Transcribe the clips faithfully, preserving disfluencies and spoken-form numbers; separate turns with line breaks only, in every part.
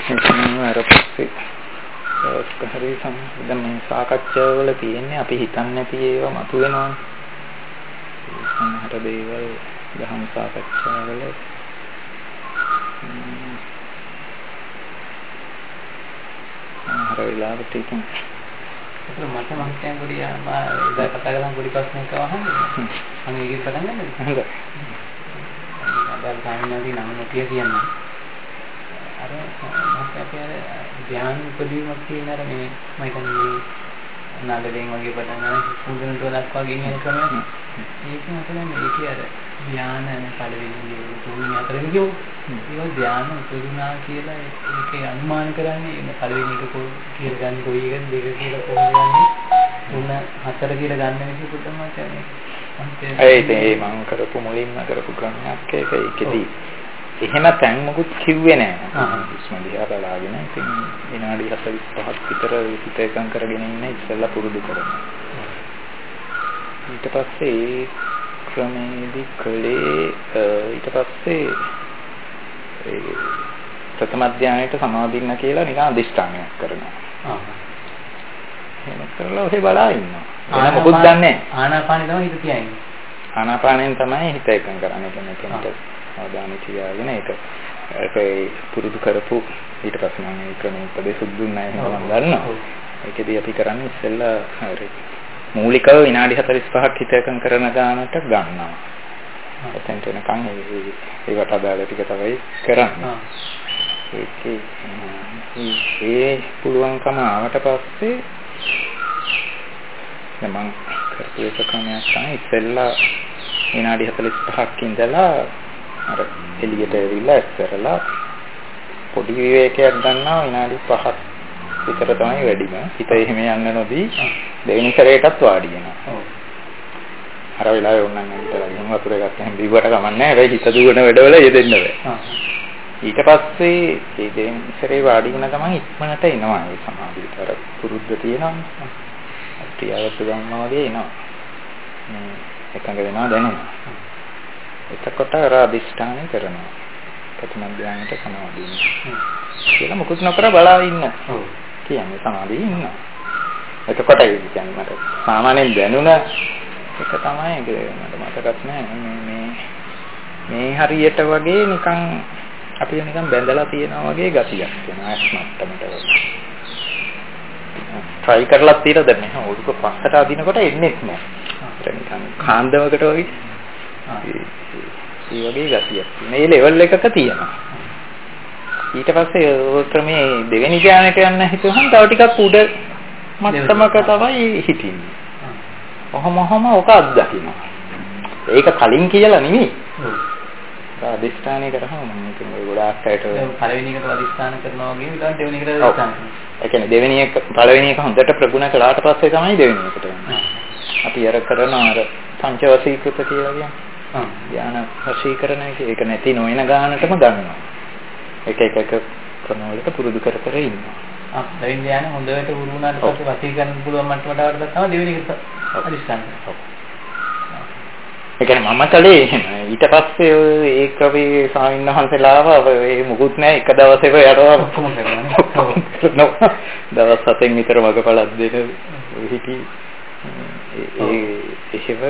අර පස්සේ ඒක හරි සම්බන්ධ මේ සාකච්ඡාවල තියෙන්නේ අපි හිතන්නේ නැති ඒවා මතුවෙනවානේ. සමහර දේවල් දහම් සාකච්ඡාවල සමහර වෙලාවට ඉතින්
ඒක මට මම කියන්නේ පොඩි ඉඳලා කතා කරලා පොඩි ප්‍රශ්නයක් අහන්නේ. මම ඒකේ පටන් ගන්නද?
හොඳයි.
අද සාමාන්‍යයෙන් නම් නොකිය කියන්නේ. අර මාත්‍යාපේ ධ්‍යාන උපදීමක් කියන අර මේ මම කියන්නේ නාගදෙන් වගේ පටන් ගන්න සුදුනට දක්වා ගෙනියන ක්‍රමයක්. ඒක මතලන්නේ මේකේ අර ධ්‍යාන පළවෙනි තුන්වෙනි හතරවෙනි කියෝ. ඒක ධ්‍යාන උපදිනා කියලා ඒකේ අනුමාන කරන්නේ මේ පළවෙනි එක කියලා ගන්න කොයි එකද දෙක කියලා කොහොමද ගන්නේ? තුන හතර කියලා ගන්න විදිහ පුතම කියන්නේ.
ඒ ඉතින් මම කරපු මුලින්ම කරපු ක්‍රමයක් ඒක ඒකෙදි එහෙම තැන් මොකුත් කිව්වේ නෑ. හුස්ම දිහා බලාගෙන ඉතින් විනාඩි හතළිස් පහක් විතර හිත එකඟ කරගෙන ඉන්න ඉස්සෙල්ලා පුරුදු කරනවා. ඊට පස්සේ ඒ ක්‍රමයේදී කලේ ඊට පස්සේ ඒ ප්‍රථම ධානයට සමාදින්න කියලා නිකන් අදිෂ්ඨානයක් කරනවා. ආ. එහෙම කරලා ඔහේ බලා ඉන්නවා. ආන මොකුත් දන්නේ නෑ.
ආනාපානෙ තමයි හිත තියන්නේ.
ආනාපානෙන් තමයි හිත එකඟ කරන්නේ. කියන්නේ අවධානය තියාගෙන ඒක ඒක පුරුදු කරපු ඊට පස්සේ මම මේ ක්‍රමෙ උපදේශ දුන්නා එහෙනම් මම දන්නවා. ඒකෙදී අපි කරන්නේ ඉස්සෙල්ලා හරි මූලිකව විනාඩි හතළිස් පහක් හිත එකඟ කරන ගානට ගන්නවා. එතෙන් තනකන් ඒකට අදාළ ටික තමයි කරන්නේ. ඒකේ ඒ පුළුවන්කම ආවට පස්සේ මම කරපු එක ක්‍රමයක් තමයි ඉස්සෙල්ලා විනාඩි හතළිස් පහක් ඉඳලා අර එළියට ඇවිල්ලා ඉස්සරලා පොඩි විවේකයක් ගන්නවා විනාඩි පහක් විතර තමයි වැඩිම. හිත එහෙම යන්න නොදී දෙවෙනි සැරේටත් වාඩි වෙනවා. ඔව්. අර වෙලාවේ ඕනනම් හිතලා ගිහින් වතුර ගත්තම බිව්වට කමන්නේ නැහැ. හැබැයි හිත දුවන වැඩවල යෙදෙන්න බෑ. ඊට පස්සේ මේ දෙවෙනි සැරේ වාඩි වෙන ගමන් ඉක්මනට එනවා ඒ සමාධියට. අර පුරුද්ද තියෙනවා. ක්‍රියාවත් ගන්නවා වගේ එනවා. මේ එකඟ වෙනවා දැනෙනවා. එතකොට අර අදිෂ්ඨානය කරනවා. ප්‍රථම ධ්‍යානයට සමාදින්න. කියලා මොකුත් නොකර බලා ඉන්න. ඔව්. කියන්නේ සමාධියේ ඉන්නවා. එතකොට ඒ කියන්නේ මට සාමාන්‍යයෙන් දැනුණ එක තමයි ඒක මට මතකත් නෑ මේ මේ මේ හරියට වගේ නිකන් අපි නිකන් බැඳලා තියෙනවා වගේ ගතියක් වෙනවා අස්මත්තමට වගේ. try කරලා තියෙනද දැන් මම ඔළුව පස්සට අදිනකොට එන්නේ නැහැ. ඒක නිකන් කාන්දමකට වගේ. ඒ වගේ ගතියක් මේ ලෙවල් එකක තියෙනවා. ඊට පස්සේ ක්‍රමයේ දෙවෙනි ධානයට යන්න හිතුවහම තව ටිකක් උඩ මට්ටමක තමයි හිටින්නේ. ඔහොමම ඔක අත්දකින්නවා. ඒක කලින් කියලා නෙමෙයි. ඔව්. අදිස්ථානය කරාම මම කියන්නේ ගොඩාක් අයට
පළවෙනි එකට අදිස්ථාන කරනවා වගේ ඊළඟ දෙවෙනි එකට අදිස්ථාන කරනවා.
ඒ කියන්නේ දෙවෙනි එක පළවෙනි එක හොඳට ප්‍රගුණ කළාට පස්සේ තමයි දෙවෙනි එකට යන්නේ. අපි අර කරන අර පංචවසීකృత කියලා කියන්නේ. ආ. ධාන වශීකරණ එක ඒක නැති නොවන ගානටම ගන්නවා. එක එක එක ක්‍රමවලට පුරුදු කර කර ඉන්නවා.
ආ දෙවෙනි ධාන හොඳට උරු වුණාට පස්සේ වශීකරණ පුළුවන් මට්ටමට ආවට තමයි දෙවෙනි එක අදිස්ථාන කරනවා. ඒ කියන්නේ මම කලේ එහෙම ඊට පස්සේ ඒ ක්‍රමයේ ස්වාමීන් වහන්සේලාව ඒ මුකුත් නැහැ එක දවසේක යනවා ඔක්කොම කරනවා. දවස් හතෙන් විතර වගපලක් දෙන හිටි ඒ එහෙම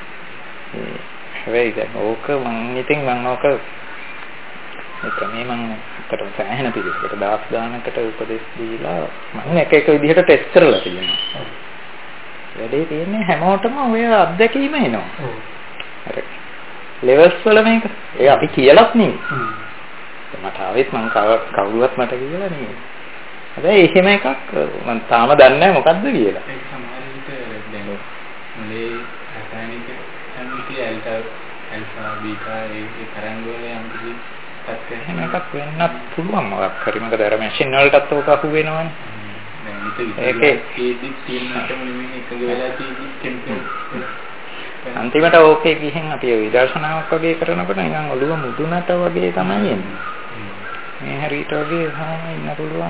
වෙයි දැන් ඕක මම ඉතින් මම ඕක ක්‍රමේ මම අතට සෑහෙන පිළිවෙලකට දහස් ගානකට උපදෙස් දීලා මම එක එක විදිහට ටෙස්ට් කරලා තියෙනවා. වැඩේ තියෙන්නේ හැමෝටම ඔය අත්දැකීම එනවා. හරි. ලෙවල්ස් වල මේක ඒ අපි කියලාත් නෙමෙයි. හ්ම්. මට ආවෙත් මම කවුරුවත් මට කියලා නෙමෙයි. හැබැයි එහෙම එකක් මම තාම දන්නේ නැහැ මොකද්ද කියලා. ඒක සමහර විට දැන් මොලේ රසායනික සම්පූර්ණ ඇල්ෆා ඇල්ෆා බීටා ඒ තරංග වල යම් කිසි
එහෙම එකක් වෙන්නත් පුළුවන් මොකක් හරි මොකද අර මැෂින් වලටත් ඕක අහු වෙනවනේ.
දැන් ඒකේ ඒකේ තියෙනටම නෙමෙයි එකග වෙලා තියෙන්නේ කෙම්පල්.
අන්තිමට ඕකේ ගිහින් අපි විදර්ශනාවක් වගේ කරනකොට නිකන් ඔළුව මුදුනට වගේ තමයි එන්නේ. මේ හරියට වගේ හාම ඉන්න පුළුවන්.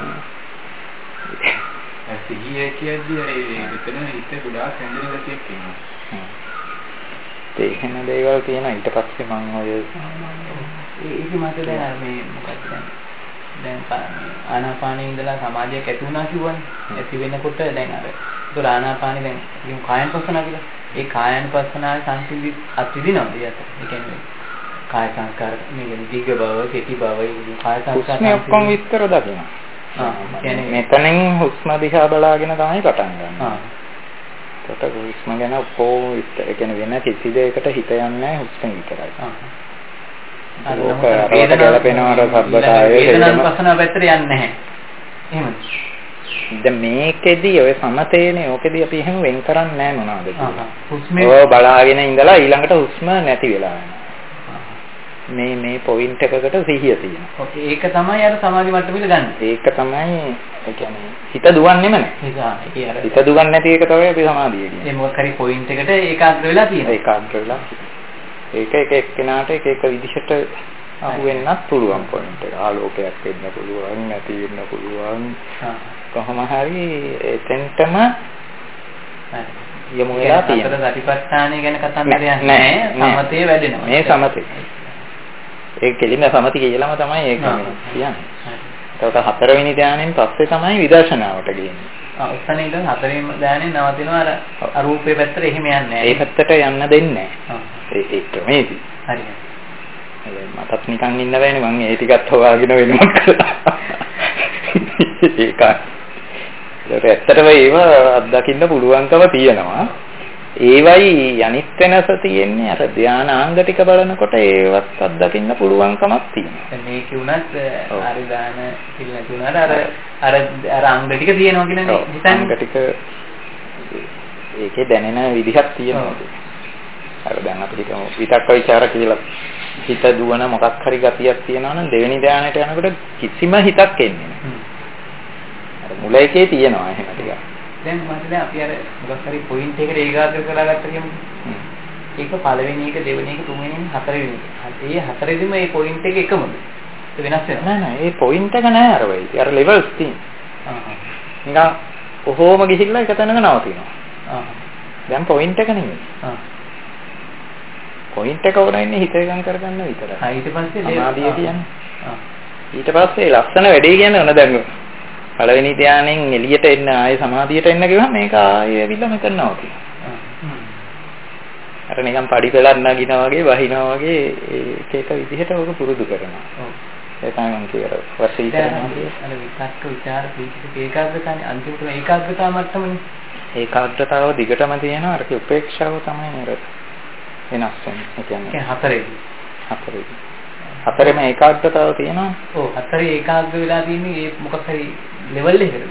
ඇසිහිය කියද්දී ඒ විතර හිත ගොඩාක් හැඳින ගතියක් එනවා.
ඒ වෙන දේවල් තියෙනවා ඊට පස්සේ මම ඔය
ඒක මට දැන් මේ මොකක්ද දැන් දැන් ආනාපානේ ඉඳලා සමාධියක් ඇති වුණා කිව්වනේ. ඇති වෙනකොට දැන් අර ඒක ආනාපානේ දැන් කියමු කායන පස්සනා කියලා. ඒ කායන පස්සනාවේ සංසිඳි අත්විදිනවා ඊට. ඒ කියන්නේ කාය සංස්කාර මේ කියන්නේ දීඝ බව, කෙටි බව, කාය සංස්කාර
හුස්ම ඔක්කොම විස්තර දකිනවා.
ආ කියන්නේ
මෙතනින් හුස්ම දිහා බලාගෙන තමයි පටන් ගන්න.
ආ.
ඒකට හුස්ම ගැන ඔක්කොම විස්තර. ඒ කියන්නේ වෙන කිසි දෙයකට හිත යන්නේ නැහැ හුස්ම විතරයි.
ආ.
අර වේදනාව පේනවාට සබ්බතාවයේ
වේදනාව පස්සනාව පැත්තට යන්නේ නැහැ. එහෙමද?
දැන් මේකෙදි ඔය සමතේනේ ඕකෙදි අපි එහෙම වෙන් කරන්නේ නැහැ මොනවද කියලා.
හුස්මේ
ඔය බලාගෙන ඉඳලා ඊළඟට හුස්ම නැති වෙලා යනවා. මේ මේ පොයින්ට් එකකට සිහිය තියෙනවා.
ඔකේ ඒක තමයි අර සමාධි මට්ටමෙට ගන්න.
ඒක තමයි ඒ කියන්නේ හිත දුවන්නේම නැහැ.
ඒක ඒ අර
හිත දුවන්නේ නැති එක තමයි අපි සමාධිය කියන්නේ.
ඒ මොකක් හරි පොයින්ට් එකට ඒකාග්‍ර වෙලා තියෙනවා.
ඒකාග්‍ර වෙලා. ඒක එක එක්කෙනාට එක එක විදිහට අහු වෙන්නත් පුළුවන් පොයින්ට් එක. ආලෝකයක් වෙන්න පුළුවන්, නැති වෙන්න පුළුවන්. කොහොම හරි එතෙන්ටම යමු වෙලා තියෙනවා.
අතර සතිපට්ඨානය ගැන කතා කරන්නේ නැහැ. සමතේ වැඩෙනවා.
මේ සමතේ. ඒ කෙලින්ම සමති කියලාම තමයි ඒක කියන්නේ. ඒකට හතරවෙනි ධානයෙන් පස්සේ තමයි විදර්ශනාවට ගේන්නේ.
ආ ඔතන ඉඳන් හතරවෙනි ධානයෙන් නවතිනවා අර අරූපේ පැත්තට එහෙම යන්නේ නැහැ.
ඒ පැත්තට යන්න දෙන්නේ නැහැ. ඒ ඒ ක්‍රමේදී.
හරියට.
මටත් නිකන් ඉන්න බෑනේ මම ඒ ටිකත් හොයාගෙන වෙනම කළා. ඒක. ඒක ඇත්තටම ඒව අත්දකින්න පුළුවන්කම තියෙනවා. ඒවයි අනිත් වෙනස තියෙන්නේ අර ධානාංග ටික බලනකොට ඒවත් අත්දකින්න පුළුවන්කමක් තියෙනවා.
දැන් මේක උනත් හරි දාන කිල්ල තුනට අර අර අර අංග ටික තියෙනවා කියන්නේ හිතන්නේ.
අංග ටික ඒකේ දැනෙන විදිහක් තියෙනවා. අර දැන් අපි හිතමු විතක්ක ਵਿਚාර කියලා හිත දුවන මොකක් හරි ගතියක් තියෙනවා නම් දෙවෙනි ධානයට යනකොට කිසිම හිතක් එන්නේ නැහැ. අර මුල එකේ තියෙනවා එහෙම ටිකක්.
දැන් මට දැන් අපි අර මොකක් හරි පොයින්ට් එකට ඒකාග්‍ර කරගත්ත කියමු. ඒක පළවෙනි එක, දෙවෙනි එක, තුන්වෙනි එක, හතරවෙනි එක. ඒ හතරෙදිම මේ පොයින්ට් එක එකමද? ඒක වෙනස් වෙනවා.
නෑ නෑ, ඒ පොයින්ට් එක නෑ අර වෙයි. අර ලෙවල්ස් තියෙනවා. ආහ්. නිකන් කොහොම ගිහිල්ලා එක තැනක නවතිනවා. ආහ්. දැන් පොයින්ට් එක නෙමෙයි. ආහ්. පොයින්ට් එක උඩින් හිත එකඟ කරගන්න විතරයි.
ආ ඊට පස්සේ
සමාධිය කියන්නේ. ආ. ඊට පස්සේ ලස්සන වැඩේ කියන්නේ ඔන්න දැන් පළවෙනි ධානයෙන් එළියට එන්න ආයේ සමාධියට එන්න ගියහම මේක ආයේ ඇවිල්ලා මෙතනවා කියනවා. අර නිකන් පඩි පෙළක් නගිනා වගේ වහිනා වගේ ඒක එක විදිහට ඔක පුරුදු කරනවා. ඔව්. ඒ තමයි මම කියර වශී කරනවා.
අර විතක්ක ਵਿਚාර ප්‍රීතික ඒකාග්‍රතාවනේ අන්තිමට ඒකාග්‍රතාව මට්ටමනේ.
ඒකාග්‍රතාව දිගටම තියෙනවා අර උපේක්ෂාව තමයි අර වෙනස් වෙන්නේ. ඒ කියන්නේ
හතරේදී.
හතරේදී. හතරේම ඒකාග්‍රතාව තියෙනවා.
ඔව් හතරේ ඒකාග්‍ර වෙලා තියෙන්නේ ඒ මොකක් හරි ලෙවල් එකකද?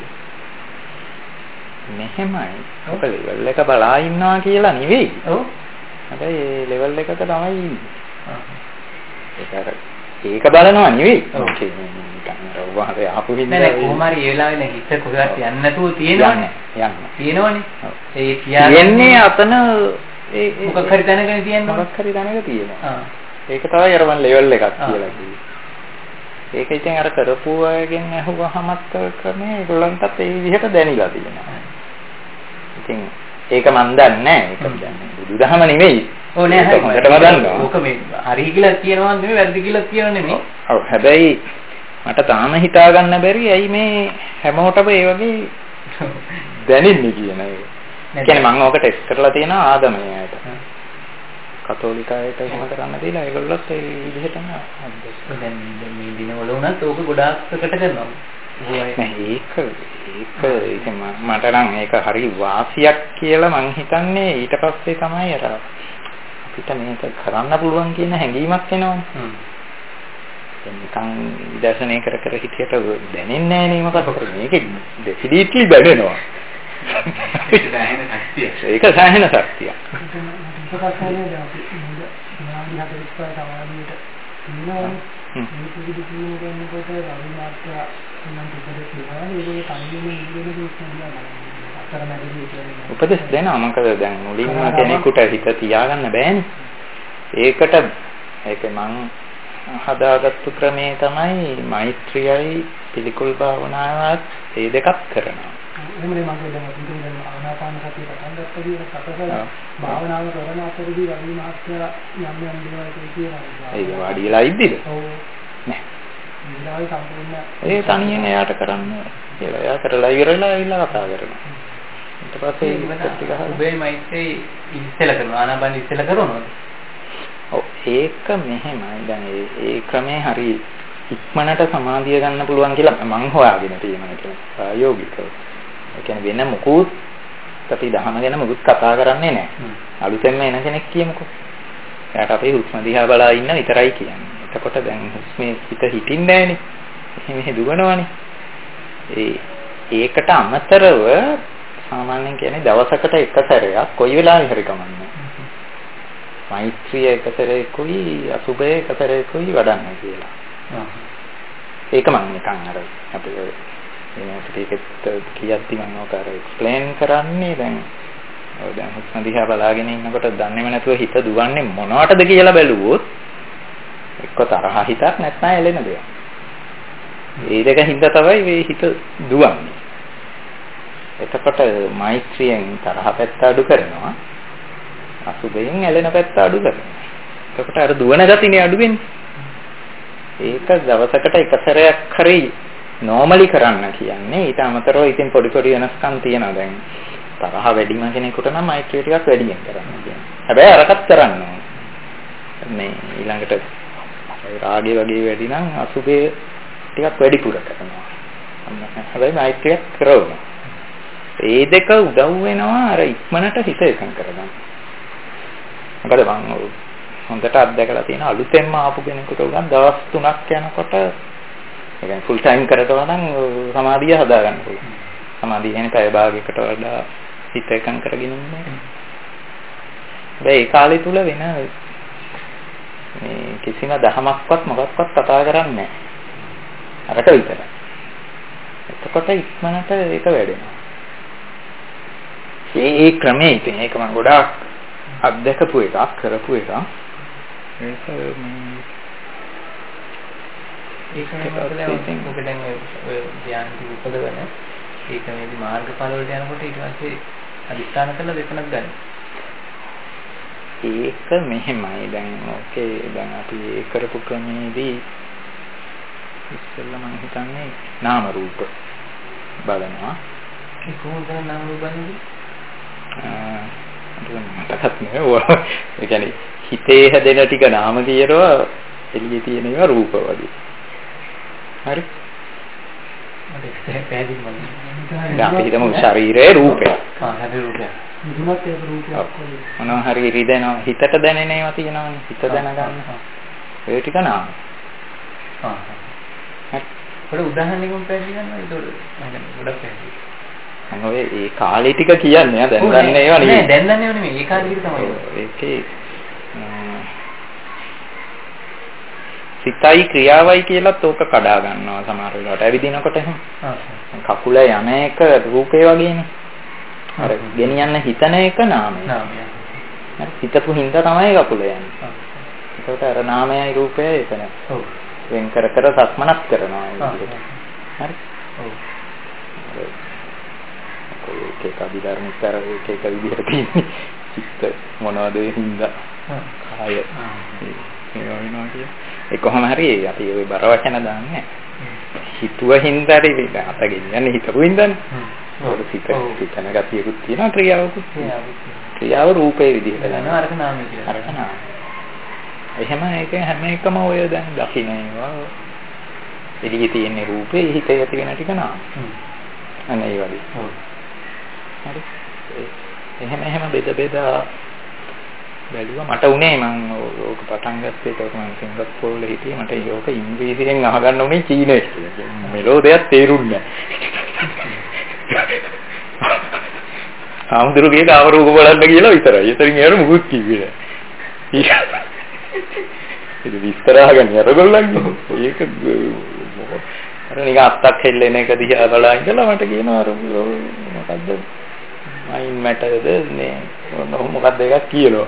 මෙහෙමයි. ඔක ලෙවල් එක බලා ඉන්නවා කියලා නෙවෙයි.
ඔව්.
හැබැයි ඒ ලෙවල් එකක තමයි ඉන්නේ. ඒක ඒක බලනවා නෙවෙයි. ඔව්. නිකන් වහරේ ආපු හින්දා
නෑ කොහොම හරි ඒ වෙලාවේ නේ හිත කොහෙවත් යන්නේ නැතුව තියෙනවනේ.
යන්න.
තියෙනවනේ. ඒ
කියන්නේ අතන
ඒ මොකක් හරි දැනගෙන තියෙනවා.
මොකක් හරි දැනගෙන තියෙනවා. ආ. ඒක තමයි අර මන් ලෙවල් එකක් කියලා කිව්වේ. ඒක ඉතින් අර කරපු අයගෙන් අහුවහමත් ක්‍රමේ ඒගොල්ලන්ටත් ඒ විදිහට දැනিলা තියෙනවා. ඉතින් ඒක මන් දන්නේ නැහැ. ඒක දන්නේ බුදුදහම නෙමෙයි.
ඕ නෑ හරි.
හොඳටම දන්නවා.
ඕක මේ හරි කියලා කියනවා නෙමෙයි වැරදි කියලා කියනවා නෙමෙයි.
ඔව් හැබැයි මට තාම හිතා ගන්න බැරි ඇයි මේ හැමෝටම ඒ වගේ දැනෙන්නේ කියන එක. ඒ කියන්නේ මම ඕක ටෙස්ට් කරලා තියෙනවා ආගමයට. කතෝලික අයට එහෙම කරන්න දීලා ඒගොල්ලොත් ඒ විදිහටම අද්දස්.
දැන් මේ දිනවල උනත් ඕක ගොඩාක් ප්‍රකට කරනවා.
නෑ ඒක ඒක මට නම් ඒක හරි වාසියක් කියලා මං හිතන්නේ ඊට පස්සේ තමයි අර අපිට මේක කරන්න පුළුවන් කියන හැඟීමක් එනවනේ. හ්ම්. දැන් නිකන් විදර්ශනය කර කර හිටියට දැනෙන්නේ නෑ නේ මොකද මේක ඩෙෆිනිට්ලි දැනෙනවා. ඒක සෑහෙන ශක්තියක්. ඒක සෑහෙන ශක්තියක්.
ප්‍රකාශනයේ අපි නාමි හතරක් සමාධියට ඉන්නවා. මේක විදිහට කියනකොට රවි මාත්‍ර නම් දෙකක් තියෙනවා. ඒක කන්නේ නිවිදෙන අතරමැදි කියන්නේ.
උපදෙස් දෙනවා මොකද දැන් මුලින්ම කෙනෙකුට හිත තියාගන්න බෑනේ. ඒකට ඒක මං හදාගත්තු ක්‍රමේ තමයි මෛත්‍රියයි පිළිකුල් භාවනාවත් මේ දෙකක් කරනවා.
එමුනේ මම දැන් අපිට දැන් ආනාපාන සතිය පටන් ගත්ත විදිහට සතර භාවනාව කරන අතරදී රවි මාත්‍ර යම් යම් දේවල් කියනවා.
ඒක වාඩිලා ඉද්දිද?
ඔව්.
නෑ.
යනවා සම්පූර්ණ
ඒ තනියෙන් එයාට කරන්න කියලා. එයා කරලා ඉවරලා ඇවිල්ලා කතා කරනවා. ඊට පස්සේ ඉස්සර ටික අහලා
ඔබේ මෛත්‍රී ඉස්සෙල්ලා කරනවා ආනාපාන ඉස්සෙල්ලා කරනවද?
ඔව් ඒක මෙහෙමයි. දැන් ඒ ඒ ක්‍රමේ හරි ඉක්මනට සමාධිය ගන්න පුළුවන් කියලා මම හොයාගෙන තියෙනවා කියලා. ප්‍රායෝගිකව. ඒ කියන්නේ වෙන මොකුත් අපි දහම ගැන මොකුත් කතා කරන්නේ නැහැ. අලුතෙන්ම එන කෙනෙක් කියමුකෝ. එයාට අපි හුස්ම දිහා බලා ඉන්න විතරයි කියන්නේ. එතකොට දැන් හුස්මේ හිත හිටින්නේ නැහනේ. එහෙම දුවනවනේ. ඒ ඒකට අමතරව සාමාන්‍යයෙන් කියන්නේ දවසකට එක සැරයක් කොයි වෙලාවෙ හරි කමන්නේ. මෛත්‍රිය එක සැරේකුයි අසුබය එක සැරේකුයි වඩන්න කියලා. ඒක මම නිකන් අර අපි මේකට ඒකත් කියද්දි මම ඔක අර එක්ස්ප්ලেইন කරන්නේ දැන් ඔය දැන් හුස්ම දිහා බලාගෙන ඉන්නකොට දන්නේම නැතුව හිත දුවන්නේ මොනවටද කියලා බැලුවොත් එක්ක තරහ හිතක් නැත්නම් එළෙන දෙයක්. මේ දෙක හින්දා තමයි මේ හිත දුවන්නේ. එතකොට මෛත්‍රියෙන් තරහ පැත්ත අඩු කරනවා. අසුබයෙන් ඇලෙන පැත්ත අඩු කරනවා. එතකොට අර දුවන ගතියනේ අඩු වෙන්නේ. ඒක දවසකට එක සැරයක් හරි normally කරන්න කියන්නේ. ඊට අමතරව ඉතින් පොඩි පොඩි වෙනස්කම් තියෙනවා දැන්. තරහ වැඩිම කෙනෙකුට නම් මෛත්‍රිය ටිකක් වැඩියෙන් කරන්න කියනවා. හැබැයි අරකට කරන්න ඕනේ. මේ ඊළඟට රාගය වගේ වැඩි නම් අසුබේ ටිකක් වැඩිපුර කරනවා. හැබැයි මෛත්‍රිය කරනවා. ඒ දෙක උදව් වෙනවා අර ඉක්මනට හිත එකඟ කරගන්න. මොකද මම හොඳට අත්දැකලා තියෙන අලුතෙන්ම ආපු කෙනෙකුට උගන් දවස් තුනක් යනකොට ඒ කියන්නේ ෆුල් ටයිම් කරනවා නම් සමාධිය හදා ගන්න පුළුවන්. සමාධිය කියන්නේ පැය භාගයකට වඩා හිත එකඟ කරගෙන ඉන්නේ. හැබැයි ඒ කාලය තුල වෙන මේ කිසිම දහමක්වත් මොකක්වත් කතා කරන්නේ නැහැ. අරට විතරයි. එතකොට ඉක්මනට ඒක වැඩෙනවා. ඒ ඒ ක්‍රමයේ ඉතින් ඒක මම ගොඩාක් අත්දැකපු එකක් කරපු එකක්. ඒක මේ
ඒක නෙමෙයි මොකද දැන් ඔය ධ්‍යාන උපදවන ඒක මේදි මාර්ගඵල වලට යනකොට ඊට පස්සේ අදිස්ථාන කරලා දෙතනක් ගන්න.
ඒක මෙහෙමයි දැන් ඕකේ දැන් අපි ඒ කරපු ක්‍රමේදී ඉස්සෙල්ලා මම හිතන්නේ නාම රූප බලනවා.
ඒ කොහොමද නාම රූප බලන්නේ?
මතකත් නෑ. ඒ කියන්නේ හිතේ හැදෙන ටික නාම කියනවා එළියේ තියෙන ඒවා රූප වගේ. හරි?
මට පැහැදිලි වුණා.
දැන් අපි හිතමු ශරීරයේ රූපය.
ආ හරි රූපය.
මුදුමත් ඒ රූපයක්.
මොනවා හරි රිදෙනවා හිතට දැනෙන ඒවා තියෙනවනේ. හිත දැනගන්න. ඒ ටික නාම.
ආ. හරි. පොඩි උදාහරණයකින් පැහැදිලි කරනවා. ඒක ගොඩක් පැහැදිලි.
අනෝේ ඒ කාලේ ටික කියන්නේ දැන් දන්නේ ඒවා නෙවෙයි.
නෑ දැන් දන්නේ නෙවෙයි. ඒ කාලේ ටික තමයි.
ඒකේ සිතයි ක්‍රියාවයි කියලාත් ඕක කඩා ගන්නවා සමහර වෙලාවට. ඇවිදිනකොට එහෙම. කකුල යන එක රූපේ වගේනේ. අර ගෙනියන්න හිතන එක නාමය.
නාමය.
හරි හිතපු හින්දා තමයි කකුල යන්නේ. ඒකට අර නාමයයි රූපයයි එතන.
ඔව්.
වෙන් කර කර සක්මනක් කරනවා ඒ විදිහට. හරි.
ඔව්.
ඒක ඒක අභිධර්මතර ඒක ඒක විදිහට තියෙන්නේ. චිත්ත මොනවද හින්දා. කාය. ඒ වෙනවා කිය. ඒ කොහොම හරි අපි ওই බර වචන දාන්නේ. හිතුව හින්දාට ඉතින් අත ගෙනියන්නේ හිතපු හින්දානේ. ඒක සිත සිතන ගතියකුත් තියෙනවා ක්‍රියාවකුත් තියෙනවා. ක්‍රියාව රූපේ විදිහට ගන්නවා
අරක නාමය කියලා.
අරක නාමය. එහෙම ඒක හැම එකම ඔය දැන් දකින්න ඒවා එළියේ තියෙන රූපේ හිතේ ඇති වෙන ටික නාම. අන්න ඒ වගේ. ඔව්. හරි. එහෙම එහෙම බෙද බෙදා බැලුවා මට උනේ මම ඕක පටන් ගත්තේ ඒක මම සිංගප්පූරුවල හිටියේ මට ඒක ඉංග්‍රීසියෙන් අහගන්න උනේ චීනයෙන්. මෙලෝ දෙයක් තේරුන්නේ නැහැ. ආමුදුරුගේ කාම රූප බලන්න කියලා විතරයි. ඒතරින් එයාට මුකුත් කිව්වේ නැහැ. ඒක විස්තර අහගන්න අරගොල්ලන්ගේ. ඒක අර නිකන් අත්තක් හෙල්ලෙන එක දිහා බලන් ඉඳලා මට කියනවා අර මොකද්ද මයින් මැටර්ද නේ මොකක්ද එකක් කියනවා.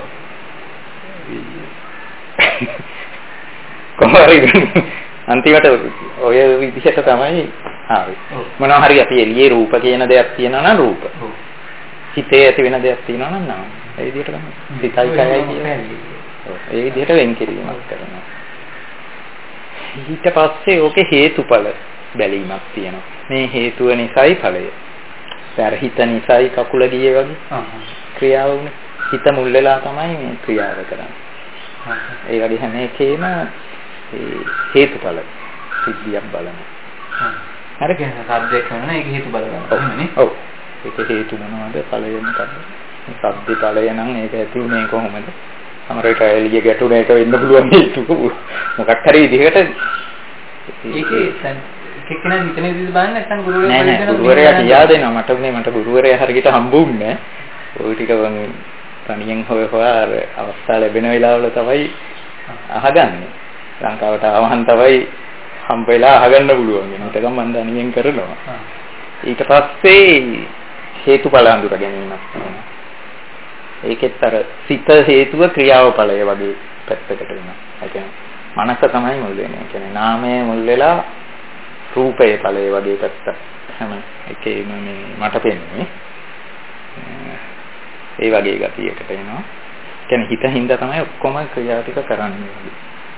කොහොමද අන්තිමට ඔය විදිහට තමයි ආවේ. මොනවා හරි අපි එළියේ රූප කියන දෙයක් තියෙනවා නම් රූප. හිතේ ඇති වෙන දෙයක් තියෙනවා නම් නාම. ඒ විදිහට තමයි. සිතයි කයයි කියන්නේ. ඒ විදිහට වෙන් කිරීමක් කරනවා. ඊට පස්සේ ඕකේ හේතුඵල බැලීමක් තියෙනවා. මේ හේතුව නිසායි ඵලය. දැන් හිත නිසායි කකුල ගියේ වගේ. ක්‍රියාව උනේ. හිත මුල් වෙලා තමයි මේ ක්‍රියාව කරන්නේ. ඒ වගේ හැම එකේම ඒ හේතුඵල සිද්ධියක් බලනවා.
හරි කියන්නේ සාධ්‍යයක් කරනවා ඒක හේතු බල ගන්නවා.
ඔව්. ඒක හේතු මොනවද ඵලය මොකද්ද? සබ්ද ඵලය නම් ඒක ඇති උනේ කොහොමද? සමහරවිට එළිය ගැටුණේට වෙන්න පුළුවන් හේතු. මොකක් හරි විදිහකට
ඒකේ කෙනෙක් නිතර විදිහට බලන්න නැත්නම් ගුරුවරයා
නෑ නෑ ගුරුවරයා කියා දෙනවා මට උනේ මට ගුරුවරයා හරියට හම්බුන්නේ නෑ. ওই ටික මම තනියෙන් හොය හොයා අර අවස්ථාව ලැබෙන වෙලාවල තමයි අහගන්නේ. ලංකාවට ආවහන් තමයි හම්බ වෙලා අහගන්න පුළුවන්. ඒකම මම තනියෙන් කරනවා. ඊට පස්සේ හේතුඵල අඳුර ගැනීමක් තියෙනවා. ඒකෙත් අර සිත හේතුව ක්‍රියාව ඵලය වගේ පැත්තකට වෙනවා. ඒ කියන්නේ මනස තමයි මුල් වෙන්නේ. ඒ කියන්නේ නාමය මුල් වෙලා රූපයේ ඵලය වගේ පැත්ත හැම එකේම මේ මට පෙන්නේ. ඒ වගේ ගතියකට එනවා. ඒ කියන්නේ හිතින්ද තමයි ඔක්කොම ක්‍රියා ටික කරන්නේ.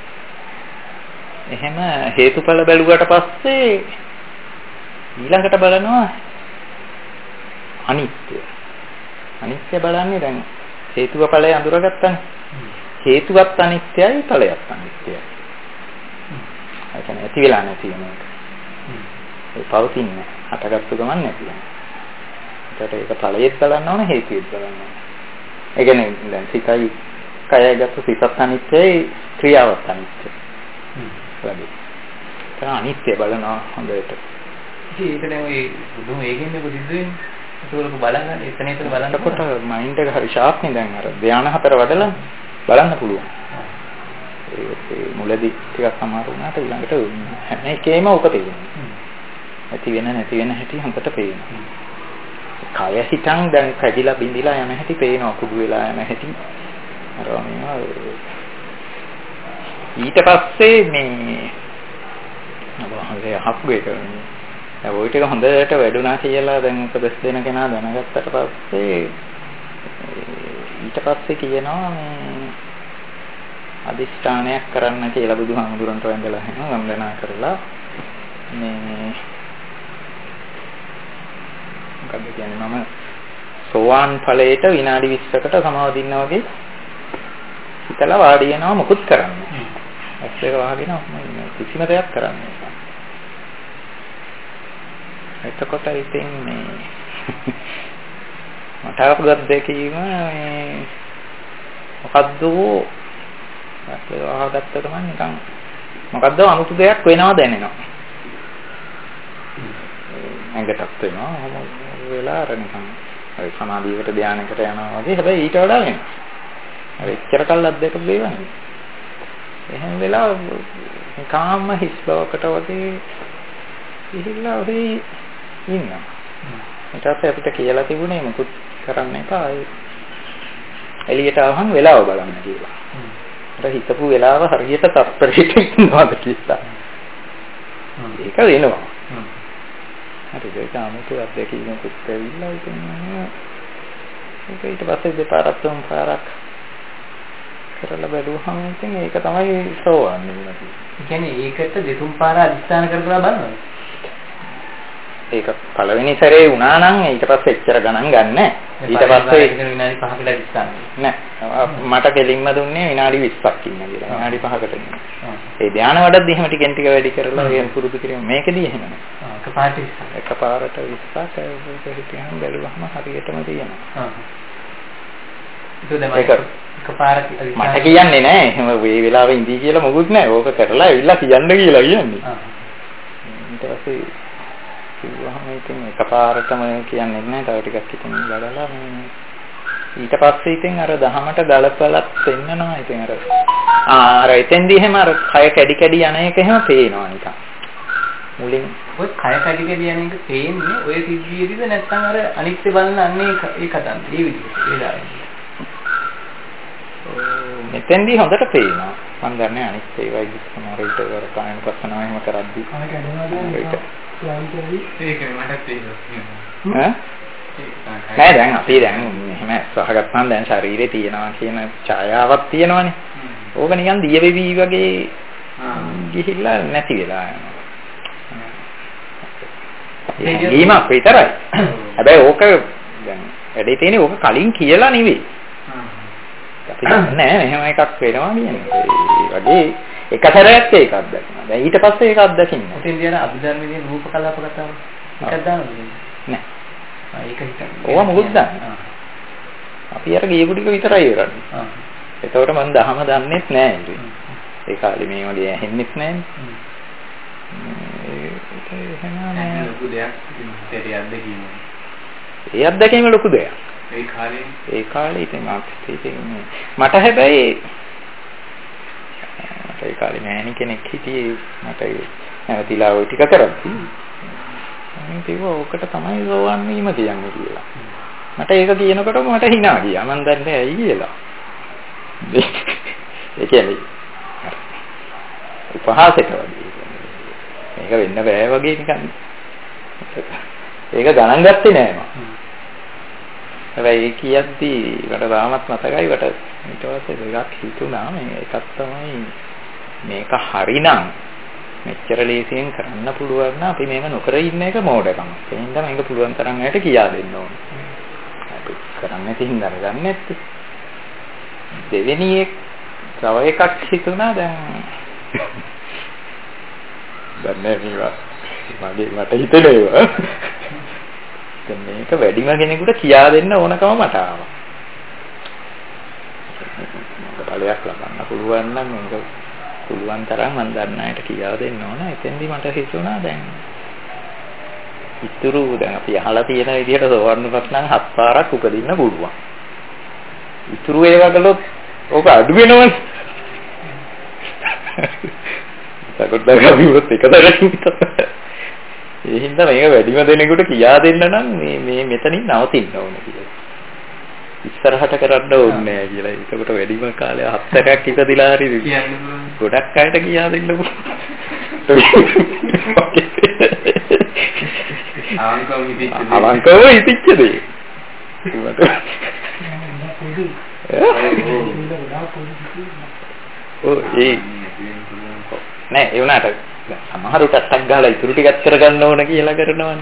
එහෙම හේතුඵල බැලුවට පස්සේ ඊළඟට බලනවා අනිත්‍ය. අනිත්‍ය බලන්නේ දැන් හේතුව ඵලය අඳුරගත්තානේ. හේතුවත් අනිත්‍යයි ඵලයත් අනිත්‍යයි. ඒ කියන්නේ ඇති වෙලා නැති වෙන එක. ඒ පවතින්නේ හටගත්තු ගමන් නැති වෙනවා. ඒකට ඒක ඵලයේත් බලන්න ඕන හේතුවේත් බලන්න ඕන. ඒ කියන්නේ දැන් සිතයි කයයි ගත්ත සිතත් අනිත්‍යයි ක්‍රියාවත් අනිත්‍යයි. වගේ. ඒක අනිත්‍ය බලනවා හොඳට.
ඉතින් ඒක දැන් ඔය දුම ඒකෙන් මේක සිද්ධ වෙන්නේ. ඒකවලක බලන්න එතන එතන
බලනකොට මයින්ඩ් එක හරි ෂාප් නේ දැන් අර ධානය හතර වඩලා බලන්න පුළුවන්. ඒ මුලදී ටිකක් අමාරු වුණාට ඊළඟට හැම එකේම ඔක තියෙනවා. ඇති වෙන නැති වෙන හැටි හොඳට පේනවා. කය හිතන් දැන් කැඩිලා බිඳිලා යන හැටි පේනවා කුඩු වෙලා යන හැටි. අර ඊට පස්සේ මේ අපහේ හක්ුවේ කරන්නේ. ඒ වගේ ටික හොඳට වැඩුණා කියලා දැන් උපදෙස් දෙන කෙනා දැනගත්තට පස්සේ ඊට පස්සේ කියනවා මේ අදිෂ්ඨානයක් කරන්න කියලා බුදුහාමුදුරන්ට වැඳලා එහෙම වන්දනා කරලා මේ මොකද කියන්නේ මම සෝවාන් ඵලයට විනාඩි විස්සකට සමාදින්න වගේ හිතලා වාඩි වෙනවා මොකුත් කරන්නේ. ඇස් දෙක වහගෙන කිසිම දෙයක් කරන්නේ නැහැ. එතකොට ඉතින් මේ මට අපගත් දෙකීම මේ මොකද්ද ඇස් දෙක වහගත්තට මම නිකන් මොකද්ද අමුතු දෙයක් වෙනවා දැනෙනවා. ඇඟටත් වෙනවා වෙලා අර නිකන් හරි සමාධියකට ධානයකට යනවා වගේ හැබැයි ඊට වඩා වෙනවා. අර එච්චර කල්ලක් දෙක බේවන්නේ. එහෙම වෙලා කාම හිස් බවකට වගේ ඉහිලා වෙයි ඉන්නවා. ඊට පස්සේ අපිට කියලා තිබුණේ මොකුත් කරන්න එපා. එළියට ආවම වෙලාව බලන්න කියලා. අර හිතපු වෙලාව හරියට තත්පරයකට ඉන්නවාද කියලා. ඒක වෙනවා. හරි ඒක 아무තු අත්දැකීමකුත් ඇවිල්ලා ඉතින් ඒක ඊට පස්සේ දෙපාරක් තුන් පාරක් කරලා බැලුවහම ඉතින් ඒක තමයි සෝවන් වෙන්නේ.
ඒ කියන්නේ ඒකට දෙතුන් පාර අදිස්ථාන කරලා බලනවා.
ඒක පළවෙනි සැරේ වුණා නම් ඊට පස්සේ එච්චර ගණන් ගන්නෑ. ඊට පස්සේ
විනාඩි පහකට අදිස්ථාන.
නෑ මට දෙලින්ම දුන්නේ විනාඩි විස්සක් ඉන්න කියලා. විනාඩි පහකට ඉන්න. ඒ ධාන වඩද්දි එහෙම ටිකෙන් ටික වැඩි කරලා එහෙම පුරුදු කිරීම මේකදී එහෙම නෑ.
එකපාරට
එකපාරට විස්සක් ඒක හිටියම බැලුවහම හරියටම තියෙනවා.
ඒක එකපාරට
මට කියන්නේ නෑ එහෙම මේ වෙලාවෙ ඉඳී කියලා මොකුත් නෑ. ඕක කරලා ඇවිල්ලා කියන්න කියලා කියන්නේ. ඊට පස්සේ කිව්වහම ඉතින් එකපාරටම කියන්නේ නැහැ. තව ටිකක් ඉතින් බලලා ඊට පස්සේ ඉතින් අර දහමට ගලපලත් පෙන්නනවා. ඉතින් අර ආ අර එතෙන්දී එහෙම අර කය කැඩි කැඩි යන එක එහෙම පේනවා නිකන්. මුලින්
ඔය කය කැඩි කැඩි යන එක පේන්නේ ඔය සිද්ධියේදීද නැත්නම් අර අනිත්‍ය බලන අන්නේ ඒ කතන්ද ඒ විදිහට ඒලායි.
මෙතෙන්දී හොඳට පේනවා. මම දන්නේ අනිත්‍ය ඒවයි සමහරවිට අර කායන පස්සනාව එහෙම කරද්දී
ඒක මටත් තේරෙනවා.
ඈ? නෑ දැන් අපි දැන් එහෙම සහගතනම් දැන් ශරීරේ තියෙනවා කියන ඡායාවක් තියෙනවනේ. ඕක නිකන් දිය වෙවි වගේ ගිහිල්ලා නැති වෙලා යනවා. ඒකීමක් විතරයි. හැබැයි ඕක දැන් වැඩේ තියෙන්නේ ඕක කලින් කියලා නෙවෙයි. අපි දන්නේ නැහැ මෙහෙම එකක් වෙනවා කියන්නේ. ඒ වගේ එක සැරයක් ඒකක් දැක්කම. දැන් ඊට පස්සේ ඒක අත්දකින්න.
ඉතින් කියන අභිධර්මයේ රූප කලාප කතාව එකක් දානවද?
නෑ.
ආ ඒක හිතන්න.
ඕවා මොකද දාන්නේ? අපි අර ගියපු ටික විතරයි කරන්නේ. ආ. ඒතකොට මම දහම දන්නෙත් නෑ ඉතින්. ඒ කාලේ මේ වගේ ඇහෙන්නෙත් නෑනේ. ඒක එහෙම නෑ. ලොකු දෙයක් ඉතින් අත්දැකීම. ඒ අත්දැකීම ලොකු දෙයක්.
ඒ කාලේ
ඒ කාලේ ඉතින් මාත් මට හැබැයි මට ඒ කාලේ මෑණි කෙනෙක් හිටියේ මට නැවතිලා ওই ටික කරද්දි මම කිව්වා ඕකට තමයි සෝවන් වීම කියන්නේ කියලා. මට ඒක කියනකොට මට hina ගියා. මම දන්නේ ඇයි කියලා. ඒ කියන්නේ උපහාසයට වගේ. මේක වෙන්න බෑ වගේ නිකන්. ඒක ගණන් ගත්තේ නෑ මම. හැබැයි ඒ කියද්දි වට තාමත් මතකයි වට ඊට පස්සේ දෙකක් හිතුණා මේ එකක් තමයි මේක හරිනම් මෙච්චර ලේසියෙන් කරන්න පුළුවන් නම් අපි මේව නොකර ඉන්න එක මෝඩකම. ඒ හින්දා මේක පුළුවන් තරම් අයට කියා දෙන්න ඕනේ. අපි කරන්නේ තින් අරගන්න නැත්තේ. දෙවෙනි එක තව එකක් හිතුණා දැන් දැන් මේවා මගේ මට හිතෙනවා මේක වැඩිම කෙනෙකුට කියා දෙන්න ඕනකම මට ආවා. මට බලයක් ලබන්න පුළුවන් නම් මේක පුළුවන් තරම් මම දන්න අයට කියා දෙන්න ඕන. එතෙන්දි මට හිතුණා දැන් ඉතුරු දැන් අපි අහලා තියෙන විදිහට සෝවන්නපත් නම් හත් පාරක් උපදින්න පුළුවන්. ඉතුරු ඒවා කළොත් ඕක අඩු වෙනවනේ. ඒකට දැන් අපි එක තරකින් ඒ හින්දා මේක වැඩිම දෙනෙකුට කියා දෙන්න නම් මේ මේ මෙතනින් නවතින්න ඕනේ කියලා. ඉස්සරහට කරන්න ඕනේ නෑ කියලා. ඒකට වැඩිම කාලය හතරක් ඉපදිලා හරි ගොඩක් අයට කියා දෙන්න පුළුවන්. අවංකව හිතෙච්ච දේ. අවංකව හිතෙච්ච දේ. ඔව් ඒ නෑ ඒ උනාට සමහරවිට අටක් ගහලා ඉතුරු ටිකක් කරගන්න ඕන කියලා කරනවනේ.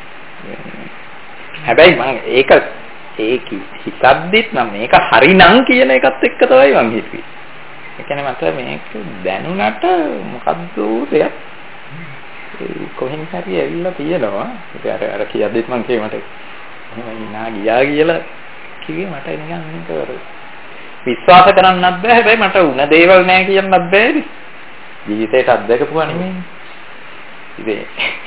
හැබැයි මම ඒක ඒක හිතද්දිත් නම් මේක හරිනම් කියන එකත් එක්ක තමයි මම හිතුවේ. ඒ කියන්නේ මට මේක දැනුණට මොකද්ද දෙයක් කොහෙන් හරි ඇවිල්ලා තියෙනවා. ඒක අර අර කියද්දිත් මම කියේ මට එහෙම ඉනා ගියා කියලා කිව්වේ මට නිකන් මේක විශ්වාස කරන්නත් බෑ. හැබැයි මට උන දේවල් නෑ කියන්නත් බෑනේ. ජීවිතේට අත්දැකපුවා නෙමෙයි. ඉතින්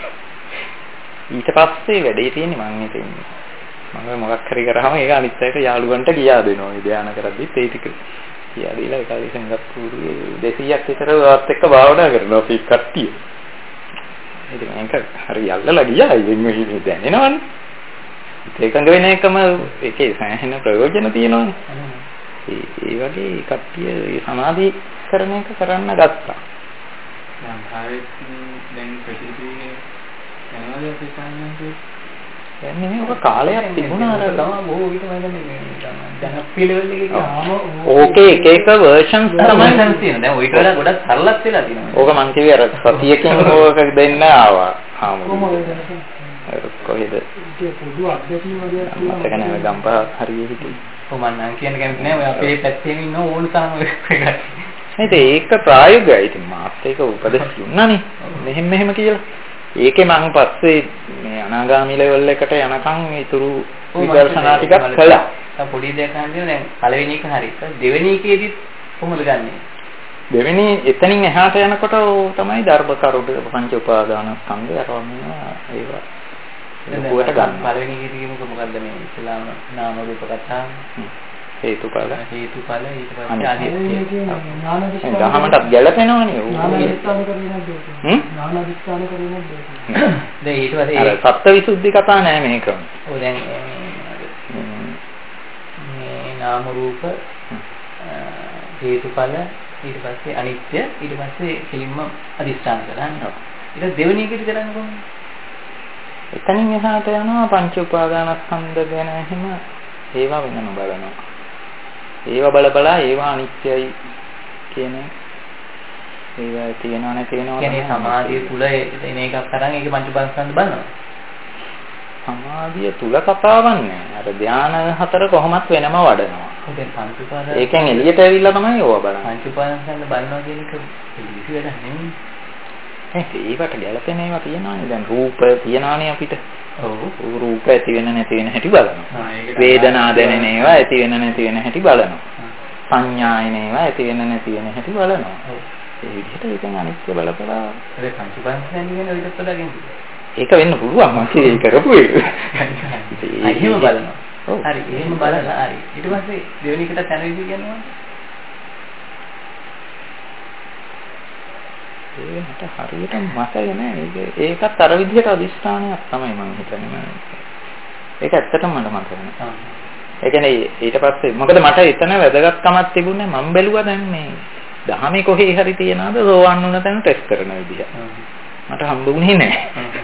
ඊට පස්සේ වැඩේ තියෙන්නේ මම ඉතින් මම මොකක් හරි කරාම ඒක අනිත් අයට යාළුවන්ට කියා දෙනවා. ඒ ධානය කරද්දිත් ඒ ටික කියා දීලා ඒක හරි සිංගප්පූරුවේ දෙසීයක් විතර වත් එක්ක භාවනා කරනවා අපි කට්ටිය. ඉතින් මේක හරි යල්ලලා ගියා. ඉතින් මේ දැනෙනවනේ. ඒකඟ වෙන එකම ඒකේ සෑහෙන ප්‍රයෝජන තියෙනවනේ. ඒ වගේ කට්ටිය සමාධි කරන එක කරන්න ගත්තා.
දැන් කායේ දැන් ප්‍රතිපීනේ යනවාද අපි සාමාන්‍යයෙන්
දැන් මේ ඔක කාලයක් තිබුණා අර
තමයි බොහෝ විට මම දැන් දැන් පිළිවෙල එකේ ආම
ඕකේ එක එක versions තමයි
තියෙනවා. දැන් ඔයිට වඩා ගොඩක් සරලත් වෙලා තියෙනවා.
ඕක මං කිව්වේ අර සතියකින් ඕක දෙන්න ආවා. කොහෙද?
ඒක පොදු අධ්‍යක්ෂණය වගේ
මතක නැහැ ගම්පහ හරිය හිටියේ.
ඔව් මම නම් කියන්න කැමති නෑ. ඔය අපේ පැත්තේ ඉන්න ඕන තරම් එකක්.
නේද ඒක ප්‍රායෝගිකයි. ඉතින් මාත් ඒක උපදෙස් දුන්නානේ. මෙහෙම මෙහෙම කියලා. ඒකේ මම පස්සේ මේ අනාගාමී ලෙවල් එකට යනකම් ඊතුරු විදර්ශනා ටිකක් කළා.
දැන් පොඩි දෙයක් අහන්නේ දැන් පළවෙනි එක හරි. දෙවෙනි එකේදීත් කොහොමද ගන්නෙ?
දෙවෙනි එතනින් එහාට යනකොට තමයි ධර්ම කරුඩ පංච උපාදාන ස්කන්ධය අරවන්නවා ඒවා.
ලකුවට ගන්න. පළවෙනි එකේදී මොකද මේ ඉස්ලාම නාම රූප කතා
හේතුඵල
හේතුඵල ඊට පස්සේ ආදී
දහමටත් ගැලපෙනවනේ ඕක.
නානාදිස්ථාන කරේ නැද්ද? හ්ම්? නානාදිස්ථාන කරේ නැද්ද?
දැන් ඊට පස්සේ
අර සත්ත්වවිසුද්ධි කතා නෑ මේක.
ඔව් දැන් මේ නාම රූප හේතුඵල ඊට පස්සේ අනිත්‍ය ඊට පස්සේ කෙලින්ම අදිස්ථාන කරන්නේ. ඊට දෙවෙනි එකේදී කරන්නේ කොහොමද?
එතනින් එහාට යනවා පංච උපාදානස්කන්ධ ගැන එහෙම ඒවා වෙනම බලනවා. ඒවා බල බලා ඒවා අනිත්‍යයි කියන
ඒවා තියෙනවා නැති වෙනවා.
කියන්නේ සමාධිය තුල එන එකක් තරම් ඒක පංච උපාදානස්කන්ධ බලනවා.
සමාධිය තුල කතාවක් නෑ. අර ධාන හතර කොහොමත් වෙනම වඩනවා.
දැන් පංච උපාදාන
ඒකෙන් එළියට ඇවිල්ලා තමයි ඕවා බලන්නේ.
පංච උපාදානස්කන්ධ බලනවා කියන එක පිළිසි වැඩක් නෙමෙයි.
ඒකට ගැළපෙන ඒවා තියෙනවානේ. දැන් රූප තියෙනවානේ අපිට.
ඔව්.
රූප ඇති වෙන නැති වෙන හැටි බලනවා. වේදනා දැනෙන ඒවා ඇති වෙන නැති වෙන හැටි බලනවා. සංඥායන ඒවා ඇති වෙන නැති වෙන හැටි බලනවා. ඒ විදිහට ඒකෙන් අනිත්‍ය බලපලා
ඒ පංච උපාදානස්කන්ධ කියන්නේ ඔය දෙකත් වලගෙන්.
ඒක වෙන්න පුළුවන් මම කියේ කරපු එක.
එහෙම බලනවා. හරි එහෙම බලලා හරි. ඊට පස්සේ දෙවෙනි එකට තැනෙදි කියනවා.
ඒ මට හරියට මතක නෑ. ඒක ඒකත් අර විදිහට අදිස්ථානයක් තමයි මම හිතන්නේ. ඒක ඇත්තටම මට මතක නෑ. ඒ කියන්නේ ඊට පස්සේ මොකද මට එතන වැදගත්කමක් තිබුණේ මම බැලුවා දැන් මේ දහමේ කොහේ හරි තියනවාද සෝවන් වුණ තැන ටෙස්ට් කරන විදිහ. මට හම්බුනේ නෑ.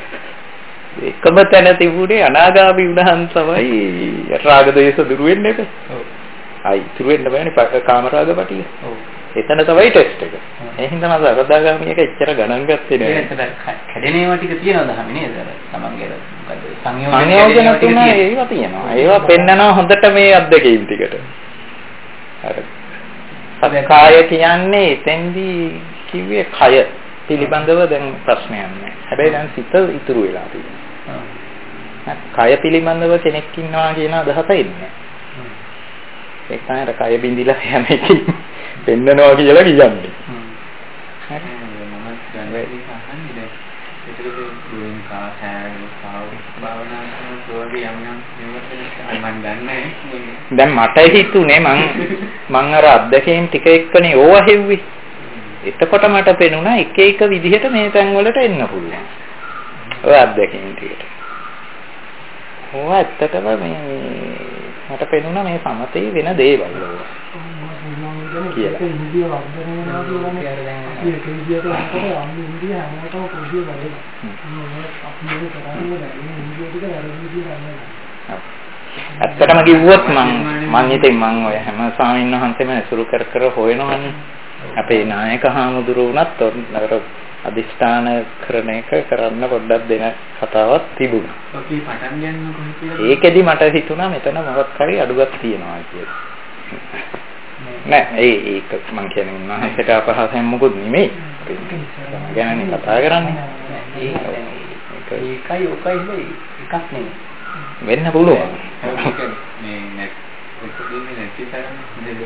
එකම තැන තිබුණේ අනාගාමී වුණහන් තමයි රාග දේශ දුරු වෙන්නේ නැහැ. ඔව්. අයි දුරු වෙන්න බෑනේ කාමරාග පිටිය. ඔව්. එතන තමයි ටෙස්ට් එක. ඒ හින්දා මම අරදාගාමී එක එච්චර ගණන් ගත්තේ නෑ.
ඒකට කැඩෙනේවා ටික තියෙනවද හැම නේද? තමන්ගේ මොකද
සංයෝජන තුන ඒවා තියෙනවා. ඒවා පෙන්නනවා හොඳට මේ අද්දකීම් ටිකට. අර සත්කාය කියන්නේ එතෙන්දී කිව්වේ කය පිළිබඳව දැන් ප්‍රශ්නයක් නෑ. හැබැයි දැන් සිත ඉතුරු වෙලා තියෙනවා. කය පිළිබඳව කෙනෙක් ඉන්නවා කියන අදහස එන්නේ. ඒක තමයි අර කය බින්දිලා යන එකකින් පෙන්නනවා කියලා කියන්නේ.
හරි. මම දැන් අහන්නේ දැන් ඒකද දුවෙන් කා සෑම කාව භාවනා කරන යම් යම් මේවත් මම දන්නේ
දැන් මට හිතුනේ මං මං අර අත්දැකීම් ටික එක්කනේ ඕවා හෙව්වේ. එතකොට මට පෙනුණා එක එක විදිහට මේ තැන් වලට එන්න පුළුවන්. ඔය අත්දැකීම් ටිකට. ඕවා ඇත්තටම මේ මට පෙනුණා මේ සමතේ වෙන දේවල් වල.
කියලා. ඒක ඉන්දිය වර්ධනය වෙනවා කියන්නේ ඒක ඉන්දියට අතට අන්න ඉන්දිය හැමෝටම පොඩි වැඩක්. අපි මේක කරන්නේ නැහැ. ඉන්දිය ටික වැරදි විදියට ගන්නවා.
ඇත්තටම කිව්වොත් මං මං ඉතින් මං ඔය හැම ස්වාමීන් වහන්සේම ඇසුරු කර කර හොයනවනේ. අපේ නායක හාමුදුරුවෝ උනත් අර අදිෂ්ඨාන කරන එක කරන්න පොඩ්ඩක් දෙන කතාවක් තිබුණා.
අපි පටන් ගන්න කොහොමද?
ඒකෙදි මට හිතුණා මෙතන මොකක් හරි අඩුවක් තියෙනවා කියලා. නෑ ඒ ඒක මං කියන්නේ උන්වහන්සේට අපහසුයෙන් මොකුත් නෙමෙයි. ගැනනේ කතා කරන්නේ.
ඒකයි ඔකයි එකක් නෙමෙයි.
වෙන්න පුළුවන්.
මේ net එක දෙන්නේ නැති තරම් නේද?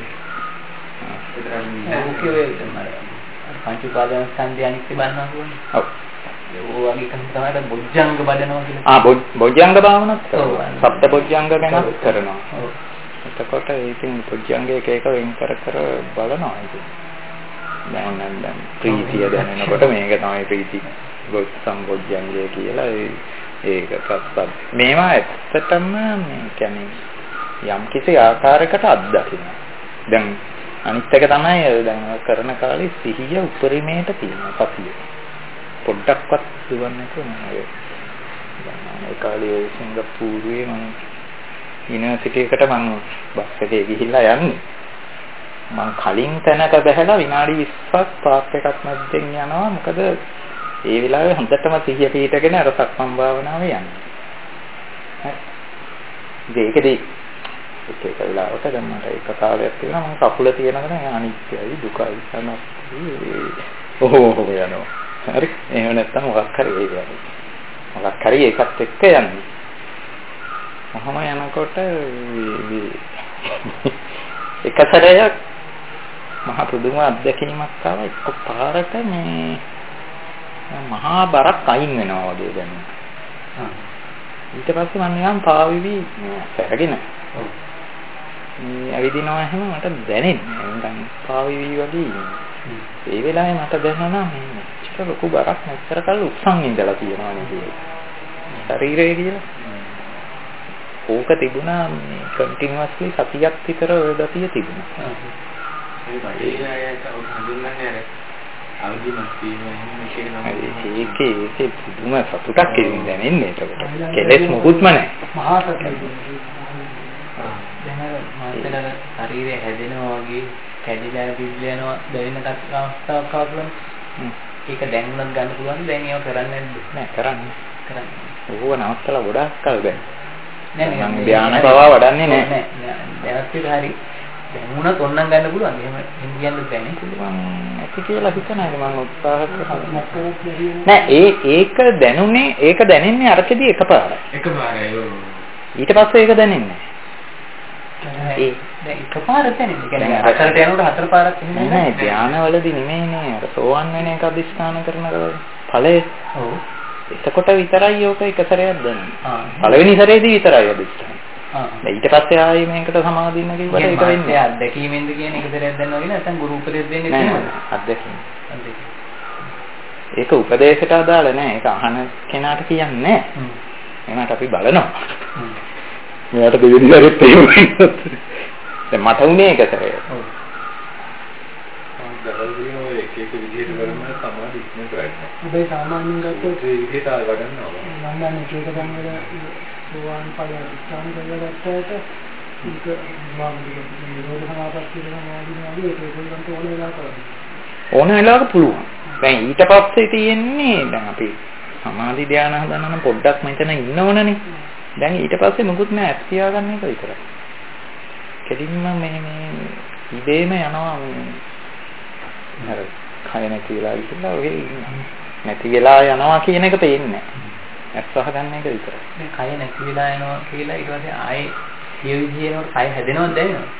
ඕකේ වෙයි පංච උපාදාන ස්කන්ධය අනිත්‍ය බලනවා කියන්නේ.
ඔව්.
ඒ වගේ කම තමයි බොජ්ජංග බඩනවා කියලා.
ආ බොජ්ජංග භාවනාවක් කරනවා. සප්ත බොජ්ජංග ගැන කරනවා. ඔව්. එතකොට ඉතින් බොජ්ජංග එක එක වෙන් කර කර බලනවා ඉතින්. දැන් නම් දැන් ප්‍රීතිය දැනෙනකොට මේක තමයි ප්‍රීති බොජ් සම්බොජ්ජංගය කියලා ඒක සත්‍ය. මේවා ඇත්තටම මේ කියන්නේ යම් කිසි ආකාරයකට අත්දකින්න. දැන් අනිත් එක තමයි දැන් කරන කාලේ සිහිය උපරිමයට තියෙනවා සතිය. පොඩ්ඩක්වත් දුවන්නේ නැතුව මම දැන් ඒ කාලේ සිංගප්පූරුවේ මම යුනිවර්සිටි එකට මම බස් එකේ ගිහිල්ලා යන්නේ. මම කලින් තැනක බැහැලා විනාඩි විස්සක් පාක් එකක් මැද්දෙන් යනවා. මොකද ඒ වෙලාවේ හොඳටම සිහිය පිටගෙන අර සක්මන් භාවනාවේ යන්නේ. හරි. ඒකදී ඒක එක වෙලාවක දැන් මට එක කාලයක් තියෙනවා මම කකුල තියනකොට අනිත්‍යයි දුකයි අනාත්මයි ඕහෝ යනවා. හරි. එහෙම නැත්තම් මොකක් හරි වෙයි යන්නේ. මොකක් හරි ඒකත් එක්ක යන්නේ. මහම යනකොට එක සැරයක් මහා පුදුම අත්දැකීමක් ආවා. එක්ක පාරට මේ මහා බරක් අයින් වෙනවා වගේ දැනෙනවා. ඊට පස්සේ මම නිකන් පාවිවි සැරගෙන. ඔව්. මේ ඇවිදිනවා එහෙම මට දැනෙන්නේ නිකන් පාවිවි වගේ. ඒ වෙලාවේ මට දැනුණා මේ චිත ලොකු බරක් නැතර කල් උත්සන් ඉඳලා තියෙනවා නේද? ශරීරය කියලා. ඕක තිබුණා මේ කන්ටිනියස්ලි සතියක් විතර ඔය ගතිය තිබුණා. ඒ වගේ අයත් හඳුන්වන්නේ අර අවදිමත් වීම එහෙම එකේ ඒකේ ඒකේ පුදුම සතුටක් එන්නේ දැනෙන්නේ එතකොට. කෙලෙස් මොකුත්ම නැහැ.
මහා සතිය.
දැන් මාතලක ශරීරය හැදෙනවා වගේ කැඩිලා පිළිලා යනවා දැනෙන අවස්ථාවක් ආවම ඒක දැන් උනත් ගන්න පුළුවන් දැන් ඒව කරන්නේ නැද්ද?
නෑ කරන්නේ.
කරන්නේ.
ඕව නවත්තලා ගොඩාක් කල් දැන්.
නෑ නෑ
මම ධානය පවා වඩන්නේ නෑ.
නෑ දැනත් ඒක හරි. දැන් උනත් ඔන්නම් ගන්න පුළුවන්. එහෙම හින්දියන්න බෑනේ.
පුළුවන් ඇති කියලා හිතනයි මම උත්සාහ කරන්නේ. නෑ ඒ ඒක දැනුනේ ඒක දැනෙන්නේ අරකදී එකපාරයි.
එකපාරයි.
ඊට පස්සේ ඒක දැනෙන්නේ
නෑ. ඒ දැන් එකපාරට දැනෙන්නේ. කියන්නේ හතරට යනකොට හතර පාරක් එන්නේ
නෑ. ධානවලදී නෙමෙයිනේ අර සෝවන් වෙන එක අදිස්ථාන කරන ඵලය.
ඔව්.
එතකොට විතරයි ඕක එක සැරයක් දැනෙන්නේ. ආ. පළවෙනි සැරේදී විතරයි අදිස්ථාන. ආ. ඊට පස්සේ ආයේ මේකට සමාදින්න කිව්වට ඒක වෙන්නේ
නෑ. අත්දැකීමෙන්ද කියන එක සැරයක් දැනනවා කියලා නැත්නම් ගුරු උපදෙස් දෙන්නේ
නෑ. අත්දැකීම. ඒක උපදේශයට අදාළ නෑ. ඒක අහන කෙනාට කියන්නේ නෑ. හ්ම්. එනකට අපි බලනවා. හ්ම්. මෙයාට දෙවෙනි සැරේත් එහෙම වෙනවා. දැන් මට උනේ ඒක සැරේ. ඔව්.
දරල්දින ඔය එක එක විදිහට කරන සමාධි ඉක්ම කරන්නේ.
ඔබේ සාමාන්‍යයෙන් ගත්තොත්
ඒ විදිහට ආව ගන්නවා.
මම දන්නේ ඒක තමයි සෝවාන් ඵලය ස්ථාන කරලා ගත්තට ඒක මම නිරෝධ සමාපත්තිය සමාධිය වගේ ඒක ඒකෙන්ට ඕන වෙලා කරන්නේ.
ඕන වෙලාවක පුළුවන්. දැන් ඊට පස්සේ තියෙන්නේ දැන් අපි සමාධි ධානය හදන්න නම් පොඩ්ඩක් මෙතන ඉන්න ඕනනේ. දැන් ඊට පස්සේ මොකුත් නෑ ඇස් පියාගන්න එක විතරයි. කෙලින්ම මේ මේ ඉබේම යනවා මේ අර කය නැති වෙලා ඉතිලා ඔහේ නැති වෙලා යනවා කියන එක තේින්නේ නැහැ. ඇස් වහගන්න එක විතරයි.
මේ කය නැති වෙලා යනවා කියලා ඊට පස්සේ ආයේ සිය විදිහේනකොට කය හැදෙනවද දැනෙනවද?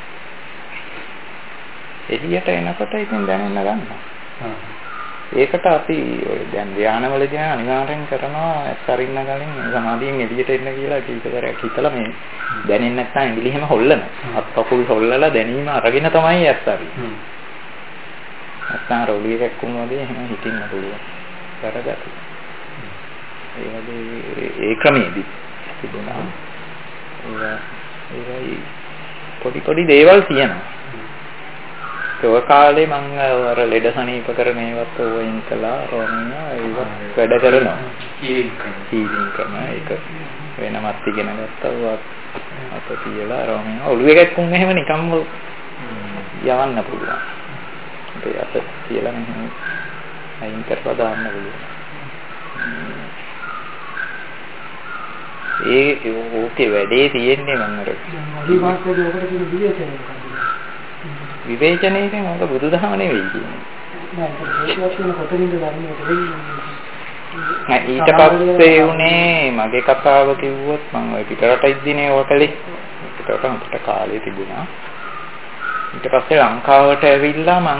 එළියට එනකොට ඉතින් දැනෙන්න ගන්නවා. ඒකට අපි ඔය දැන් ධානවලදී අනිවාර්යෙන් කරනවා ඇස් අරින්න කලින් සමාධියෙන් එළියට එන්න කියලා කීපතරයක් හිතලා මේ දැනෙන්නේ නැත්නම් ඇඟිලි හැම හොල්ලන. අත් කකුල් හොල්ලලා දැනීම අරගෙන තමයි ඇස් අරින්නේ. නැත්නම් රොලිය කැක්කුම් වගේ එහෙම හිටින්න පුළුවන්. කරගන්න. ඒ වගේ ඒ ක්‍රමයේදී තිබුණා. ඒවා ඒවයි පොඩි පොඩි දේවල් තියෙනවා. ඒ කාලේ මම අර ලෙඩ සනීප කරන ඒවත් ඕයින් කළා රෝමිනා ඒව වැඩ කරනවා. හීලින් කරන ඒක වෙනමත් ඉගෙන ගත්තා. අත තියලා රෝමිනා ඔළුවේ කැක්කුම් එහෙම නිකම්ම යවන්න පුළුවන්. ඒ අත කියලා මෙහෙම අයින් කරලා දාන්න පුළුවන්. ඒ ඕකේ වැඩේ තියෙන්නේ මම අර
විවාහකදී ඔකට කියන විවේචනය
විවේචනයේ මොකද බුදුදහම නෙවෙයි කියන්නේ.
නෑ ඒක කියන කොතනින්ද ධර්මයට වෙන්නේ.
නෑ ඊට පස්සේ උනේ මගේ කතාව කිව්වොත් මම ওই පිටරට ඉද්දිනේ ඔකලේ පිටරට හම්පට කාලේ තිබුණා. ඊට පස්සේ ලංකාවට ඇවිල්ලා මං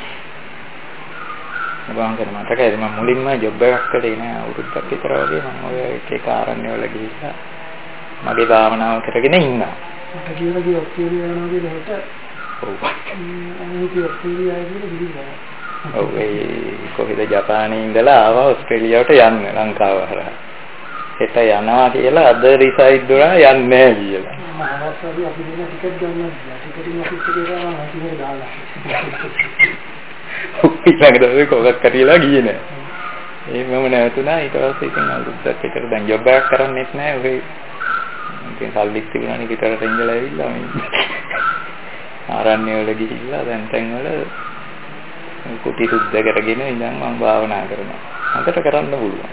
මම කරා මතකයි මම මුලින්ම ජොබ් එකක් කළේ නෑ අවුරුද්දක් විතර වගේ මම ඔය එක එක ආරණ්‍ය වල ගිහිල්ලා මගේ භාවනාව කරගෙන ඉන්නවා.
මට කියලා ගිය ඔස්ට්‍රේලියාව යනවා කියලා හිත
ඔව්.
අනිත් ඔස්ට්‍රේලියාව කියලා ගිහිල්ලා.
ඔව් ඒ කොහෙද ජපානයේ ඉඳලා ආවා ඔස්ට්‍රේලියාවට යන්න ලංකාව හරහා. හෙට යනවා කියලා අද රිසයිඩ් වල යන්නේ නෑ කියලා.
මහවස්වදී අපි දෙන ටිකට් ගන්නවා. ටිකටින් ඔෆිස් එකේ ගාවා හිතේ දාලා.
ඊළඟ දවසේ කොහොමද කරියලා ගියේ නෑ. ඒ මම නැවතුණා ඊට පස්සේ ඉතින් අවුරුද්දක් විතර දැන් ජොබ් එකක් කරන්නේත් නෑ. ඔහේ ඉතින් සල්ලිත් තිබුණානේ පිටරට ඉඳලා ඇවිල්ලා මේ ආරණ්‍ය වල ගිහිල්ලා දැන් තැන් වල කුටි සුද්ධ කරගෙන ඉඳන් මම භාවනා කරනවා. අකට කරන්න පුළුවන්.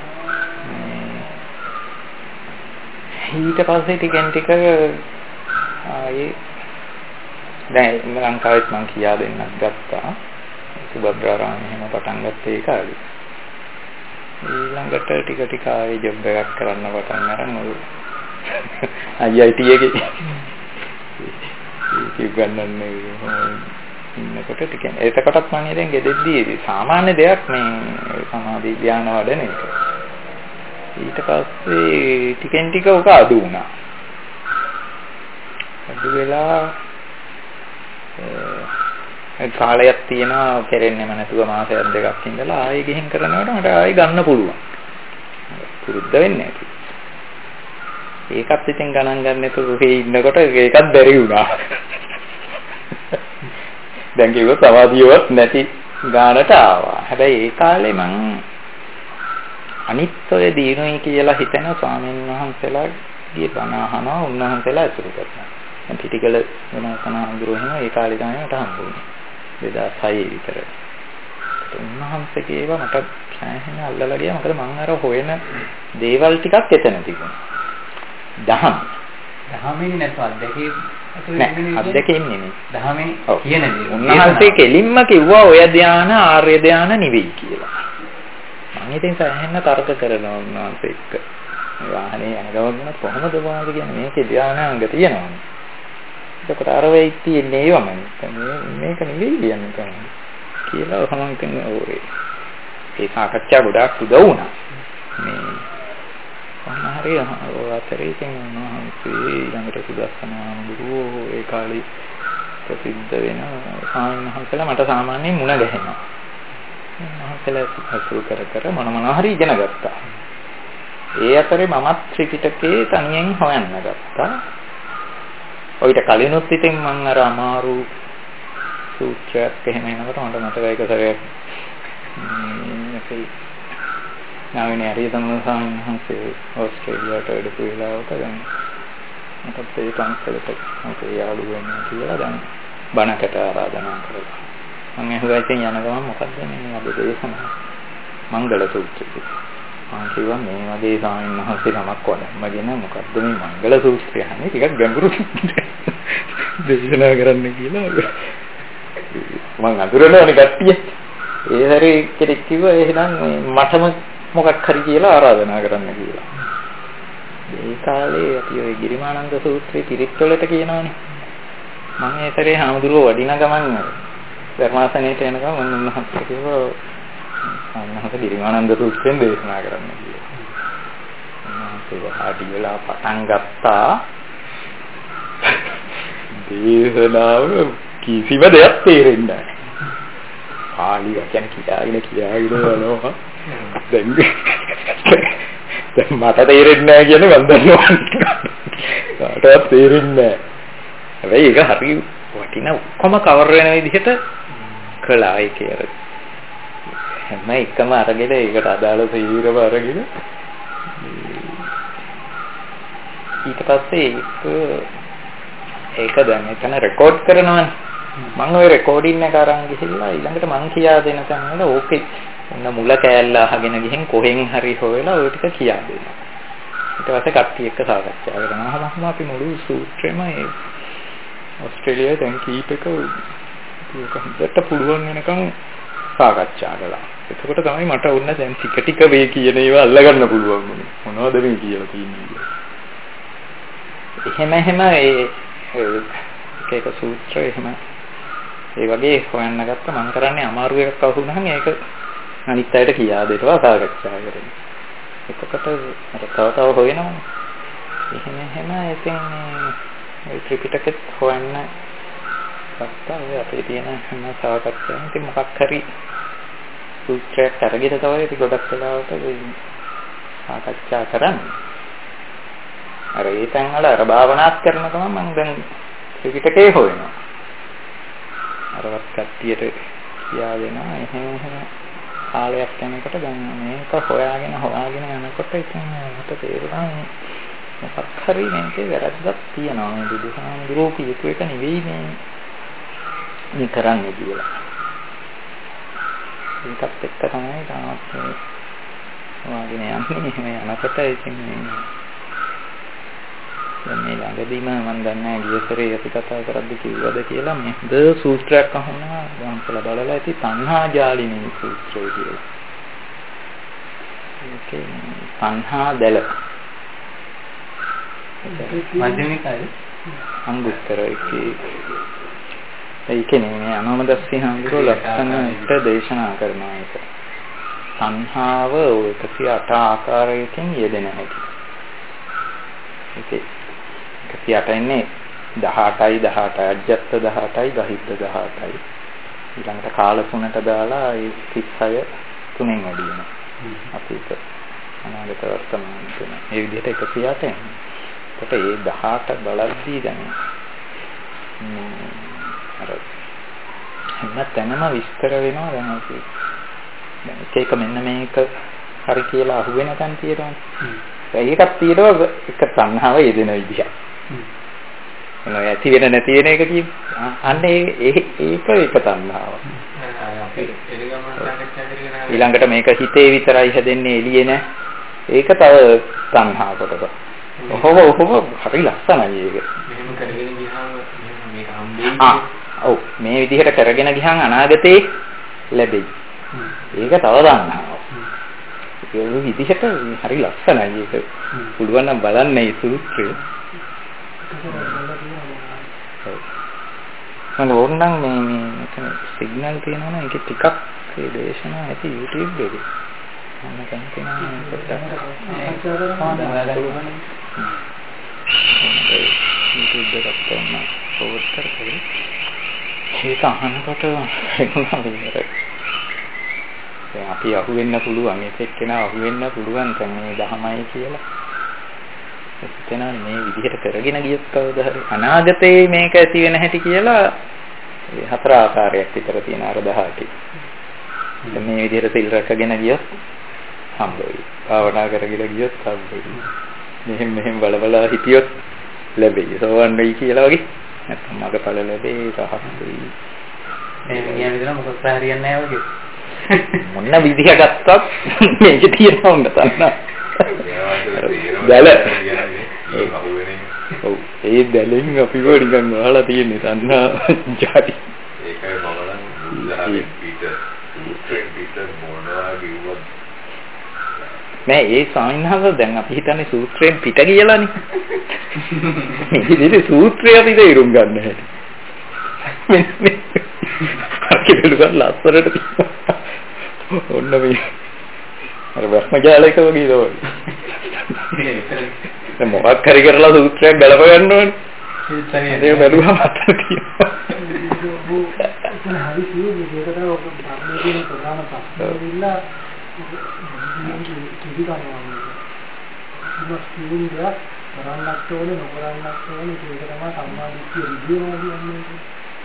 ඊට පස්සේ ටිකෙන් ටික ආයේ දැන් ලංකාවෙත් මම කියා දෙන්නත් ගත්තා. සුබද්‍රාරාමයේ හැම පටන් ගත්තේ ඒ කාලේ. ඊළඟට ටික ටික ආයේ ජොබ් එකක් කරන්න පටන් අරන් ඔය I I T එකේ ඒක ගන්නන්නේ ඉන්නකොට ටික එතකොටත් මම ඉතින් ගෙදෙද්දී සාමාන්‍ය දෙයක් මේ සමාධි ධ්‍යාන වඩන එක. ඊට පස්සේ ටිකෙන් ටික උක අඩු වුණා. අඩු වෙලා ඒ කාලයක් තියෙනවා කෙරෙන්නේම නැතුව මාසයක් දෙකක් ඉඳලා ආයෙ ගිහින් කරනකොට මට ආයෙ ගන්න පුළුවන්. පුරුද්ද වෙන්නේ නැති. ඒකත් ඉතින් ගණන් ගන්න නැතුව ඔහේ ඉන්නකොට ඒකත් බැරි වුණා. දැන් කිව්වොත් සමාධියවත් නැති ගානට ආවා. හැබැයි ඒ කාලේ මං අනිත් ඔය දිනුයි කියලා හිතන ස්වාමීන් වහන්සේලාගේ බණ අහනවා උන්වහන්සේලා අසුරු කරනවා. දැන් පිටිකල වෙනසන අඳුර එහෙම ඒ කාලේ තමයි මට හම්බුනේ. දෙදාස් හය විතර.
උන්වහන්සේගේ ඒවා මට සෑහෙන අල්ලලා ගියා. මොකද මම අර හොයන දේවල් ටිකක් එතන තිබුණා. දහම්.
දහමෙන් නැත්නම් අද්දකේ
නෑ අද්දකේ නෙමෙයි.
දහමෙන් කියන දේ.
උන්වහන්සේ කෙලින්ම කිව්වා ඔය ධාන ආර්ය ධාන නෙවෙයි කියලා. මම ඉතින් සෑහෙන තර්ක කරනවා උන්වහන්සේ එක්ක. මේ වාහනේ යන ගමන් කොහොමද වාහනේ කියන්නේ මේකේ ධානාංග තියෙනවනේ. ඒකට අර වෙයි තියෙන්නේ ඒවම. මේක නෙවෙයි කියන්නේ කොහොමද කියලා මම ඉතින් ඕරේ. ඒ සාකච්ඡා ගොඩාක් උදව් වුණා. මේ සමහරේ අතරේ ඉතින් උන්වහන්සේ ඊළඟට සුදස්සනා ගුරු ඒ කාලේ ප්‍රසිද්ධ වෙන සාමණේරයන්ලා මට සාමාන්‍යයෙන් මුණ ගැහෙනවා. මහසලා අසුරු කර කර මොන මොනවා හරි ඉගෙන ගත්තා. ඒ අතරේ මමත් ත්‍රිපිටකේ තනියෙන් හොයන්න ගත්තා. ඔයිට කලිනුත් ඉතින් මම අර අමාරු සූත්‍රයක් එහෙම එනකොට මට මතකයි එක සැරයක් මේ නාවිනේ හරි තමයි සාමහන්සේ ඕස්ට්‍රේලියාවට වැඩපු වෙලාවක දැන් මට ඒ කන්සල්ට් එකේ යාළු වෙන්න කියලා දැන් බණකට ආරාධනා කරලා මම ඇහුවා ඉතින් යන ගමන් මොකද්ද මේ අද දේශනාව මංගල සූත්‍රය. මම කිව්වා මේ වගේ ස්වාමීන් වහන්සේ නමක් වඩම්මගෙන මොකද්ද මේ මංගල සූත්‍රය අහන්නේ ටිකක් ගැඹුරු දේශනා කරන්න කියලා මම අඳුරනවනේ කට්ටිය. ඒ හැරේ කෙනෙක් කිව්වා එහෙනම් මටම මොකක් හරි කියලා ආරාධනා කරන්න කියලා. ඒ කාලේ අපි ওই ගිරිමානන්ද සූත්‍රයේ පිරිත් වලට කියනවනේ. මම ඒ හැරේ හාමුදුරුවෝ වඩින ගමන් ධර්මාසනයට යන ගමන් උන්වහන්සේ කිව්වා අන්නහත ගිරිමානන්ද සූත්‍රයෙන් දේශනා කරන්න කියලා. උන්වහන්සේ වහාටි වෙලා පටන් ගත්තා. දේශනාව කිසිම දෙයක් තේරෙන්නේ නැහැ. පාලි වචන කියාගෙන කියාගෙන යනවා. දැන් දැන් මට තේරෙන්නේ නැහැ කියන්නේ මම දන්නවා. කාටවත් තේරෙන්නේ නැහැ. හැබැයි ඒක හරි වටිනා ඔක්කොම කවර් වෙන විදිහට කළා ඒක අර. හැම එකම අරගෙන ඒකට අදාළ තීරව අරගෙන ඊට පස්සේ ඒක දැන් එතන රෙකෝඩ් කරනවානේ. මම ওই රෙකෝඩින් එක අරන් ගිහිල්ලා ඊළඟට මං කියා දෙන තැන් වල ඕකේ ඔන්න මුල කෑල්ල අහගෙන ගිහින් කොහෙන් හරි හොයලා ඔය ටික කියා දෙනවා. ඊට පස්සේ කට්ටිය එක්ක සාකච්ඡා කරනවා. මම අපි මුළු සූත්‍රෙම ඒ ඕස්ට්‍රේලියාවේ දැන් කීප එක ඒක හොඳට පුළුවන් වෙනකන් සාකච්ඡා කළා. එතකොට තමයි මට ඕන දැන් ටික ටික වේ කියන ඒවා අල්ලගන්න පුළුවන් වුණේ. මොනවද මේ කියලා තියෙන්නේ. එහෙම එහෙම ඒ ඒක සූත්‍රය එහෙම ඒ වගේ හොයන්න ගත්ත මම කරන්නේ අමාරු එකක් අහු වුණාම ඒක අනිත් අයට කියා දෙනවා සාකච්ඡා කරගෙන. එතකොට අර තව තව හොයනවා. එහෙම එහෙම ඉතින් මේ ත්‍රිපිටකෙත් හොයන්න ගත්තා. ඔය අපේ තියෙන හැම සාකච්ඡාවකම ඉතින් මොකක් හරි සූත්‍රයක් අරගෙන තමයි ඉතින් ගොඩක් වෙලාවට සාකච්ඡා කරන්නේ. අර ඒ තැන් වල අර භාවනාත් කරන ගමන් මම දැන් ත්‍රිපිටකේ හොයනවා. අරවත් කට්ටියට කියා දෙනවා. එහෙම එහෙම කාලයක් යනකොට දැන් මේක හොයාගෙන හොයාගෙන යනකොට ඉතින් මට තේරුණා මොකක් හරි මේකේ වැරද්දක් තියෙනවා. මේ බුදුහාමුදුරුවෝ කියපු එක නෙවෙයි මේ මේ කරන්නේ කියලා. ඒකත් එක්ක තමයි තාමත් හොයාගෙන යන්නේ. එහෙම යනකොට ඉතින් මේ ළඟදීම මම දන්නේ නැහැ ගියසරේ අපි කතා කරද්දි කිව්වද කියලා මේ හොඳ සූත්‍රයක් අහුණා වහන්සලා බලලා ඇති තණ්හා ජාලිනී සූත්‍රය කියලා. ඒකේ තණ්හා දැල මධ්‍යමිකයි අංගුත්තර එකේ ඒකේ නේ අනෝමදස්සී හඳුරෝ ලක්ෂණයට දේශනා කරනවා ඒක. තණ්හාව එකසිය අට ආකාරයකින් යෙදෙන හැටි. ඒකේ එකසිය අට ඉන්නේ දහඅටයි දහඅටයි අජ්ජත් දහඅටයි ගහිද්ද දහඅටයි ඊළඟට කාල තුනට දාලා ඒ තිස් හය තුනෙන් වැඩි වෙනවා. අපිට අනාගත වර්තමාන තුන. මේ විදිහට එකසිය අට එන්නේ. ඒකට ඒ දහඅට බලද්දී දැන් අර හැම තැනම විස්තර වෙනවා දැන් අපි දැන් එක එක මෙන්න මේක හරි කියලා අහුවෙන තැන් තියෙනවා. ඒකක් තියෙනවා එක තණ්හාව යෙදෙන විදිහ. එනවා ඇති වෙන නැති වෙන එක කියන්නේ. අන්න ඒ ඒක ඒක තණ්හාව. ඊළඟට මේක හිතේ විතරයි හැදෙන්නේ එළියේ නෑ. ඒක තව තණ්හා කොටස. ඔහොම ඔහොම හරි ලස්සනයි ඒක.
මෙහෙම කරගෙන ගියාම මේක හම්බෙන්නේ.
ආ ඔව් මේ විදිහට කරගෙන ගියාම අනාගතේ ලැබෙයි. ඒක තව තණ්හාවක්. ඒ විදිහට හරි ලස්සනයි ඒක. පුළුවන් නම් බලන්න මේ සූත්‍රය. මම ඕනනම් මේ මේ මෙතන සිග්නල් තියෙනවා නම් ඒකේ ටිකක් ඒ දේශනා ඇති YouTube එකේ. මම කැමති නම් පොඩ්ඩක් YouTube එකක් ගන්න පොත් කරේ. ඒක අහනකොට දැන් අපි අහු වෙන්න පුළුවන් මේක කෙනා අහු වෙන්න පුළුවන් දැන් මේ දහමයි කියලා. එතන මේ විදිහට කරගෙන ගියොත් කවදා හරි අනාගතේ මේක ඇති වෙන හැටි කියලා ඒ හතර ආකාරයක් විතර තියෙන අර දහටි. මේ විදිහට සිල් රැකගෙන ගියොත් හම්බ වෙයි. භාවනා කරගෙන ගියොත් හම්බ වෙයි. මෙහෙම මෙහෙම බල බල හිටියොත් ලැබෙයි. සෝවන් වෙයි කියලා වගේ. නැත්නම් මගපල ලැබෙයි, රහත් වෙයි.
මේ මිනිහා විතර මොකක්ද හරියන්නේ නැහැ වගේ.
මොන විදිහ ගත්තත් මේක තියෙනවා උන්න තන්න. දැල. ඔව් ඒ දැලෙන් අපි වඩින් වහලා තියෙන්නේ තන්නා ජාති.
ඒකයි මම නම් උදාහරණ පිට සූත්‍රෙන් පිට මොනවා කිව්වද
මේ ඒ සාමිනහස දැන් අපි හිතන්නේ සූත්‍රයෙන් පිට කියලානේ. මේ සූත්‍රය අපි තේරුම් ගන්න හැටි. මේ අරකිලුක ලස්සරට ඔන්න මේ අර බ්‍රහ්මජාලයක වගේ දවල්. දැන් මොකක් හරි කරලා සූත්‍රයක් ගලප ගන්න ඕනේ. ඒක බැලුවම අතට තියෙනවා.
ඒක හරි සියුම් දෙයකට ඔබ ධර්මයේ ප්‍රධාන ප්‍රශ්න විලා කිවි ගන්නවා. ඉතින් සියුම් දෙයක් කරන්නත් ඕනේ නොකරන්නත් ඕනේ ඒක තමයි සම්මාදිට්ඨිය ඍජුවනවා කියන්නේ.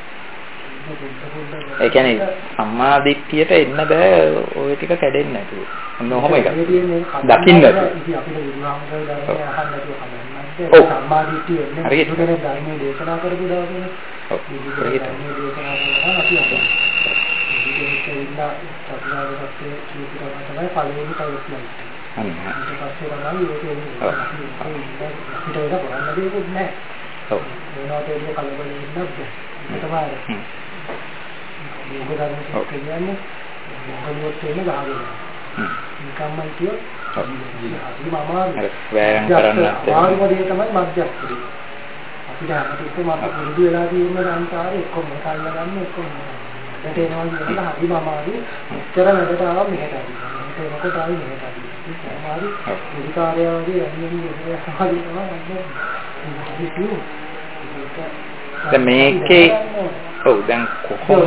ඒ කියන්නේ සම්මාදිට්ඨියට එන්න බෑ ඔය ටික කැඩෙන්නේ නැතුව. ඔන්න ඔහොම එකක්. දකින්න නැතුව.
ඉතින් අපිට විද්‍යාවන්තව ධර්මය අහන්න නැතුව කමන්නේ. සම්මාදිට්ඨිය එන්නේ ඒකනේ ධර්මයේ දේශනා කරපු දවසනේ.
ඔව්.
ඒක ධර්මයේ දේශනා කරනවා අපි අහනවා. ඒක ඉන්න සත්‍යවාදයේ කීප තමයි පළවෙනි කවස්ලයි.
අන්න.
ඊට පස්සේ තමයි ඒක අපිට ඒක කරන්න දෙයක් නැහැ.
ඔව්.
මොනවද ඒක කලබල වෙන්නත් බෑ. ඒක තමයි. මොකද අර කියන්නේ මොකද වෙන්නේ ගහගෙන. නිකම්ම කියොත් අපි මම
වෑයම් කරන්න
ආරම්භය තමයි මධ්‍යස්ථිරි. අපිට හැමතිස්සෙම අපි පුරුදු වෙලා තියෙන අන්තරේ එක්කම මොකල්ල ගන්න එක්කම මට එනවා කියලා හරි මමාරි උත්තර වැඩට ආවා මෙහෙට ආවා. මේක එනකොට ආවි මෙහෙට ආවි. මමාරි විකාරය වගේ යන්නේ ඉන්නේ සමාධිය තමයි.
දැන් මේකේ ඔව් දැන් කොහොමද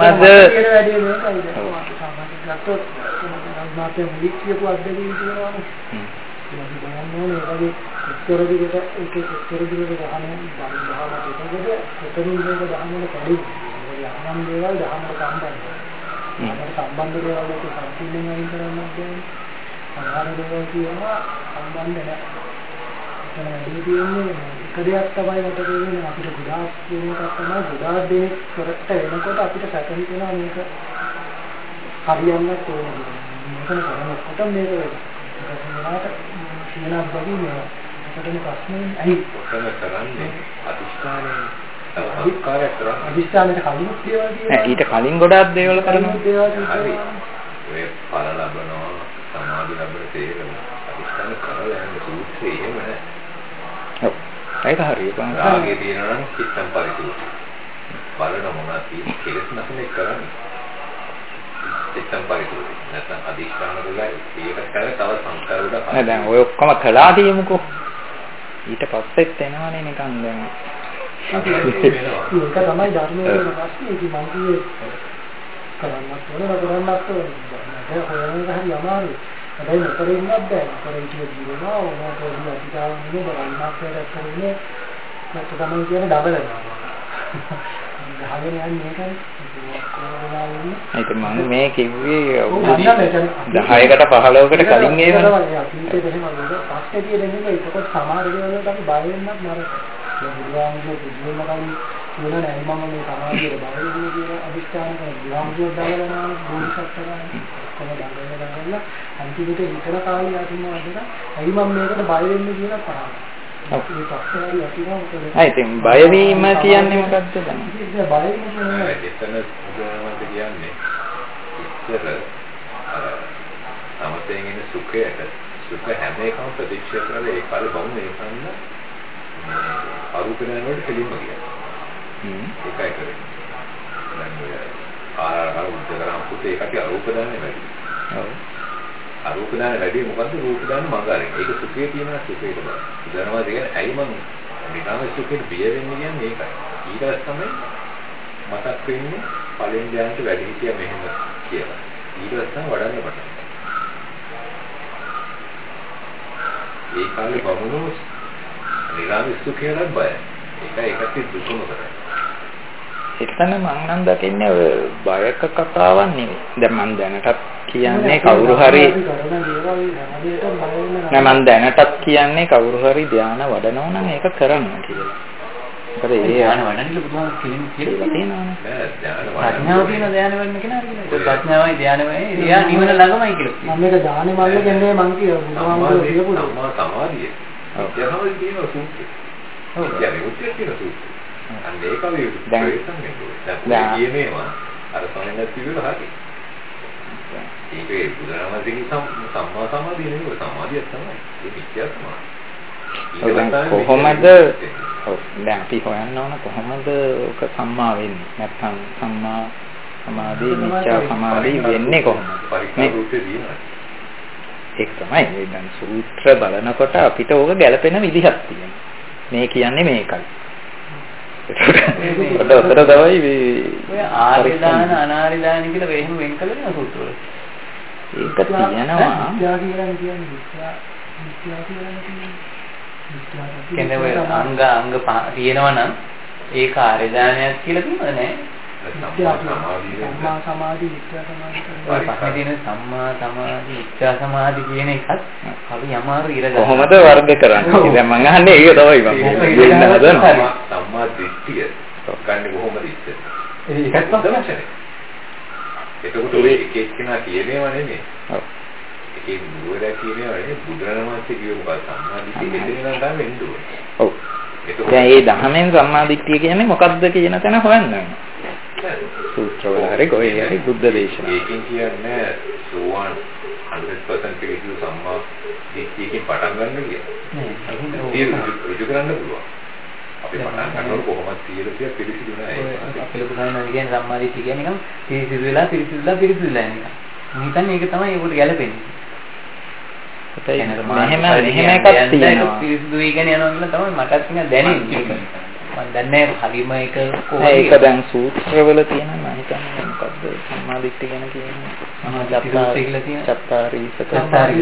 මාතේ මුලිකයපු අද්දකින් කියනවානේ. අපි බලන්නේ ඒ වගේ උත්තර දිගට ඒක උත්තර දිගට ගහන බාහමට ඒකද උත්තරින් මේක ගහනකොට කැඩි. ඒ යහනම් දේවල් දහමට සම්බන්ධයි. ඒකට සම්බන්ධ දේවල් එක සම්පූර්ණයෙන් අයින් කරන්න බෑ. අනාර දේවල් කියනවා සම්බන්ධ නැහැ. ඒ කියන්නේ එක දෙයක් තමයි මට තේරෙන්නේ අපිට ගොඩාක් කියන එකක් තමයි ගොඩාක් දෙනෙක් කරට වෙනකොට අපිට සැක හිතෙනවා මේක හරියන්නත් ඕනේ. මෙතන කරනකොට මේක වෙනවා. ඒක මොනවාට කියනවා වගේ නේද? ඒකටම ප්‍රශ්නේ ඇයි
ඔතන කරන්නේ අදිස්ථානයේ අදිස්කාරයක් කරන්නේ.
අදිස්ථානයේ කලින් දේවල් කියනවා.
ඊට කලින් ගොඩාක් දේවල් කරනවා.
හරි. ඔය පල ලබනවා සමාධි ලැබෙන තේරෙන අදිස්ථාන කරලා යන සූත්‍රය එහෙම නෑ.
ඔව්. ඒක හරියට
රාගයේ තියෙනවා නම් චිත්තම් පරිසූති. බලන මොනවද තියෙන්නේ කෙලස් නැසනේ කරන්නේ. චිත්තම් පරිසූති. නැත්නම් අදිස්ථාන වල ඒක කරලා තව සංස්කාර වල
නෑ දැන් ඔය ඔක්කොම කළා තියමුකෝ. ඊට පස්සෙත් එනවනේ නිකන් දැන්
ඒක තමයි ධර්මයේ ප්‍රශ්නේ. ඉතින් මම කියේ කරන්නත් ඕනේ කරන්නත් ඕනේ. ඒක හොයන්න හරි අමාරුයි. හැබැයි නොකර ඉන්නත් බෑ. නොකර ඉතින් ජීවනවා ඕනකට අධිකාරම් නේ බලන්නත් කරන්නේ. ඒක තමයි කියන්නේ ඩබල් එක. ගහගෙන යන්නේ මේකනේ.
ඒක මම මේ කිව්වේ දහයකට පහළොවකට කලින් ඒවනේ.
අතීතේ එහෙම වුණා. පස්සේ තියෙන්නේ ඒකත් සමහර දේවල් වලට අපි බය වෙන්නත් නරකයි. බුදුහාමුදුරුවෝ පුදුම කලින් කියන නෑ මම මේ සමාධියට බය වෙන්නේ කියලා අදිස්ථාන කරලා බුදුහාමුදුරුවෝ දාලා යනවා බෝධිසත්වයන් කොහොමද දාගෙන දාලා අන්තිමට විතර කාලේ යටිනවා අදලා ඇයි මම මේකට බය වෙන්නේ කියලා තරහා. ඔව් මේ පස්සාරි යටිනවා මොකද?
ආ ඉතින් බය වීම කියන්නේ මොකද්ද දැන්?
ඒක බය කියන්නේ
එතන බුදුහාමුදුරුවෝ කියන්නේ ඉස්සර අර සමතෙන් එන සුඛයට සුඛ හැම එකම ප්‍රතික්ෂේප කරලා ඒ කාලේ බවුන ඒකන්න අරූප ඥාන වලට දෙලින්ම ගියා. හ්ම් ඒකයි කරේ. දැන් ආර උද්දකරම් පුතේ ඒකට අරූප ඥානෙ වැඩි. ඔව්. අරූප ඥානෙ වැඩි මොකද්ද රූප ඥාන මඟහරින්. ඒක සුඛයේ තියෙන සුඛයට බල. උදාහරණයක් දෙන්න ඇයි මම නිකාම සුඛයට බිය වෙන්නේ කියන්නේ ඒකයි. ඊට තමයි මතක් වෙන්නේ පළවෙනි ඥානට වැඩි හිටියා මෙහෙම කියලා. ඊට පස්සේ වඩන්න පටන් ඒ කාලේ බමුණු නිරාමිස් සුඛයට බයයි. ඒක ඒකත් දුකම කරා.
එතන මම නම් දකින්නේ බයක කතාවක් නෙවෙයි. දැන් මම දැනටත් කියන්නේ කවුරු හරි නෑ මම දැනටත් කියන්නේ කවුරු හරි ධානය වඩනවා නම් ඒක කරන්න කියලා. මොකද ඒ ධානය වඩන්න බුදුහාම කියලා තියෙනවානේ.
නෑ ධානය
ප්‍රඥාව තියෙන ධානය වඩන්න කෙනා කියලා. ප්‍රඥාවයි ධානයමයි එයා නිවන ළඟමයි කියලා.
මම මේක ධානය මල්ල කියන්නේ මං කියව බුදුහාම කියපු
සම්මා සමාධිය. යහමල් කියන සූත්‍රය. ඔව් කියන්නේ උත්තර කියන සූත්‍රය. අන්න ඒක අපි ප්‍රයත්න කරනවා. දැන් කියනේවා අර සමනත් කිව්වල හරි. ඒකේ බුදුරජාණන්ගේ සම්මා සමාධිය නෙවෙයි සමාධිය තමයි. ඒ විද්‍යාව තමයි.
කොහොමද ඔව් දැන් අපි හොයන්න ඕන කොහොමද ඔක සම්මා වෙන්නේ? නැත්නම් සම්මා සමාධි මිච්ඡා සමාධි වෙන්නේ කොහොමද?
පරික්ෂා රූපේ දිනනවා.
ඒක තමයි දැන් සූත්‍ර බලනකොට අපිට ඕක ගැලපෙන විදිහක් තියෙනවා. මේ කියන්නේ මේකයි. ඒක උතර තමයි මේ
ඔය ආර්ය දාන අනාර්ය දාන කියලා වෙහෙම වෙන් කළේ සූත්‍රවල.
ඒක තියෙනවා.
විද්‍යාව කියලා කියන්නේ විද්‍යාව විද්‍යාව කියන්නේ
කියන්නේ ඔය අංග අංග තියෙනවා නම් ඒක ආර්ය දානයක් කියලා තියෙනවද නැහැ?
සම්මා සමාධි විද්‍යා සමාධි
පස්සේ තියෙන සම්මා සමාධි ඉච්ඡා සමාධි කියන එකත් අපි යමාරු ඉර ගන්න
කොහොමද වර්ග කරන්නේ? දැන් මම අහන්නේ ඒක තමයි මම හදනවා.
සම්මා දිට්ඨිය ගන්න කොහොමද ඉස්සෙල්ලා?
ඒකත් තමයි.
එතකොට ඔය එක එක්කෙනා කියනේවා නෙමෙයි. ඔව්. ඒකේ නුවර කියනේවා නෙමෙයි බුදුරණන් වහන්සේ කියව මොකක්ද සම්මා දිට්ඨිය දෙන්නා තමයි වෙන්නේ.
ඔව්. දැන් මේ දහමෙන් සම්මා දිට්ඨිය කියන්නේ මොකක්ද කියන තැන හොයන්න ඕනේ. සූත්‍රවල හරි කොහේ හරි බුද්ධ දේශනා.
ඒකෙන් කියන්නේ සෝවාන් hundred percent පිළිතුරු සම්මා දිට්ඨියකින් පටන් ගන්න කියන්නේ. ඒක රුජු කරන්න පුළුවන්. අපි පටන් ගන්නකොට කොහොමද සියලුසිය පිළිසිදු නැහැ.
අපේ ලොකුසාරණ කියන්නේ සම්මා දිට්ඨිය කියන්නේ නිකන් පිළිසිදු වෙලා පිළිසිදුලා පිළිසිදුලා නිකන්. මම හිතන්නේ ඒක තමයි ඒකට ගැලපෙන්නේ.
මෙහෙම මෙහෙම එකක් තියෙනවා.
පිළිසිදු වෙගෙන යනවා කියලා තමයි මටත් නිකන් දැනෙන්නේ. මම දන්නේ හරිම එක
කොහොමද ඒක දැන් සූත්‍රවල තියෙනවා මම හිතන්නේ මොකද්ද සම්මා දිට්ඨිය ගැන කියන්නේ
මහා චත්තාරි කියලා තියෙන
චත්තාරි
චත්තාරි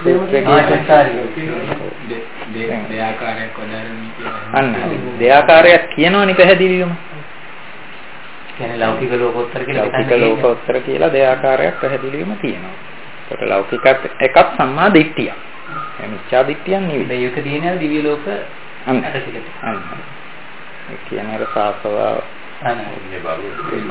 දෙයාකාරයක් වදාරන්නේ කියලා අන්න දෙයාකාරයක් කියනවනේ පැහැදිලිවම
කියන්නේ ලෞකික ලෝකෝත්තර කියලා
ලෞකික ලෝකෝත්තර කියලා දෙයාකාරයක් පැහැදිලිවම තියෙනවා ඒකට ලෞකිකත් එකක් සම්මා දිට්ඨිය මිච්ඡා දිට්ඨියක් නෙවෙයි
ඒක තියෙනවා දිව්‍ය ලෝක
අන්න
අටසිකට
අන්න ඒ කියන්නේ අර සාසව
අනේ බාරු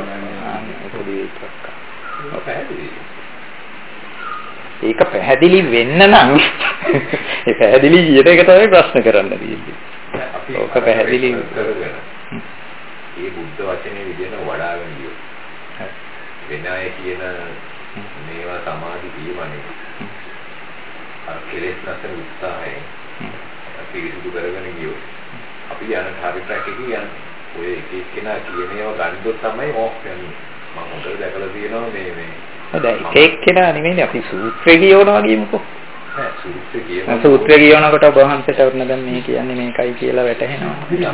ඒක පැහැදිලි වෙන්න නම් ඒ පැහැදිලි කියන එක තමයි ප්‍රශ්න කරන්න තියෙන්නේ. ඒක පැහැදිලි
කරගෙන ඒ බුද්ධ වචනේ විදිහට වඩාගෙන ගියොත් වෙන අය කියන මේවා සමාධි කියවනේ අර කෙලෙස් නැසෙන උත්සාහයෙන් පිළිසුදු කරගෙන ගියොත් අපි යන හරි ට්‍රැක් එකේ යන ඔය එක එක්කෙනා කියන ඒවා ගන්නොත් තමයි ඕෆ් වෙන්නේ මම හොඳට දැකලා තියෙනවා මේ මේ
හොඳයි එක එක්කෙනා නෙමෙයි අපි සූත්‍රය කියවනවා කියමුකෝ
නෑ සූත්‍රය කියනවා
සූත්‍රය කියනකොට ඔබ වහන්සේට වුණ දැන් මේ කියන්නේ මේකයි කියලා වැටහෙනවා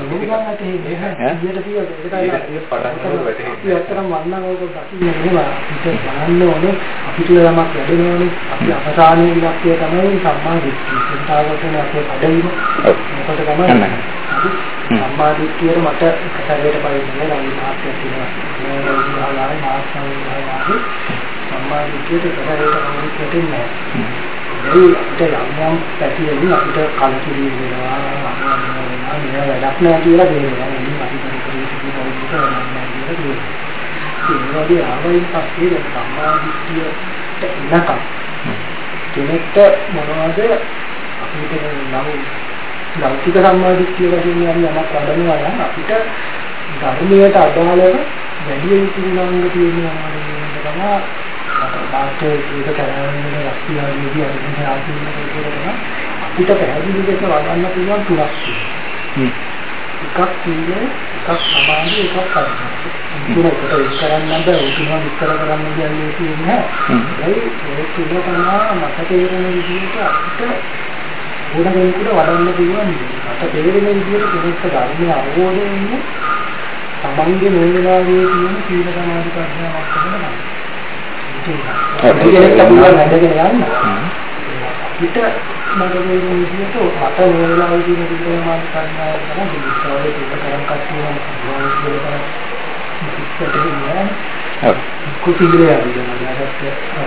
අපිට යමක් වැඩෙනවනේ අපි අවසානයේ ඉලක්කය තමයි සම්මා දිට්ඨිය. සංතාවකන අපේ කඩවීම. මොකට තමයි සම්මා දිට්ඨියට මට කතරේට පරිදි නෑ මාර්ගයක් තියෙනවා. මේ උදාහරණයක් මාර්ගය සම්මා දිට්ඨියට කතරේට පරිදි නෑ. ඒ අපිට යම් යම් පැතිවලින් අපිට කලකිරීම වෙනවා වෙනවා මේවා වැඩක් නෑ කියලා තේරෙනවා. ඉතින් අපි කරේ සිදුවන විදිහට නෑ කියලා තේරෙනවා. ඒ වගේ ආවයින් පස්සේ දැන් සම්මාදිට්ඨියට එනකම් කෙනෙක්ට මොනවද අපිට නම් ලෞකික සම්මාදිට්ඨිය වශයෙන් යම් යමක් වඩනවා නම් අපිට ධර්මයට අදාළව වැඩි යුතු නාංග තියෙනවා තමයි ඩාක්ටර් ඒක කරන්නේ රක්තියාවේදී අරගෙන ආසින්න කරනවා අපිට පැහැදිලි දෙයක් වඩන්න පුළුවන් තුනක් එකක් කියන්නේ එකක් සමාධිය එකක් පරිඥා තුනකට ඒක කරන්න බෑ ඒක නම් විස්තර කරන්න කියන්නේ කියන්නේ ඒ ඒ තුන තමයි මට තේරෙන විදිහට අපිට ඕන කෙනෙකුට වඩන්න පුළුවන් මට තේරෙන විදිහට කෙනෙක්ට ධර්මය අවබෝධ වෙන්නේ සමන්ගේ මේ වෙලාවේ තියෙන සීල සමාධි ප්‍රඥාවක් තමයි. ඒක පුළුවන් වැඩගෙන යන්න. අපිට මට මේ විදිහට මට මේ වෙලාවේ තියෙන සීල සමාධි ප්‍රඥාව තමයි විශ්වාසයේ ඒක කරන් කට්ටියම පුළුවන් කියලා ඉස්සරහින් යන්න. කුසීලේ ආවිදන නැගත්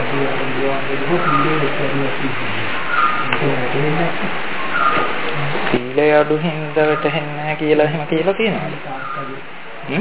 සීලය අඩු හින්දා වැටෙන්නේ නැහැ කියලා එහෙම කියලා තියෙනවා. හ්ම්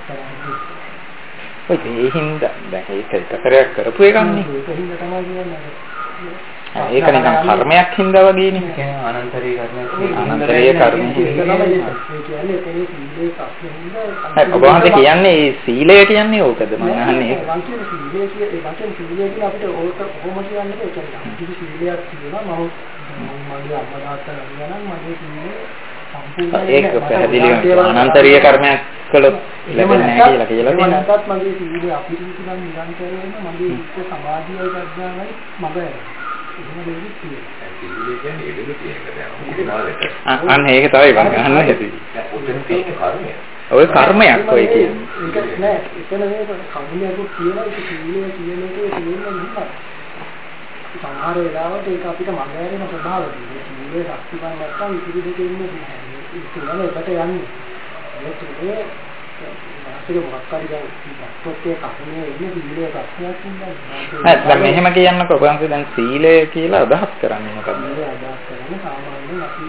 ඔය ඒ හින්දා දැන් ඒක එකතරයක් කරපු එකන්නේ
ඒක හින්දා තමයි කියන්නේ
ඒක නිකන් කර්මයක් හින්දා වගේනේ
කියන්නේ අනන්තරීය කර්මයක්
අනන්තරීය කර්ම
ඒ කියන්නේ ඒකේ සීලේ පස්සේ හින්දා
ඔබ වහන්සේ කියන්නේ ඒ සීලය කියන්නේ ඕකද මම අහන්නේ
ඒක වංශයේ සීලේ කිය ඒ වචන සීලේ කියලා අපිට ඕක කොහොම කියන්නේ ඒක තමයි සීලයක් කියනවා මම මගේ අම්මා තාත්තා ගියා නම් මගේ සීලේ
ඒක පැහැදිලිව අනන්තරීය කර්මයක් කළොත් ලැබෙන්නේ නැහැ කියලා කියලා තියෙනවා.
ඒකත් මගේ සීලේ අපිට කියන නිරන්තරයෙන්ම මගේ ඉස්ස සමාධියයි ප්‍රඥාවයි මග එහෙම දෙයක් තියෙනවා.
සීලේ කියන්නේ එළෙලු කියන එක දැන්
අන්න ඒක තමයි මම අහන්න හිතුවේ.
උතන තියෙන කර්මය.
ඔය කර්මයක් ඔය කියන්නේ.
ඒක නෑ එතන මේ කර්මයක් කියලා ඒක සීලේ කියන එකේ තියෙන නිකන්. සමහර වෙලාවට ඒක අපිට මග ඇරෙන ස්වභාවය තියෙනවා. සීලේ ශක්තිමත් නැත්නම් ඉතිරි දෙකේ ඉන්නේ නැහැ. ඒක තුනම එකට යන්නේ. ඒක තුනේ වාසික මොකක් හරි දැන් පොත්තේ කන්නේ ඉන්නේ සීලේ ප්‍රශ්නයක් නෑ.
දැන් මෙහෙම කියන්නකො ඔබ වහන්සේ දැන් සීලය කියලා අදහස් කරන්නේ මොකක්ද?
සීලය අදහස් කරන්නේ සාමාන්‍යයෙන් අපි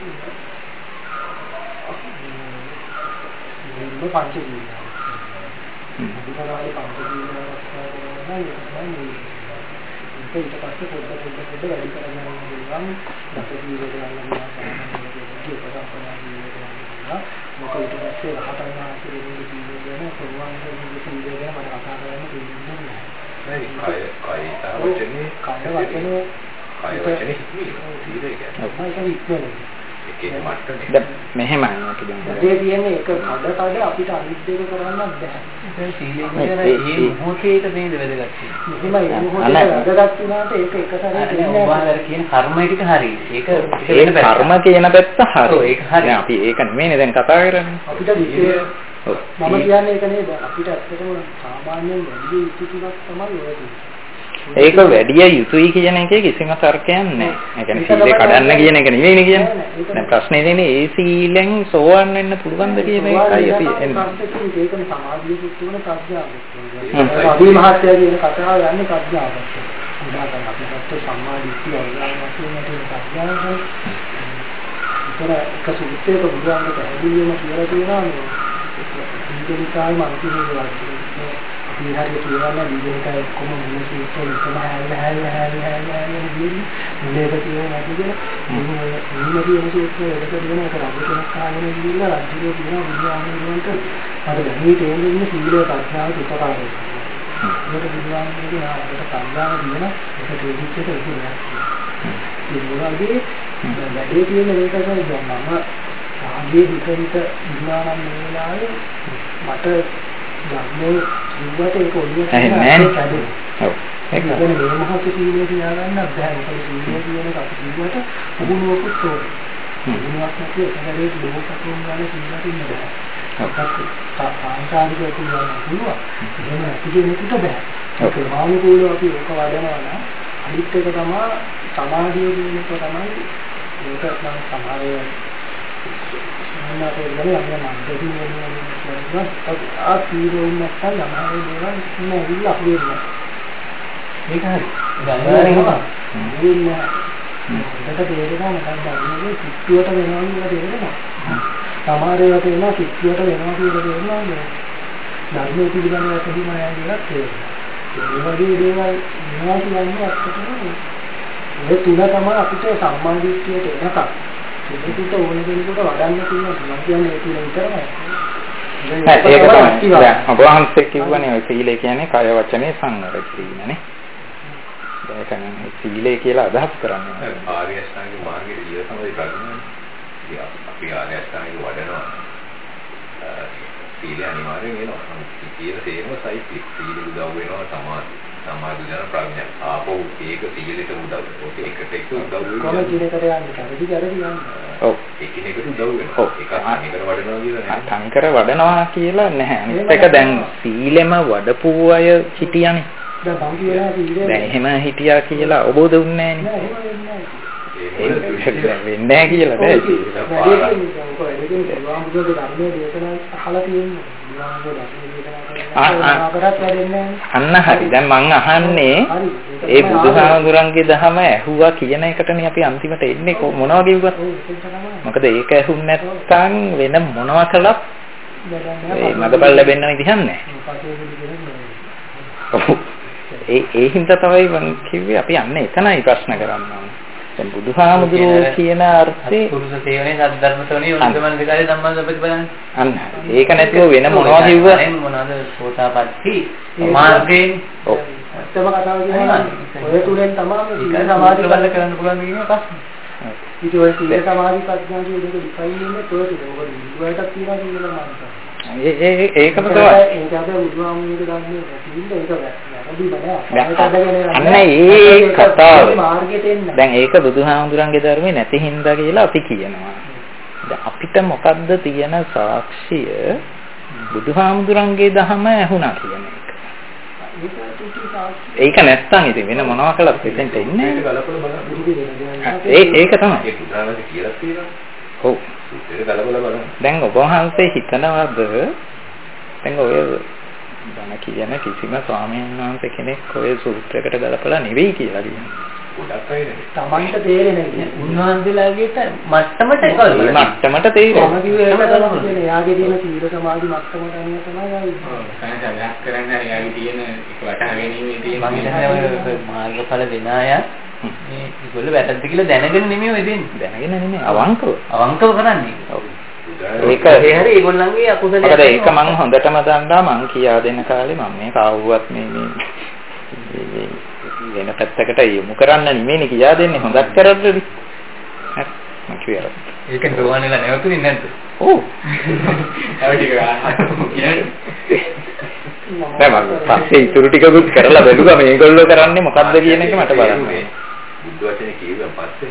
මේ පංච ජීවන. හ්ම්. විතරයි පංච ජීවන රක්ෂා කරනවා නම් ඊට පස්සේ පොඩ පොඩ පොඩ වැඩි කරගෙන යනවා. දස ජීවන ගන්නවා. ඒක තමයි මොකද ඊට පස්සේ රහතන් වහන්සේගේ ජීවිතය සෝවාන් වෙන ජීවිතය ගැන මම කතා කරන්න දෙන්නේ නැහැ.
නෑ කය කය වචනේ
කය වචනේ
කය වචනේ සීලය කියන්නේ.
ඒක ඉක්මනට.
ඒකේ මට්ටමේ.
දැන් මෙහෙමයි මම කියන්නේ.
ඒ කියන්නේ ඒක කඩ කඩ අපිට අනිත් දෙක කරන්නත් බෑ.
ඒ සීලය කියන්නේ මේ මොහොතේ නේද වැදගත්
තියෙන්නේ. එහෙමයි මොහොතේ වැදගත් වුණාට ඒක එක සැරේ
කියන්නේ ඔබවහන්සේ කියන කර්ම ටික හරි. ඒක
ඒක කර්ම කියන පැත්ත හරි. ඒක හරි. අපි ඒක නෙමෙයිනේ දැන් කතා කරන්නේ.
අපිට විශේෂ මම කියන්නේ ඒක නේද අපිට ඇත්තටම සාමාන්‍යයෙන් වැඩි යුතු ටිකක් තමයි ඔය තියෙන්නේ.
ඒක වැඩි යුතුයි කියන එකේ කිසිම තර්කයක් නැහැ. ඒ කියන්නේ සීලේ කඩන්න කියන එක නෙවෙයිනේ කියන්නේ. දැන් ප්‍රශ්නේ තියෙන්නේ ඒ සීලෙන් සෝවන් වෙන්න පුළුවන්ද කියන එකයි අපි එන්නේ.
ඒකනේ සමාධිය සුත්තුන ප්‍රඥාව. අභි මහත්ය කියන කතාව යන්නේ ප්‍රඥාවට. උදාහරණ අපි ගත්ත සම්මාදිට්ඨිය වගේ වශයෙන් තියෙන ප්‍රඥාවයි. ඒතර එක සුත්තේක බුදුන්ගේ පැහැදිලිවම කියලා තියෙනවා මේ ඉන්දියානු මානසිකව විහාරයේ කියවන විදිහට කොම මිනිස්සු ඉස්සෙල්ලා හැල්ල හැල්ල හැල්ල හැල්ල හැල්ල කියන්නේ මේක කියන නැතිද මේ මිනිස්සු ඉස්සෙල්ලා ඒක කියන එක රාජ්‍යයක් කාගෙන ඉන්නවා රාජ්‍යයේ තියෙන විද්‍යාවන්ට අර මේ තේරෙන්නේ සීලේ ප්‍රඥාව උපකාරයි. මේක විද්‍යාවන්ගේ ආකට සංඥාව දින ඒක දෙවිච්චට ඉන්නේ. ඒ මොනවාගේ වැඩේ තියෙන මේක තමයි මම ආගේ විතරිත විඥානන් වේලාවේ මට ධර්මයේ ජීවිතේ ඒක ඔලිය
නැහැ. ඔව්.
ඒක කියන්නේ මේ මොහොතේ සීලය තියාගන්න බෑ. ඒක සීලය කියන එක අපි ජීවිත පුහුණුවකුත් ඕනේ. පුහුණුවක් නැති එකදේ ලෝකතුන් ගානේ සීලයක් ඉන්න බෑ. අපත් සාංශාරිකව කියන්න පුළුවන්. එහෙම නැති කෙනෙකුට බෑ. ඒක මානසිකව අපි ඒක වඩනවා නම් අනිත් එක තමයි සමාධිය කියන එක තමයි ඒක නම් සමාධිය මොනවාට ගන්නේ අපි නම් දෙවි වෙනවා ආ තීරෝ නැත්නම් යමාවේ දේවල් නෑ ඉල්ල අපි වෙනවා මේක හරි ගන්නවා. ඉන්නේ. ඒකට තේරෙනවා මොකක්ද අන්නේ කිට්ටුවට වෙනවා කියලා තේරෙනවා. සමහර ඒවා තේරෙනවා කිට්ටුවට වෙනවා කියලා තේරෙනවා. ධර්මයේ පිළිබඳව ඇහිම නැහැ කියලා තේරෙනවා. ඒ වගේ දේවල් වෙනවා කියන්නේ අත්‍යවශ්‍යයි. ඒ තුන තමයි අපිට සම්මාදිට්ඨියට එනකම්. ඒකට ඕන කෙනෙකුට වඩන්න තියෙනවා. මම කියන්නේ ඒක විතරයි.
ඒක තමයි. දැන් ඔබ වහන්සේ කිව්වනේ ඔය සීලය කියන්නේ කය වචනේ සංවර කිරීමනේ. ඒක නම් සීලය කියලා අදහස් කරන්නේ.
ආර්ය අෂ්ටාංගික මාර්ගයේ ඉය තමයි ප්‍රඥාව. අපි ආර්ය අෂ්ටාංගික වඩනවා. සීලය අනිවාර්යෙන් වෙනවා. සීල තේරෙම සයිති. සීල උදව් වෙනවා සමාධි. සමාධි ජන ප්‍රඥා. ආපෝ ඒක සීලෙට උදව්. ඔක එකට එක උදව් වෙනවා.
කොහොමද සීලෙකට යන්නේ? කරදි කරදි යන්නේ.
ඔව්.
එකිනෙකට උදව් වෙනවා. ඒක අනිකර වඩනවා කියලා නෑ.
අනිකර වඩනවා කියලා නැහැ. අනිත් එක දැන් සීලෙම වඩපු අය හිටියනේ.
දැන් බං කියලා සීලෙ
දැන් එහෙම හිටියා කියලා අවබෝධ වුණේ
නෑ නේ.
ඒක වෙන්නේ නැහැ කියලා බෑ. අන්න හරි. දැන් මං අහන්නේ ඒ බුදුහාමුදුරන්ගේ දහම ඇහුවා කියන එකටනේ අපි අන්තිමට එන්නේ මොනවා කිව්වත්. මොකද ඒක ඇහුන්නේ නැත්නම් වෙන මොනවා කළත් ඒ මගපල් ලැබෙන්න විදිහක් නැහැ. ඒ ඒ හින්දා තමයි මං කිව්වේ අපි යන්නේ එතනයි ප්‍රශ්න කරන්න ඕනේ. දැන් බුදුහාමුදුරුවෝ කියන අර්ථේ
පුරුෂ සේවනේ සද්ධර්මතෝනේ උන්දමනසිකාරේ සම්මාසපති බලන්න.
අන්න ඒක නැතුව වෙන මොනවා කිව්වද?
මොනවාද සෝතාපට්ටි මාර්ගයෙන්
ඔව්. අත්තම කතාව කියනවා ඔය තුනෙන් තමයි සීල සමාධි
බලන්න කරන්න පුළුවන් කියන ප්‍රශ්න.
ඊට ඔය සීල සමාධි ප්‍රඥා කියන දෙක ඩිෆයින් වෙන්නේ තොර ටික. ඔබ විද්‍යාවටත් තියෙනවා කියලා මානසික.
ඒ ඒ ඒකම තමයි.
ඒක තමයි බුදුහාමුදුරුවෝ දන්නේ නැතිනම් ඒක වැරදි බෑ.
අන්න ඒ කතාව. දැන් ඒක බුදුහාමුදුරන්ගේ ධර්මයේ නැති හින්දා කියලා අපි කියනවා. දැන් අපිට මොකද්ද තියෙන සාක්ෂිය බුදුහාමුදුරන්ගේ ධර්ම ඇහුණා කියන එක. ඒක නැත්තම් ඉතින් වෙන මොනවා කළත් එතෙන්ට එන්නේ නැහැ. ඒ ඒක තමයි.
ඒක උදාහරණයක් කියලා තියෙනවා.
ඔව්.
ඒක ගලපලා බලන්න.
දැන් ඔබ වහන්සේ හිතනවාද දැන් ඔය බණ කියන කිසිම ස්වාමීන් වහන්සේ කෙනෙක් ඔය සූත්‍රයකට ගලපලා නෙවෙයි කියලා කියනවා.
ගොඩක් අය නෙවෙයි.
තමන්ට තේරෙන්නේ නැහැ.
උන්වහන්සේලාගේට මට්ටමට ඒක
මට්ටමට තේරෙනවා.
මම කිව්වේ ඒක තමයි. එයාගේ තියෙන සීල සමාධි මට්ටමට අනුව තමයි ආවේ.
ඔව්. සංසාරයක් කරන්නේ එයාගේ තියෙන ඒක වටහා ගැනීමේ තියෙන මම හිතන්නේ මාර්ගඵල දෙන අය මේ ඒගොල්ලෝ වැටද්ද කියලා දැනගෙන නෙමෙයි ඔය දෙන්නේ.
දැනගෙන නෙමෙයි අවංකව.
අවංකව කරන්නේ. ඔව්.
ඒක
ඒ හැරි ඒගොල්ලන්ගේ අකුසලයක්.
මොකද ඒක මම හොඳටම දන්නා මං කියා දෙන කාලේ මම මේ කාවුවත් මේ මේ වෙන පැත්තකට යොමු කරන්න නෙමෙයි කියා දෙන්නේ හොඳක් කරද්දී. හරි මම කියනවා.
ඒක දෝවන්නේලා නැවතුනේ නැද්ද?
ඔව්.
ඒ ටික කියන්නේ.
දැන් මම පස්සේ ඉතුරු ටිකකුත් කරලා බැලුවා මේගොල්ලෝ කරන්නේ මොකද්ද කියන එක මට බලන්න.
බුද්ධ වචනේ කියුවා පස්සේ.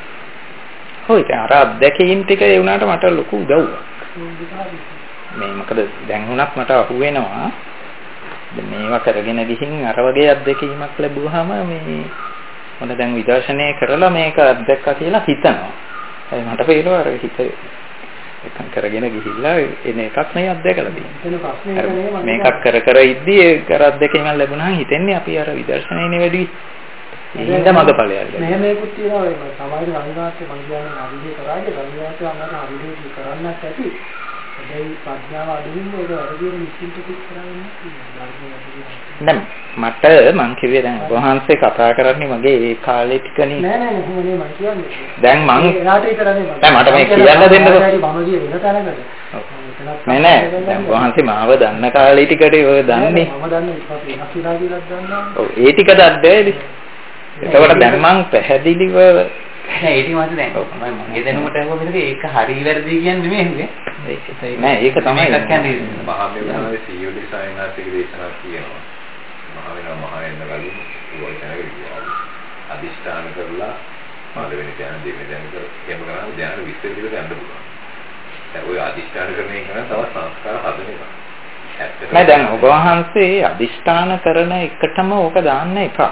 හොයි අර අත්දැකීම් ටික ඒ වුණාට මට ලොකු උදව්වක්. මේ මොකද දැන් වුණත් මට අහු වෙනවා. දැන් මේවා කරගෙන ගිහින් අර වගේ අත්දැකීමක් ලැබුවාම මේ මොන දැන් විදර්ශනය කරලා මේක අත්දැක්කා කියලා හිතනවා. ඒ මට පේනවා අර හිත එකක් කරගෙන ගිහිල්ලා එන එකක් නේ අත්දැකලා තියෙන්නේ. මේකක් කර කර ඉද්දී ඒ කර අත්දැකීමක් ලැබුණාම හිතෙන්නේ අපි අර විදර්ශනයනේ වැඩි. ඒකින්ද මගපලයක්.
මෙහෙම එකක් තියෙනවා ඒ සමාජ රංගාස්සේ මම කියන්නේ අවිදේ කරාගේ රංගාස්සේ අන්නක අවිදේ කරන්නත් ඇති. ඒයි ප්‍රඥාව අදින්න ඒක වැඩියෙන් නිශ්චිතකෙත් කරන්නේ නැහැ.
මට මං කිව්වේ දැන් වහන්සේ කතා කරන්නේ මගේ ඒ කාලේ ටිකනේ.
නෑ නෑ එහෙම නෙමෙයි මම කියන්නේ.
දැන් මං
එයාට විතරනේ මම.
දැන් මට මේ කියන්න දෙන්නකෝ.
මම ගියේ වෙන තැනකට.
නෑ නෑ දැන් වහන්සේ මාව දන්න කාලේ ටිකට ඔය දන්නේ.
මම දන්නේ ඉස්සත් ඉස්සලා කියලා දන්නවා.
ඔව් ඒ ටික දද්දේලි. එතකොට දැන් මං පැහැදිලිව
නෑ ඒක මාත් දැන් මම මගේ දැනුමට අහුව මිසක ඒක හරි වැරදි කියන්නේ නෙමෙයි
නෑ ඒක තමයි
එකක් කියන්නේ
මහා මෙවනාවේ සීයෝ ඩිසයින් ආර්ථික දේශනාවක් කියනවා මහා වෙනවා මහා එන්න කලින් ඌවල් තැනකට ගියා අදිෂ්ඨාන කරලා පළවෙනි ධ්‍යාන දෙවෙනි ධ්‍යාන කර එහෙම කරාම ධ්‍යාන විස්තර විදිහට යන්න පුළුවන් දැන් ඔය අදිෂ්ඨාන කරන එක නම් තව සංස්කාර හදන එක
නෑ දැන් ඔබ වහන්සේ අදිෂ්ඨාන කරන එකටම ඕක දාන්න එපා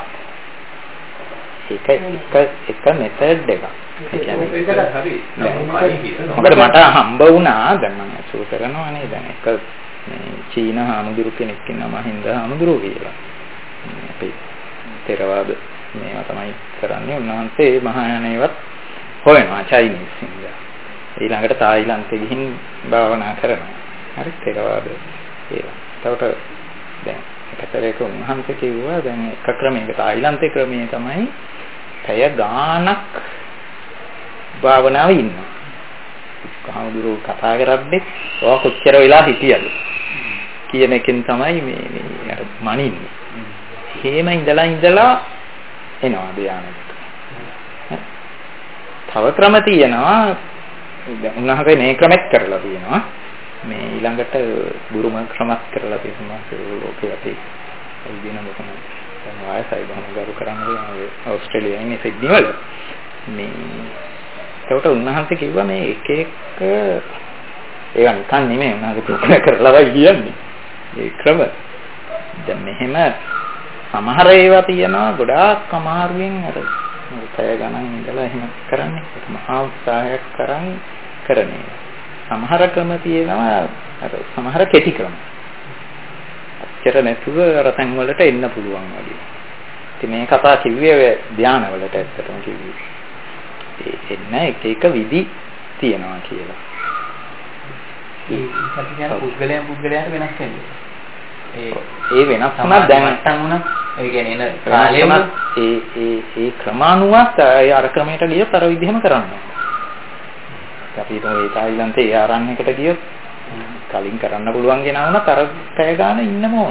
ඒක එක එක මෙතඩ් එකක්. ඒ කියන්නේ
හරි.
මොකද මට හම්බ වුණා දැන් මම අසුර කරනවා නේද දැන් එක මේ චීන හාමුදුරු කෙනෙක් ඉන්නවා මහින්ද හාමුදුරුවෝ කියලා. අපි තේරවාද මේවා තමයි කරන්නේ. උන්වහන්සේ මහායානේවත් හොයනවා චයිනීස් හින්දා. ඊළඟට තායිලන්තෙ ගිහින් භාවනා කරනවා. හරි තේරවාද ඒවා. එතකොට දැන් එකතරේක උන්වහන්සේ කිව්වා දැන් එක ක්‍රමයක තායිලන්තේ ක්‍රමයේ තමයි පැය ගාණක් භාවනාවේ ඉන්නවා. කහමුදුරෝ කතා කරද්දී ඔය කොච්චර වෙලා හිටියද කියන එකෙන් තමයි මේ මේ අර මනින්නේ. එහෙම ඉඳලා ඉඳලා එනවා ධානයට. තව ක්‍රම තියෙනවා. උන්වහන්සේ මේ ක්‍රමෙත් කරලා තියෙනවා. මේ ඊළඟට ගුරුම ක්‍රමත් කරලා තියෙනවා ලෝකේ ඇති. ඒ දින මොකද දැන් වායසයි බහම ගරු කරන්නේ ඕස්ට්‍රේලියාවේ ඉන්නේ සිඩ්නි වල. මේ ඒකට උන්වහන්සේ කිව්වා මේ එක එක ඒවා නිකන් නෙමෙයි උන්වහන්සේ ප්‍රශ්න කරලාවයි කියන්නේ. ඒ ක්‍රම දැන් මෙහෙම සමහර ඒවා තියෙනවා ගොඩාක් අමාරුවෙන් අර පැය ගණන් ඉඳලා එහෙම කරන්නේ. ඒක මහා උත්සාහයක් කරන් කරන්නේ. සමහර ක්‍රම තියෙනවා අර සමහර කෙටි ක්‍රම. අච්චර නැතුව අර තැන් වලට එන්න පුළුවන් වගේ. ඉතින් මේ කතා කිව්වේ ධාන වලට ඇත්තටම කිව්වේ. එන්න එක එක විදි තියෙනවා කියලා.
ඒ සත්‍යයන් පුද්ගලයන් පුද්ගලයන්ට වෙනස් වෙන්නේ. ඒ
ඒ වෙනස් වුණා දැන්
නැත්තම් වුණා. ඒ කියන්නේ එන කාලෙම
ඒ ඒ ඒ ක්‍රමානුවත් අර ක්‍රමයට ගියොත් අර විදිහම කරනවා. අපි හිතමු ඒ තායිලන්තේ ඒ ආරණ්‍යයකට ගියොත් කලින් කරන්න පුළුවන් ගෙන වුණත් අර පැය ගාන ඉන්නම ඕන.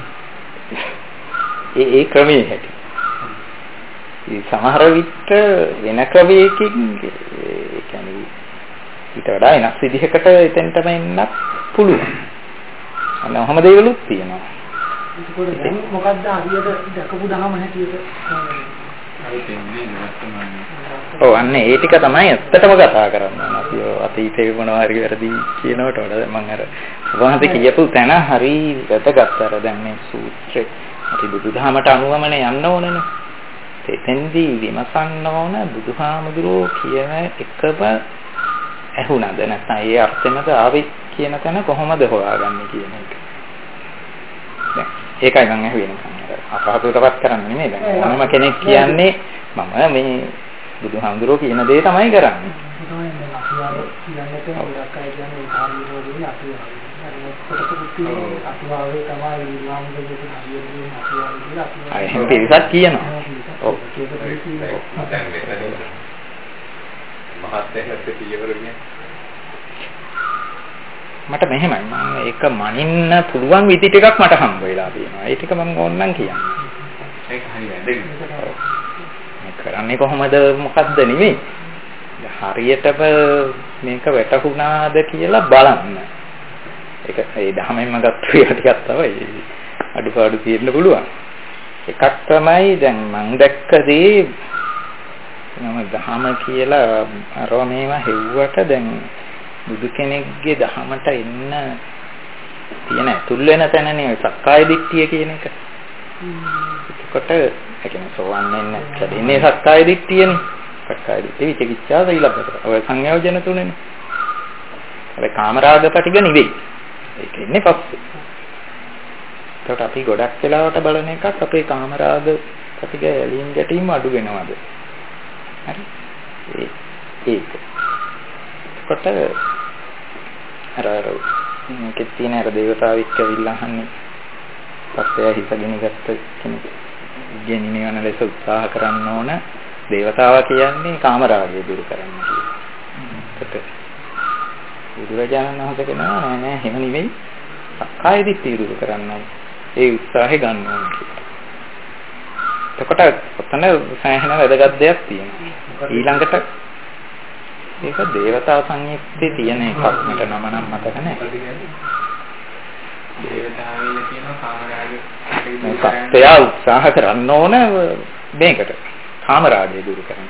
ඒ ඒ ක්‍රමයේ හැටි. ඒ සමහර විට වෙන ක්‍රමයකින් ඒ කියන්නේ ඊට වඩා වෙනස් විදිහකට එතෙන්ටම එන්නත් පුළුවන්. අන්න ඔහම දේවලුත් තියෙනවා.
ඒකෝද දැන් මොකද්ද හරියට දකපු දහම හැටියට
ඔව් අන්න ඒ ටික තමයි ඇත්තටම කතා කරන්නේ. අපි අතීතේ මොනවා හරි වැරදි කියනකොට වඩා මම අර වහන්සේ කියපු තැන හරි වැදගත්. අර දැන් මේ සූත්‍රේ අපි බුදුදහමට අනුවමනේ යන්න ඕනනේ. එතෙන්දී විමසන්න ඕන බුදුහාමුදුරෝ කියන එකම ඇහුණාද නැත්නම් ඒ අර්ථෙමද ආවේ කියන තැන කොහොමද හොයාගන්නේ කියන එක. දැන් ඒකයි මම ඇහුවේ නිකන් අර අපහසුතාවක් කරන්නේ නෙමෙයි. දැන් මොනම කෙනෙක් කියන්නේ මම මේ බුදුහාමුදුරෝ කියන දේ තමයි කරන්නේ. අය හැම පිරිසක් කියනවා. ඔව්.
දැන් මෙතන මහත්යෙක්ට පියවර කියන්නේ
මට මෙහෙමයි මම ඒක මනින්න පුළුවන් විදි ටිකක් මට හම්බ වෙලා තියෙනවා. ඒ ටික මම ඕනනම් කියන්න.
ඒක හරි වැදගත්.
මේ කරන්නේ කොහොමද මොකද්ද නෙමෙයි. හරියටම මේක වැටහුණාද කියලා බලන්න. ඒක ඒ දහමෙන්ම ගත්ත ඒවා ටිකක් තමයි අඩුපාඩු තියෙන්න පුළුවන්. එකක් තමයි දැන් මම දැක්කදී මම දහම කියලා අර මේවා හෙව්වට දැන් බුදු කෙනෙක්ගේ දහමට එන්න තියෙන ඇතුල් වෙන තැනනේ සක්කාය දිට්ඨිය කියන එක. ඒකට ඒ කියන්නේ සෝවන් වෙන්න කැදෙන්නේ සක්කාය දිට්ඨියනේ. සක්කාය දිට්ඨිය විචිකිච්ඡා සීලබ්බත. ඔය සංයෝජන තුනනේ. ඒ කාමරාග පිටික නෙවෙයි. ඒක ඉන්නේ පස්සේ. ඒකට අපි ගොඩක් වෙලාවට බලන එකක් අපේ කාමරාග පිටික ඇලීම් ගැටීම් අඩු වෙනවද? හරි. ඒ ඒක. කොට අර අර මේකේ තියෙන අර දේවතාවෙක් ඇවිල්ලා අහන්නේ පස්සේ හිතගෙන ගත්ත කෙනෙක් ගෙනිනියන ලෙස උත්සාහ කරන්න ඕන දේවතාවා කියන්නේ කාමරාගය දුරු කරන්න කියලා. ඒකට බුදුරජාණන් වහන්සේ කියනවා නෑ නෑ එහෙම නෙවෙයි සක්කාය දිට්ඨිය දුරු කරන්නයි ඒ උත්සාහය ගන්න ඕනේ කියලා. එතකොට ඔතන සෑහෙන වැදගත් දෙයක් තියෙනවා. ඊළඟට ඒක දේවතා සංයුත්තේ තියෙන එකක් මට නම නම් මතක නැහැ.
දේවතාවිල කියන කාමරාගය
සත්‍යය උත්සාහ කරන්න ඕන මේකට කාමරාගය දුරු කරන්න.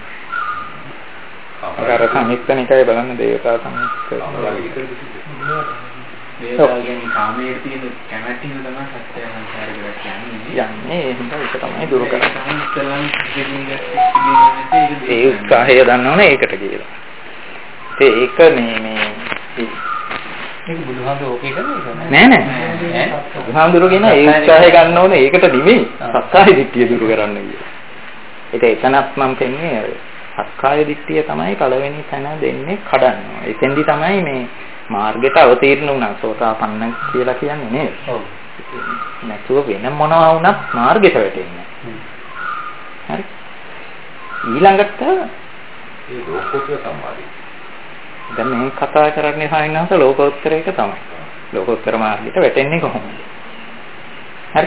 අර සංයුත්තනිකයි බලන්න දේවතා සංයුත්ත.
දේවතාවගෙන් කාමයේ තියෙන කැමැතිම තමයි සත්‍ය සංසාරේ කියලා කියන්නේ.
යන්නේ එහෙනම් ඒක තමයි දුරු කරන්නේ.
ඒ
ඒ උත්සාහය ගන්න ඕනේ ඒකට කියලා. ඒක මේ මේ
ඒක බුදුහාමුදුරුවෝ ඕකේ කරන්නේ
නෑ නෑ බුදුහාමුදුරුවෝ කියන ඒ උත්සාහය ගන්න ඕනේ ඒකට නෙමෙයි සක්කාය දිට්ඨිය දුරු කරන්න කියලා. ඒක එතනත් මම කියන්නේ සක්කාය දිට්ඨිය තමයි පළවෙනි තැන දෙන්නේ කඩන්නවා. එතෙන්දි තමයි මේ මාර්ගයට අවතීර්ණ වුණා සෝතාපන්න කියලා කියන්නේ නේද? ඔව්. නැතුව වෙන මොනවා වුණත් මාර්ගයට වැටෙන්නේ. හරි. ඊළඟට
ඒ ලෝකෝත්තර සම්මාදිය.
දැන් මේ කතා කරන්නේ හරිනහස ලෝකෝත්තර එක තමයි. ලෝකෝත්තර මාර්ගයට වැටෙන්නේ කොහොමද? හරි.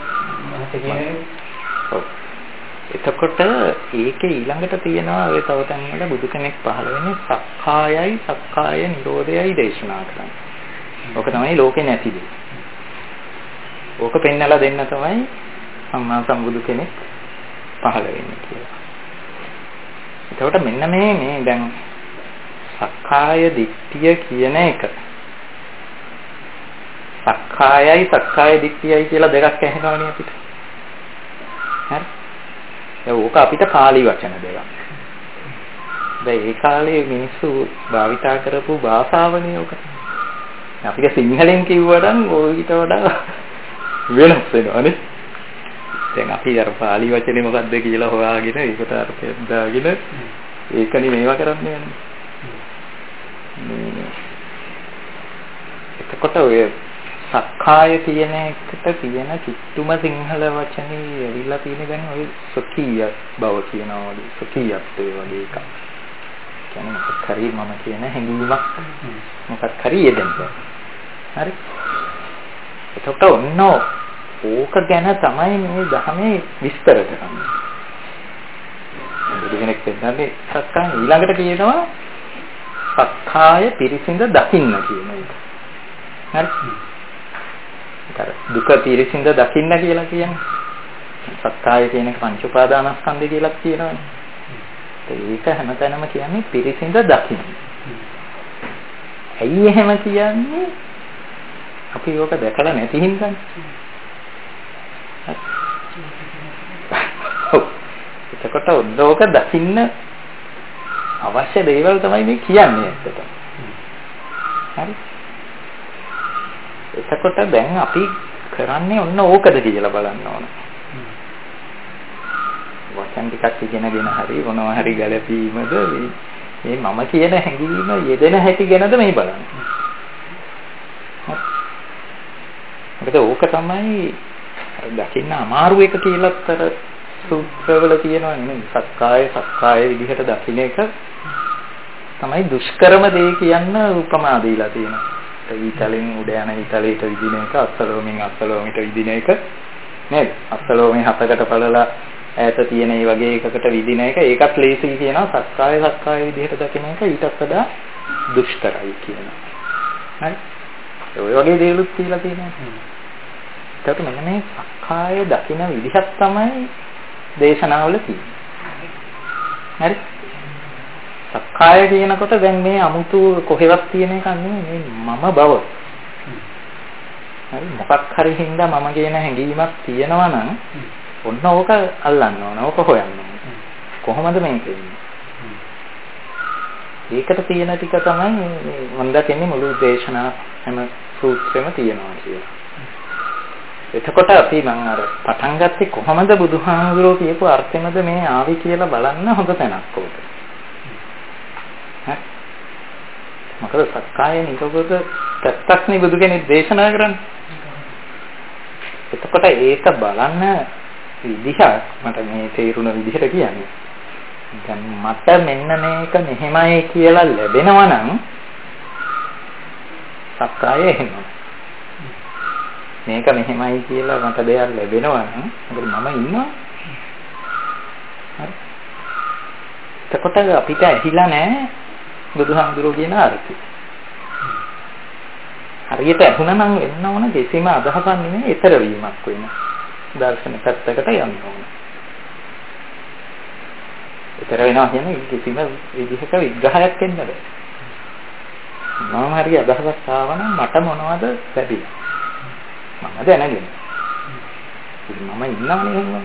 ඔව්. එතකොට ඒකේ ඊළඟට තියෙනවා ඔය තව තැන්වල බුදු කෙනෙක් පහළ වෙන්නේ සක්කායයි සක්කාය නිරෝධයයි දේශනා කරන්නේ. ඕක තමයි ලෝකේ නැති දේ. ඕක පෙන්නලා දෙන්න තමයි සම්මා සම්බුදු කෙනෙක් පහළ වෙන්නේ කියලා. එතකොට මෙන්න මේ මේ දැන් සක්කාය දිට්ඨිය කියන එක සක්කායයි සක්කාය දිට්ඨියයි කියලා දෙකක් ඇහෙනවනේ අපිට. හරි. ඒක අපිට පාලි වචන දෙකක්. දැන් ඒ කාලේ මිනිස්සු භාවිතා කරපු භාෂාවනේ ඔක. අපිට සිංහලෙන් කිව්වනම් ඕකට වඩා වෙනස් වෙනවානේ. දැන් අපි අර පාලි වචනේ මොකද්ද කියලා හොයාගෙන ඒකට අර්ථයක් දාගෙන ඒකනේ මේවා කරන්නේ යන්නේ. එතකොට ඔය සක්කාය කියන එකට කියන කිට්ටුම සිංහල වචනේ ඇවිල්ලා තියෙන දැන් ඔය සොකීය බව කියනවා වගේ සොකීයත්වය වගේ එකක්. කියන්නේ මොකක් හරි මම කියන හැඟීමක් මොකක් හරි යෙදෙන්න. හරි. එතකොට ඔන්න ඕක ගැන තමයි මේ ධර්මයේ විස්තර කරන්නේ. බුදු කෙනෙක් කියන්නේ සක්කාය ඊළඟට කියනවා සක්කාය පිරිසිඳ දකින්න කියන එක. හරි. දුක පිරිසිඳ දකින්න කියලා කියන්නේ. සක්කාය කියන එක පංච උපාදානස්කන්ධය කියලා කියනවනේ. ඒක හැමතැනම කියන්නේ පිරිසිඳ දකින්න. ඇයි එහෙම කියන්නේ? අපි ඕක දැකලා නැති හින්දා. එතකොට ඔන්නෝක දකින්න අවශ්‍ය දේවල් තමයි මේ කියන්නේ ඇත්තට. හරි. එතකොට දැන් අපි කරන්නේ ඔන්න ඕකද කියලා බලන්න ඕන. වචන ටිකක් ඉගෙනගෙන හරි මොනවා හරි ගැළපීමද මේ මම කියන හැඟීම යෙදෙන හැටි ගැනද මේ බලන්නේ. මොකද ඕක තමයි දකින්න අමාරු එක කියලාතර සූත්‍රවල තියෙනවා නෙමෙයි. සක්කාය සක්කාය විදිහට දකින්න එක තමයි දුෂ්කරම දේ කියන්න උපමා දීලා තියෙනවා. ඊතලෙන් උඩ යන ඊතලයට විදින එක අස්සලෝමෙන් අස්සලෝමෙට විදින එක නේද? අස්සලෝමෙන් හතකට පළලා ඈත තියෙන ඒ වගේ එකකට විදින එක ඒකත් ලේසි කියනවා. සක්කාය සක්කාය විදිහට දකින්න එක ඊටත් වඩා දුෂ්කරයි කියනවා. හරි? ඔය වගේ දේවලුත් කියලා තියෙනවා. ඒකට මෙන්න මේ සක්කාය දකින්න විදිහක් තමයි දේශනාවල තියෙන්නේ. හරි? සක්කාය කියනකොට දැන් මේ අමුතු කොහෙවත් තියෙන එකක් නෙමෙයි මම බව. හරි මොකක් හරි හින්දා මම කියන හැඟීමක් තියෙනවා නම් ඔන්න ඕක අල්ලන්න ඕන. ඕක හොයන්න ඕන. කොහොමද මේක වෙන්නේ? ඒකට තියෙන ටික තමයි මම දකින්නේ මුළු දේශනා හැම සූත්‍රෙම තියෙනවා කියලා. එතකොට අපි මම අර පටන් ගත්තේ කොහොමද බුදුහාමුදුරුවෝ කියපු අර්ථෙමද මේ ආවි කියලා බලන්න හොඳ තැනක් උඩ. හරි. මොකද සක්කාය නිරෝධ පැත්තක්නේ බුදු කෙනෙක් දේශනා කරන්නේ. එතකොට ඒක බලන්න විදිහක් මට මේ තේරුණ විදිහට කියන්නේ. දැන් මට මෙන්න මේක මෙහෙමයි කියලා ලැබෙනවා නම් සක්කාය එහෙමයි. මේක මෙහෙමයි කියලා මට දෙයක් ලැබෙනවා නම් මොකද මම ඉන්නවා. හරි. එතකොට අපිට ඇහිලා නැහැ බුදුහාමුදුරුවෝ කියන අර්ථය. හරියට ඇහුණා නම් වෙන්න ඕන කිසිම අදහසක් නෙමෙයි ඊතර වීමක් වෙන. දර්ශන පැත්තකට යන්න ඕන. ඊතර වෙනවා කියන්නේ කිසිම විදිහක විග්‍රහයක් එන්න බෑ. මොනවා හරි අදහසක් ආවනම් මට මොනවද ලැබෙන්නේ? මම දැනගෙන. මම ඉන්නවනේ එහෙම.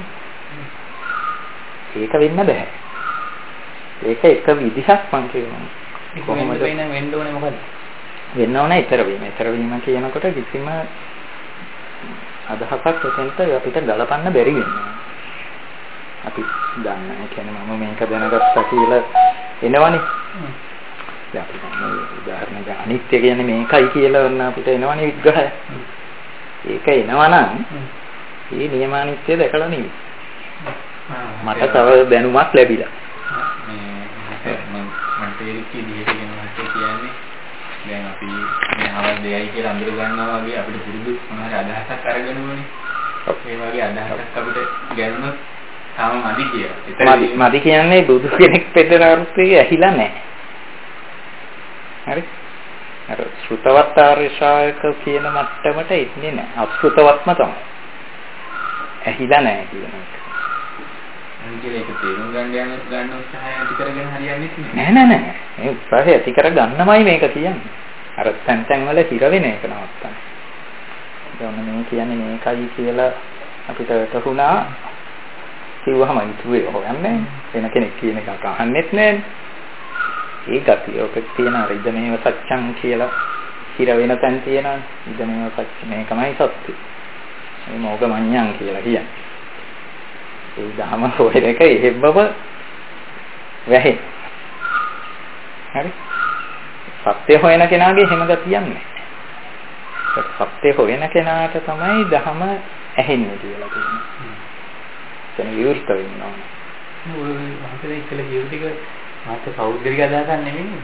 ඒක වෙන්න බෑ. ඒක එක විදිහක් මං කියනවා. කොහොමද වෙන්න ඕනේ මොකද? වෙන්න ඕනේ ඊතර වීම. ඊතර වීම කියනකොට කිසිම අදහසක් එතෙන්ට අපිට ගලපන්න බැරි වෙනවා. අපි දන්නේ. ඒ කියන්නේ මම මේක දැනගත්තා කියලා එනවනේ. දැන් අපි උදාහරණයක් අනිත්‍ය කියන්නේ මේකයි කියලා වන්න අපිට එනවනේ විග්‍රහය. ඒක එනවනම් ඒ නියමානිත්‍ය දැකලා නෙවෙයි. මට තව දැනුමක් ලැබිලා.
මේ මම මම තේරිච්ච විදිහට කියනවා කියන්නේ දැන් අපි මේ අවල් දෙයයි කියලා අඳුර ගන්නවා වගේ අපිට පුරුදු මොනවාරි අදහසක් අරගෙන ඕනේ. ඒ වගේ අදහසක් අපිට ගැනුනොත් තාම මදි කියලා.
මදි මදි කියන්නේ බුදු කෙනෙක් පෙන්නන අර්ථය ඇහිලා නැහැ. හරි? අර ශ්‍රුතවත් ආර්ය ශ්‍රාවක කියන මට්ටමට එන්නේ නැහැ. අශ්‍රුතවත්ම තමයි. ඇහිලා නැහැ කියන එක.
අනිත් ඒක තේරුම් ගන්න යන ගන්න උත්සාහය ඇති කරගෙන හරියන්නේ
නැහැ නෑ නෑ. මේ උත්සාහය ඇති කර ගන්නමයි මේක කියන්නේ. අර තැන් තැන් වල හිර වෙන එක නවත්තන්න. දැන් මේ කියන්නේ මේකයි කියලා අපිට තහුණා කිව්වහම ඉතුවේ හොයන්නේ වෙන කෙනෙක් කියන එක අහන්නෙත් නෑනේ. ඒ ගතිය ඔක තියෙන අර ඉද මේව සත්‍යං කියලා හිර වෙන තැන් තියෙනවා. ඉද මේව සත්‍ය මේකමයි සත්‍ය. මේ මොග මඤ්ඤං කියලා කියන්නේ. ඒ දහම හොයන එක එහෙම්මම වැහෙන. හරි? සත්‍ය හොයන කෙනාගේ හැම ගතියක් නැහැ. සත්‍ය හොයන කෙනාට තමයි දහම ඇහෙන්නේ කියලා කියන්නේ. එතන විවෘත වෙනවා.
ඔය මහතේ ඉතල ජීවිතික මාත් පෞද්ගලික අදහසක් නෙමෙයි.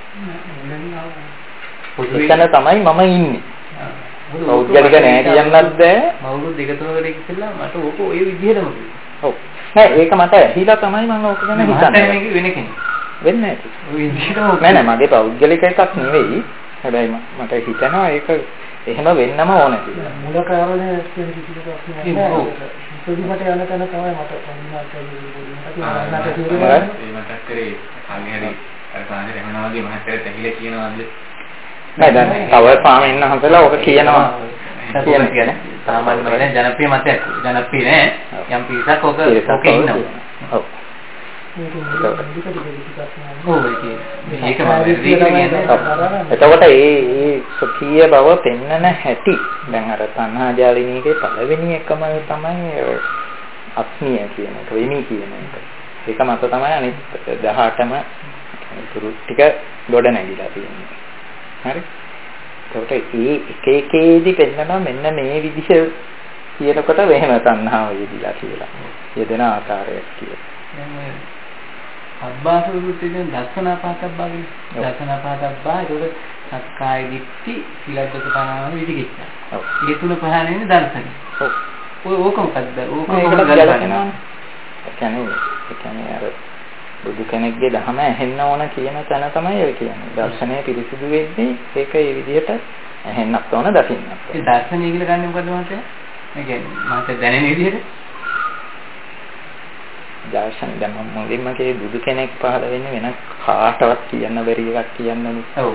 එතන තමයි මම ඉන්නේ. පෞද්ගලික නෑ කියන්නත් බෑ.
මවුරු දෙක තුනකට ඉස්සෙල්ලා මට ඕක ඔය විදිහටම කිව්වා.
ඔව්. නෑ ඒක මට ඇහිලා තමයි මම ඕක ගැන හිතන්නේ.
මේක වෙන කෙනෙක්.
වෙන්නේ නැහැ.
ඔය විදිහටම
නෑ නෑ මගේ පෞද්ගලික එකක් නෙවෙයි. හැබැයි මට හිතෙනවා ඒක එහෙම වෙන්නම ඕනේ කියලා.
මූල කාරණේ කියන කිසි දෙයක් නෑ. ඉතින් යන තැන තමයි මට සම්මාන
කරන්නේ. ඒ මතක් කරේ කන්නේ හරි අර කාන්නේ රහනවා වගේ මහත්තයාට ඇහිලා කියනවාද?
නෑ දැන් තව පාමින්න හසලා ඔක කියනවා.
කියන කියන්නේ සාමාන්‍ය වෙන ජනප්‍රිය මතයක්. ජනප්‍රිය නෑ. යම් පිරිසක් ඔක ඔකේ ඉන්නවා. ඔව්.
එතකොට ඒ ඒ සුඛීය බව පෙන්වන හැටි දැන් අර තණ්හාජාලිනීගේ පළවෙනි එකම තමයි අස්මිය කියන එක වෙමි කියන එක. ඒක මත තමයි අනිත් දහඅටම ඉතුරු ටික ගොඩ නැගිලා තියෙන්නේ. හරි? එතකොට ඒ එක එකේදී පෙන්වනවා මෙන්න මේ විදිහ කියනකොට වෙහෙම තණ්හාව යෙදිලා කියලා. යෙදෙන ආකාරයක් කියලා.
අබ්බාස විමුක්තියෙන් දර්ශනාපාතබ්බා කියන්නේ දර්ශනාපාතබ්බා ඒකට සක්කාය දිට්ඨි සීලබ්බත පනාම විදිකිච්ඡා. ඔව්. ඒ තුන පහන ඉන්නේ දර්ශනය. ඔව්. ඔය ඕක මොකද්ද? ඕක මොකද ගලපනවා?
ඒ කියන්නේ ඒ කියන්නේ අර බුදු කෙනෙක්ගේ ධහම ඇහෙන්න ඕන කියන තැන තමයි ඔය කියන්නේ. දර්ශනය පිරිසිදු වෙන්නේ ඒක ඒ විදිහට ඇහෙන්නත් ඕන දකින්නත් ඕන.
ඒ දර්ශනය කියලා ගන්නේ මොකද්ද මහත්තයා? ඒ කියන්නේ මහත්තයා දැනෙන විදිහට
දර්ශන දැන් මම මුලින්ම කියේ බුදු කෙනෙක් පහළ වෙන්නේ වෙන කාටවත් කියන්න බැරි එකක් කියන්නනේ.
ඔව්.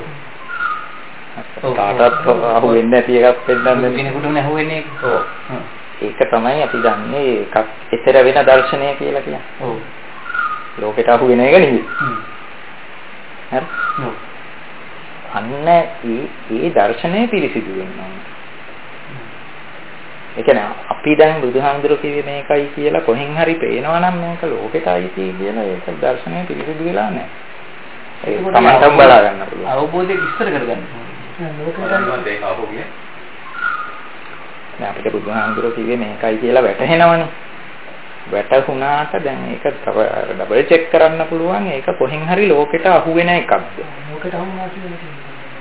කාටවත් අහු වෙන්නේ නැති එකක් පෙන්නන්නේ.
කෙනෙකුට නේ අහු වෙන්නේ. ඔව්.
ඒක තමයි අපි දන්නේ එකක් ඊතර වෙන දර්ශනය කියලා කියන්නේ.
ඔව්.
ලෝකෙට අහු වෙන එක නෙවෙයි. හ්ම්. හරි? ඔව්. අන්න ඒ ඒ දර්ශනය පිරිසිදු වෙනවා. ඒ කියන්නේ අපි දැන් බුදුහාමුදුරුවෝ කිව්වේ මේකයි කියලා කොහෙන් හරි පේනවා නම් මේක ලෝකෙට අයිති කියලා ඒක දර්ශනය පිළිසිදු වෙලා නැහැ. ඒක තමන්ටම බලා ගන්න පුළුවන්.
අවබෝධයක් ඉස්තර කරගන්න.
ලෝකෙට
ඒක අහුන්නේ.
දැන් අපිට බුදුහාමුදුරුවෝ කිව්වේ මේකයි කියලා වැටහෙනවනේ. වැටුණාට දැන් ඒක තව ඩබල් චෙක් කරන්න පුළුවන් ඒක කොහෙන් හරි ලෝකෙට අහු වෙන එකක්ද?
ලෝකෙට අහු වුණා කියන්නේ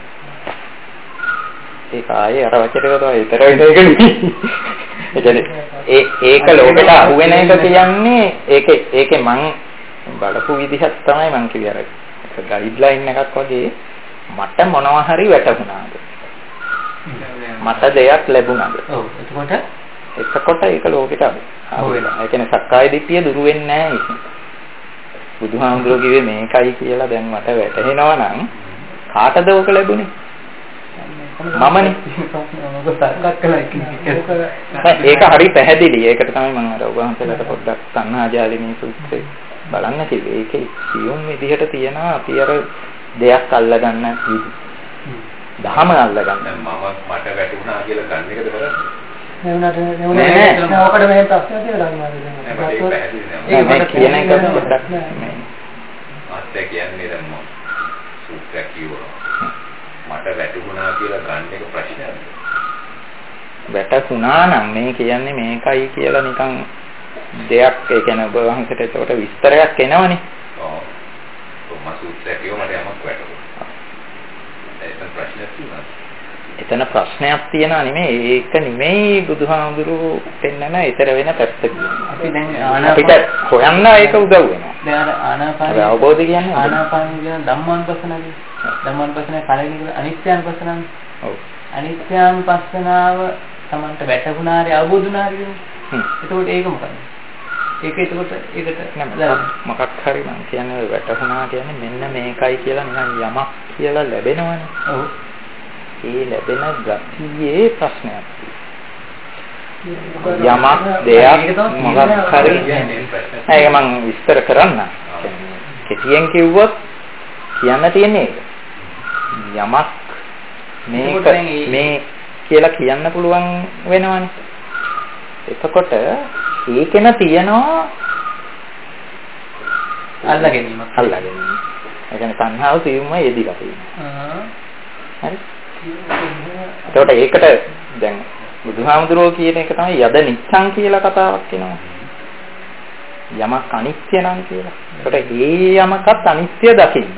ඒක ආයේ අර වචරේකට විතර වෙන එක නෙවෙයි. ඒ කියන්නේ ඒ ඒක ලෝකෙට අහු වෙන එක කියන්නේ ඒකේ ඒකේ මං බලපු විදිහක් තමයි මං කිව්වේ අර ඒක ගයිඩ්ලයින් එකක් වගේ මට මොනවා හරි වැටුණාද? මට දෙයක් ලැබුණාද?
ඔව්. එතකොට
එතකොට ඒක ලෝකෙට අහු වෙනවා. ඒ කියන්නේ සක්කාය දිට්ඨිය දුරු වෙන්නේ නැහැ ඒක. බුදුහාමුදුරුවෝ කිව්වේ මේකයි කියලා දැන් මට වැටහෙනවා නම් කාටද ඕක ලැබුණේ? මමනේ. ඒක හරි පැහැදිලි. ඒකට තමයි මම අර ඔබ වහන්සේලාට පොඩ්ඩක් තණ්හාජාලිනී සූත්‍රේ බලන්න කිව්වේ. ඒකේ සියුම් විදිහට තියෙනවා අපි අර දෙයක් අල්ලගන්න විදි. දහම අල්ලගන්න.
මම මට වැටුණා කියලා ගන්න එකද කරන්නේ?
නෙවුනට නෙවුනට නෑ ඔකට මේ ප්‍රශ්නයක් තියෙනවා නේද?
ඒක කියන එක පොඩ්ඩක් මේ
අත්‍ය කියන්නේ දැන් මම සූත්‍රයක් කියවනවා. මට වැටුණා කියලා ගන්න එක ප්‍රශ්නයක්.
වැටුණා නම් මේ කියන්නේ මේකයි කියලා නිකන් දෙයක් ඒ කියන්නේ ඔබ වහන්සේට ඒකට විස්තරයක් එනවනේ.
ඔව්. මම සූත්‍රයක් කියව මට යමක් වැටුණා. ඒක ප්‍රශ්නයක් තියෙනවා.
එතන ප්‍රශ්නයක් තියනවා නෙමෙයි ඒක නෙමෙයි බුදුහාමුදුරුවෝ පෙන්නන ඊතර වෙන පැත්ත කියන්නේ. අපි දැන් අපිට හොයන්න ඒක උදව් වෙනවා. දැන් අර ආනාපාන අවබෝධ කියන්නේ ආනාපාන කියන ධම්මානුපස්සනාවේ ධම්මානුපස්සනාවේ පළවෙනි අනිත්‍යානුපස්සනාව. ඔව්. අනිත්‍යානුපස්සනාව Tamanට වැටුණාරි අවබෝධ වුණාරි කියන්නේ. හ්ම්. එතකොට ඒක මොකක්ද? ඒක එතකොට ඒකට මොකක් හරි මම කියන්නේ වැටුණා කියන්නේ මෙන්න මේකයි කියලා නිකන් යමක් කියලා ලැබෙනවනේ. ඔව්. ඒ ලැබෙන ගතියේ ප්‍රශ්නයක් යමක් දෙයක් මොකක් හරි ඒක මම විස්තර කරන්න කෙටියෙන් කිව්වොත් කියන්න තියෙන්නේ යමක් මේක මේ කියලා කියන්න පුළුවන් වෙනවනේ එතකොට ඒකෙන තියනවා අල්ලා ගැනීමක් අල්ලා ගැනීම ඒ කියන්නේ සංහාව සියුම්ම යෙදිලා තියෙනවා හරි එතකොට ඒකට දැන් බුදුහාමුදුරුවෝ කියන එක තමයි යද නිච්ඡං කියලා කතාවක් එනවා. යමක් අනිත්‍ය නම් කියලා. ඒකට ඒ යමකත් අනිත්‍ය දකින්න.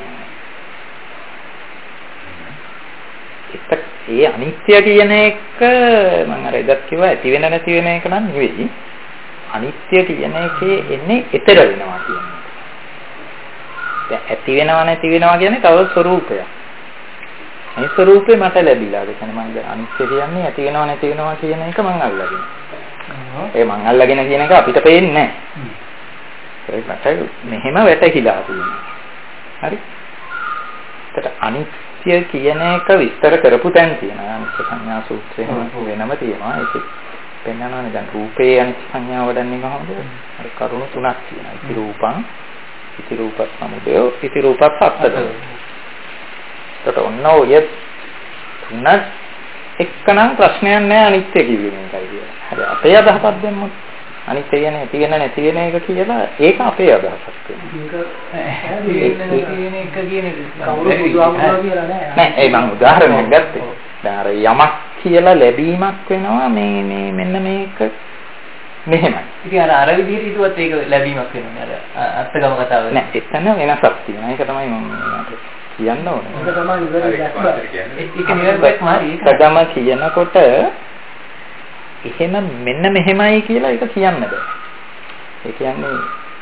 ඒත් ඒ අනිත්‍ය කියන එක මම අර එදත් කිව්වා ඇති වෙන නැති වෙන එක නම් නෙවෙයි. අනිත්‍ය කියන එකේ එන්නේ ඊතර වෙනවා කියන එක. දැන් ඇති වෙනවා නැති වෙනවා කියන්නේ තව ස්වરૂපයක්. මේ ස්වરૂපේ මට ලැබිලා. ඒ කියන්නේ මම අනිත්‍ය කියන්නේ ඇති වෙනව නැති වෙනවා කියන එක මම අල්ලගෙන. ඒ මම අල්ලගෙන කියන එක අපිට පේන්නේ නැහැ. ඒකට මෙහෙම වැටහිලා තියෙනවා. හරි? ඒකට අනිත්‍ය කියන එක විස්තර කරපු තැන් තියෙනවා. අනිත්‍ය සංඥා සූත්‍රයෙන් වෙනම තියෙනවා. ඒක පෙන්නනවානේ දැන් රූපේ අනිත්‍ය සංඥාව වඩන්නේ කොහොමද? අර කරුණු තුනක් තියෙනවා. ඉති රූපං, ඉති රූපස් සමුදය, ඉති රූපස් සත්‍යද. ඒකට ඔන්න ඔය තුන එක්කනම් ප්‍රශ්නයක් නැහැ අනිත්‍ය කිව්වේ මේකයි කියලා. හරි අපේ අදහසක් දෙන්නොත් අනිත්‍ය කියන්නේ ඇති වෙන නැති වෙන එක කියලා ඒක අපේ අදහසක් වෙනවා. ඒක ඇති වෙන එක කියන එක කවුරු බුදුහාමුදුරුවෝ කියලා නෑ. නෑ ඒ මම උදාහරණයක් ගත්තේ. දැන් අර යමක් කියලා ලැබීමක් වෙනවා මේ මේ මෙන්න මේක මෙහෙමයි. ඉතින් අර අර විදිහට හිතුවත් ඒක ලැබීමක් වෙනවා. අර අත්ගම කතාව. නෑ එතන වෙනසක් තියෙනවා. ඒක තමයි මම කියන්න ඕනේ. ඒක තමයි ඉවරයි දැක්ක. ඒක නිවැරදිවම හරි. කඩම කියනකොට එහෙම මෙන්න මෙහෙමයි කියලා ඒක කියන්න බෑ. ඒ කියන්නේ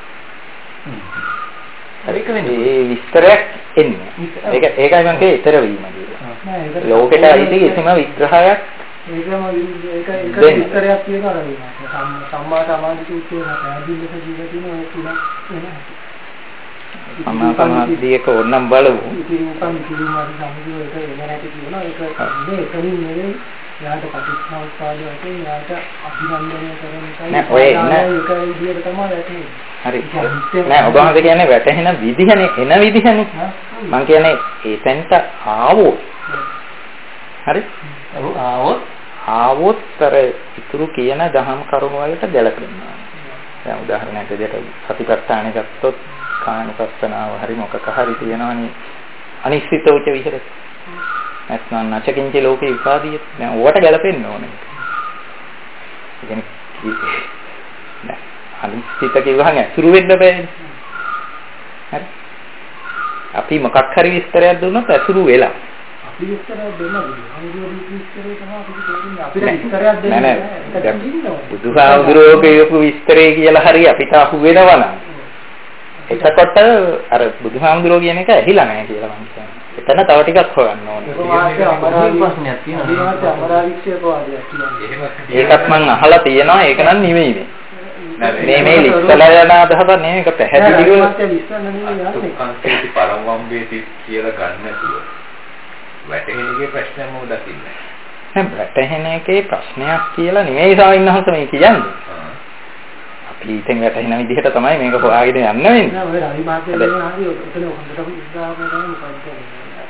ඒක වෙන්නේ ඒ විස්තරයක් එන්නේ. ඒක ඒකයි මම කියේ ඊතර වීම කියලා. ලෝකෙට අයිති කිසිම විග්‍රහයක්
ඒකම ඒක ඒක විස්තරයක් කියනවා නේද? සම්මා සමාධි සූත්‍රයේ පැහැදිලිව කියලා තියෙනවා ඒක තුනක්.
සම්මා සමාධියක ඕනම් බලමු.
ඉතින් කිරුමාරි සම්මුතිය එක එනරට කියනවා ඒක මේ එතනින් නෙවෙයි යාට ප්‍රතිස්ථාපනයට යාට අභිනන්දනය කරන එකයි.
නෑ ඔය නෑ
ඒක විදියට තමයි වැටෙන්නේ.
හරි. නෑ ඔබ වහන්සේ කියන්නේ වැටෙන විදිහනේ එන විදිහනේ. මම කියන්නේ ඒතෙන්ට ආවොත්. හරි? ඔව් ආවොත් ආවොත් අර ඉතුරු කියන දහම් කරුණු වලට ගැලපෙනවා. දැන් උදාහරණයක් විදිහට සතිපට්ඨානෙ ගත්තොත් කායනුපස්සනාව හරි මොකක හරි තියෙනවනේ අනිශ්චිතෝච විහෙරති. නැත්නම් නැචකින්ච ලෝකේ උපාදීය. දැන් ඕවට ගැලපෙන්න ඕනේ. ඒ කියන්නේ නෑ අනිශ්චිත කියවහම අසුරු වෙන්න බෑනේ. හරි. අපි මොකක් හරි විස්තරයක් දුන්නොත් අසුරු වෙලා.
අපි විස්තරයක් දෙනවා. අනිවාර්ය විස්තරේ තමයි අපිට තේරෙන්නේ. අපිට විස්තරයක් දෙන්න
නෑ. බුදුහාමුදුරුවෝ කියපු විස්තරේ කියලා හරි අපිට අහු වෙනවා නම් එතකොට අර බුදුහාමුදුරුවෝ කියන එක ඇහිලා නැහැ කියලා මම කියන්නේ. එතන තව ටිකක් හොයන්න ඕනේ.
ප්‍රශ්නයක් තියෙනවා. අමරාවික්ෂේපවාදයක් කියන්නේ.
ඒකත් මම අහලා තියෙනවා. ඒක නම් නෙමෙයි මේ. මේ මේ ලිස්සලා යන අදහස නෙමෙයි. ඒක පැහැදිලිව
සුඛාන්තේති පරමවම්බේති කියලා ගන්න නැතුව වැටහෙනගේ ප්‍රශ්නයක් මොකද දකින්නේ?
නෑ වැටහෙන එකේ ප්‍රශ්නයක් කියලා නෙමෙයි සාවින්නහස මේ කියන්නේ. ඊටෙන් වැටෙන විදිහට තමයි මේක හොයාගෙන යන්න වෙන්නේ.
නෑ ඔය රවි මාත්‍ය වෙනවා හරි ඔතන හොඳටම උදාහරණයක් තමයි මොකක්ද කියන්නේ.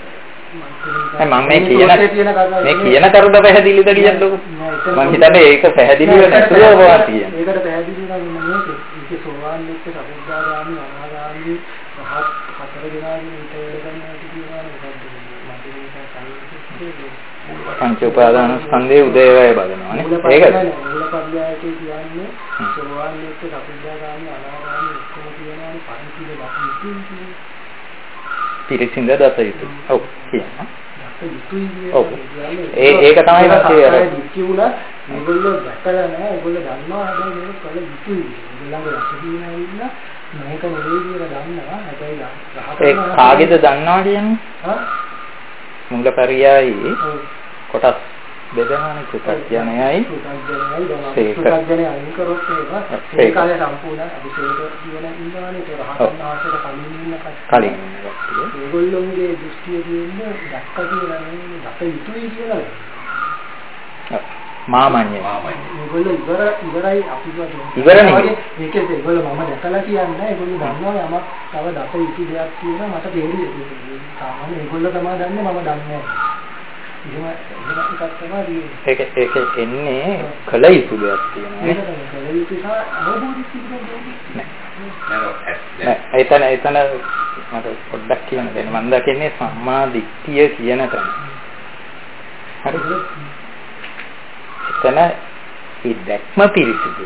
මම මේ කියන මේ කියන කරුණ පැහැදිලිද කියන්නකො මම හිතන්නේ ඒක පැහැදිලිව නැතුව ඔබවත් කියන්නේ
ඒකට පැහැදිලි වෙනවා මේක ඒකේ සෝවාන් එක්ක සබුද්ධාගාමි අනාගාමි රහත් හතර දෙනාගේ විතර ගන්නවා කියනවා මොකද්ද
පංච උපාදාන ස්කන්ධයේ උදේවැය බලනවානේ ඒකද
මූලපරියායකේ කියන්නේ සෝවාන් එක්ක සබුද්ධාගාමි අනාගාමි ඔක්කොම කියනවානේ පංචීල ලක්ෂණ
පිරිසිඳ දත යුතුයි. ඔව් කියනවා. ඔව්.
ඒ
ඒක තමයි වාසිය.
කිව්ලා මේගොල්ලෝ දැකලා නැහැ. ඒගොල්ලෝ දන්නවා හැබැයි මේක කළ යුතුයි. ඒගොල්ලන්ගේ රසදීනා ඉන්න මේක නෙවෙයි කියලා දන්නවා. හැබැයි
ඒ කාගේද දන්නවා කියන්නේ? හා? මුංගපරියයි කොටස් බෙදනවානේ කෘතඥයයි
කෘතඥයයි අයින් කරොත් ඒක ඒ කාලේ සම්පූර්ණ අභිෂේක කියන ඉන්නවානේ ඒක රහතන් වහන්සේට කලින් ඉන්න
කලින්
ඒගොල්ලෝගේ දෘෂ්ටිය කියන්නේ දැක්ක කියලා නෙවෙයි දැක යුතුයි කියලා
මාමඤ්ඤය
ඒගොල්ලෝ ඉවර ඉවරයි අපි
ඉවර නෙවෙයි
මේකේ ඒගොල්ලෝ මම දැකලා කියන්නේ ඒගොල්ලෝ දන්නවා යමක් තව දැක යුතු දෙයක් තියෙනවා මට තේරෙන්නේ සාමාන්‍ය ඒගොල්ලෝ තමයි දන්නේ මම දන්නේ නැහැ
ඒක ඒක එන්නේ කල යුතු දෙයක් තියෙනවා
කල යුතු සහ අවබෝධිත
නෑ එතන එතන මට පොඩ්ඩක් කියන්න දෙන්න මම දකින්නේ සම්මා දිට්ඨිය කියන තැන හරිද එතන ඒ දැක්ම පිරිසිදු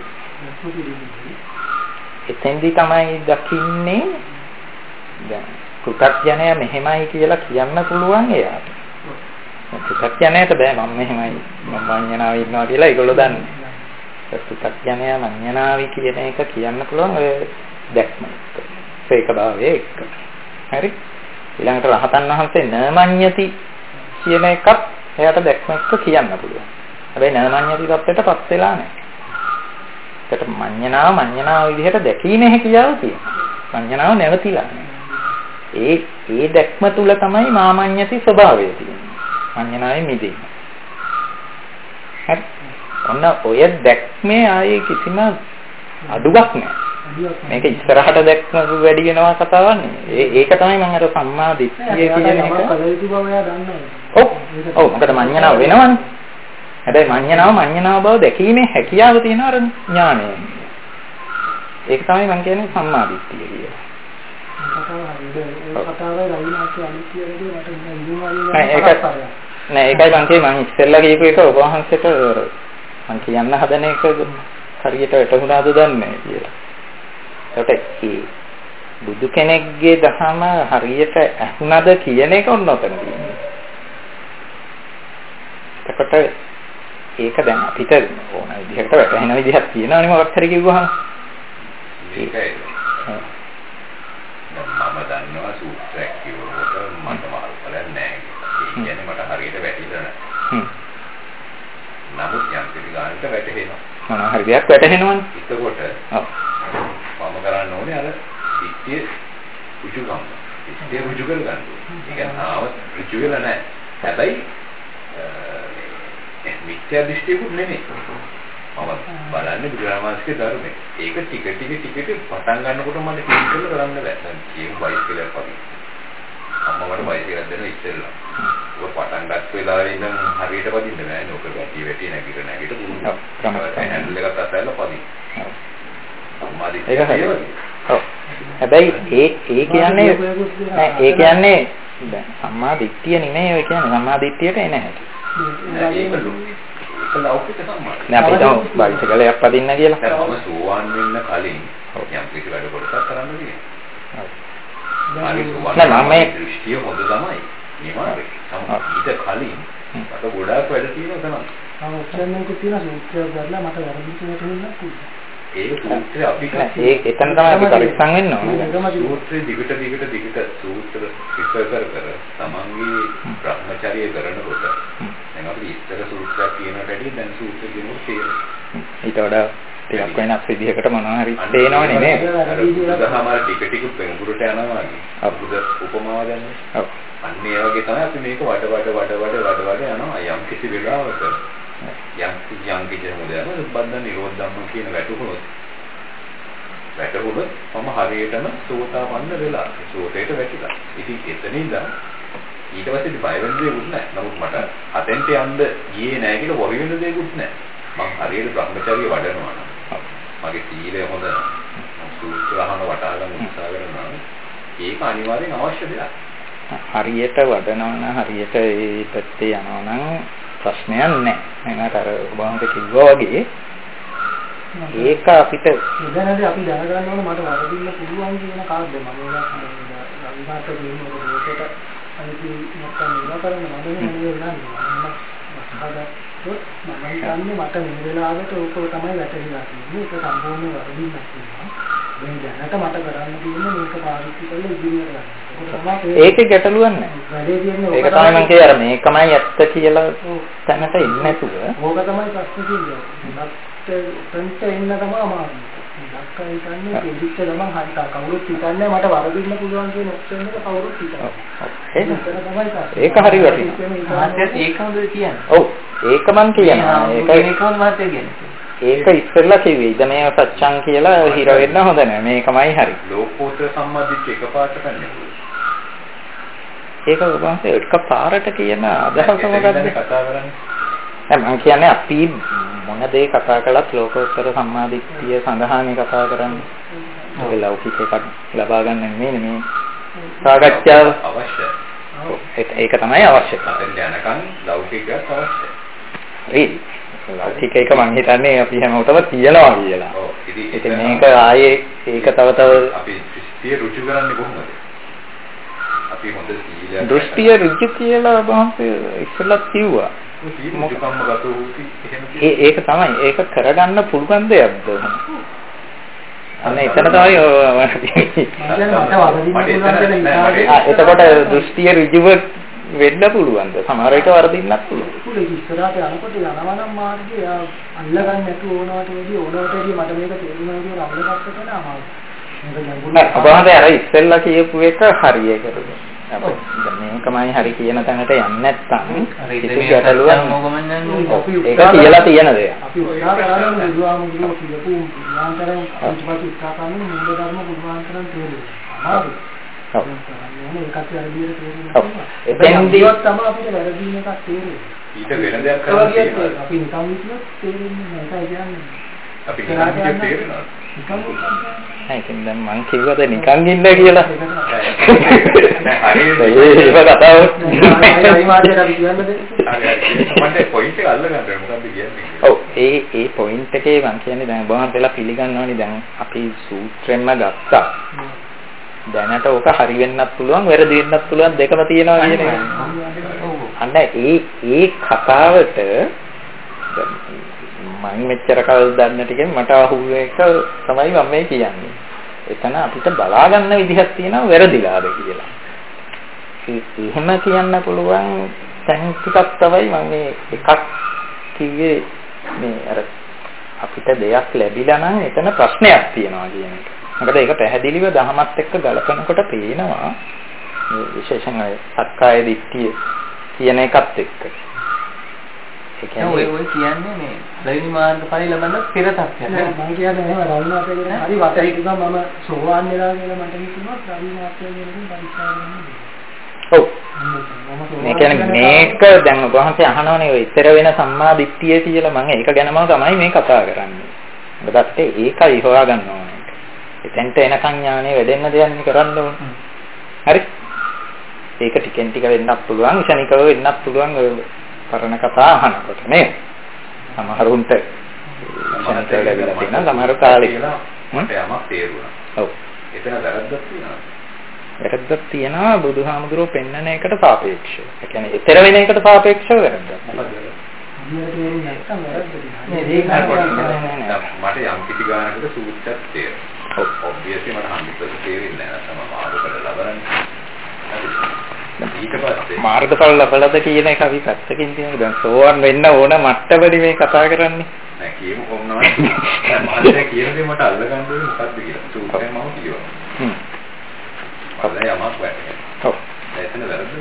එතෙන්දී තමයි දකින්නේ දැන් කෘතඥය මෙහෙමයි කියලා කියන්න පුළුවන් එයාට කෘතඥයට බෑ මම මෙහෙමයි මම මඤ්ඤණාවේ ඉන්නවා කියලා ඒගොල්ලෝ දන්නේ කෘතඥය මඤ්ඤණාවේ කියන එක කියන්න පුළුවන් ඔය දැක්ම එක්ක ඒක භාවයේ එක්ක හරි ඊළඟට රහතන් වහන්සේ නමඤ්ඤති කියන එකත් එයාට දැක්ම එක්ක කියන්න පුළුවන් හැබැයි නමඤ්ඤති තත්ත්වයටපත් වෙලා නැහැ ඒකට මඤ්ඤණාව මඤ්ඤණාව විදිහට දැකීමේ හැකියාව තියෙනවා මඤ්ඤණාව නැවතිලා නැහැ ඒ ඒ දැක්ම තුල තමයි මාමඤ්ඤති ස්වභාවය තියෙන්නේ මඤ්ඤණාවේ මිදීම හරි ඔන්න ඔය දැක්මේ ආයේ කිසිම අඩුවක් නැහැ මේක ඉස්සරහට දැක්ම වැඩි වෙනවා කතාවක් නෙමෙයි ඒක තමයි මම අර සම්මා දිට්ඨිය කියන එක ඔව් ඔව් මොකද මඤ්ඤණාව වෙනවනේ හැබැයි මඤ්ඤණාව මඤ්ඤණාව බව දැකීමේ හැකියාව තියෙන අර ඥානය ඒක තමයි මම කියන්නේ සම්මා දිට්ඨිය කියලා නෑ ඒකයි මං කියේ මං ඉස්සෙල්ලා කියපු එක ඔබ වහන්සේට මං කියන්න හදන එක හරියට වැටහුණාද දන්නේ නැහැ කියලා. ඒකට ඒ බුදු කෙනෙක්ගේ දහම හරියට ඇහුණාද කියන එක ඔන්න ඔතන තියෙනවා. එතකොට ඒක දැන් අපිට ඕන විදිහකට වැටහෙන විදිහක් තියෙනවනේ මොකක් හරි කිව්වහම.
ඒකයි. මම දන්නවා සූත්‍රයක් කියවුවට මට මාරු කරන්නේ නැහැ. ඒ කියන්නේ මට හරියට වැටහිලා නැහැ. නමුත් යම් කිසි ගානකට වැටහෙනවා.
මොනවා හරි දෙයක් වැටහෙනවනේ.
ඒකකොට ඔව්. මම කරන්න ඕනේ අර පිටියේ ඍජුකම්. පිටියේ ඍජු කර ගන්න ඕනේ. ඒ කියන්නේ ආව ඍජු වෙලා නැහැ. හැබැයි මිත්‍යා දෘෂ්ටියකුත් නෙමෙයි. මම බලන්නේ බුදුරජාණන් වහන්සේගේ ධර්මයේ. ඒක ටික ටික ටික ටික පටන් ගන්නකොට මට කිසිම කරන්න බෑ. දැන් කියමු බයිසිකලයක් වගේ. අම්මා මට බයිසිකලයක් දෙන්න ඉස්සෙල්ලා. ඔය පටන් ගන්න වෙලාවේ ඉඳන් හරියට වදින්න බෑ නෝක වැටි වැටි නැගිට නැගිට පුරුදු. හැන්ඩල් එකත් අතහැරලා පදින්න. අම්මා දිහා ඒක හරියට. ඔව්. හැබැයි ඒ ඒ කියන්නේ ඒ කියන්නේ දැන් සම්මා දිට්ඨිය නෙමෙයි ඔය කියන්නේ සම්මා දිට්ඨියට එන හැටි. ඒක ලෞකික සම්මාන. නෑ අපි හිතමු බයිසිකලයක් පදින්න කියලා. දැන් මම සෝවාන් වෙන්න කලින් යම් කිසි වැඩ කොටසක් කරන්න තියෙනවා. හරි සෝවාන්. නෑ මම මේ දෘෂ්ටිය හොඳ තමයි. නිමාරේ. ඊට කලින් මට ගොඩාක් වැඩ තියෙනවා තමයි.
මම උත්සන්නයක තියෙන සූත්‍රය ගන්න මට වැරදිච්ච එක නෙවෙයි පුළුවන්.
ඒ සූත්‍රය අපි
ඒ එතන තමයි අපි පරිස්සම් වෙන්න ඕනේ.
සූත්‍රේ දිගට දිගට දිගට සූත්‍ර විස්තර කර කර තමන්ගේ භ්‍රමචර්යය කරනකොට දැන් අපි ඉස්සර සූත්‍රයක් කියනකට වැඩිය දැන් සූත්‍ර කියනකොට තේරෙනවා.
ඊට වඩා ටිකක් වෙනස් විදිහකට මොනවා හරි තේනවනේ නේද?
බුදුහාමර ටික ටික පෙඟුරට යනවා වගේ. අපුද උපමාව ගන්න. ඔව්. අන්න ඒ වගේ තමයි අපි මේක වඩ වඩ වඩ වඩ වඩ වඩ යනවා. යම් කිසි වෙලාවක යම් යම් කිසි මොදයන් බද්ධ නිරෝධ ධම්ම කියන වැටුණොත් වැටුණොත් මම හරියටම සෝතාපන්න වෙලා සෝතේට වැටිලා. ඉතින් එතනින්ද ඊට පස්සේ බය වෙන්න දෙයක් නැහැ. නමුත් මට අතෙන්ට යන්න ගියේ නැහැ කියලා වොරි වෙන්න දෙයක් නැහැ. මං හරියට බ්‍රහ්මචර්ය වඩනවා නම් මගේ සීලය හොඳ නම් සූත්‍රහන වටා ගන්න උත්සාහ කරනවා නම් ඒක අනිවාර්යෙන් අවශ්‍ය දෙයක්.
හරියට වඩනවා නම් හරියට ඒ පැත්තේ යනවා නම් ප්‍රශ්නයක් නැහැ. මම අර ඔබවන්ට කිව්වා වගේ ඒක අපිට
ඉතින්දී අපි දැනගන්න ඕනේ මට වරදින්න පුළුවන් කියන කාර්යය මම රවිවාරට කියනවා ඒකට අනිත් නැත්නම් ඉවර කරන්න මම නෙමෙයි නන්නේ මම හිතන්නේ මට මේ වෙලාවට ඕක තමයි වැටහිලා තියෙන්නේ ඒක සම්පූර්ණ වරදින්නක් තියෙනවා මේ දැනට මට කරන්න තියෙන්නේ මේක පාවිච්චි කරලා ඉදිරියට යන්න
ඒකේ ගැටලුවක් නැහැ ඒක තමයි මම කියේ අර මේකමයි ඇත්ත කියලා තැනට එන්නේ නැතුව
ඕක තමයි ප්‍රශ්නේ තියෙන්නේ තෙන්ට එන්න තමයි අමාරු. ලක්කා හිතන්නේ දෙවිච්ච ගමන් හරියට කවුරුත් හිතන්නේ මට වරදින්න පුළුවන් කියන ඔප්ෂන් එක කවුරුත් හිතන්නේ.
ඒක හරි වටිනවා.
මාත්‍යත් ඒකමද කියන්නේ.
ඔව් ඒක මං කියනවා. ඒක
ඒකම මාත්‍ය කියන්නේ.
ඒක ඉස්සෙල්ලා කිව්වේ ඉත මේ සත්‍යං කියලා හිර වෙන්න හොඳ නැහැ. මේකමයි හරි.
ලෝකෝත්තර සම්මාදිට එකපාරට කන්නේ.
ඒක ඔබන්සේ එකපාරට කියන අදහස මොකක්ද?
කතා කරන්නේ.
මම කියන්නේ අපි මොන දේ කතා කළත් ලෝකෝත්තර සම්මාදිට්ඨිය සඳහානේ කතා කරන්නේ. ඔය ලෞකික එකක් ලබා ගන්න නෙමෙයි මේ සාකච්ඡාව
අවශ්‍යයි.
ඒක තමයි අවශ්‍ය.
අතෙන් යනකම් ලෞකිකයක් අවශ්‍යයි.
හරි. ලෞකික එක මම හිතන්නේ අපි හැමෝටම තියනවා කියලා.
ඔව්.
ඉතින් මේක ආයේ ඒක තව තව
අපි දෘෂ්ටිය රුචි කරන්නේ කොහොමද? අපි හොඳ සීලයක්
දෘෂ්ටිය රුචි කියලා වහන්සේ ඉස්සෙල්ලා කිව්වා. ඒ ඒක තමයි ඒක කරගන්න පුළුවන් දෙයක්ද අන්න එතන තමයි එතකොට දෘෂ්ටිය ඍජුව වෙන්න පුළුවන්ද සමහර විට වරදින්නත් පුළුවන්
ඒක ඉස්සරහට යනකොට යනවා නම් මාර්ගය අල්ලගන්න නැතුව ඕනවට වැඩි ඕනවට වැඩි මට මේක තේරුණා කියලා අල්ලගත්තට නම් අමාරුයි
අපහාරය අර ඉස්සෙල්ලා කියපු එක හරියකට මේකමයි හරි කියන තැනට යන්නේ නැත්නම් ඉතින් ගැටලුවක් ඒක කියලා තියෙන දෙයක්.
අපි උත්සාහ කරන්නේ බුදුහාමුදුරුවෝ කියපු ඥානතරම් අනිත්‍යපත් උත්සාහ කරන මූල ධර්ම බුදුහාමුදුරන් තේරුවා. හරි. ඔව්. ඒකත් වැඩියට තේරුණා. එතෙන්දිවත් තමයි අපිට වැරදි එකක් තේරෙන්නේ.
ඊට වෙන දෙයක් කරලා තියෙනවා.
අපි නිකන් විශ්ලේෂ තේරෙන්නේ නැහැ කියන්නේ.
අපි නිකන් තේරෙනවා.
නෑ ඉතින් දැන් මං කිව්වද නිකන් ඉන්න කියලා.
හරි ඒක
කතාව.
හරි මාර්ගයට අපි කියන්නේ.
මට පොයින්ට් එක අල්ල ගන්න මොකක්ද කියන්නේ?
ඔව් ඒ ඒ පොයින්ට් එකේ මං කියන්නේ දැන් ඔබ වහන්සේලා පිළිගන්නවනේ දැන් අපි සූත්‍රෙන්ම ගත්තා. දැනට ඕක හරි වෙන්නත් පුළුවන් වැරදි වෙන්නත් පුළුවන් දෙකම තියෙනවා කියන එක. අන්න ඒ ඒ කතාවට මම මෙච්චර කල් දන්න ටිකෙන් මට අහුව එක තමයි මම මේ කියන්නේ. එතන අපිට බලා ගන්න විදිහක් තියෙනවා වැරදිලාද කියලා. එහෙම කියන්න පුළුවන් තැන් ටිකක් තමයි මම මේ එකක් කිව්වේ මේ අර අපිට දෙයක් ලැබිලා නම් එතන ප්‍රශ්නයක් තියෙනවා කියන එක. මොකද ඒක පැහැදිලිව දහමත් එක්ක ගලපනකොට පේනවා විශේෂයෙන් සක්කාය දිට්ඨිය කියන එකත් එක්ක.
ඔය ඔය කියන්නේ මේ ලැබෙන මාර්ගඵල ලබන්න පෙර තත්ත්වයක්
නෑ මම කියන්නේ එහෙම රවුනාට කියන හරි වට හිතුවා මම සෝවාන් වෙලා කියලා මට හිතුණා රවුනාට කියන පරිස්සම්
ඔව් මේ කියන්නේ මේක දැන් ඔබ වහන්සේ අහනවනේ ඔය ඉතර වෙන සම්මා දිට්ඨිය කියලා මම ඒක ගැනම තමයි මේ කතා කරන්නේ. මොකද අපිට ඒකයි හොයා ගන්න ඕනේ. එතෙන්ට එනකන් ඥානෙ වැඩෙන්න දෙයක් කරන්න ඕනේ. හරි. ඒක ටිකෙන් ටික වෙන්නත් පුළුවන්, ශනිකව වෙන්නත් පුළුවන් පරණ කතා අහනකොට නේ. සමහරුන්ට ශනිකව ලැබිලා තියෙනවා, සමහර කාලේ
මට යමක් තේරුණා.
ඔව්.
එතන වැරද්දක් තියෙනවා.
වැරද්දක් තියෙනවා බුදුහාමුදුරුවෝ පෙන්වන එකට සාපේක්ෂව. ඒ කියන්නේ ඊතර වෙන එකට සාපේක්ෂව වැරද්දක්.
මට යම් කිසි ගානකට සූත්‍රයක් තේරෙනවා. ඔව් ඔබ්වියස්ලි මට හම්බෙන්න තේරෙන්නේ නැහැ තමයි මාර්ගඵල ලබන්නේ. ඊට පස්සේ
මාර්ගඵල ලබලද කියන එක අපි පැත්තකින් තියමු. දැන් සෝවන් වෙන්න ඕන මට්ටමදී මේ කතා කරන්නේ.
නෑ කියමු කොහොමද? මාර්ගය කියන දේ මට අල්ල ගන්න ඕනේ මොකක්ද කියලා. සූත්‍රයෙන් මම කියනවා. හ්ම්. අපලයි යමක් වැටෙනවා. ඔව්. එතන වැරද්ද.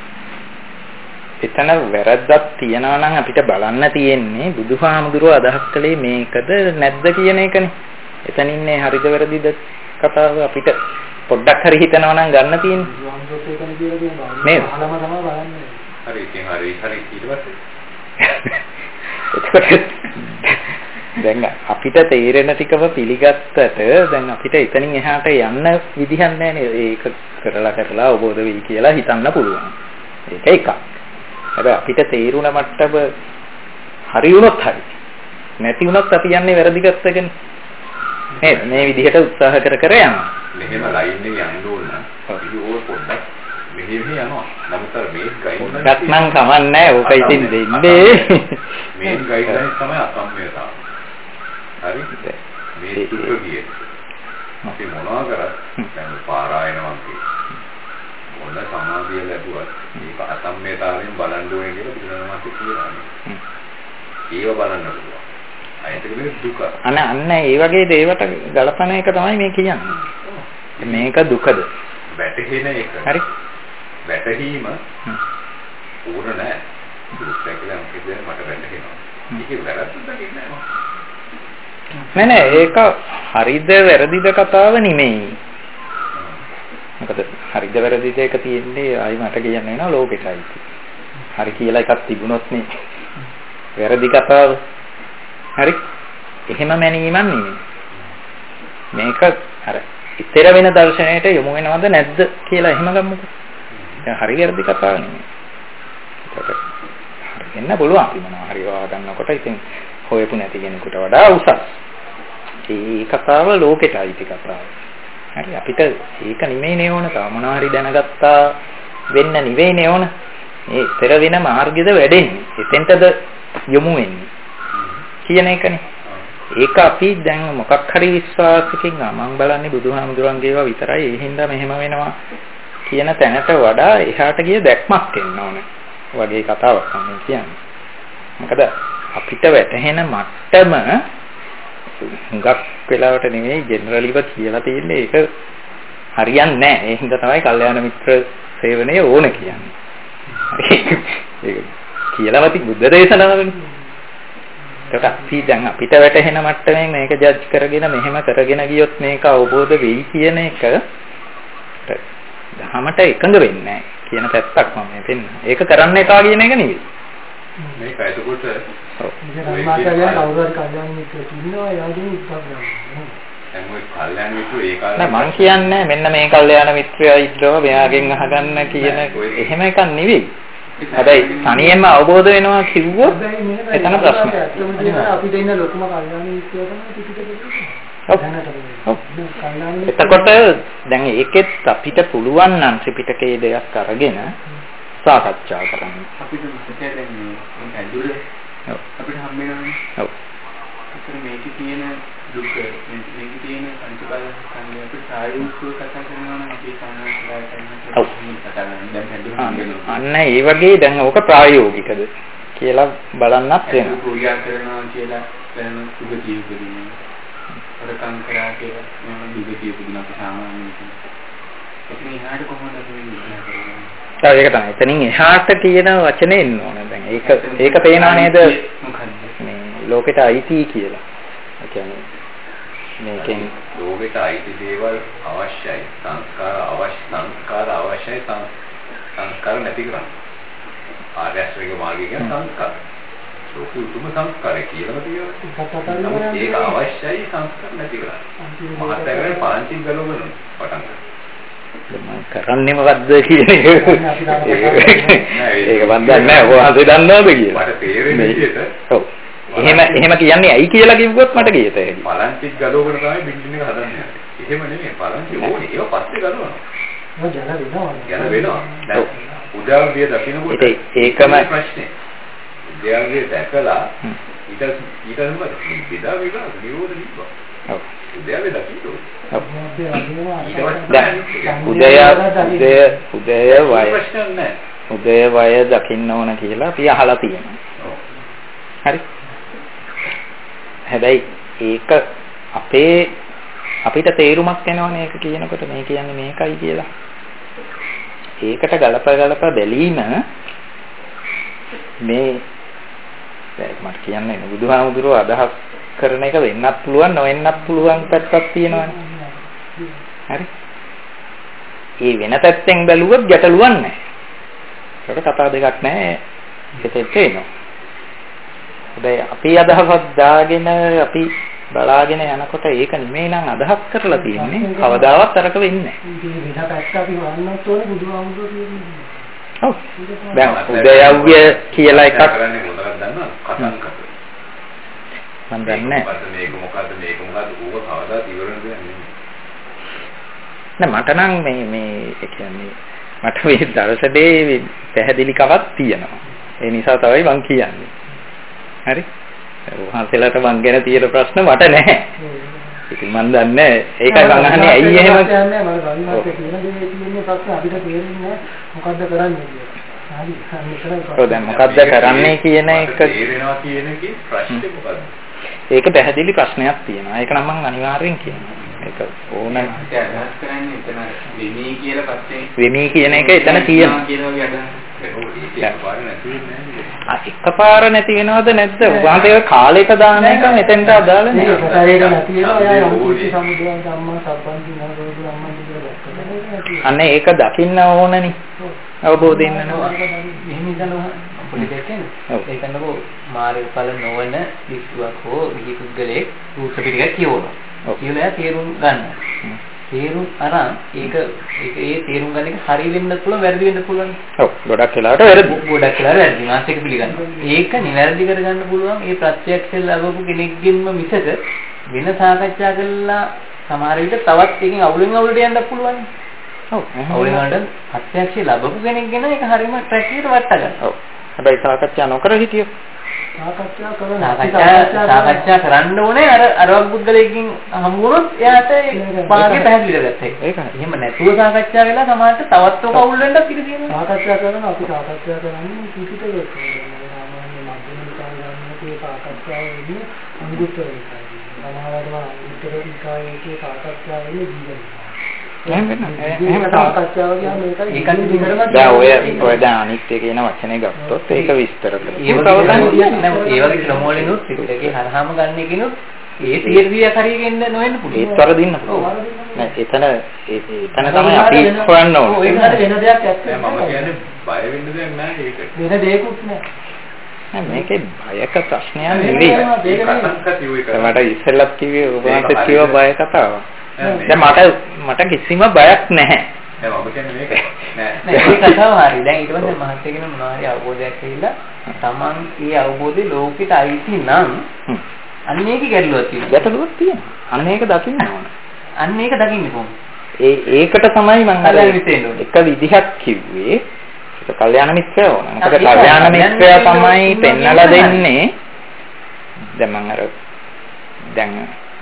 එතන වැරද්දක් තියනවා නම් අපිට බලන්න තියෙන්නේ බුදුහාමුදුරුවෝ අදහස් කළේ මේකද නැද්ද කියන එකනේ. එතනින්නේ හරිද වැරදිද කතාව අපිට පොඩ්ඩක් හරි හිතනවා නම් ගන්න තියෙන්නේ. නේද?
හරි ඉතින් හරි හරි ඊට පස්සේ
දැන් අපිට තේරෙන ටිකව පිළිගත්තට දැන් අපිට එතනින් එහාට යන්න විදිහක් නැහැ නේද? ඒක කරලා කරලා අවබෝධ වෙයි කියලා හිතන්න පුළුවන්. ඒක එකක්. හැබැයි අපිට තේරුණ මට්ටම හරි වුණොත් හරි. නැති වුණොත් අපි යන්නේ වැරදි පැත්තකනේ. නේද? මේ විදිහට උත්සාහ කර කර යනවා.
මෙහෙම ලයින් එක යන්න ඕන නම් අපි ඕක පොඩ්ඩක් මෙහෙම යනවා. නමුත් අර මේක ගයිඩ්
ගත් නම් කමන්නේ ඕක ඉතින් දෙන්නේ.
මේක ගයිඩ්ලයින් තමයි අසම්මේතාව. හරි? මේ දුක කියේ. අපි මොනවා කරත් දැන් පාරායනවා කියන්නේ. මොන සමාධිය ලැබුවත් මේක අසම්මේතාවයෙන් බලන්න ඕනේ කියලා බුදුරජාණන් කියනවා. ඒව බලන්න පුළුවන්. අයිතිකේ දුක.
අන්න අන්න ඒ වගේ දේවට ගලපන එක තමයි මේ කියන්නේ. මේක දුකද?
වැටහෙන එක.
හරි.
වැටහීම ඕන නෑ. දුක් කියලා කිව්වෙ මට වැටහෙනවා. ඒක වැරද්දක් නෑ.
නෑ නෑ ඒක හරිද වැරදිද කතාව නෙමෙයි. මොකද හරිද වැරදිද එක තියෙන්නේ ආයි මට කියන්න වෙනවා ලෝකෙටයි. හරි කියලා එකක් තිබුණොත් නේ වැරදි කතාව. හරි. එහෙම මැනීමක් නෙමෙයි. මේක අර ඉතර වෙන දර්ශනයට යොමු වෙනවද නැද්ද කියලා එහෙම ගමුකෝ. දැන් හරි වැරදි කතාව නෙමෙයි. ඒකට හරි වෙන්න පුළුවන්. අපි මොනවා හරි වා ගන්නකොට ඉතින් හොයපු නැති කෙනෙකුට වඩා උසස්. ඒ කතාව ලෝකෙටයි ති කතාව. හරි අපිට ඒක නෙමෙයිනේ ඕන. තව මොනවා හරි දැනගත්තා වෙන්න නෙවෙයිනේ ඕන. මේ ඉතර වෙන මාර්ගෙද වැඩෙන්නේ. එතෙන්ටද යොමු වෙන්නේ. කියන එකනේ. ඒක අපි දැන් මොකක් හරි විශ්වාසකින් මම බලන්නේ බුදුහාමුදුරන්ගේ ඒවා විතරයි. ඒ හින්දා මෙහෙම වෙනවා කියන තැනට වඩා එහාට ගිය දැක්මක් එන්න ඕන. වගේ කතාවක් මම කියන්නේ. මොකද අපිට වැටහෙන මට්ටම හුඟක් වෙලාවට නෙමෙයි ජෙනරලිව කියලා තියෙන්නේ. ඒක හරියන්නේ නැහැ. ඒ හින්දා තමයි කල්යාණ මිත්‍ර සේවනය ඕන කියන්නේ. ඒක කියලාමති බුද්ධ දේශනාවනේ. ඒක අපි දැන් අපිට වැටහෙන මට්ටමින් මේක ජජ් කරගෙන මෙහෙම කරගෙන ගියොත් මේක අවබෝධ වෙයි කියන එක දහමට එකඟ වෙන්නේ නැහැ කියන පැත්තක් මම මෙතන. ඒක කරන්න එපා කියන එක නෙවෙයි.
මේක එතකොට
ඔව්. ඒක මාතෘකාවේ කවුරුහරි කල්යාණ මිත්‍රයෙක් ඉන්නවා යාළුවෝ උත්සාහ කරනවා.
දැන් ඔය කල්යාණ මිත්‍රෝ ඒ කාලේ
නෑ මං කියන්නේ මෙන්න මේ කල්යාණ මිත්‍රයා ඉන්නවා මෙයාගෙන් අහගන්න කියන එහෙම එකක් නෙවෙයි. හැබැයි තනියෙන්ම අවබෝධ වෙනවා කිව්වොත් එතන ප්‍රශ්න.
අපි දෙන්න ලොකුම කල්යාණ මිත්‍රයා තමයි ටිකට
ඔව්. එතකොට දැන් ඒකෙත් අපිට පුළුවන් නම් ත්‍රිපිටකයේ දෙයක් අරගෙන සාකච්ඡා කරන්න.
අපිට මෙතන දැන් මේ ඇඳුර අපිට හම් වෙනවානේ.
ඔව්.
ඒතර මේකේ තියෙන දුක මේකේ තියෙන අනිත්‍යය සංකල්ප අපිට සායුක්ව කතා කරනවා නම් අපි සාමාන්‍යයෙන්
අන්න ඒ වගේ දැන් ඕක ප්‍රායෝගිකද කියලා බලන්නත් වෙනවා.
ක්‍රියා කරනවා කියලා දැන් දුක ජීවිතේ වරකම් කරා කියලා මම දුක ජීවිතේ අපි සාමාන්‍යයෙන් එතන ඉහාට කොහොමද අපි විග්‍රහ කරන්නේ?
ඔව් ඒක තමයි. එතනින් එහාට කියන වචනේ එන්න ඕන. දැන් ඒක ඒක පේනවා නේද? මේ ලෝකෙට අයිති කියලා. ඒ කියන්නේ මේකෙන්
ලෝකෙට අයිති දේවල් අවශ්‍යයි. සංස්කාර අවශ්‍ය සංස්කාර අවශ්‍යයි සංස්කාර නැති කරන්නේ. ආර්යශ්‍රේක මාර්ගය කියන්නේ සංස්කාර. ලෝක උතුම සංස්කාරය කියලා තියෙනවා. ඒක අවශ්‍යයි සංස්කාර නැති කරන්නේ. මාතකරේ පාංචි ගලවන පටන් ගන්නවා.
මම කරන්නේ මොකද්ද කියන එක ඒක මන් දන්නේ නැහැ. ඔය හදේ දන්නවද කියලා.
මට තේරෙන්නේ විදිහට.
ඔව්. එහෙම එහෙම කියන්නේ ඇයි කියලා කිව්වොත් මට කියත හැකියි.
පලංචි ගලවගෙන තමයි බිල්ඩින් එක හදන්නේ. එහෙම නෙමෙයි පලංචි ඕනේ. ඒක පස්සේ ගලවනවා.
මොකද යන වෙනවා.
යන වෙනවා. දැන් උදාවදිය දකින්නකොට
ඒකම
ප්‍රශ්නේ. උදාවදිය දැකලා ඊට ඊට මොකද? විදා විදා නිරෝධ නිබ්බා.
ඔව්.
උදාවදිය දකින්න ඕනේ.
උදය උදය උදය වය උදය වය දකින්න ඕන කියලා අපි අහලා තියෙනවා. හරි. හැබැයි ඒක අපේ අපිට තේරුමක් එනවනේ ඒක කියනකොට මේ කියන්නේ මේකයි කියලා. ඒකට ගලප ගලප බැලීම මේ මට කියන්නේ බුදුහාමුදුරුවෝ අදහස් කරන එක වෙන්නත් පුළුවන් නොවෙන්නත් පුළුවන් පැත්තක් තියෙනවානේ. හරි. ඒ වෙන පැත්තෙන් බැලුවොත් ගැටලුවක් නැහැ. ඒකට කතා දෙකක් නැහැ. ඒකෙත් එනවා. හැබැයි අපි අදහසක් දාගෙන අපි බලාගෙන යනකොට ඒක නෙමෙයි නම් අදහස් කරලා තියෙන්නේ. කවදාවත් අරක වෙන්නේ
නැහැ. මේ වෙන පැත්ත අපි වන්නත් ඕනේ බුදුහාමුදුරුවෝ කියන්නේ.
ඔව්. දැන් උදයව්‍ය කියලා එකක්
කරන්නේ මොනවද දන්නවද? කතන් කත.
මම දන්නේ
නැහැ. මේක මොකද්ද මේක මොකද්ද ඌව කවදාද ඉවරන දෙයක් නෙමෙයි.
නෑ මට නම් මේ මේ ඒ කියන්නේ මට මේ දවසේදී පැහැදිලිකමක් තියෙනවා. ඒ නිසා තමයි මම කියන්නේ. හරි? වහන්සේලාට මං ගැන තියෙන ප්‍රශ්න මට නැහැ. ඉතින් මන් දන්නේ ඒකයි මං අහන්නේ ඇයි එහෙම
කියන්නේ මම ගන්නත් කියන දේ තියෙන්නේ ප්‍රශ්න අපිට තේරෙන්නේ මොකද්ද කරන්නේ කියලා. හරි.
ඔව් දැන් මොකද්ද කරන්නේ කියන එක
තේරෙනවා කියන එකේ ප්‍රශ්නේ මොකද්ද?
ඒක පැහැදිලි ප්‍රශ්නයක් තියෙනවා. ඒක නම් මම අනිවාර්යෙන් කියනවා. ඒක ඕන
අදහස් කරන්නේ එතන වෙමි කියලා පස්සේ
වෙමි කියන එක එතන තියෙනවා
කියලා වගේ අදහස්.
එකපාර නැති වෙනවද නැද්ද? උගාන්තේ කාලයක දාන එක මෙතෙන්ට අදාළ නෑ.
ඒක නැති වෙනවා. යා යම්කිසි සමුදයන් සම්මා සම්පන්ති නරෝධ අම්මන් කියලා.
අන්න ඒක දකින්න ඕනනේ. අවබෝධයෙන් වෙනවා.
එහෙම ඉඳලා පොඩි දෙයක් කියන්නේ. ඒකනකො මාර්ගඵල නොවන විශ්වාස හෝ විහි පුද්ගලයේ සූත්‍ර පිටක කියවනවා. කියලා තේරුම් ගන්න. තේරුම් අරන් ඒක ඒක ඒ තේරුම් ගන්න එක හරි වෙන්න පුළුවන් වැරදි වෙන්න පුළුවන්.
ඔව් ගොඩක් වෙලාවට වැරදි.
ගොඩක් වෙලාවට වැරදි. මාත් එක පිළිගන්නවා. ඒක නිවැරදි කරගන්න පුළුවන් ඒ ප්‍රත්‍යක්ෂයෙන් ලැබපු කෙනෙක්ගෙන්ම මිසක වෙන සාකච්ඡා කළා සමහර විට තවත් එකකින් අවුලෙන් අවුලට යන්න පුළුවන්. ඔව්. අවුලෙන් අවුලට ප්‍රත්‍යක්ෂයෙන් ලැබපු කෙනෙක් ගැන ඒක හරියම ට්‍රැක් එකට වට ගන්න. ඔව්.
හැබැයි සාකච්ඡා නොකර හිටියොත්
සාකච්ඡා කරන
සාකච්ඡා කරන්න ඕනේ අර අරවක් පුද්ගලයෙක්ගෙන් හමු වුණොත් එයාට පාගේ පැහැදිලි කරගත්තා. ඒක එහෙම නැතුව සාකච්ඡා වෙලා සමහරට තවත් ඔක අවුල් වෙන්නත් ඉඩ තියෙනවා.
සාකච්ඡා කරන අපි සාකච්ඡා කරන්නේ පිටිටේ සාමාන්‍ය මධ්‍යම නිකායේ සාකච්ඡාව වෙන්නේ අංගුත්තර නිකායේ. සමහරවිට අංගුත්තර නිකායේ සාකච්ඡාව වෙන්නේ දීගල.
එහෙම වෙනවා.
එහෙම සාකච්ඡාව කියන්නේ මේකයි.
ඒකත් විතරම
දැන් ඔය ඔය දැන් අනිත්‍ය කියන වචනේ ගත්තොත් ඒක විස්තර කරලා.
ඒක තවදන් ඒ වගේ ක්‍රමවලිනුත් පිටකේ හරහාම ගන්න එකනොත් ඒ තීර්විය හරියෙන්න නොවෙන්න පුළුවන්.
ඒත් වරදින්න පුළුවන්. නෑ එතන එතන තමයි අපි හොයන්න ඕනේ.
ඒක හරිය වෙන දෙයක් ඇත්තේ.
මම කියන්නේ බය වෙන්න දෙයක් නෑ ඒකට.
වෙන දෙයක්වත් නෑ.
නෑ මේකේ බයක ප්‍රශ්නයක් නෙවෙයි. මට ඉස්සෙල්ලත් කිව්වේ ඔබට කිව්ව බය කතාව. දැන් මට මට කිසිම බයක් නැහැ.
දැන් ඔබ කියන්නේ මේක නෑ.
නෑ ඒක කතාව හරි. දැන් ඊට පස්සේ මහත්ය කියන මොනවා හරි අවබෝධයක් ඇවිල්ලා Taman ඒ අවබෝධය ලෝකෙට අයිති නම් අන්න ඒකේ ගැටලුවක් තියෙනවා.
ගැටලුවක් තියෙනවා. අන්න ඒක දකින්න ඕන.
අන්න ඒක දකින්නේ කොහොමද?
ඒ ඒකට තමයි මම අර එක විදිහක් කිව්වේ. ඒක කල්යාණ මිත්‍රය ඕන. මොකද කල්යාණ මිත්‍රය තමයි පෙන්නලා දෙන්නේ. දැන් මම අර දැන්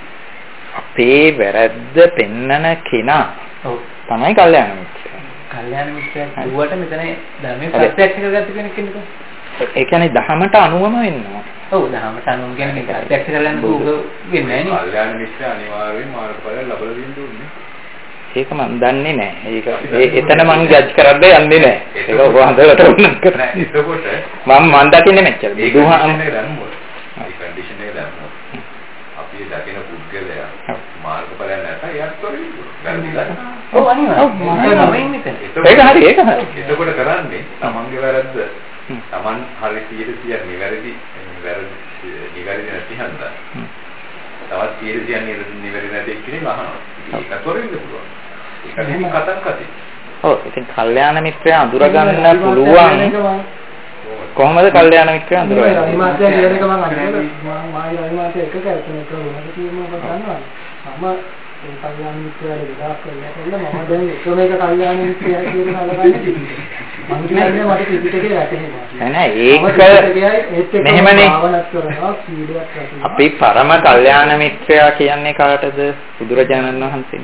අපේ වැරද්ද පෙන්නන කෙනා
ඔව්
තමයි කල්යාණ මිත්‍රය.
කල්යාණ මිත්‍රය දුවට මෙතන ධර්මයේ ප්‍රත්‍යක්ෂ කරගත්ත කෙනෙක් ඉන්නකෝ.
ඒ කියන්නේ දහමට අනුවම වෙනවා.
ඔව් දහමට අනුව කියන්නේ ප්‍රත්‍යක්ෂ කරගන්න දුක වෙන්නේ නැහැ නේ.
කල්යාණ මිත්‍රය අනිවාර්යයෙන් මාර්ගඵල ලැබලා දෙන්න ඕනේ.
ඒක මම දන්නේ නැහැ. ඒක එතන මම ජජ් කරන්න යන්නේ නැහැ. ඒක ඔබ හඳලට උනන කරා.
එතකොට
මම මන් දකින්නේ මෙච්චර. බුදුහාම
මේ කන්ඩිෂන් එක දානවා. අපි දකින පුද්ගලයා මාර්ගඵල නැත්නම් එයාත් කරන්නේ. වැරදිලා.
ඔව් අනිවාර්යයෙන්.
ඒක හරි ඒක හරි.
එතකොට කරන්නේ තමන්ගේ වැරද්ද තමන් හරි සියයට සියයක් නිවැරදි වැරදි නිවැරදි නැති හන්දා. තවත් සියයට සියයක් නිවැරදි නැති කෙනෙක් අහනවා. ඒක තොරින්ද පුළුවන්. ඒක නෙමෙයි කතන් කතේ.
ඔව් ඉතින් කල්යාණ මිත්‍රය අඳුර ගන්න පුළුවන්. කොහොමද කල්යාණ මිත්‍රය අඳුරගන්නේ?
අනිමාත්‍ය කියන එක මම අඳුරලා මම මායි අනිමාත්‍ය එකක ඇතුළේ කරනවා කියනවා ඔබ දන්නවද? මම ඒ කල්යාණ මිත්‍රයල විලාස කරලා මම දැන් එකම එක කල්යාණ මිත්‍රය කියලා නලගන්නේ. මම කියන්නේ මට පිටිටකේ වැටෙනවා.
නෑ නෑ ඒක මෙහෙමනේ අපි පරම කල්යාණ මිත්‍රයා කියන්නේ කාටද? බුදුරජාණන් වහන්සේ.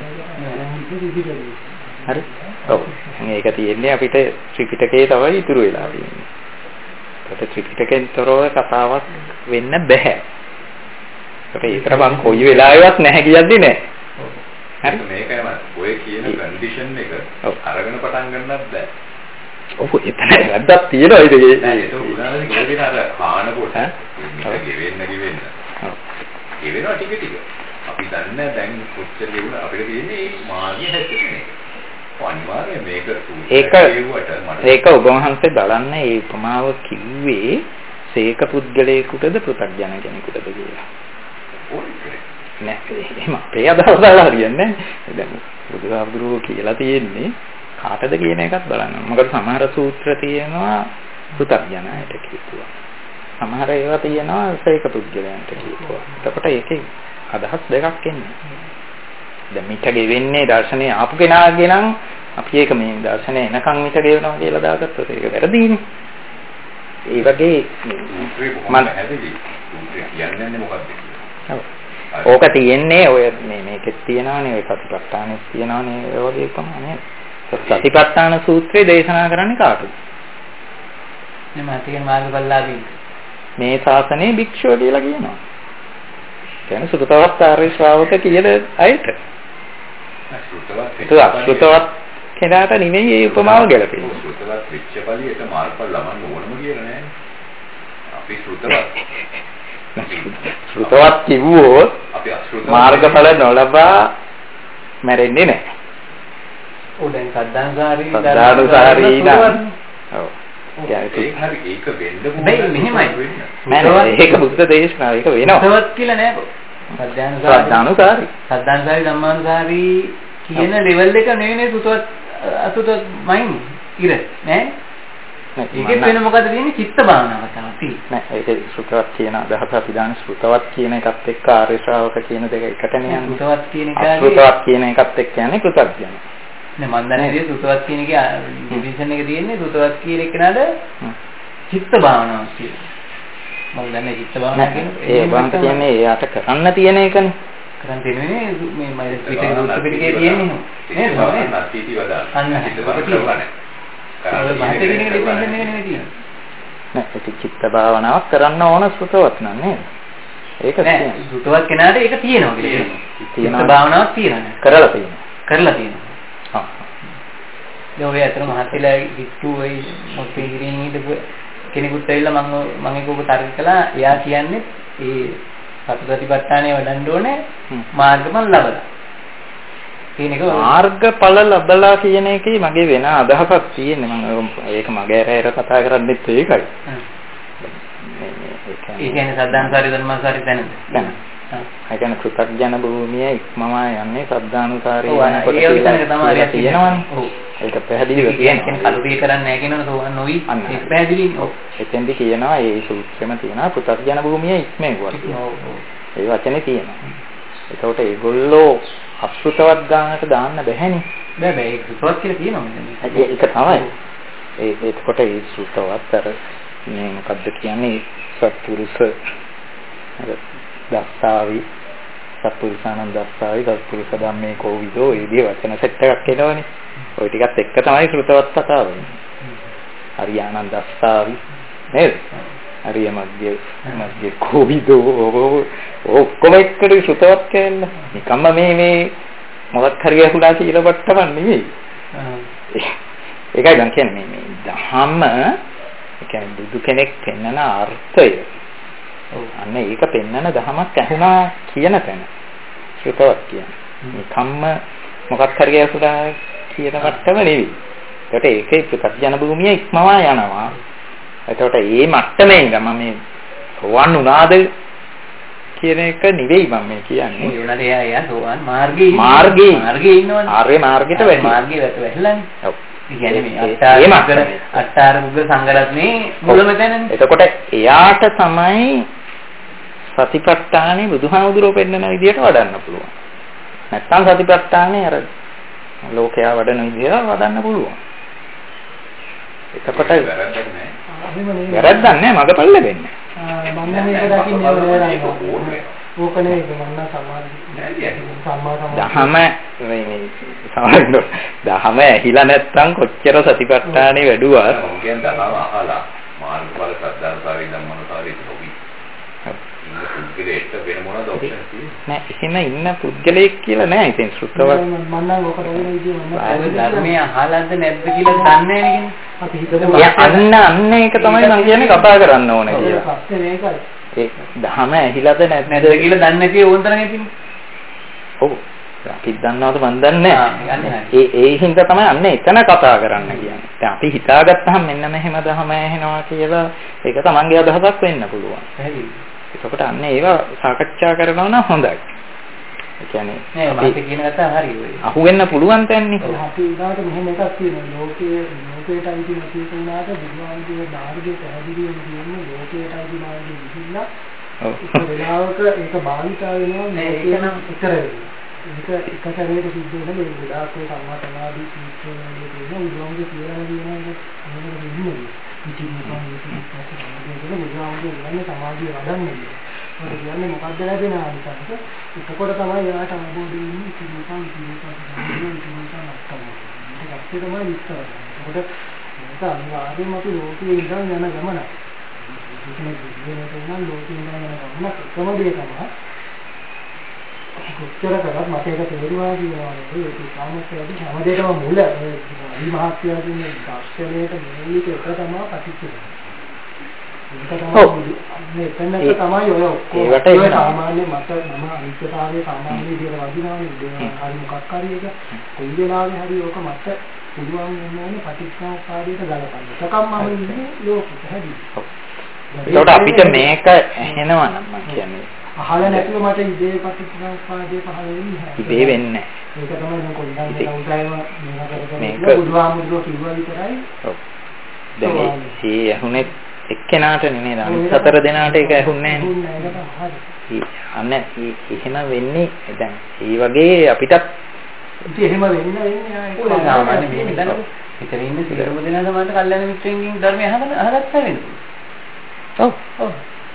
හරි? ඔව්. මේක තියෙන්නේ අපිට ත්‍රිපිටකයේ තමයි ඉතුරු වෙලා තියෙන්නේ. ඒකට ත්‍රිපිටකෙන් තොරව කතාවක් වෙන්න බෑ. ඒකට ඒතර මං කොයි වෙලාවෙවත් නැහැ කියන්නේ නෑ.
හරි මේකයි මම ඔය කියන කන්ඩිෂන් එක අරගෙන පටන් ගන්නත් බෑ.
ඔව් එතන වැරද්දක් තියෙනවා ඒක.
නෑ ඒක උදාහරණයක් කියන අර ආන කොට ගෙවෙන්න ගෙවෙන්න. ඔව්. ගෙවෙනවා ටික ටික. අපි දන්නේ දැන් කොච්චර ගෙවුණා අපිට තියෙන්නේ මේ මාර්ගය හැදෙන්නේ. අනිවාර්යයෙන් මේක
ඒක ඒක ඔබ වහන්සේ බලන්න මේ උපමාව කිව්වේ සීක පුද්ගලයෙකුටද පෘථග්ජන කෙනෙකුටද කියලා. නෑ එහෙම අපේ අදහස දාලා හරියන්නේ නෑ. දැන් බුදුහාමුදුරුවෝ කියලා තියෙන්නේ කාටද කියන එකත් බලන්න. මොකද සමහර සූත්‍ර තියෙනවා පෘථග්ජනයට කියනවා. සමහර ඒවා තියෙනවා සීක පුද්ගලයන්ට කියනවා. එතකොට ඒකේ අදහස් දෙකක් එන්නේ. දැන් මිට ගෙවෙන්නේ දර්ශනේ ආපු කෙනාගේ නම් අපි ඒක මේ දර්ශනේ එනකන් මිට ගෙවනවා කියලා දාගත්තොත් ඒක වැරදීනේ. ඒ වගේ මම කියන්නේ මොකක්ද කියලා. ඕක තියෙන්නේ ඔය මේ මේකෙත් තියෙනවානේ ඔය සතිපට්ඨානෙත් තියෙනවානේ ඒ වගේ ප්‍රමාණයක්. සතිපට්ඨාන සූත්‍රය දේශනා කරන්නේ කාටද?
නේ මම තියෙන මාර්ගඵලලාභී. මේ
ශාසනයේ භික්ෂුව කියලා කියනවා. කියන්නේ සුතවත් ආර්ය ශ්‍රාවක කියන අයට. සුතවත් කෙනාට නෙමෙයි මේ උපමාව ගැලපෙන්නේ.
සුතවත් වෙච්ච පළියට මාර්ගඵල ලබන්න ඕනම කියලා නෑ. අපි සුතවත්
සුතවත් කිව්වොත් අපි මාර්ගඵල නොලබා මැරෙන්නේ නෑ.
ඔව් දැන් සද්ධානුසාරී
සද්ධානුසාරී නම් ඔව්
ඒක හරි ඒක වෙන්න
බෑ මෙහෙමයි
නෑ ඒක බුද්ධ දේශනාව ඒක වෙනවා
සුතවත් කියලා නෑ
සද්ධානුසාරී
සද්ධානුසාරී ධම්මානුසාරී කියන ලෙවල් එක නෙවෙයි සුතවත් අසුතවත් මයින් ඉර නෑ ඒකෙත් වෙන මොකද තියෙන්නේ චිත්ත භාවනාව තමයි
නෑ ඒක සුතවත් කියන අදහස අපි දාන සුතවත් කියන එකත් එක්ක ආර්ය ශ්‍රාවක කියන දෙක එකටනේ යන්නේ
සුතවත් කියන එකයි
සුතවත් කියන එකත් එක්ක යන්නේ කෘතඥ
නේ මන් දන්නේ ඉතින් සුතවත් කියන එකේ ඩිවිෂන් එක තියෙන්නේ සුතවත් කියන එකනද චිත්ත භාවනාව කියලා. මම දන්නේ චිත්ත භාවනාව කියන්නේ
ඒ වන්ත කියන්නේ එයාට කරන්න තියෙන එකනේ.
කරන් තියෙන්නේ මේ මයිලස් පිටේ දුක් පිටේ තියෙන්නේ නේද? නේද?
නැතිටි වදා.
අන්න ඒක කරන්නේ. ඒක මහතේ කියන එක ඩිවිෂන් එක නෙමෙයි තියෙන්නේ.
නෑ ඒක චිත්ත භාවනාවක් කරන්න ඕන සුතවත් නම් නේද? ඒක
තියෙනවා. සුතවත් කෙනාට ඒක තියෙනවා කියලා. චිත්ත භාවනාවක් තියෙනවා.
කරලා තියෙනවා.
කරලා තියෙනවා. දැන් ඔය අතර මහත්ලා හිටු වෙයි මොකේ හිරින් ඉඳපු කෙනෙකුට ඇවිල්ලා මම මම ඒක ඔබ තර්ක කළා එයා කියන්නේ ඒ සතිපට්ඨානය වඩන්න ඕනේ මාර්ගඵල ලබලා කියන එක
මාර්ගඵල ලබලා කියන එකේ මගේ වෙන අදහසක් තියෙන්නේ මම ඒක මගේ ඇර කතා කරන්නේත් ඒකයි
ඒ කියන්නේ සද්ධානුසාරී ධර්මානුසාරී දැනද
දැන ඒ කියන්නේ කෘතඥ භූමිය ඉක්මවා යන්නේ සද්ධානුසාරී
වෙනකොට ඒක තමයි
තියෙනවනේ ඔව් ඒක පැහැදිලිව
කියන්නේ කලුරිය කරන්නේ නැහැ කියනවනේ සෝවන් නොවි ඒක පැහැදිලිනේ ඔව්
එතෙන්දි කියනවා ඒ සූත්‍රෙම තියෙනවා කෘතඥ භූමිය ඉක්මෙවුවා ඔව් ඔව් ඒ වචනේ තියෙනවා ඒකට ඒගොල්ලෝ අසෘතවත් ගානට දාන්න බැහැනේ
බෑ බෑ ඒක සෘතවත් කියලා කියනවා
ඒක තමයි ඒ ඒකට ඒ සෘතවත් අර මේ මොකද්ද කියන්නේ සත්පුරුෂ අර දස්සාවි සත්පුරුෂානන් දස්සාවි සත්පුරුෂ ධම්මේ කෝවිදෝ ඒ විදිහ වචන සෙට් එකක් එනවනේ ඔය ටිකත් එක්ක තමයි ශ්‍රුතවත් කතාව වෙන්නේ. හරියානන් දස්සාවි නේද? හරිය මැද මැද කෝවිදෝ ඔක්කොම එක්කද ශ්‍රුතවත් කියන්නේ. නිකම්ම මේ මේ මොකක් හරි ඇහුණා කියලා වට්ටමන් නෙවෙයි. ඒකයි මම කියන්නේ මේ ධම්ම ඒ කියන්නේ බුදු කෙනෙක් පෙන්වන අර්ථය. අන්න ඒක පෙන්වන ධමයක් ඇහුණා කියන තැන ශ්‍රුතවත් කියන්නේ. නිකම්ම මොකක් හරි ඇහුණා කියන මට්ටම නෙවෙයි. ඒකට ඒකේ ප්‍රත්‍යඥ භූමිය ඉක්මවා යනවා. ඒකට ඒ මට්ටමේ ඉඳන් මම මේ සෝවන් උනාද කියන එක නෙවෙයි මම මේ කියන්නේ.
ඒ උනාද එයා එයා සෝවන් මාර්ගයේ
මාර්ගයේ
මාර්ගයේ ඉන්නවනේ.
ආර්ය මාර්ගයට වැටි.
මාර්ගයේ වැටලානේ. ඔව්. ඒ කියන්නේ මේ
ඒ
අට්ඨාර අට්ඨාර මුග සංගරත්නේ මුලම තැනනේ.
එතකොට එයාට තමයි සතිපට්ඨානේ බුදුහාමුදුරුවෝ පෙන්නන විදිහට වඩන්න පුළුවන්. නැත්තම් සතිපට්ඨානේ අර ලෝකයා වඩන විදිහ වඩන්න පුළුවන්. එතකොට වැරද්දක් නැහැ මගපල් ලැබෙන්නේ.
මම මේක දකින්නේ නෑ. ඕකනේ මන්න සමාධි සම්මා සමාධි.
දහම මේ සමාධි දහම ඇහිලා නැත්තම් කොච්චර සතිපට්ඨානේ වැඩුවා.
මොකෙන් දහම අහලා මාර්ගඵල සද්ධානුසාරී ධම්මානුසාරී නොවි. පුද්ගලයෙක් වෙන මොනවද ඔප්ෂන් තියෙන්නේ
නෑ එහෙම ඉන්න පුද්ගලයෙක් කියලා නෑ ඉතින් ශ්‍රුතවත්
මම නම් ඔකට වෙන විදිය මම
ධර්මයේ අහලාද නැද්ද කියලා දන්නේ නැහැ නේ
අපි හිතමු
අන්න අන්න ඒක තමයි මම කියන්නේ කතා කරන්න ඕනේ කියලා
ප්‍රශ්නේ මේකයි
ඒ දහම ඇහිලාද නැද්ද
නැද්ද කියලා දන්නේ නැති ඕන තරම් ඉතින්
ඔව් අපි දන්නවද මන් දන්නේ නැහැ. ඒ ඒ හින්දා තමයි අන්න එතන කතා කරන්න කියන්නේ. දැන් අපි හිතාගත්තාම මෙන්න මෙහෙම දහම ඇහෙනවා කියලා ඒක තමන්ගේ අදහසක් වෙන්න පුළුවන්.
පැහැදිලි.
ඒකට අන්න ඒවා සාකච්ඡා කරනවා නම් හොඳයි. ඒ කියන්නේ
නෑ මම කියන කතාව හරි ඔය.
අහු වෙන්න පුළුවන් තැන්නේ.
අපි ඊට මෙහෙම එකක් තියෙනවා. ලෝකයේ ලෝකයට අයිති නැති කෙනාට බුදුහාමුදුරුවෝ ධාර්මයේ පැහැදිලිවම කියන්නේ ලෝකයට අයිති මාර්ගයේ විහිදලා ඔව්. ඒක වෙලාවක ඒක භාවිතා වෙනවා නෑ ඒක නම් ඉතර වෙනවා. ඒක එක සැරේට සිද්ධ වෙන මේ ගොඩාක් ඒ සම්මා සමාධි සීක්ෂණයේ තියෙන උදාහරණ කියලා කියනවා මොනවද වෙන්නේ? ඉතින් මොකක්ද මේක පස්සේ බුදුහාමුදුරුවෝ කියන්නේ සමාධිය වඩන්නේ. ඒක කියන්නේ මොකක්ද ලැබෙන ආනිසංස? එතකොට තමයි යාට අවබෝධ වෙන්නේ ඉතින් මොකක්ද කියන්නේ ඉතින් මොකක්ද අත්තම. ඒක ඇත්තටම විස්තර. ඒකට මේක අනිවාර්යයෙන්ම අපි ලෝකයේ ඉඳන් යන ගමන. ඒක කියන්නේ නම් ලෝකයේ ඉඳන් යන ගමන එකම දේ තමයි කොච්චර කරත් මට ඒක තේරුවා කියනවා නේ ඒක සාමස්තයදී හැමදේටම මුල මේ මහත්ය කියන්නේ දර්ශනයට මූලික එක තමයි පටිච්චසමුප්පාදය. ඒක තමයි මේ පෙන්නක තමයි ඔය ඔක්කොම ඒකට සාමාන්‍ය මත මම අනිත්‍යතාවයේ සාමාන්‍ය විදිහට වදිනවනේ හරි මොකක් හරි එක කොයි වෙලාවෙ හරි ඕක මත පුළුවන් වෙනවනේ පටිච්චසමුප්පාදයට ගලපන්න. ඒකම මම ඉන්නේ ලෝකෙට හැදි.
ඒකට අපිට මේක ඇහෙනවා නම් මම කියන්නේ
අහලා නැතුව මට ඉදේ පටිච්චසමුප්පාදේ පහළ වෙන්නේ නැහැ.
ඉබේ වෙන්නේ
නැහැ. ඒක තමයි මම කොන්දන් මේ උදායම මේක කරගෙන බුදුහාමුදුරුවෝ කිව්වා විතරයි.
ඔව්. දැන් මේ ඇහුනේ එක්කෙනාට නෙමෙයි අනිත් හතර දෙනාට ඒක ඇහුන්නේ නැහැ. අන්න එහෙම වෙන්නේ දැන් ඒ වගේ අපිටත්
ඉතින් එහෙම වෙන්න වෙන්නේ ආයේ
සාමාන්‍ය මේ මෙතන මෙතන ඉන්න සියලුම දෙනා තමයි කල්යනා මිත්‍රෙන්ගෙන් ධර්මය අහගෙන අහගත්තා වෙන්නේ. ඔව් ඔව්.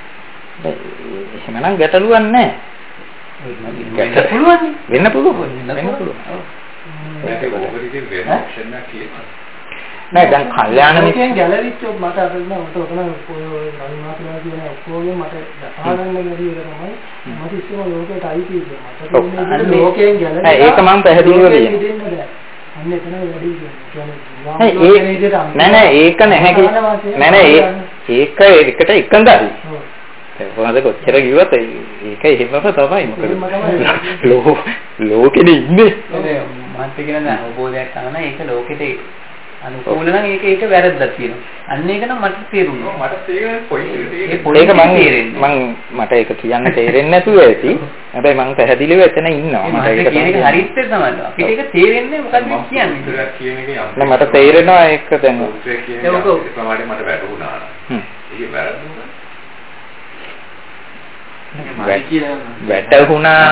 එහෙමනම් ගැටලුවක් නැහැ.
වෙන්න පුළුවන්
වෙන්න පුළුවන් වෙන්න පුළුවන්. ඔව්.
ඒක ඕකෙදී වෙන ඔප්ෂන් එකක් කියනවා.
නෑ දැන් කල්යාණ
මිත්‍රෙන් ගැලවිච්ච මට අතන මට ඔතන ඔය රවිමාත්‍රා කියන ඔක්කොගෙන් මට අහගන්න බැරි එක තමයි මට ඉස්සෙල්ලා ලෝකයට අයිති කියලා. මට ලෝකයෙන් ගැලවෙලා
ඒක මම පැහැදිලිව කියනවා.
අන්න එතන වැඩි කියන්නේ.
නෑ නෑ ඒක නැහැ නෑ නෑ ඒක එකට එකඟයි. කොහොමද කොච්චර කිව්වත් ඒක එහෙමම තමයි මොකද ලෝ ලෝකෙනේ ඉන්නේ
මත් කියන අවබෝධයක් ගන්න ඒක ලෝකෙට අනුකූල නම් ඒක ඒක වැරද්දක් තියෙනවා අන්න ඒක නම් මට තේරුණා
මට තේරෙන්නේ පොයින්ට්
ඒක මම මම මට ඒක කියන්න තේරෙන්නේ නැතුව ඇති හැබැයි මම පැහැදිලිව එතන ඉන්නවා මට ඒක
කියන එක හරියට තමයි අපිට ඒක තේරෙන්නේ මොකක්ද කියන්නේ
කියන එකේ
නෑ මට තේරෙනවා ඒක දැන්
ඒක ප්‍රමාණය මට වැටුණා හ්ම් ඒක වැරදුනා
වැටුණා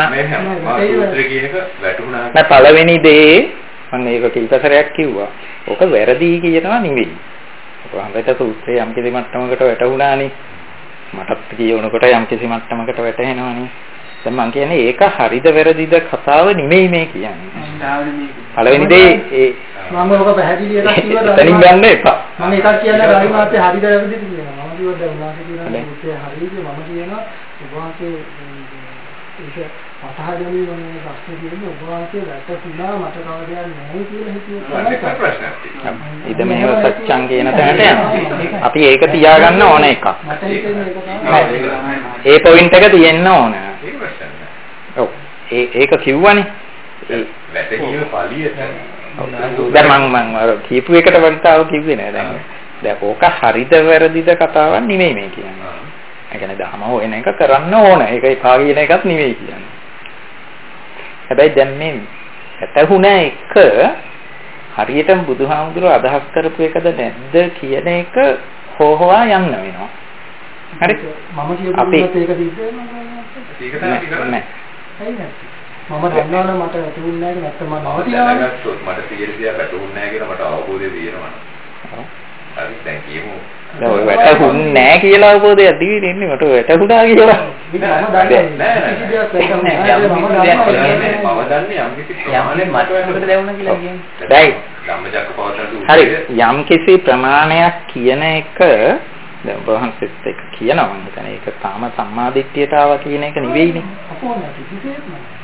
නෑ පළවෙනි දේ මම ඒක කීපසරයක් කිව්වා. ඕක වැරදි කියනවා නෙවෙයි. ඔක හම්බෙට සූත්‍රයේ යම් කිසි මට්ටමකට වැටුණානේ. මටත් කියනකොට යම් කිසි මට්ටමකට වැටෙනවානේ. දැන් මම කියන්නේ ඒක හරිද වැරදිද කතාව නෙමෙයි මේ කියන්නේ. පළවෙනි දේ ඒ
මම ඔක පැහැදිලි එකක් කිව්වා.
එතනින් ගන්න එපා.
මම එකක් කියන්නේ රවි මාත්‍ය හරිද වැරදිද කියනවා. මම කිව්වා දැන් උනාසේ කියනවා සූත්‍රය හරිද මම කියනවා උභාසයේ ඒක පතහදමි වගේ ප්‍රශ්න කියන්නේ ඔබ වාසේ වැටුණා මට කවදයක් නැහැ කියලා හිතුවා
ප්‍රශ්නයක්
ඉතින් මේව සත්‍යං කියන තැනට යනවා අපි ඒක තියාගන්න ඕන එකක්
මට හිතෙන්නේ ඒක තමයි
ඒ පොයින්ට් එක තියෙන්න ඕන
ඒක ප්‍රශ්නයක්
ඔව් ඒ ඒක කිව්වනේ
වැටීම පළියට
දැන් මම මම අර කීපු එකට වන්තාව කිව්වේ නෑ දැන් දැන් ඕක හරිද වැරදිද කතාවක් නෙමෙයි මේ කියන්නේ ඒ කියන්නේ දහම හොයන එක කරන්න ඕන ඒක එපා කියන එකක් නෙමෙයි කියන්නේ හැබැයි දැන් මේ ඇතහුණ එක හරියටම බුදුහාමුදුරුවෝ අදහස් කරපු එකද නැද්ද කියන එක හොහොවා යන්න වෙනවා. හරි?
මම කියපු එක ඒක දිද්දේ
ඒක තමයි කරන්නේ.
මම දන්නවනේ මට වැටුන්නේ නැහැ නැත්නම් මම
නවතිනවා. මට තීරසියා වැටුන්නේ නැහැ කියලා මට අවබෝධය තියෙනවා. හරි දැන් කියමු.
දැන් ඔය වැටුන්නේ නැහැ කියලා අවබෝධයක් දිවිනේ ඉන්නේ මට වැටුණා කියලා.
මම දන්නේ නැහැ. කිසි දෙයක් නැහැ. මම දන්නේ
මම දන්නේ යම් කිසි ප්‍රමාණයක්
මට වැටුණට දැවුණා කියලා කියන්නේ.
දැයි
ධම්මචක්කපවත්තන
හරි යම් කිසි ප්‍රමාණයක් කියන එක දැන් වහන්සේත් එක්ක කියනවා මම හිතන්නේ ඒක තාම සම්මාදිට්ඨියට ආවා කියන එක නෙවෙයිනේ.
අපෝනේ කිසිසේත්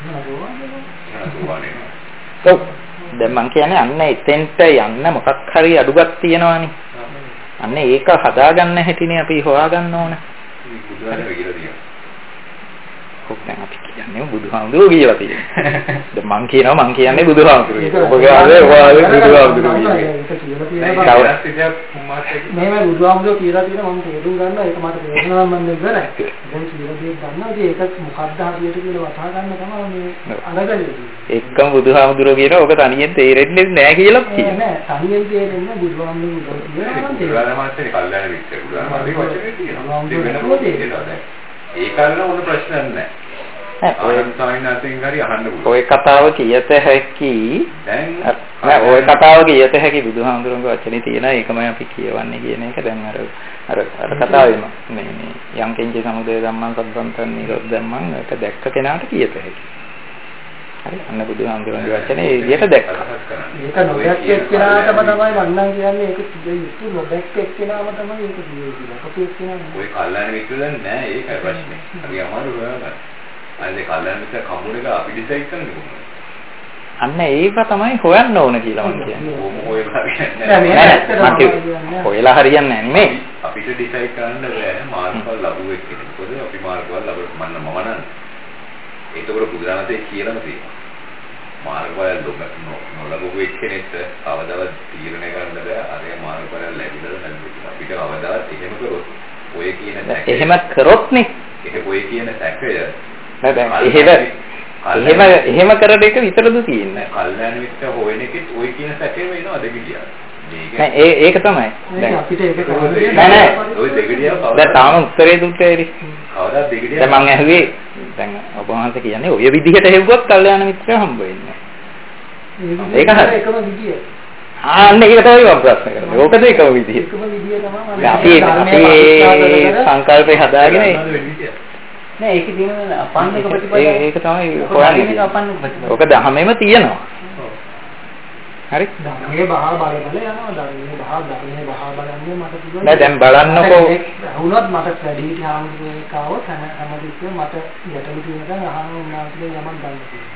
නෑ.
ඔව් දැන් මම කියන්නේ අන්න එතෙන්ට යන්න මොකක් හරි අඩුවක් තියෙනවානේ. අන්න ඒක හදාගන්න හැටිනේ අපි හොයාගන්න ඕන. ඔක් දැන් අපි කියන්නේ බුදුහාමුදුරුවෝ කියලා තියෙනවා. දැන් මං කියනවා මං කියන්නේ බුදුහාමුදුරුවෝ කියලා. ඔබ කියන්නේ ඔයාගේ බුදුහාමුදුරුවෝ කියලා.
මේව බුදුහාමුදුරුවෝ කියලා තියෙනවා මම තේරුම් ගන්නවා ඒක මට තේරෙනවා මම ඉවරයි. දැන් කියලා දෙයක් ගන්නවා ඒක මොකක්ද හරියට කියලා වටහා ගන්න තමයි මේ අරගන්නේ.
එක්කම බුදුහාමුදුරුවෝ කියන ඔක තනියෙන් තේරෙන්නේ නැහැ කියලා කියනවා.
නෑ තනියෙන් තේරෙන්නේ බුදුහාමුදුරුවෝ කියනවා.
බුදුරජාණන් වහන්සේ කල්යාණ මිත්‍ර බුදුරජාණන් වහන්සේ වචනේ තියෙනවා. දෙවෙනම තියෙනවා. ඒ කාරණා මොන ප්‍රශ්නයක් නැහැ. ඔය සායනාසෙන් හරි අහන්න පුළුවන්.
ඔය කතාව කියත හැකි
දැන්
නෑ ඔය කතාව කියත හැකි බුදුහාමුදුරන්ගේ වචනේ තියෙන ඒකමයි අපි කියවන්නේ කියන එක දැන් අර අර අර කතාවෙම මේ මේ යම් කෙන්ජේ සමුදය ධම්මං සම්බන්තන් නිරෝධ ධම්මං ඒක දැක්ක කෙනාට කියත හැකි. හරි අන්න බුදුහාමුදුරන්ගේ වචනේ ඒ විදිහට දැක්කා.
ඒක නොදැක්ක එක්කෙනාටම තමයි වන්නම් කියන්නේ ඒක සිද්ධ යුතු නොදැක්ක එක්කෙනාම තමයි ඒක කියන්නේ. අපේ එක්කෙනා
ඔය කල්යාණ මිත්‍රයන් නෑ ඒකයි ප්‍රශ්නේ. හරි අමාරු වෙනවා. අනේ කල්යාණ මිත්‍ර කම්මුණක අපි ඩිසයිඩ් කරන්නේ කොහොමද?
අන්න ඒක තමයි හොයන්න ඕන කියලා මම කියන්නේ.
ඕම හොයලා හරියන්නේ
නෑ. හොයලා හරියන්නේ නෑ නෙමෙයි.
අපිට ඩිසයිඩ් කරන්න බෑ මාර්ගඵල ලැබුවෙක් කෙනෙක්. මොකද අපි මාර්ගඵල ලැබුව මන්න මම නන්නේ. ඒකවල බුදුරණතේ කියලාම තියෙනවා. මාර්ගඵල නොලැබුව එක්කෙනෙක්ට අවදාවත් තීරණය කරන්න බෑ. අර මාර්ගඵල ලැබිලා නැතිව අපිට අවදාවත් එහෙම කරොත් ඔය කියන සැකය
එහෙම කරොත් නේ.
ඒක ඔය කියන සැකය
නෑ දැන් එහෙම එහෙම එහෙම කරන එක විතරද තියෙන්නේ.
කල්යාණ මිත්‍ර හොයන එකෙත් ඔය කියන සැකේම එනවා දෙගිඩියා.
නෑ ඒ ඒක තමයි.
දැන් අපිට ඒක
නෑ නෑ
ඔය දෙගිඩියා කවදා
දැන් තාම උත්තරේ දුන්නේ ඇයි?
කවදා දෙගිඩියා
දැන් මං ඇහුවේ දැන් ඔබ වහන්සේ කියන්නේ ඔය විදිහට හෙව්වොත් කල්යාණ මිත්‍රය හම්බ වෙන්නේ. ඒක හරි.
එකම විදිය.
ආන්න ඒක තමයි මම ප්‍රශ්න කරන්නේ. ඕකද එකම විදිය.
එකම විදිය තමයි
අපි අපි සංකල්පේ හදාගෙන
නෑ ඒකේ තියෙන අපන්නක ප්‍රතිපදාව
ඒක තමයි හොයන්නේ.
අපන්නක ප්‍රතිපදාව.
ඔක දහමෙම තියෙනවා. හරි?
ධර්මයේ බහා බල බල යනවා ධර්මයේ බහා ධර්මයේ බහා බලන්නේ මට පුළුවන්.
නෑ දැන් බලන්නකෝ
වුණත් මට වැඩි හිටියාම කාවොත් හැම හැමතිස්සෙම මට ගැටලු තියෙනවා අහන්න උනාගේ යමක් ගන්න තියෙනවා.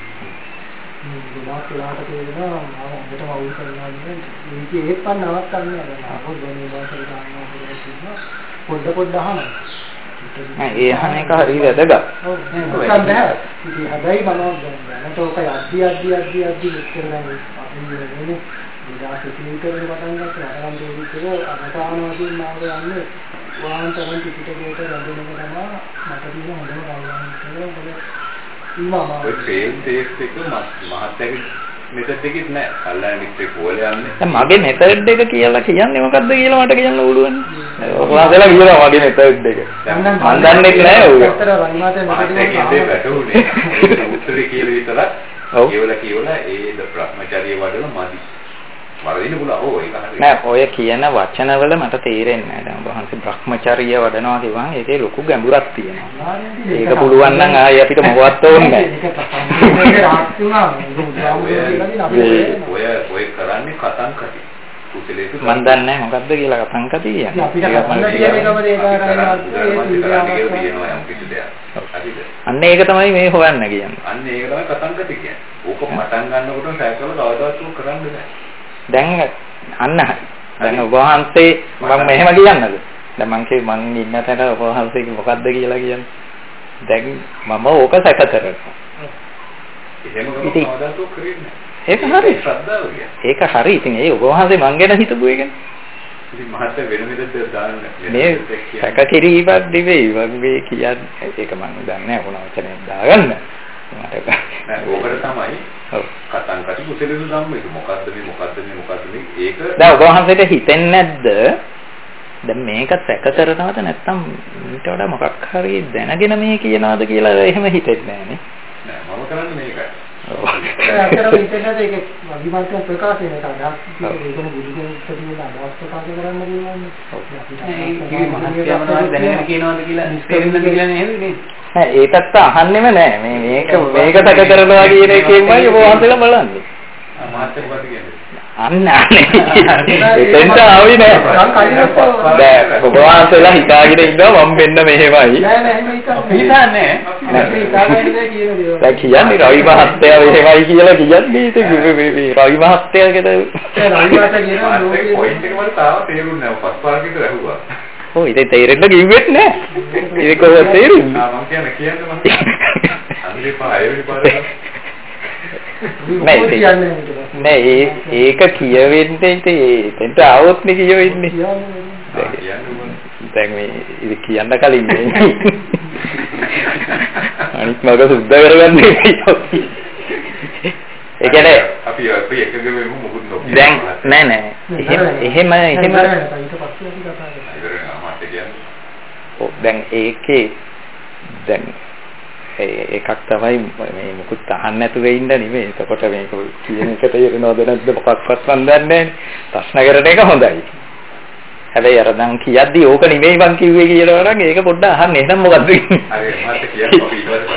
මේ ගොඩාක් වෙලාවට කියනවා මම හොඳටම අවුල් කරනවා කියන්නේ මේක ඒත් පන්න නවත්තන්නේ නැහැ. පොඩ්ඩ මේ වාසය ගන්නවා කියලා පොඩ්ඩ පොඩ්ඩ අහනවා.
නෑ ඒ අහන එක හරිය වැදගත්.
ඔව් ඒක බෑ. ඉතින් හැබැයි බලන්න දැනට ඔක යද්දි යද්දි යද්දි යද්දි විස්තර ගන්න. අපි කියන්නේ විලාස පිළිකරන පටන් ගත්තා. අරන් දෙවිතර අනතාවනකින් මාව යන්නේ වාහන්තරන් පිටිටේට රැඳෙනක තමයි මට තියෙන හොඳම ගායනා කියලා බලන්න.
ඔය ට්‍රේන් ටෙස්ට් එක මහත්යගේ මෙතඩ් එකෙත් නෑ. කල්යාණ මිත්‍රේ කෝලේ යන්නේ.
දැන් මගේ මෙතඩ් එක කියලා කියන්නේ මොකද්ද කියලා මට කියන්න ඕළුවන්. ඔයාලා කියනවා මගේ මෙතඩ් එක. මම දන්නේ නැහැ ඔය.
ඇත්තට රයිමාතේ
මහත්යගේ වැටුනේ. ඒක උත්තරේ කියලා විතරක්. ඔව්. කියවලා කියවලා ඒ බ්‍රහ්මචර්ය වඩන මදි. වරදින්න පුළුවන්. ඕ ඒක හරියට.
නෑ ඔය කියන වචනවල මට තේරෙන්නේ නෑ. දැන් වහන්සේ බ්‍රහ්මචර්ය වඩනවා කියවන් ඒකේ ලොකු ගැඹුරක් තියෙනවා. ඒක පුළුවන් නම් ආයේ අපිට මොකවත් ඕනේ
නෑ. ඔය ඔය කරන්නේ කතන් කටි. කුසලේක
මන් දන්නේ නැහැ මොකද්ද කියලා කතන් කටි කියන්නේ.
අපිට කතන් කියන එකම
දෙයක්
අන්න ඒක තමයි මේ හොයන්න කියන්නේ.
අන්න ඒක තමයි කතන් කටි කියන්නේ. ඕක පටන් ගන්නකොට සැකවල කවදාවත් උක කරන්න බෑ.
දැන් අන්න හරි. දැන් ඔබ වහන්සේ මම මෙහෙම කියන්නද? දැන් මං කිය මං ඉන්න තැන ඔබ වහන්සේ මොකද්ද කියලා කියන්නේ. දැන් මම ඕක සැක කරනවා.
එහෙම කවදාවත් උක කරන්නේ නෑ.
ඒක හරි.
ශ්‍රද්ධාව කියන්නේ.
ඒක හරි. ඉතින් ඒ ඔබ වහන්සේ මං ගැන හිතපු එකනේ.
ඉතින් මහත්ය වෙන විදිහට දාන්න
මේ සැක කිරීමක් නෙවෙයි වගේ කියන්නේ. ඒක මම දන්නේ නැහැ මොන වචනයක් දාගන්න. මට
නෑ ඕකට තමයි ඔව් කතන් කටි කුසලෙදු ධම්මේක මොකද්ද මේ මොකද්ද මේ මොකද්ද මේ ඒක
දැන් ඔබ වහන්සේට හිතෙන්නේ නැද්ද දැන් මේක සැක කරනවද නැත්නම් ඊට වඩා මොකක් හරි දැනගෙන මේ කියනවාද කියලා එහෙම හිතෙන්නේ නැහැ
නේ නෑ මම කරන්නේ මේකයි
ඔව් අතරම ඉතින්ද ඒක විමර්ශන ප්‍රකාශ වෙන තරම් ඒකන බුදුදහමේ තියෙන අදහස් ප්‍රකාශ කරන්න කියනවානේ ඔව්
අපි කිවි මහත්යම දැනගෙන කියනවාද කියලා තේරෙන්නද කියලා නේද නේ
නෑ ඒකත් අහන්නෙම නෑ මේ මේක මේක සැක කරනවා කියන එකෙන්මයි ඔබ වහන්සේලා බලන්නේ
මහත්ය මොකද කියන්නේ
අන්න එතෙන්ට ආවේ නෑ දැන් ඔබ වහන්සේලා හිතාගෙන ඉන්නවා මම මෙන්න මෙහෙමයි
නෑ නෑ එහෙම හිතන්නේ අපි හිතාගන්නේ කියන දේ
දැන් කියන්නේ රවි මහත්තයා මෙහෙමයි කියලා කියන්නේ ඉතින් මේ රවි මහත්තයාගේද
රවි මහත්තයා කියනවා
ලෝකේ පොයින්ට් එක වල තාම තේරුන්නේ නෑ පස් පාරක් විතර ඇහුවා
ඔව් ඉතින් තේරෙන්න කිව්වෙත් නෑ ඒක කොහොමද තේරෙන්නේ
ආ මම කියන්නේ කියන්න මම පළවෙනි පාරේ පාරේ
නෑ ඒක කියවෙන්නේ ඉතින් එතෙන්ට આવොත් නේ කියවෙන්නේ. දැන් මේ ඉතින් කියන්න කලින් මේ අනිත් මග සුද්ධ කරගන්නේ. ඒ කියන්නේ
අපි අපි එකග වෙමු මොකුත් නොකිය.
දැන් නෑ නෑ එහෙම එහෙම එහෙම ඔව් දැන් ඒකේ දැන් ඒකක් තමයි මේ මොකුත් අහන්න නැතුව ඉන්න නෙමෙයි. එතකොට මේක කියන එක තේරෙනවද නැද්ද මොකක්වත් මන් දන්නේ නැහැ. ප්‍රශ්න කරන එක හොඳයි. හැබැයි අර දැන් කියද්දි ඕක නෙමෙයි මං කිව්වේ කියලා නම් ඒක පොඩ්ඩක් අහන්න. එහෙනම් මොකද්ද කියන්නේ? හරි මට කියන්න අපි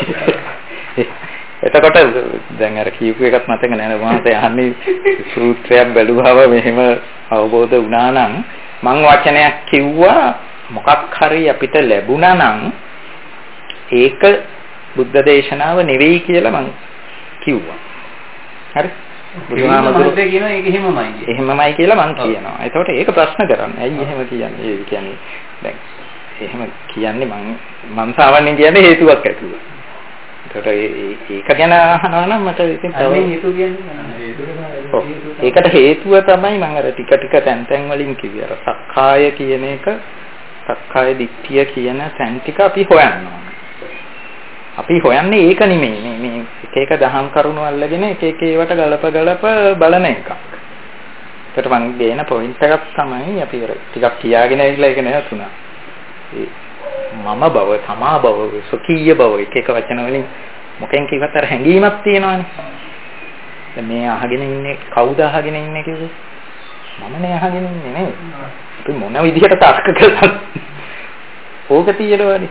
ඊට එතකොට දැන් අර කියපු එකත් මතක නැහැ. මම අහන්නේ සූත්‍රයක් බැලුවම මෙහෙම අවබෝධ වුණා නම් මං වචනයක් කිව්වා මොකක් හරි අපිට ලැබුණා නම් ඒක බුද්ධ දේශනාව නෙවෙයි කියලා මං කිව්වා. හරි? බුදුහාමුදුරුවෝ කියනවා ඒක එහෙමමයි. එහෙමමයි කියලා මං කියනවා. ඒතකොට ඒක ප්‍රශ්න කරන්නේ. ඇයි එහෙම කියන්නේ? ඒ කියන්නේ දැන් එහෙම කියන්නේ මං මං සාමාන්‍යයෙන් කියන්නේ හේතුවක් ඇතුව. ඒතකොට ඒක ගැන අහනවා නම් මට ඉතින් තව හේතු කියන්නේ ඒකට හේතුව තමයි මං අර ටික ටික තැන් තැන් වලින් කිව්වේ. අර සක්කාය කියන එක සක්කාය දිට්ඨිය කියන තැන් ටික අපි හොයනවා. අපි හොයන්නේ ඒක නෙමෙයි මේ මේ එක එක දහම් කරුණු අල්ලගෙන එක එක ඒවට ගලප ගලප බලන එකක්. ඒකට මම ගේන පොයින්ට් එකක් තමයි අපි ටිකක් කියාගෙන ඉන්න එක නැතුණා. ඒ මම බව, තමා බව, සොකීය බව එක එක වචන වලින් මොකෙන් කිව්වත් අර හැඟීමක් තියෙනවානේ. දැන් මේ අහගෙන ඉන්නේ කවුද අහගෙන ඉන්නේ කිව්වේ? මම නේ අහගෙන ඉන්නේ නේ. අපි මොන විදිහට තර්ක කළාද? ඕක තියෙනවනේ.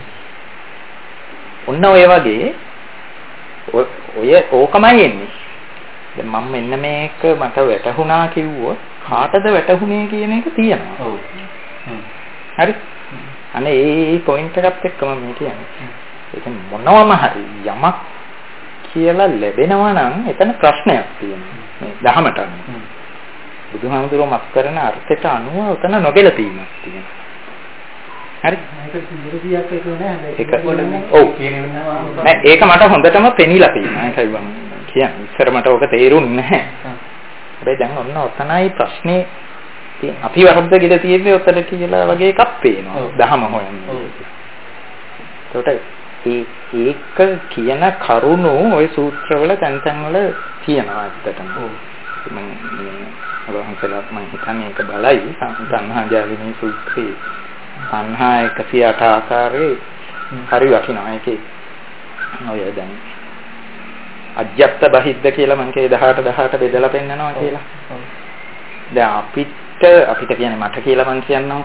ඔන්න ඔය වගේ ඔය ඕකමයි එන්නේ. දැන් මම මෙන්න මේක මට වැටහුණා කිව්වොත් කාටද වැටහුනේ කියන එක තියෙනවා. ඔව්. හරි. අනේ ඒ පොයින්ට් එකත් එක්කම මේ කියන්නේ. ඒක මොනවම හරි යමක් කියලා ලැබෙනවා නම් එතන ප්‍රශ්නයක් තියෙනවා. මේ දහමට. බුදුහාමුදුරුවෝ මත් කරන අර්ථයට අනුව උතන නොගැලපීමක් තියෙනවා. හරි ඒක ඔව් නෑ ඒක මට හොඳටම පෙනිලා තියෙනවා. ඒකයි මම කියන්නේ. ඉස්සර මට ඕක තේරුන්නේ නැහැ. හැබැයි දැන් ඔන්න ඔතනයි ප්‍රශ්නේ තියෙන්නේ. අපි වරද්දගෙන තියෙන්නේ ඔතන කියලා වගේ එකක් පේනවා. දහම හොයන්නේ. ඒකට ඒ ඒක කියන කරුණු ওই සූත්‍රවල තැන් තැන් වල තියෙනවා ඇත්තටම. මම මේ අවහන්සලා මම හිතන්නේ ඒක බලයි සංහා ජාලිනී සූත්‍රයේ සංහා එකසිය අට ආකාරයේ හරි වටිනවා. ඒකේ ඔය දැන් අජ්ජත් බහිද්ද කියලා මම කේ දහඅට දහඅට බෙදලා පෙන්නනවා කියලා. දැන් අපිට අපිට කියන්නේ මට කියලා මම කියන්නම්.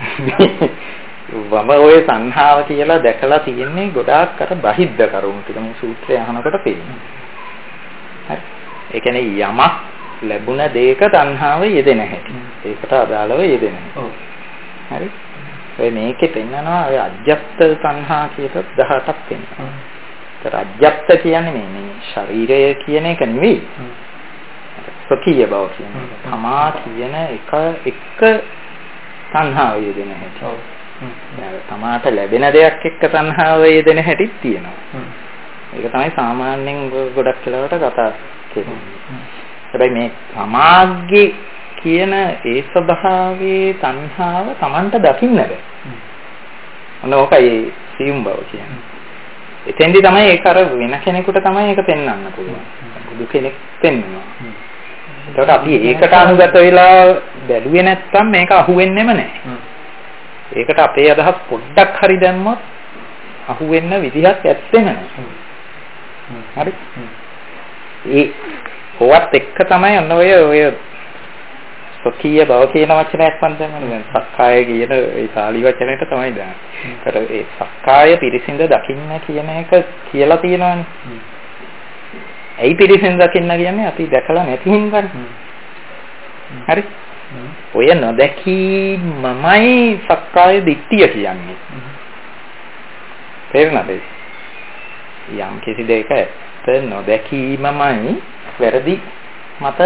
වම ඔය සංහාව කියලා දැකලා තියෙන්නේ ගොඩාක් අර බහිද්ද කරුණු ටික මේ සූත්‍රය අහනකොට පේනවා. හරි. ඒ කියන්නේ යමක් ලැබුණ දෙයක තණ්හාව යෙදෙන හැටි. ඒකට අදාළව යෙදෙන හැටි. හරි. ඔය මේකේ පෙන්නනවා ඔය අජ්ජත් සංහා කියත දහඅටක් පෙන්නනවා. ඒතර අජ්ජත් කියන්නේ මේ මේ ශරීරය කියන එක නෙවෙයි. සොකීය බව කියන්නේ. තමා කියන එක එක සංහාව යෙදෙන හැටි. දැන් තමාට ලැබෙන දෙයක් එක්ක සංහාව යෙදෙන හැටිත් තියෙනවා. ඒක තමයි සාමාන්‍යයෙන් ගොඩක් වෙලාවට කතා කරන්නේ. හැබැයි මේ සමාග්ගේ කියන ඒ ස්වභාවයේ තණ්හාව Tamanට දකින්න බෑ. අන්න ඕකයි සියුම් බව කියන්නේ. එතෙන්දී තමයි ඒක අර වෙන කෙනෙකුට තමයි ඒක පෙන්වන්න පුළුවන්. බුදු කෙනෙක් පෙන්වනවා. ඒකට අපි ඒකට අනුගත වෙලා බැලුවේ නැත්නම් මේක අහුවෙන්නෙම නැහැ. ඒකට අපේ අදහස් පොඩ්ඩක් හරි දැම්මොත් අහුවෙන්න විදිහක් ඇත්තෙම නැහැ. හරි? ඒ කොවත් එක්ක තමයි අන්න ඔය ඔය සොකීය බව කියන වචනයක් මම දැන් සක්කාය කියන ඒ සාලි වචනයට තමයි දාන්නේ. ඒතර ඒ සක්කාය පිරිසිඳ දකින්න කියන එක කියලා තියෙනවානේ. ඇයි පිරිසිඳ දකින්න කියන්නේ අපි දැකලා නැති හින්දානේ. හරි? ඔය නොදැකීමමයි සක්කාය දිට්ඨිය කියන්නේ. තේරුණාද? යම් කිසි දෙයක ඇත්ත නොදැකීමමයි වැරදි මත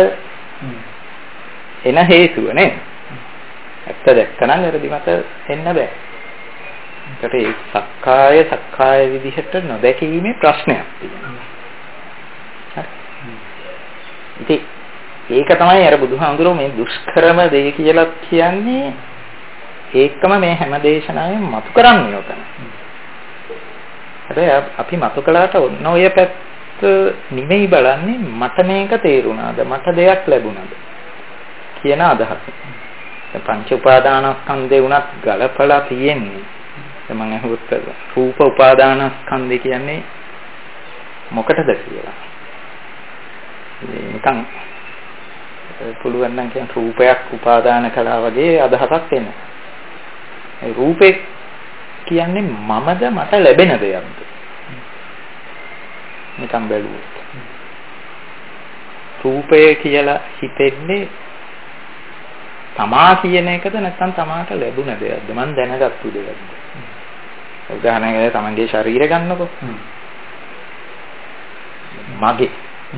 එන හේතුව නේ. ඇත්ත දැක්කනම් වැරදි මත එන්න බෑ. ඒකට ඒ සක්කාය සක්කාය විදිහට නොදැකීමේ ප්‍රශ්නයක් තියෙනවා. ඉතින් ඒක තමයි අර බුදුහාමුදුරුවෝ මේ දුෂ්කරම දේ කියලා කියන්නේ. ඒකම මේ හැම දේශනාවෙම මතු කරන්නේ උතන. හැබැයි අපි මතු කළාට ඔන්න ඔය පැත්ත නිමෙයි බලන්නේ මට මේක තේරුණාද මට දෙයක් ලැබුණාද කියන අදහස. දැන් පංච උපාදානස්කන්ධේ උනත් ගලපලා තියෙන්නේ. දැන් මම අහුවත් රූප උපාදානස්කන්ධය කියන්නේ මොකටද කියලා. නිකන් පුළුවන් නම් කියන රූපයක් උපාදාන කළා වගේ අදහසක් එනවා. ඒ රූපේ කියන්නේ මමද මට ලැබෙන දෙයක්ද? නිකන් බැලුවොත්. රූපය කියලා හිතෙන්නේ තමා කියන එකද නැත්නම් තමාට ලැබුණ දෙයක්ද? මම දැනගත්තු දෙයක්ද? උදාහරණයකට තමන්ගේ ශරීරය ගන්නකො. මගේ.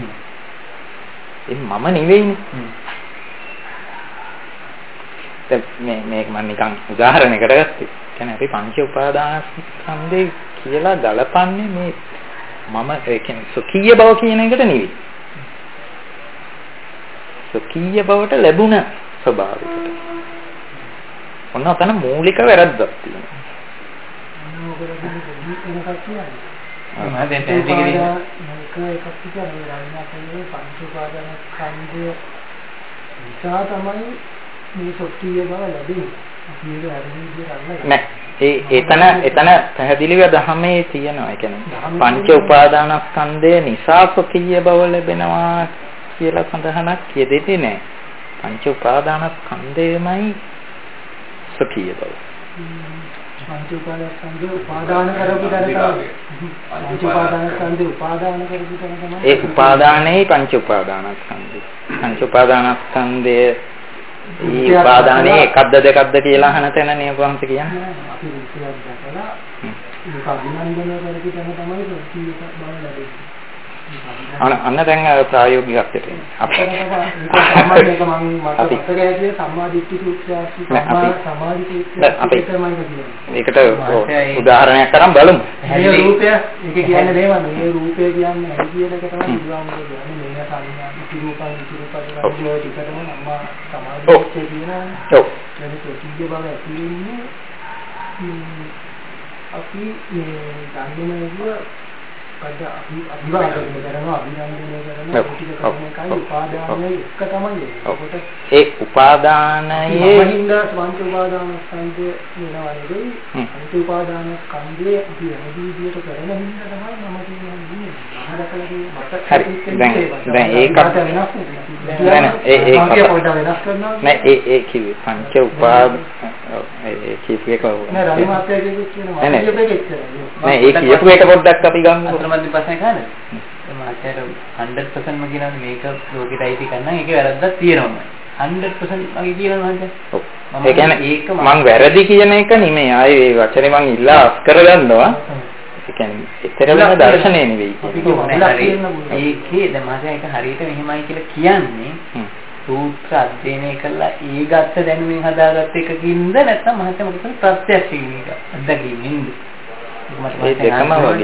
ඒ මම නෙවෙයිනේ. දැන් මේ මේක මම නිකන් උදාහරණයකට ගත්තේ. කියන්නේ අපි පංච උපාදානස්කන්ධේ කියලා ගලපන්නේ මේ මම ඒ කියන්නේ සුඛීය බව කියන එකට නෙවෙයි. සුඛීය බවට ලැබුණ ස්වභාවයකට. ඔන්න ඔතන මූලික වැරද්දක් තියෙනවා.
මම දැන් පැහැදිලි කරේ
මේක එකක් කියන්නේ රාජ්‍යයේ පංච උපාදානස්කන්ධය නිසා තමයි මේ සුඛීය බව ලැබෙන්නේ. අපි ඒක හරියට විදිහට
නෑ ඒ එතන එතන පැහැදිලිව ධර්මයේ තියෙනවා. ඒ කියන්නේ පංච උපාදානස්කන්ධය නිසා සුඛීය බව ලැබෙනවා කියලා සඳහනක් යෙදෙන්නේ නෑ. පංච උපාදානස්කන්ධයමයි සුඛීය බව.
පංච උපාදානස්කන්ධය උපාදාන කරපු දරක පංච උපාදානස්කන්ධය උපාදාන කරපු තැන තමයි
ඒ උපාදානයේ පංච උපාදානස්කන්ධය. පංච උපාදානස්කන්ධය ඊ උපාදානයේ එකක්ද දෙකක්ද කියලා අහන තැන නේ වහන්සේ කියන්නේ.
අපි විශ්වාස කරලා ඒක අභිනන්දනය කරපු තැන තමයි සුඛීය බව ලැබෙන්නේ.
අන්න අන්න දැන් ප්‍රායෝගිකත්වයට
අපිට සාමාන්‍යයෙන් මම මට ඔතගෑදී සම්මාදිට්ඨි සූත්‍රය සමාධි සූත්‍රය තමයි කියන්නේ.
ඒකට උදාහරණයක් කරන් බලමු.
මේ රූපය ඒක කියන්නේ නේද? මේ රූපය කියන්නේ ඇයි කියන එක තමයි බුදුහාමුදුරුවෝ කියන්නේ. මේක සංඥා පිටුපන් පිටුපන් කියන ටිකටම අම්මා සමාධිය කියනවා.
ඔව්.
ඒක සෝචිය බව ඇති වෙන්නේ අපි මේ ධර්මයේ අද අපි අභිවාදනය කරනවා අභිනන්දනය කරනවා ටික කරන එකයි උපාදානයේ එක තමයි ඒක.
ඒ උපාදානයේ
මහින්ද පංච උපාදානස්කන්ධය වෙනවා නෙවෙයි. පංච උපාදානස්කන්ධය අපි හැදී විදියට කරන හින්දා තමයි මම කියන්නේ.
හරි දැන් දැන් ඒකත් නෑ නෑ ඒ ඒක නෑ ඒ ඒ කිව්වේ පංච උපාද ඒ කිව්වේ කොහොමද
නෑ රවි මාත්‍යාගේ කියනවා
නෑ
නෑ
ඒ කියපු එක පොඩ්ඩක් අපි ගමු.
අතරමැද ප්‍රශ්න කාද? මාත්‍යාට හන්ඩ්‍රඩ් පර්සන්ට් ම කියනවා මේක ලෝකෙට අයිති කරනවා. ඒකේ වැරද්දක් තියෙනවා. හන්ඩ්‍රඩ් පර්සන්ට් මගේ කියනවා මම.
ඔව්. ඒ කියන්නේ මම වැරදි කියන එක නෙමෙයි. ආයේ ඒ වචනේ මම ඉල්ලා අස් කරගන්නවා. ඒ කියන්නේ එතරම් දර්ශනය නෙවෙයි. ඒකේ දැන් මාත්‍යා එක හරියට මෙහෙමයි කියලා කියන්නේ සූත්‍ර අධ්‍යයනය කළා ඒ ගත්ත දැනුමින් හදාගත්ත එකකින්ද නැත්නම් මහත්ය මොකද ප්‍රත්‍යක්ෂයෙන් එක අත්දැකීමින්ද? ඒ දෙකම වගේ.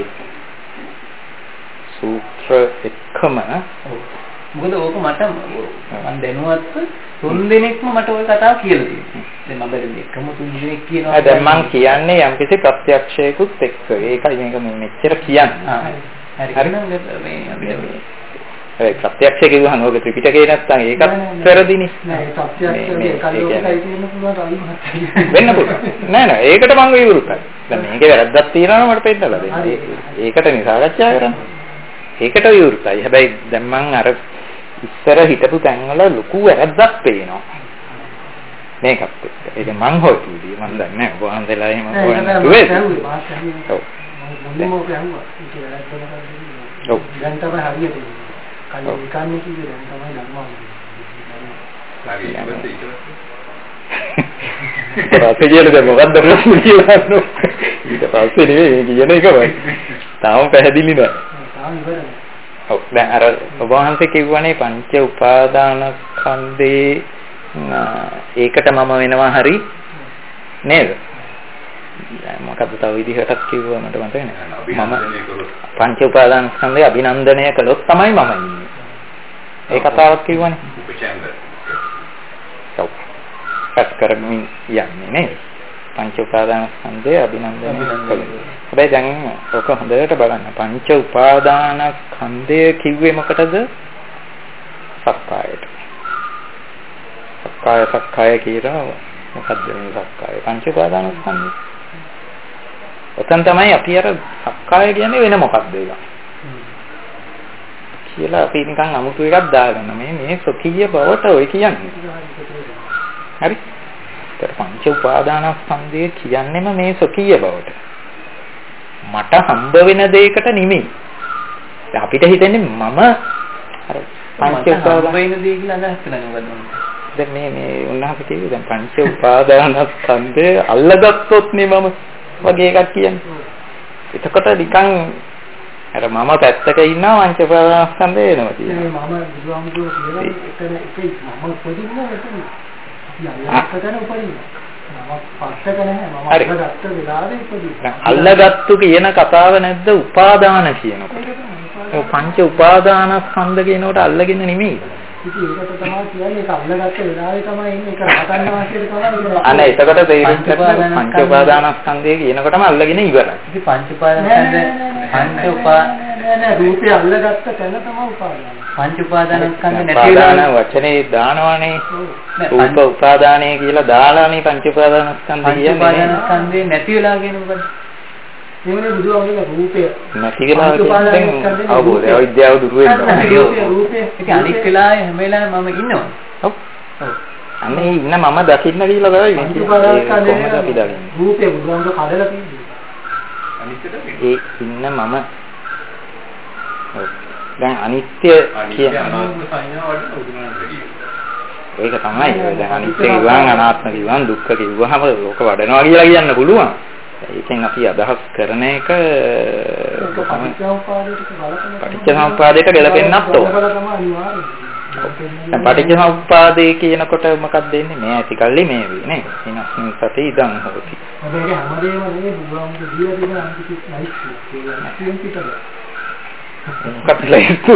සූත්‍ර එකම
මොකද ඕක මට මම දැනුවත් තුන් දිනෙකම මට ওই කතාව කියලා තියෙනවා. දැන් මම බැලුවේ එකම තුන් දිනෙක කියනවා.
දැන් මම කියන්නේ යම්කිසි ප්‍රත්‍යක්ෂයකුත් එක්ක. ඒකයි මේක මෙච්චර කියන්නේ.
හරි. හරි නම් මේ අපිට
ඒ ප්‍රත්‍යක්ෂ කිව්වහම ඔක ත්‍රිපිටකේ නැත්තම් ඒකත් වැරදිනේ.
නෑ ප්‍රත්‍යක්ෂයේ කල්යෝකයි තියෙන පුළුවන් අයි මහත්තයා.
වෙන්න පුළුවන්. නෑ නෑ ඒකට මම විවෘතයි. දැන් මේකේ වැරද්දක් තියෙනවා මට පෙන්නලා දෙන්න. ඒකට නිසාකච්ඡා කරන්න. ඒකට විවෘතයි. හැබැයි දැන් මම අර ඉස්සර හිටපු තැන්වල ලොකු වැරද්දක් පේනවා. මේකත් එක්ක. ඒක මං හොයපු විදිය මම දන්නේ නැහැ. ඔබ වහන්සේලා එහෙම හොයන්නේ කිව්වේ. ඔව්.
මොනම කියන්නවා. ඒක වැරද්දක් නෙවෙයි.
ඔව්.
දැන් තමයි හරියට. කලින් කන්නේ කිව්වේ දැන් තමයි දන්නවා.
හරි ඉතින්
පස්සේ කියන දේ මොකක්ද ප්‍රශ්නේ කියලා අහනවා. ඊට පස්සේ නෙවෙයි මේ කියන එකමයි. තාම පැහැදිලි නෑ.
තාම ඉවරයි.
ඔව් දැන් අර ඔබ වහන්සේ කිව්වනේ පංච උපාදානස්කන්ධේ ඒකට මම වෙනවා හරි නේද? මොකද්ද තව විදිහටත් කිව්වා මට මතක නැහැ. මම පංච උපාදානස්කන්ධය අභිනන්දනය කළොත් තමයි මම ඉන්නේ. ඒ කතාවක් කිව්වනේ.
උපචංග.
ඔව්. පස් කරමින් යන්නේ නේ. පංච උපාදානස්කන්ධය අභිනන්දනය කළා. හැබැයි දැන් ඔක හොඳට බලන්න. පංච උපාදානස්කන්ධය කිව්වේ මොකටද? සක්කායට. සක්කාය සක්කාය කියලා මොකද්ද මේ සක්කාය? පංච උපාදානස්කන්ධය. ඔතන තමයි අපි අර සක්කාය කියන්නේ වෙන මොකක්ද ඒක? කියලා අපි නිකන් අමුතු එකක් දාගන්න. මේ මේ සොකීය බවට ඔය කියන්නේ. හරි? ඒතර පංච උපාදානස්කන්ධය කියන්නේම මේ සොකීය බවට. මට හම්බ වෙන දෙයකට නෙමෙයි. අපිට හිතෙන්නේ මම අර පංච උපාදාන වෙන දේ කියලා අදහස් කරන්නේ මොකද්ද? දැන් මේ මේ උන්වහන්සේ කිව්වේ දැන් පංච උපාදානස්කන්ධය අල්ලගත්තොත් නේ මම වගේ එකක් කියන්නේ. එතකොට නිකන් අර මම පැත්තක ඉන්නවා පංච උපාදානස්කන්ධය එනවා කියන්නේ.
මම බුදුහාමුදුරුවෝ කියලා එතන එකයි මම උපදින්නේ එතන. යන්නකතන උපදින්නේ. මම පස්සක නැහැ. මම අල්ලගත්ත වෙලාවේ උපදින්නේ.
අල්ලගත්තු කියන කතාව නැද්ද උපාදාන කියනකොට? ඔව් පංච උපාදානස්කන්ධ කියනකොට අල්ලගෙන නෙමෙයි.
ඉතින් ඒකට තමයි කියන්නේ ඒක අල්ලගත්ත වෙලාවේ තමයි ඉන්නේ ඒක රහතන් වහන්සේට තමයි.
අනේ එතකොට තේරුම් ගන්න පංච උපාදානස්කන්ධය කියනකොටම අල්ලගෙන ඉවරයි.
ඉතින් පංච උපාදානස්කන්ධ පංච උපා
නෑ නෑ රූපේ අල්ලගත්ත තැන තමයි උපාදාන.
පංච උපාදානස්කන්ධ නැති
උපාදාන වචනේ දානවනේ. රූප උපාදානය කියලා දාලානේ පංච උපාදානස්කන්ධ කියන්නේ.
පංච උපාදානස්කන්ධේ නැති වෙලා කියන මොකද?
එවනේ බුදුහාමුදුරුවෝ රූපය
නැති වෙලා කියන්නේ අවබෝධය අවිද්‍යාව දුර වෙනවා.
රූපේ
ඒක අනිත් වෙලාවේ හැම වෙලාවෙම මම ඉන්නවා.
ඔව්. ඔව්. අනේ ඉන්න මම දකින්න කියලා තමයි මේ කොහොමද අපි දකින්නේ?
රූපේ බුදුහාමුදුරුවෝ කඩලා තියෙන්නේ.
ඒ ඉන්න මම දැන් අනිත්‍ය කියන
අනාත්ම සංඥා වලට උදාහරණ දෙන්න.
ඒක තමයි. දැන් අනිත්‍ය කිව්වම අනාත්ම කිව්වම දුක්ඛ කිව්වම ලෝක වඩනවා කියලා කියන්න පුළුවන්. ඒකෙන් අපි අදහස් කරන එක පටිච්චසමුප්පාදයට ගැලපෙන්නත් ඕන. දැන් පටිච්චසමුප්පාදේ කියනකොට මොකක්ද දෙන්නේ? මේ ඇතිකල්ලි මේ වේ නේ. එනස්මින් සති ඉදන් හොති.
හැබැයි හැමදේම නෙමෙයි බුදුහාමුදුරුවෝ දීලා දෙන අන්තිම නයිස් කියලා කියන පිටද.
මොකක්ද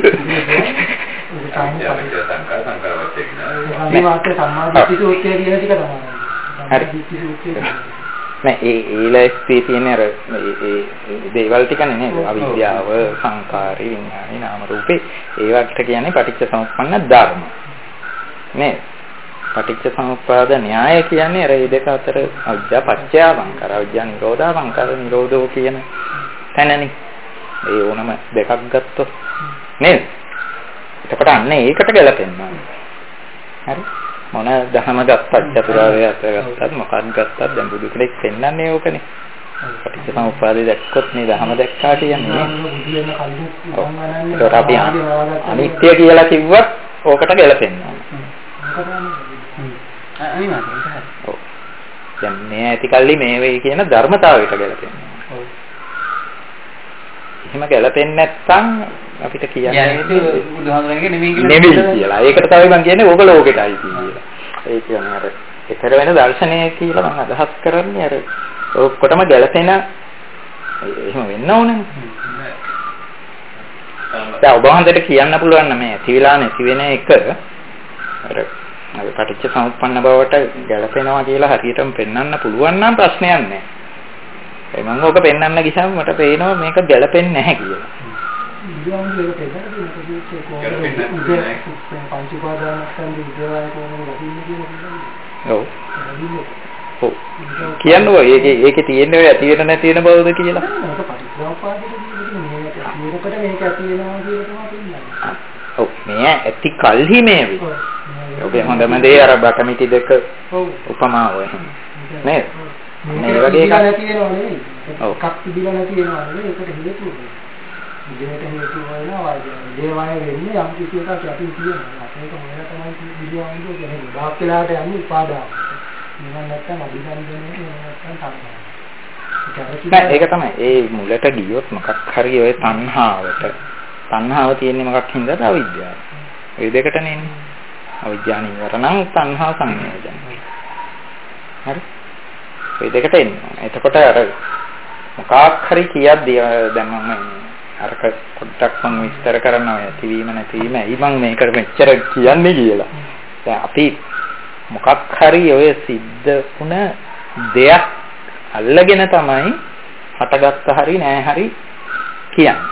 නෑ ඒ ඒලස්පී තියෙන අර ඒ දේවල් ටිකනේ නේද අවිද්‍යාව සංකාරී විඥානේ නාම රූපේ ඒවට කියන්නේ පටිච්චසමුප්පන්න ධර්ම නේද පටිච්චසමුප්පාද න්‍යාය කියන්නේ අර මේ දෙක අතර අවිද්‍යා පත්‍ය සංකාර අවිද්‍යා නිරෝධා සංකාර නිරෝධෝ කියන තැනනේ ඒ ඕනම දෙකක් ගත්තොත් නේද? එතකොට අන්න ඒකට ගැලපෙනවා. හරි? මොන දහම ගත්තත් චතුරාර්ය සත්‍ය ගත්තත් මොකක් ගත්තත් දැන් බුදු කෙනෙක් පෙන්වන්නේ ඕකනේ. පටිච්චසමුප්පාදේ දැක්කොත් මේ දහම දැක්කා කියන්නේ. ඒකට අපි අනිත්‍ය කියලා කිව්වත් ඕකට ගැලපෙනවා.
අනිවාර්යයෙන්.
ඔව්. දැන් මේ ඇතිකල්ලි මේ වෙයි කියන ධර්මතාවයට ගැලපෙනවා. ඔව්. එහෙම ගැලපෙන්නේ නැත්නම් අපිට කියන්නේ
බුදුහාමුදුරන්ගේ නෙමෙයි
කියලා. ඒකට තමයි මම කියන්නේ ඕක ලෝකෙටයි කියලා. ඒ කියන්නේ අර ඊතර වෙන දර්ශනය කියලා මම අදහස් කරන්නේ අර ඔක්කොටම ගැලපෙන එහෙම වෙන්න ඕනේ. දැන් ඔබ හන්දට කියන්න පුළුවන් නම් මේ ඇති වෙලා නැති වෙන එක අර අර පටිච්ච සමුප්පන්න බවට ගැලපෙනවා කියලා හරියටම පෙන්වන්න පුළුවන් නම් ප්‍රශ්නයක් නැහැ. ඒ මම ඕක පෙන්වන්න ගියාම මට පේනවා මේක ගැලපෙන්නේ නැහැ කියලා.
බුදුහාමුදුරුවෝ පෙන්නන්නේ පංච උපාදානස්කන්ධ විද්‍යාවයි කොහොමද ලබන්නේ කියලා.
ඔව්. ඔව්. කියන්නේ ඒකේ ඒකේ තියෙන ඔය ඇති වෙන නැති වෙන බවද කියලා.
ඒක පටිච්චසමුප්පාදයට කියන්නේ මේක ඇතිවෙනකොට මේක ඇති වෙනවා කියලා තමයි කියන්නේ.
ඔව් මේ ඇති කල්හි මේ වේ. ඔබේ හොඳම දේ අර බටමිටි දෙක උපමාව එහෙම. නේද? මේ වගේ එකක්
නැති වෙනව නෙවෙයි. එකක් තිබිලා නැති වෙනව නෙවෙයි. ඒකට හේතුව. ඉතින්ට හේතුව වෙනවා දේවාය වෙන්නේ යම් කිසි එකක් යටින් තියෙනවා. ඒක මොන තමයි විද්‍යාවන්ට කියන්නේ. බාක් වෙලාට යන්නේ උපාදාන. නිවන් නැත්තම් අභිසම්පන්නනේ නැත්තම්
නෑ ඒක තමයි. ඒ මුලට ගියොත් මොකක් හරි ඔය තණ්හාවට. තණ්හාව තියෙන්නේ මොකක් හින්දාද? අවිද්‍යාව. ඒ දෙකටනේ ඉන්නේ. අවිද්‍යාව නිවරණං තණ්හා සංයෝජන. හරි? ඔය දෙකට එන්න ඕනේ. එතකොට අර මොකක් හරි කියද්දී දැන් මම අරක පොඩ්ඩක් මම විස්තර කරනවා ඇතිවීම නැතිවීම ඇයි මම මේකට මෙච්චර කියන්නේ කියලා. දැන් අපි මොකක් හරි ඔය සිද්ධ වුණ දෙයක් අල්ලගෙන තමයි හටගත්ත හරි නෑ හරි කියන්නේ.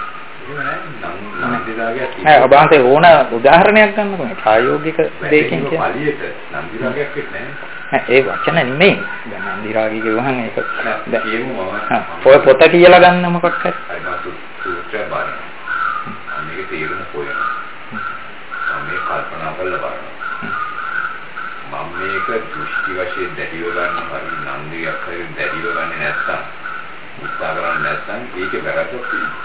නෑ ඔබ අන්තේ ඕන උදාහරණයක් ගන්නකො මේ ප්‍රායෝගික දෙයකින් කියන්නේ.
පළියට නන්දි රාගයක් වෙන්නේ
නෑ. ඒ වචන නෙමෙයි. දැන් නන්දි රාගී කියවහම ඒක
දැන් කියමු මම
ඔය පොත කියලා ගන්න මොකක් හරි.
හරි මම සූත්‍රය බලනවා. මේකේ තේරුම කොහෙද? මම මේ කල්පනා කරලා බලනවා. මම මේක දෘෂ්ටි වශයෙන් දැඩිව ගන්න හරි නන්දියක් හරි දැඩිව ගන්න නැත්නම් උත්සාහ කරන්නේ නැත්නම් ඒකේ වැරද්දක් තියෙනවා.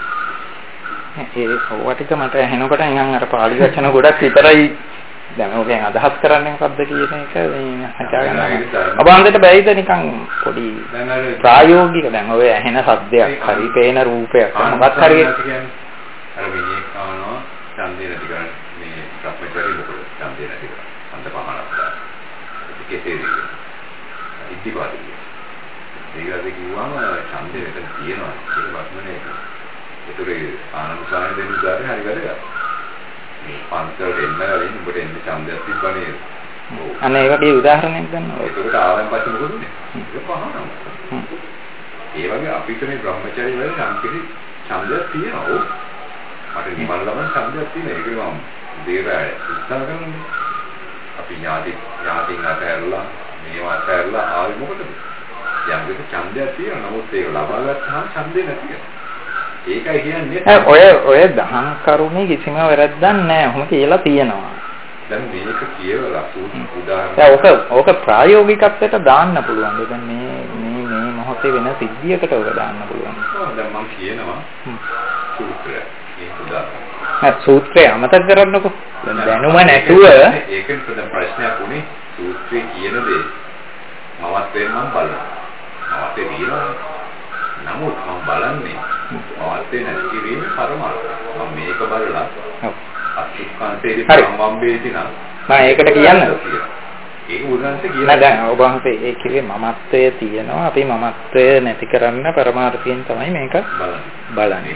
ඒ ඔවටික මට ඇහෙනකොට නිකන් අර පාළි වචන ගොඩක් විතරයි දැන් ඔකෙන් අදහස් කරන්නේ මොකද්ද කියන එක මේ හිතා ගන්න. අබාන්දට බැයිද නිකන් පොඩි ප්‍රායෝගික දැන් ඔය ඇහෙන සද්දයක් හරි පේන රූපයක් මොකක් හරි
අර විනී කානවා ඡන්දේ නැති කරන්නේ මේ ප්‍රපංචරි ලොකු ඡන්දේ නැති කරන්නේ. අන්ත පහනක් ගන්න. ඒකේ ඉතිපාදී. ඒකද කිව්වම ඡන්දේ මෙතන තියෙනවා. ඒක වස්මනේ. ඒතරේ ආනන්දසාරි දෙන්න උදාහරණ හරි වැදගත්. මේ පන්සලට එන්න ගලින් ඔබට එන්න ඡන්දයක් තිබ්බනේ.
අන්න ඒ වගේ උදාහරණයක් ගන්නවා.
ඒකට ආවෙන් පස්සේ මොකද උනේ? ඒක පහනම. ඒ වගේ අපිට මේ බ්‍රහ්මචර්ය වල නම් කිසි ඡන්දයක් තියෙනවා. මට නිමල් ලබන ඡන්දයක් තියෙනවා. ඒක මම දේරය උත්සාහ කරනවා. අපි ඥාති ඥාතින් අතහැරලා මේවා අතහැරලා ආවේ මොකටද? යම් කිසි ඡන්දයක් තියෙනවා. නමුත් ඒක ලබා ගත්තාම ඡන්දේ නැති වෙනවා. ඒකයි කියන්නේ
ඔය ඔය දහම් කරුණේ කිසිම වැරද්දක් නැහැ. ඔහොම කියලා තියෙනවා.
දැන් මේක කියවලා උදාහරණ
දැන් ඔක ඔක ප්‍රායෝගිකත්වයට දාන්න පුළුවන්. දැන් මේ මේ මේ මොහොතේ වෙන සිද්ධියකට ඔක දාන්න පුළුවන්.
ඔව් දැන් මම කියනවා සූත්‍රය. මේ උදාහරණ.
හා සූත්‍රය අමතක කරන්නකො. දැන් දැනුම නැතුව
ඒකෙන් ප්‍රධාන ප්‍රශ්නයක් උනේ සූත්‍රයේ කියන දේ මමත් වෙන මම බලනවා. මමත් වෙනවා. නමුත් මම බලන්නේ වාස්තේ නැති කිරීමේ පරමාර්ථය. මම මේක බලලා ඔව් අත්‍යන්තයේ සම්බම්බේතින
මම ඒකට කියන්නද?
ඒක උදාහරණයක් කියන්න.
නෑ දැන් ඔබ වහන්සේ ඒ කිව්වේ මමත්වය තියෙනවා. අපි මමත්වය නැති කරන්න පරමාර්ථයෙන් තමයි මේක බලන්නේ.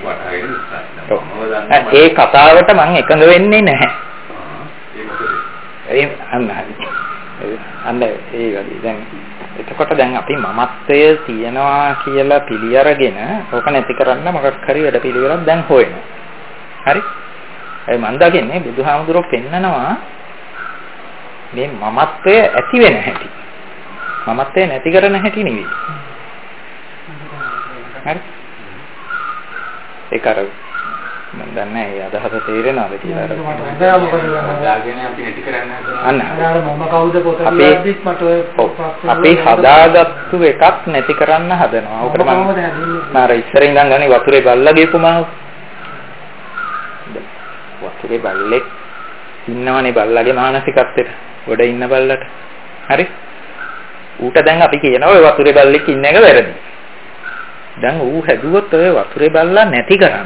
බලන්නේ. ඒ කතාවට මම එකඟ වෙන්නේ නැහැ.
ඒ මොකද?
ඒ අන්න හරි. අන්න ඒ වගේ දැන් එතකොට දැන් අපි මමත්වය තියනවා කියලා පිළි අරගෙන ඕක නැති කරන්න මොකක් හරි වැඩ පිළිවෙලක් දැන් හොයනවා. හරි? ඒ මන් දකින්නේ බුදුහාමුදුරුවෝ පෙන්නනවා මේ මමත්වය ඇති වෙන හැටි. මමත්වය නැති කරන හැටි නෙවෙයි. හරි? ඒක අර මම දන්නේ ඒ අදහස තේරෙනවද කියලා අර
දාගෙන අපි නැති කරන්න හදනවා.
අන්න
අර මම කවුද පොත කියද්දිත් මට ඔය
අපි හදාගත්තු එකක් නැති කරන්න හදනවා. ඔකට මම අර ඉස්සරින් ඉඳන් ගන්නේ වතුරේ බල්ලා ගේපුමා වතුරේ බල්ලෙක් ඉන්නවනේ බල්ලාගේ මානසිකත්වයට ගොඩ ඉන්න බල්ලට. හරි? ඌට දැන් අපි කියනවා ඔය වතුරේ බල්ලෙක් ඉන්න එක වැරදි. දැන් ඌ හැදුවොත් ඔය වතුරේ බල්ලා නැති කරන්න.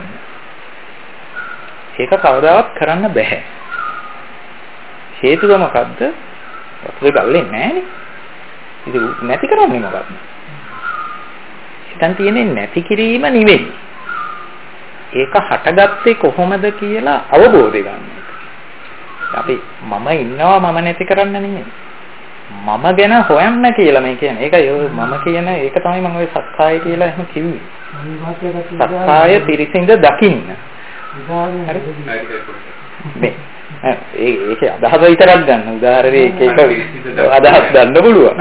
ඒක කවදාවත් කරන්න බෑ. හේතුව මොකද්ද? වතුරේ බල්ලේ නැහැනේ. ඉතින් නැති කරන්නේ මොකක්ද? හිතන් තියෙන්නේ නැති කිරීම නෙවෙයි. ඒක හටගත්තේ කොහොමද කියලා අවබෝධය ගන්න එක. අපි මම ඉන්නවා මම නැති කරන්න නෙමෙයි. මම ගැන හොයන්න කියලා මේ කියන්නේ. ඒකයි මම කියන ඒක තමයි මම ඔය සත්‍යය කියලා එහෙම කිව්වේ. සත්‍යය පිරිසිඳ දකින්න. හරි? මේ ඒක අදහස විතරක් ගන්න. උදාහරණේ එක එක අදහස් ගන්න පුළුවන්.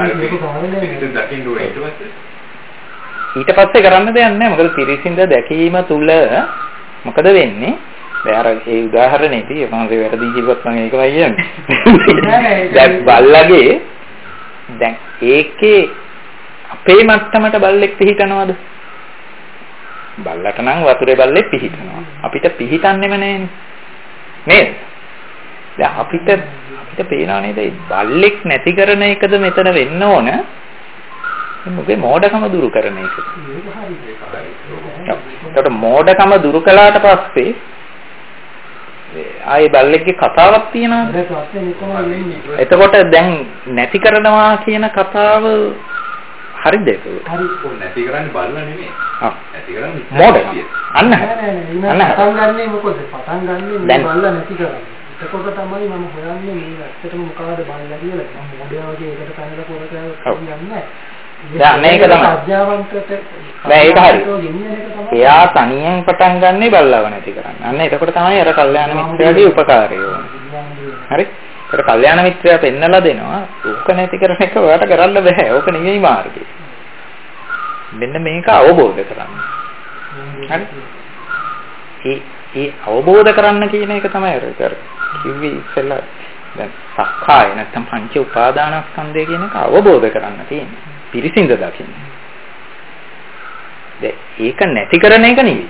ඊට පස්සේ කරන්න දෙයක් නැහැ. මොකද පිරිසිඳ දැකීම තුල මොකද වෙන්නේ? දැන් අර ඒ උදාහරණේදී මම වැරදි කිව්වත් මම ඒකමයි කියන්නේ. දැන් බල්ලගේ දැන් ඒකේ අපේ මට්ටමට බල්ලෙක් පිහිටනවද? බල්ලට නම් වතුරේ බල්ලෙක් පිහිටනවා. අපිට පිහිටන්නෙම නෑනේ. නේද? දැන් අපිට අපිට පේනවා නේද බල්ලෙක් නැති කරන එකද මෙතන වෙන්න ඕන? මොකේ මෝඩකම දුරු කරන එක. ඒකට මෝඩකම දුරු කළාට පස්සේ ආයේ බල්ලෙක්ගේ කතාවක් තියෙනවද? එතකොට දැන් නැති කරනවා කියන කතාව හරිද ඒක?
හරි.
ඕක නැති කරන්නේ බලලා නෙමෙයි.
ආ.
නැති කරන්නේ
මොඩ. අන්න.
නෑ නෑ නෑ. පටන් ගන්නෙ මොකද? පටන් ගන්නෙ මේ බලලා නැති කරන්නේ. එතකොට තමයි මම හොයන්නේ මේ ඇත්තටම මොකවද බලලා කියලා. මම මොඩේ වගේ එකට පැනලා පොර කියන්නේ නැහැ.
දැන් මේක තමයි.
අධ්‍යාපනකට
දැන් ඒක හරි. එයා තනියෙන් පටන් ගන්නෙ බල්ලාව නැති කරන්න. අන්න එතකොට තමයි අර කල්යාණ මිත්‍රයාගේ උපකාරය ඕනේ. හරි? ඒකට කල්යාණ මිත්‍රයා පෙන්නලා දෙනවා. ඕක නැති කරන එක ඔයාලට කරන්න බෑ. ඕක නෙවෙයි මාර්ගය. මෙන්න මේක අවබෝධ කරගන්න. හරි? ඒ ඒ අවබෝධ කරන්න කියන එක තමයි අර කර කිව්වේ ඉස්සෙල්ලා. දැන් සක්කාය නැත්නම් පංච උපාදානස්කන්ධය කියන එක අවබෝධ කරන්න තියෙන්නේ. පිරිසිඳ දකින්න. දැන් ඒක නැති කරන එක නෙවෙයි.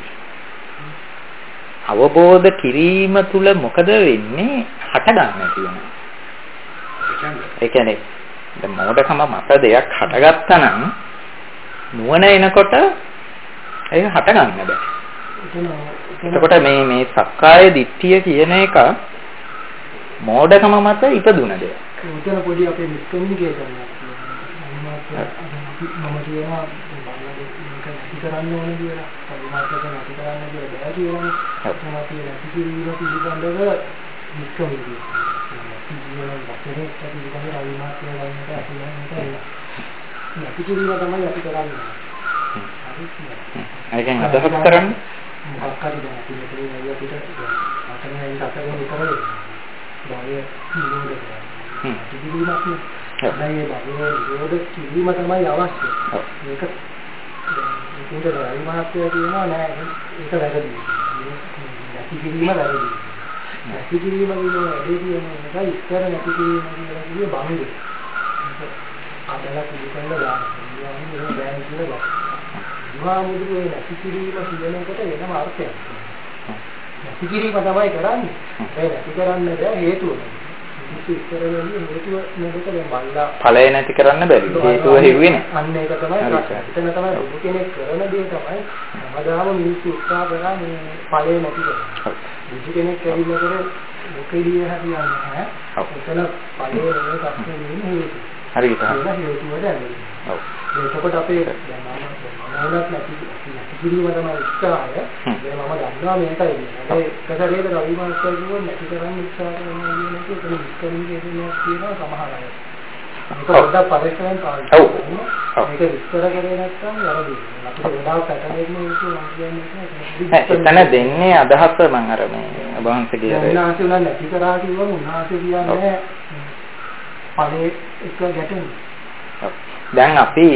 අවබෝධ කිරීම තුල මොකද වෙන්නේ? හට ගන්න නැති වෙනවා. ඒ කියන්නේ දැන් මොඩකම මත දෙයක් හටගත්තා නම් නුවණ එනකොට ඒක හට ගන්න බෑ. එතකොට මේ මේ සක්කාය දිට්ඨිය කියන එක මොඩකම මත ඉපදුන දෙයක්.
උතන පොඩි අපේ මිස්කමියුනිකේෂන් එකක් තියෙනවා. මම කියනවා බලන්න මේක නැති කරන්න ඕන කියලා. පරිමාර්ථක නැති කරන්න කියලා බෑ කියලානේ. මම අපි නැති කිරීම පිළිබඳව මිස්කමියුනිකේෂන්. ජීවන වශයෙන් පිළිබඳව පරිමාර්ථක ගන්නට අපි යන්නේ නැති කිරීම තමයි අපි කරන්නේ.
හරි. ඒකෙන් අදහස් කරන්නේ
මොකක් හරි දැන් අපි මෙතන අපිට අතන ඉන්න අතන විතරයි. බාහිර නිරෝධ කරන්නේ. හ්ම්. කිරීමක් නේ. දැන් මේ බාහිර නිරෝධ කිරීම තමයි අවශ්‍ය. මේක ඒකේ පරිමාර්ථය කියනවා නෑ ඒක වැරදි. නැති කිරීම වැරදි. නැති කිරීම කියනවා වැඩි කියන එක ඉස්සර නැති කිරීම කියලා කියේ බාහිර. අදලා පිළිගන්න දාන්න. ඊළඟට ඒක බෑන් කියලා ගන්න. විවාහමුදුනේ නැති කිරීම කියන එකට වෙනම අර්ථයක්. නැති කිරීම තමයි කරන්නේ. ඒ නැති කරන්න බෑ හේතුව. ඉස්සර වෙන්නේ හේතුව නේද දැන් බල්ලා
ඵලය නැති කරන්න බැරි. හේතුව හෙව්වේ නෑ.
අන්න ඒක තමයි එතන තමයි බුදු කෙනෙක් කරන දේ තමයි හැමදාම මිනිස්සු උත්සාහ කරා මේ ඵලය නැති කරන්න. බුදු කෙනෙක් ඇවිල්ලා කර මොකෙදිය හරියන්නේ නැහැ. එතන ඵලය වෙන කප්පේ නෙමෙයි හේතුව.
හරියට.
ඒක හේතුව දැනෙන්නේ. ඔව්. එතකොට අපේ දැන් මම මොනවත් නැති නැති කිරීම තමයි උත්සාහය. ඒ මම දන්නවා මේකයි. ඒ කතරේද රවිමාස්ටර් කිව්වොත් නැති කරන්න උත්සාහ කරනවා කියන එක එතන විස්තරින් කියනවා සමහර අය. ඒක පොඩ්ඩක් පරිස්සමෙන් පාවිච්චි කරන්න. මේක විස්තර කරේ නැත්නම් වැරදි. අපිට වෙලාව පැටලෙන්නේ ඒක
එතන දෙන්නේ අදහස මම අර මේ අභාංශ කියලා.
උන්වහන්සේ උනා නැති කරා කිව්වම උන්වහන්සේ කියන්නේ ඵලයේ එක ගැටෙන්නේ.
දැන් අපි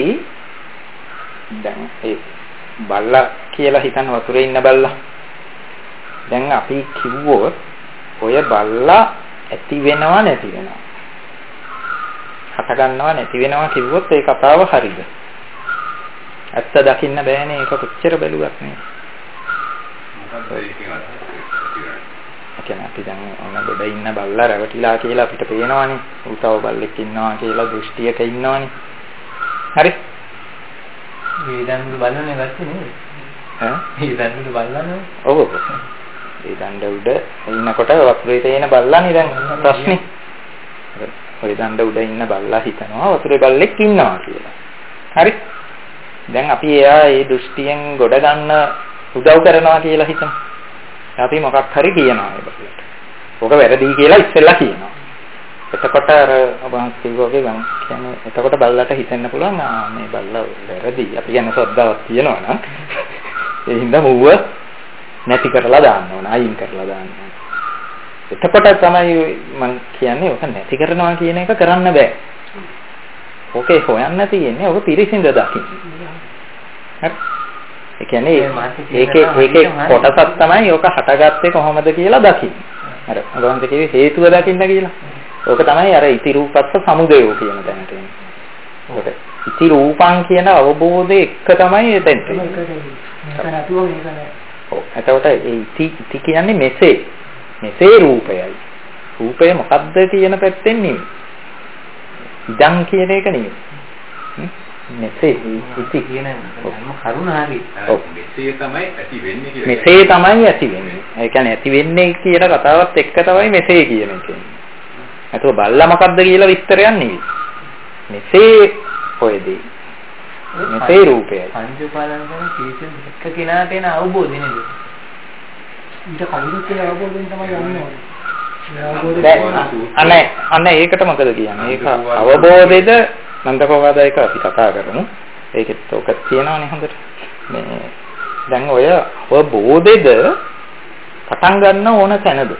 දැන් ඒ බල්ලා කියලා හිතන වතුරේ ඉන්න බල්ලා. දැන් අපි කිව්වොත් ඔය බල්ලා ඇති වෙනවා නැති වෙනවා. හට ගන්නවා නැති වෙනවා කිව්වොත් ඒ කතාව හරිද? ඇත්ත දකින්න බෑනේ ඒක කොච්චර බැලුවත් නේ.
මොකක්ද ඒකෙන්
කියන්නේ අපි දැන් ඔන්න ගොඩ ඉන්න බල්ලා රැවටිලා කියලා අපිට පේනවනේ. උතව බල්ලෙක් ඉන්නවා කියලා දෘෂ්ටියක ඉන්නවනේ. හරි?
මේ දඬු බලන්නේ වැස්සේ නෙවෙයි.
ඈ?
මේ දඬු බලන්නේ.
ඔව්. ඒ දඬ උඩ ඉන්නකොට වතුරේ තේන බල්ලානේ දැන් ප්‍රශ්නේ. ඔය දඬ උඩ ඉන්න බල්ලා හිතනවා වතුරේ බල්ලෙක් ඉන්නවා කියලා. හරි? දැන් අපි එයා ඒ දෘෂ්ටියෙන් ගොඩ ගන්න උදව් කරනවා කියලා හිතමු. අපි මොකක් හරි කියනවා ඒ බල්ලට. ඕක වැරදි කියලා ඉස්සෙල්ලා කියනවා. එතකොට අර ඔබන්ස් වගේ ගම් කියන්නේ එතකොට බල්ලට හිතෙන්න පුළුවන් ආ මේ බල්ලා වැරදි. අපි කියන්නේ ශ්‍රද්ධාවක් තියනවා නම් ඒ හින්දා මුව නැති කරලා දාන්න ඕන, අයින් කරලා දාන්න ඕන. එතකොට තමයි මම කියන්නේ ඔක නැති කරනවා කියන එක කරන්න බෑ. ඕකේ හොයන්න තියෙන්නේ ඔක පිරිසිඳ දකින්න. හරි. ඒ කියන්නේ ඒකේ ඒකේ කොටසක් තමයි ඔක හටගත්තේ කොහොමද කියලා දකින්න. අර ඔබන්ට කිව්වේ හේතුව දකින්න කියලා. ඕක තමයි අර ඉති රූපස්ස සමුදයෝ කියන තැනට එන්නේ. ඔක ඉති රූපං කියන අවබෝධය එක තමයි එතෙන්ට.
මේක නැතුව මේක නෑ.
ඔව්. එතකොට ඒ ඉති ඉති කියන්නේ මෙසේ. මෙසේ රූපයයි. රූපය මොකද්ද කියන පැත්තෙන් නෙමෙයි. ඉදන් කියන එක නෙමෙයි. මෙසේ ඉති
කියන ධර්ම කරුණ හරි.
ඔව්.
මෙසේ තමයි ඇති වෙන්නේ කියලා.
මෙසේ තමයි ඇති වෙන්නේ. ඒ කියන්නේ ඇති වෙන්නේ කියන කතාවත් එක්ක තමයි මෙසේ කියන එක. නැතුව බල්ලා මොකද්ද කියලා විස්තරයක් නෙවෙයි. මෙසේ ඔයදී. මෙසේ රූපයයි.
පංච උපාදාන කරන කීසෙන් එක කෙනාට එන අවබෝධය නේද?
ඊට කලින් කියලා අවබෝධයෙන් තමයි යන්නේ.
අනේ අනේ ඒකට මොකද කියන්නේ? ඒක අවබෝධයේද නන්දකෝවාදයක අපි කතා කරමු. ඒකෙත් ඔක තියෙනවනේ හොඳට. මේ දැන් ඔය අවබෝධයේද පටන් ගන්න ඕන තැනද?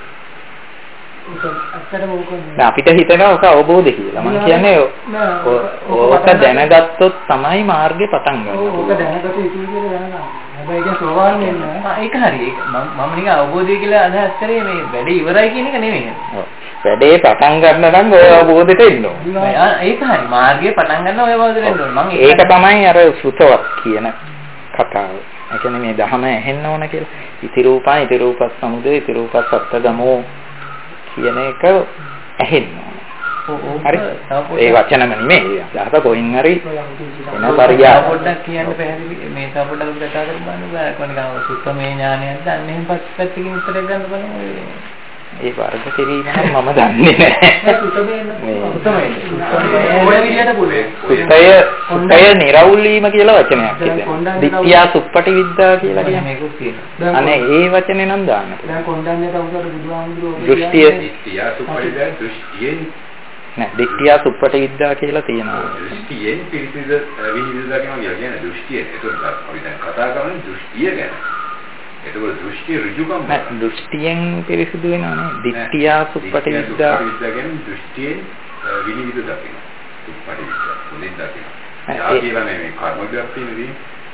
අපිට හිතෙනවා ඔක අවබෝධය කියලා. මම කියන්නේ ඕක දැනගත්තොත් තමයි මාර්ගේ පටන් ගන්න.
ඕක දැනගත්තොත් ඉතින් කියලා දැනගන්න. හැබැයි ඒක සෝවාන් වෙන්න.
ඒක හරි. ඒක මම නිකන් අවබෝධය කියලා අදහස් කරේ මේ වැඩේ ඉවරයි කියන එක නෙමෙයි.
ඔව්. වැඩේ පටන් ගන්න නම් ඔය අවබෝධයට එන්න ඕනේ.
ඒක හරි. මාර්ගේ පටන් ගන්න ඔය අවබෝධයට එන්න ඕනේ. මම
ඒක තමයි අර සුතවත් කියන කතාව. ඒ කියන්නේ මේ ධහම ඇහෙන්න ඕන කියලා. ඉති රූපා ඉති රූපස් සමුදය ඉති රූපස් සත්‍යගමෝ කියන එක ඇහෙන්න ඕනේ. හරි. ඒ වචනම නෙමෙයි. අහත කොයින් හරි එන පරියාය.
පොඩ්ඩක් කියන්න පැහැදිලි මේ තව පොඩ්ඩක් කතා කරමු බලන්න. කොහොමද සුත්තමේ ඥානයක්ද අන්න එහෙම පැත්තකින් උත්තරයක් ගන්න බලමු. ඒ වර්ග කිරීම නම් මම දන්නේ නැහැ. සුත්තමේ සුත්තමේ ඔය විදියට පුළුවන්.
සුත්තය සුත්තය නිරවුල් වීම කියලා වචනයක් තියෙනවා. දිට්ඨියා සුප්පටි විද්‍යා කියලා කියන්නේ
මේකක් තියෙනවා.
අනේ ඒ වචනේ නම් දාන්න.
දැන් කොණ්ඩඤ්ඤට උසට බුදුහාමුදුරුවෝ
දෘෂ්ටිය
දිට්ඨියා සුප්පටි දැන් දෘෂ්ටියෙන්
නෑ දිට්ඨියා සුප්පටි විද්‍යා කියලා තියෙනවා.
දෘෂ්ටියෙන් පිරිසිදු විනිවිදලා කියන්නේ දෘෂ්ටිය. ඒක අපි දැන් කතා කරන්නේ දෘෂ්ටිය ගැන. ඒකවල දෘෂ්ටි ඍජුකම්
නෑ දෘෂ්ටියෙන් පිරිසිදු වෙනවා නේ. දිට්ඨියා සුප්පටි විද්‍යා
කියන්නේ දෘෂ්ටියෙන් විනිවිද දකින්න. සුප්පටි විද්‍යා මුලින් දකින්න. යා කියලා නෙමෙයි කර්ම විද්‍යාවේදී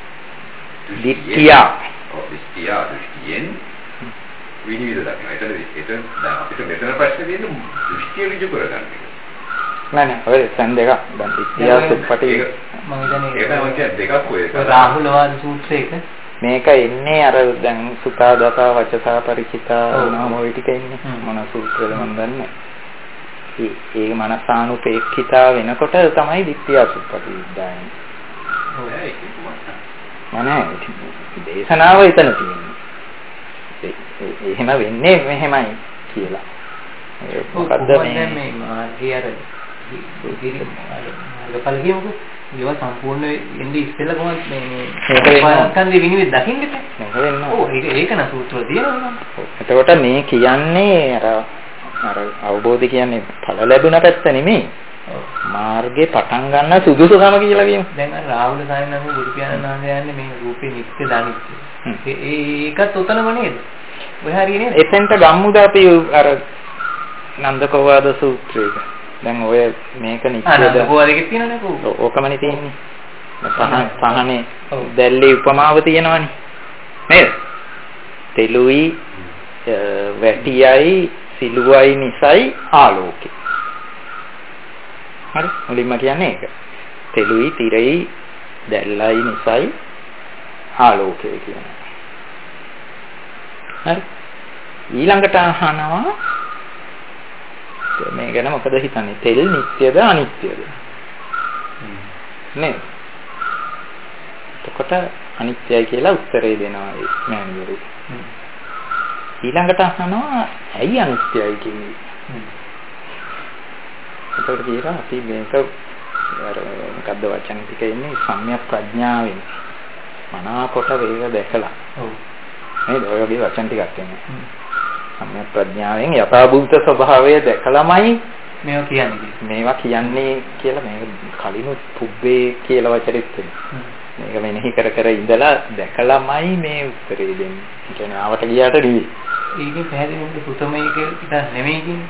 දිට්ඨියා
දිට්ඨියා දෘෂ්ටියෙන් විනිවිද දකින්න. එතන එතන දැන් අපිට මෙතන ප්‍රශ්නේ තියෙන්නේ දෘෂ්ටිය ඍජු කරගන්න එක.
නෑ නෑ ඔය සම් දෙක දැන් දිට්ඨියා සුප්පටි
මම හිතන්නේ
ඒක තමයි දෙකක් ඔය.
රාහුල වාද සූත්‍රයක
මේක එන්නේ අර දැන් සුතා දතා වචසා පරිචිතා නාම ඔය ටික එන්නේ මොන සූත්‍රද මන් දන්නේ. ඒ ඒක මනසානුපේක්ඛිතා වෙනකොට තමයි දිට්ඨිය සුප්පටි විද්‍යාවයි.
ඔව් ඒක තමයි.
මනේ දේශනාව එතන තියෙන්නේ. එහෙම වෙන්නේ මෙහෙමයි කියලා. මොකද්ද මේ
මේ මාර්ගය අර මාර්ගඵල කියමුකෝ. ඒවා සම්පූර්ණ වෙන්නේ ඉස්සෙල්ලා කොහොමද මේ උපාදානස්කන්ධය විනිවිද දකින්නේ
නැහැ.
ඔව් ඒක ඒක න සූත්‍රය තියෙනවා.
එතකොට මේ කියන්නේ අර අර අවබෝධය කියන්නේ ඵල ලැබුණ පැත්ත නෙමෙයි. මාර්ගේ පටන් ගන්න සුදුසුකම කියලා කියමු.
දැන් අර රාහුල සායනම බුදු පියාණන් වහන්සේ යන්නේ මේ රූපේ නිත්‍ය දනිත්‍ය. ඒකත් උතනම නේද? ඔය හරිය නේද?
එතෙන්ට ගම්මුද අපි අර නන්දකෝවාද සූත්‍රයක. දැන් ඔය මේක නිත්‍යද?
නන්දකෝවාදෙක තියෙනනේ කො.
ඕකමනේ තියෙන්නේ. පහන පහනේ දැල්ලේ උපමාව තියෙනවනේ. නේද? තෙලුයි වැටියයි සිලුවයි නිසයි ආලෝකේ. හරි මුලින්ම කියන්නේ ඒක. තෙලුයි තිරයි දැල්ලයි නිසයි ආලෝකය කියන්නේ. හරි ඊළඟට අහනවා මේ ගැන මොකද හිතන්නේ? තෙල් නිට්ටයද අනිත්‍යද? නේද? එතකොට අනිත්‍යයි කියලා උත්තරේ දෙනවා ඒ මෑණිවරු. ඊළඟට අහනවා ඇයි අනිත්‍යයි කියන්නේ? එතකොට කියනවා අපි මේක අර මොකද්ද වචන ටික ඉන්නේ සම්‍යක් ප්‍රඥාවෙන් මනාකොට වේග දැකලා. ඔව්. නේද? ඔය වගේ වචන ටිකක් එන්නේ. සම්‍යක් ප්‍රඥාවෙන් යථාභූත ස්වභාවය දැකලාමයි
මේවා කියන්නේ.
මේවා කියන්නේ කියලා මේක කලිනුත් පුබ්බේ කියලා වචනෙත් තියෙනවා. මේක මෙනෙහි කර කර ඉඳලා දැකලාමයි මේ උත්තරේ දෙන්නේ. ඒ කියන්නේ ආවට ගියාට නෙවෙයි.
ඒකේ පැහැදිලිවම සුතමයේ කියලා නෙමෙයි කියන්නේ.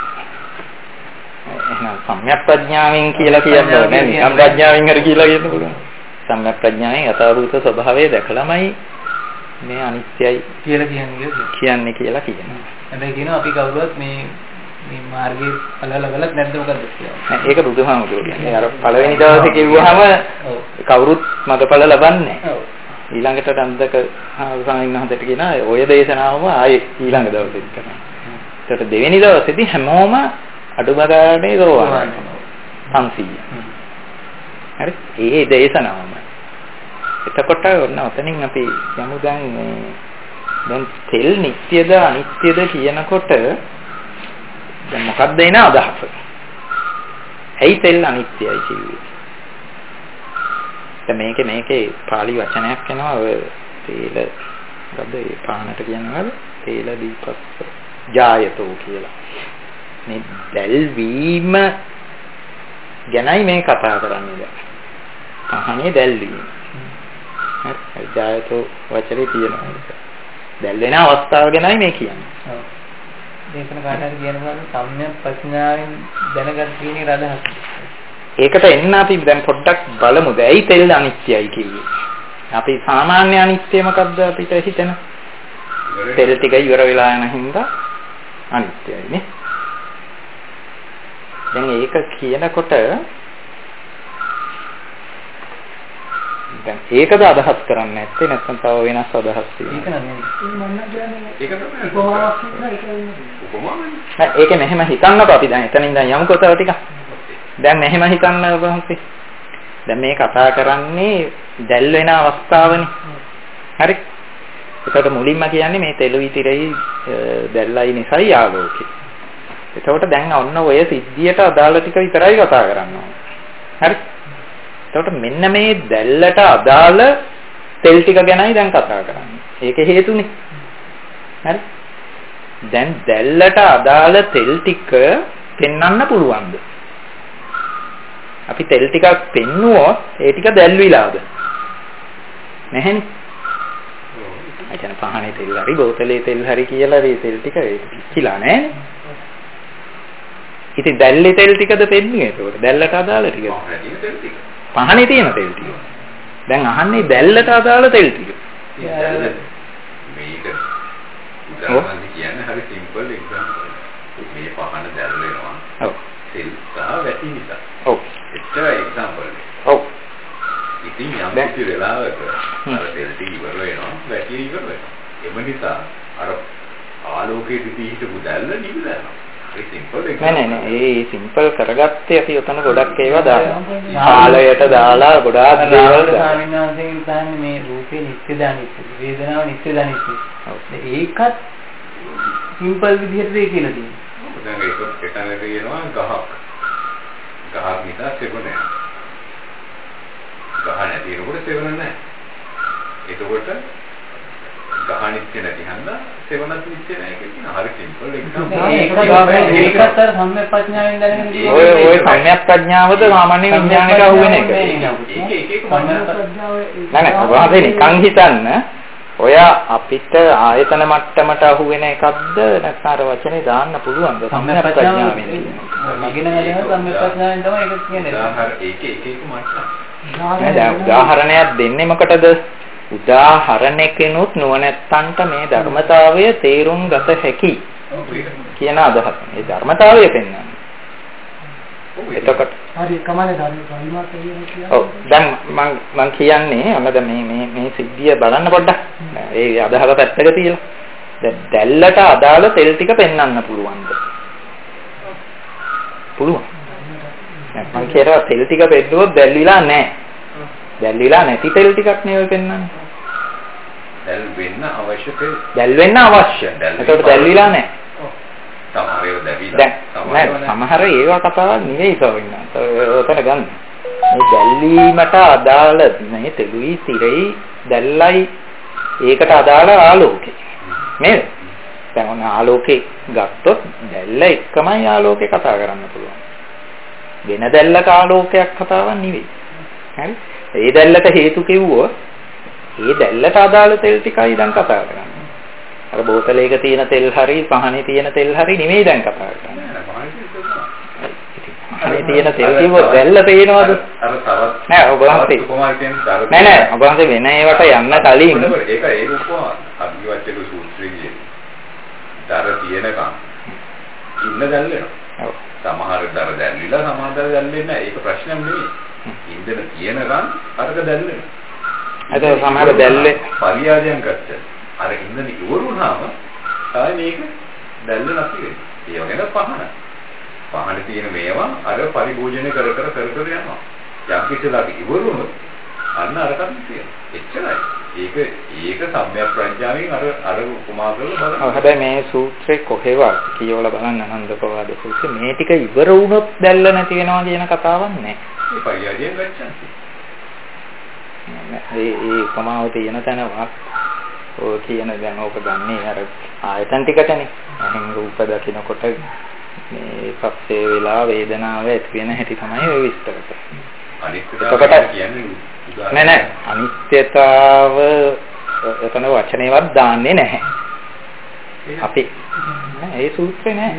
එහෙනම් සම්‍යක් ප්‍රඥාවෙන් කියලා කියන්නේ නැහැ නිකම් ප්‍රඥාවෙන් හරි කියලා කියන්න පුළුවන්. සම්‍යක් ප්‍රඥාවෙන් යථාභූත ස්වභාවය දැකලාමයි මේ අනිත්‍යයි
කියලා කියන්නේ
කියන්නේ කියලා කියනවා.
හැබැයි කියනවා අපි කවුරුවත් මේ මේ මාර්ගයේ පළලවලත් නැද්ද මොකද කියලා.
නෑ ඒක බුදුහාමුදුරුවෝ කියන්නේ. අර පළවෙනි දවසේ කිව්වහම කවුරුත් මගපළ ලබන්නේ නැහැ. ඔව්. ඊළඟට නන්දක සාමින් මහත්තයට කියනවා ඔය දේශනාවම ආයේ ඊළඟ දවසෙත් කරනවා. ඒකට දෙවෙනි දවසේදී හැමෝම අඩුබගානේ කරවනවා. පන්සීය. හරි? ඒ දේශනාවම. එතකොට ඔන්න ඔතනින් අපි යමු දැන් මේ දැන් තෙල් නිට්ටයද අනිත්‍යද කියනකොට දැන් මොකක්ද එන අදහස? ඇයි තෙල් අනිත්‍යයි කිව්වේ? දැන් මේකේ මේකේ පාලි වචනයක් එනවා ඔය තේල මොකද්ද ඒ පානට කියනවාද තේල දීපස්ස ජායතෝ කියලා. මේ දැල්වීම ගැනයි මේ කතා කරන්නේ දැන්. පහනේ දැල්වීම. හරි ජායතෝ වචනේ තියෙනවා. දැල් වෙන අවස්ථාව ගැනයි මේ කියන්නේ.
ඔව්. මේකන කාටද කියනවා සම්‍යක් ප්‍රඥාවෙන් දැනගන්න තියෙන අදහස.
ඒකට එන්න අපි දැන් පොඩ්ඩක් බලමු. ඇයි තෙල් අනිත්‍යයි කිව්වේ? අපි සාමාන්‍ය අනිත්‍ය මොකද්ද අපිට හිතෙන? තෙල් ටික ඉවර වෙලා යන හින්දා අනිත්‍යයි නේ. දැන් ඒක කියනකොට දැන් ඒකද අදහස් කරන්නේ නැත්තේ නැත්නම් තව වෙනස් අදහස් තියෙනවා.
ඒක නෙමෙයි.
ඒක තමයි
උපමාවක් නෙමෙයි.
නෑ ඒක මෙහෙම හිතන්නකෝ අපි දැන් එතනින් දැන් යමුකෝ තව ටිකක්. දැන් මෙහෙම හිතන්න ඔබන්සේ. දැන් මේ කතා කරන්නේ දැල් වෙන අවස්ථාවනේ. හරි. ඒකට මුලින්ම කියන්නේ මේ තෙළු ඉතිරෙයි දැල්ලයි නිසායි ආලෝකේ. එතකොට දැන් ඔන්න ඔය සිද්ධියට අදාළ ටික විතරයි කතා කරන්නේ. හරි. එතකොට මෙන්න මේ දැල්ලට අදාළ තෙල් ටික ගැනයි දැන් කතා කරන්නේ. ඒකේ හේතුනේ. හරි. දැන් දැල්ලට අදාළ තෙල් ටික පෙන්වන්න පුළුවන්ද? අපි තෙල් ටිකක් පෙන්නුවොත් ඒ ටික දැල්විලාද? නැහැනේ. ඒ කියන්නේ පහනේ තෙල් හරි බෝතලේ තෙල් හරි කියලා මේ තෙල් ටික ඒක පිච්චිලා නැහැනේ. ඉතින් දැල්ලේ තෙල් ටිකද පෙන්න්නේ ඒකට. දැල්ලට අදාළ ටික. පහනේ තියෙන තෙල් ටික. දැන් අහන්නේ දැල්ලට අදාළ තෙල් ටික.
මේක උදාහරණ කියන්නේ හරි සිම්පල් එක්සැම්පල්. මේ පහන දැල් වෙනවා.
ඔව්.
තෙල් සහ වැටි නිසා.
ඔව්.
එච්චරයි එක්සැම්පල්.
ඔව්.
ඉතින් යම් කිසි වෙලාවක අර තෙල් ටික ඉවර වෙනවා, වැටි ඉවර වෙනවා. එම නිසා අර ආලෝකයේ දිදී හිටපු දැල්ල නිවිලා යනවා. ඒ සිම්පල්
නෑ නෑ නෑ ඒ සිම්පල් කරගත්තේ අපි උතන ගොඩක් ඒවා දානවා. කාලයට දාලා ගොඩාක් දේවල් දානවා.
ස්වාමීන් වහන්සේගෙන් තමයි මේ රූපේ නිත්‍යද අනිත්‍යද, වේදනාව නිත්‍යද අනිත්‍යද. ඒකත් සිම්පල් විදිහට දෙය කියලා තියෙනවා.
දැන් ඒක එතන කියනවා ගහක්. ගහක් නිසා සෙවණ නැහැ. ගහ නැති වෙනකොට සෙවණ නැහැ. එතකොට ගහ නිත්‍ය නැති හන්දා සෙවණත් නිත්‍ය නැහැ කියන හරි සිම්පල්
එක්සැම්පල්. ඒකත් අර සම්‍යක් ප්‍රඥාවෙන් දැනගෙන තියෙනවා.
ඔය ඔය සම්‍යක් ප්‍රඥාවද සාමාන්‍ය විඥානික අහුවෙන එක.
ඒක ඒක ඒක
නෑ නෑ ඔබ නිකන් හිතන්න ඔය අපිට ආයතන මට්ටමට අහුවෙන එකක්ද නැත්නම් අර වචනේ දාන්න පුළුවන්ද සම්‍යක් ප්‍රඥාවෙන්?
මගින හැදෙන සම්‍යක් ප්‍රඥාවෙන් තමයි ඒක කියන්නේ.
උදාහරණ ඒක ඒක ඒක මට්ටම්.
නෑ දැන් උදාහරණයක් දෙන්නේ මොකටද? උදාහරණයකිනුත් නුවණැත්තන්ට මේ ධර්මතාවය තේරුම් ගත හැකි කියන අදහස. මේ ධර්මතාවය පෙන්වන්නේ. එතකොට
හරි කමනේ ධර්මතාවයක් කියන්නේ.
ඔව් දැන් මම මම කියන්නේ අන්න දැන් මේ මේ මේ සිද්ධිය බලන්න පොඩ්ඩක්. ඒ අදහස පැත්තක තියලා. දැන් දැල්ලට අදාළ තෙල් ටික පෙන්වන්න පුළුවන්ද? පුළුවන්. මම කියනවා තෙල් ටික පෙන්නුවොත් දැල්විලා නැහැ. දැල්විලා නැති තෙල් ටිකක් නේ ඔය පෙන්වන්නේ.
දැල් වෙන්න අවශ්‍ය තෙල්.
දැල් වෙන්න අවශ්‍ය. ඒකට දැල්විලා නැහැ.
සමහර ඒවා දැවිලා.
දැන් සමහර ඒවා කතාවක් නෙවෙයි සෝවින්න. ඔතන ගන්න. මේ දැල්වීමට අදාළ මේ තෙලුයි තිරෙයි දැල්ලයි ඒකට අදාළ ආලෝකේ. නේද? දැන් ඔන්න ආලෝකේ ගත්තොත් දැල්ල එකමයි ආලෝකේ කතා කරන්න පුළුවන්. වෙන දැල්ලක ආලෝකයක් කතාවක් නෙවෙයි. හරි? ඒ දැල්ලට හේතු කිව්වොත් ඒ දැල්ලට අදාළ තෙල් ටිකයි දැන් කතා කරන්නේ. අර බෝතලයක තියෙන තෙල් හරි පහනේ තියෙන තෙල් හරි නෙමෙයි දැන් කතා කරන්නේ. පහනේ තියෙන තෙල් කිව්වොත් දැල්ල පේනවද?
අර තවත්
නෑ ඔබ වහන්සේ
උපමා කියන්නේ අර
නෑ නෑ ඔබ වහන්සේ වෙන ඒවට යන්න කලින්
ඒක ඒ උපමා අභිවචක සූත්‍රයේ දර තියෙනකම් ඉන්න දැල් වෙනවා. ඔව්. සමහර දර දැල්විලා සමහර දර දැල්වෙන්නේ නැහැ. ඒක ප්‍රශ්නයක් නෙවෙයි. ඉන්දන තියෙනකම් අරක දැල්වෙනවා.
අද සමහර දැල්ලේ
පරියාදයන් ගත්තා. අර ඉන්දන ඉවර වුණාම තමයි මේක දැල්ල නැති වෙන්නේ. ඒ වගේම පහන. පහනේ තියෙන මේවා අර පරිභෝජනය කර කර කර කර යනවා. යම් කිසිලාක ඉවර වුණොත් අන්න අරකට තියෙනවා. එච්චරයි. ඒක ඒක සම්‍යක් ප්‍රඥාවෙන් අර අර උපමා කරලා බලන්න.
ඔව් හැබැයි මේ සූත්‍රේ කොහෙවත් කියවලා බලන්න ආනන්දපවාද සූත්‍රේ මේ ටික ඉවර වුණොත් දැල්ල නැති වෙනවා කියන කතාවක් නැහැ.
ඒ පරියාදයෙන් ගච්ඡන්ති.
ඒ ඒ උපමාව තියෙන තැනවත් ඔය කියන දැන් ඕක ගන්නේ අර ආයතන ටිකටනේ. එහෙන් රූප දකිනකොට මේ පස්සේ වෙලා වේදනාව ඇති වෙන හැටි තමයි ඔය විස්තර කරන්නේ.
අනිත්‍යතාවය කියන්නේ
නෑ නෑ අනිත්‍යතාව එතන වචනේවත් දාන්නේ නැහැ. අපි නෑ ඒ සූත්‍රේ නෑ.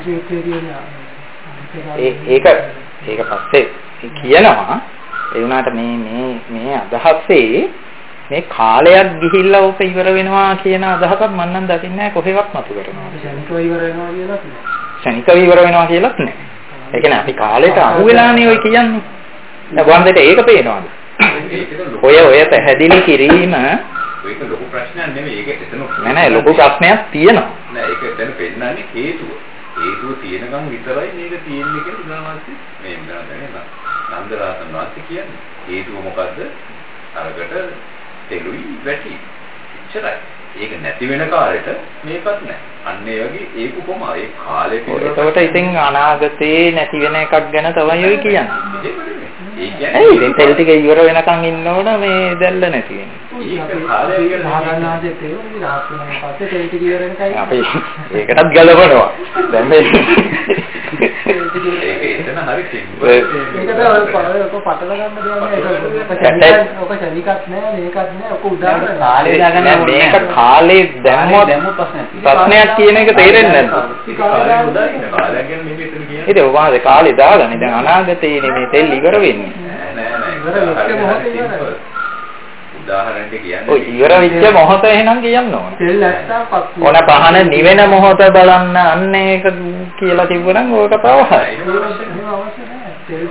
ඒ ඒක ඒක පස්සේ කියනවා ඒ වුණාට මේ මේ මේ අදහසේ මේ කාලයක් ගිහිල්ලා ඕක ඉවර වෙනවා කියන අදහසක් මම නම් දකින්නේ නැහැ කොහෙවත් මතු කරනවා.
ශනිකව ඉවර වෙනවා කියලාත් නෑ.
ශනිකව ඉවර වෙනවා කියලාත් නෑ. ඒ කියන්නේ අපි කාලයට අහු වෙලානේ ඔය කියන්නේ. දැන් වන්දට ඒක පේනවද? ඔය ඔය පැහැදිලි කිරීම
ඒක ලොකු ප්‍රශ්නයක් නෙමෙයි. ඒක එතන
නෑ නෑ ලොකු ප්‍රශ්නයක් තියෙනවා.
නෑ ඒක එතන පෙන්නන්නේ හේතුව. හේතුව තියෙනකම් විතරයි මේක තියෙන්නේ කියලා උදාහරණයක් මේ උදාහරණය නන්දරාතන් වාස්තු කියන්නේ. හේතුව මොකද්ද? අරකට තෙලුයි වැටි. ඉච්චරයි. ඒක නැති වෙන කාලෙට මේකත් නැහැ. අන්න ඒ වගේ ඒක කොහොමද? ඒ කාලේ පිළිවෙලට
ඒකට ඉතින් අනාගතේ නැති වෙන එකක් ගැන තමයි ඔය කියන්නේ.
ඒ කියන්නේ
ඒ ඉතින් තෙල් ටික ඉවර වෙනකන් ඉන්නවන මේ දැල්ල නැති වෙන්නේ.
ඒක කාලය කියලා
මහගන්නාදේ තේරුම් ගන්න ආත්මයෙන් පස්සේ තෙල් ටික ඉවර වෙනකයි.
අපි ඒකටත් ගලවනවා. දැන් මේ
ඒක එතන හරි සිම්පල්.
ඒකට ඔක පටල ගන්න දෙයක් නෑ. ඔක ශනිකත් නෑ මේකත් නෑ. ඔක උදාහරණ
කාලේ දාගන්න
මේක කාලේ දැම්මොත් ප්‍රශ්නයක් කියන එක තේරෙන්නේ නැද්ද?
කාලය උදාහරණ කාලයක් ගැන නෙමෙයි එතන කියන්නේ.
ඉතින් ඔබ ආයේ කාලේ දාගන්නේ දැන් අනාගතේ නෙමේ තෙල් ඉවර වෙන්නේ.
නෑ නෑ ඉවර වෙච්ච මොහොතේ ඉවරයි. උදාහරණයක් කියන්නේ
ඔය ඉවර වෙච්ච මොහොත එහෙනම් කියන්න ඕන.
තෙල් නැත්තම් පත්තු.
ඕන පහන නිවෙන මොහොත බලන්න අන්න ඒක කියලා තිබුණනම් ඕක තවහයි.
තෙල්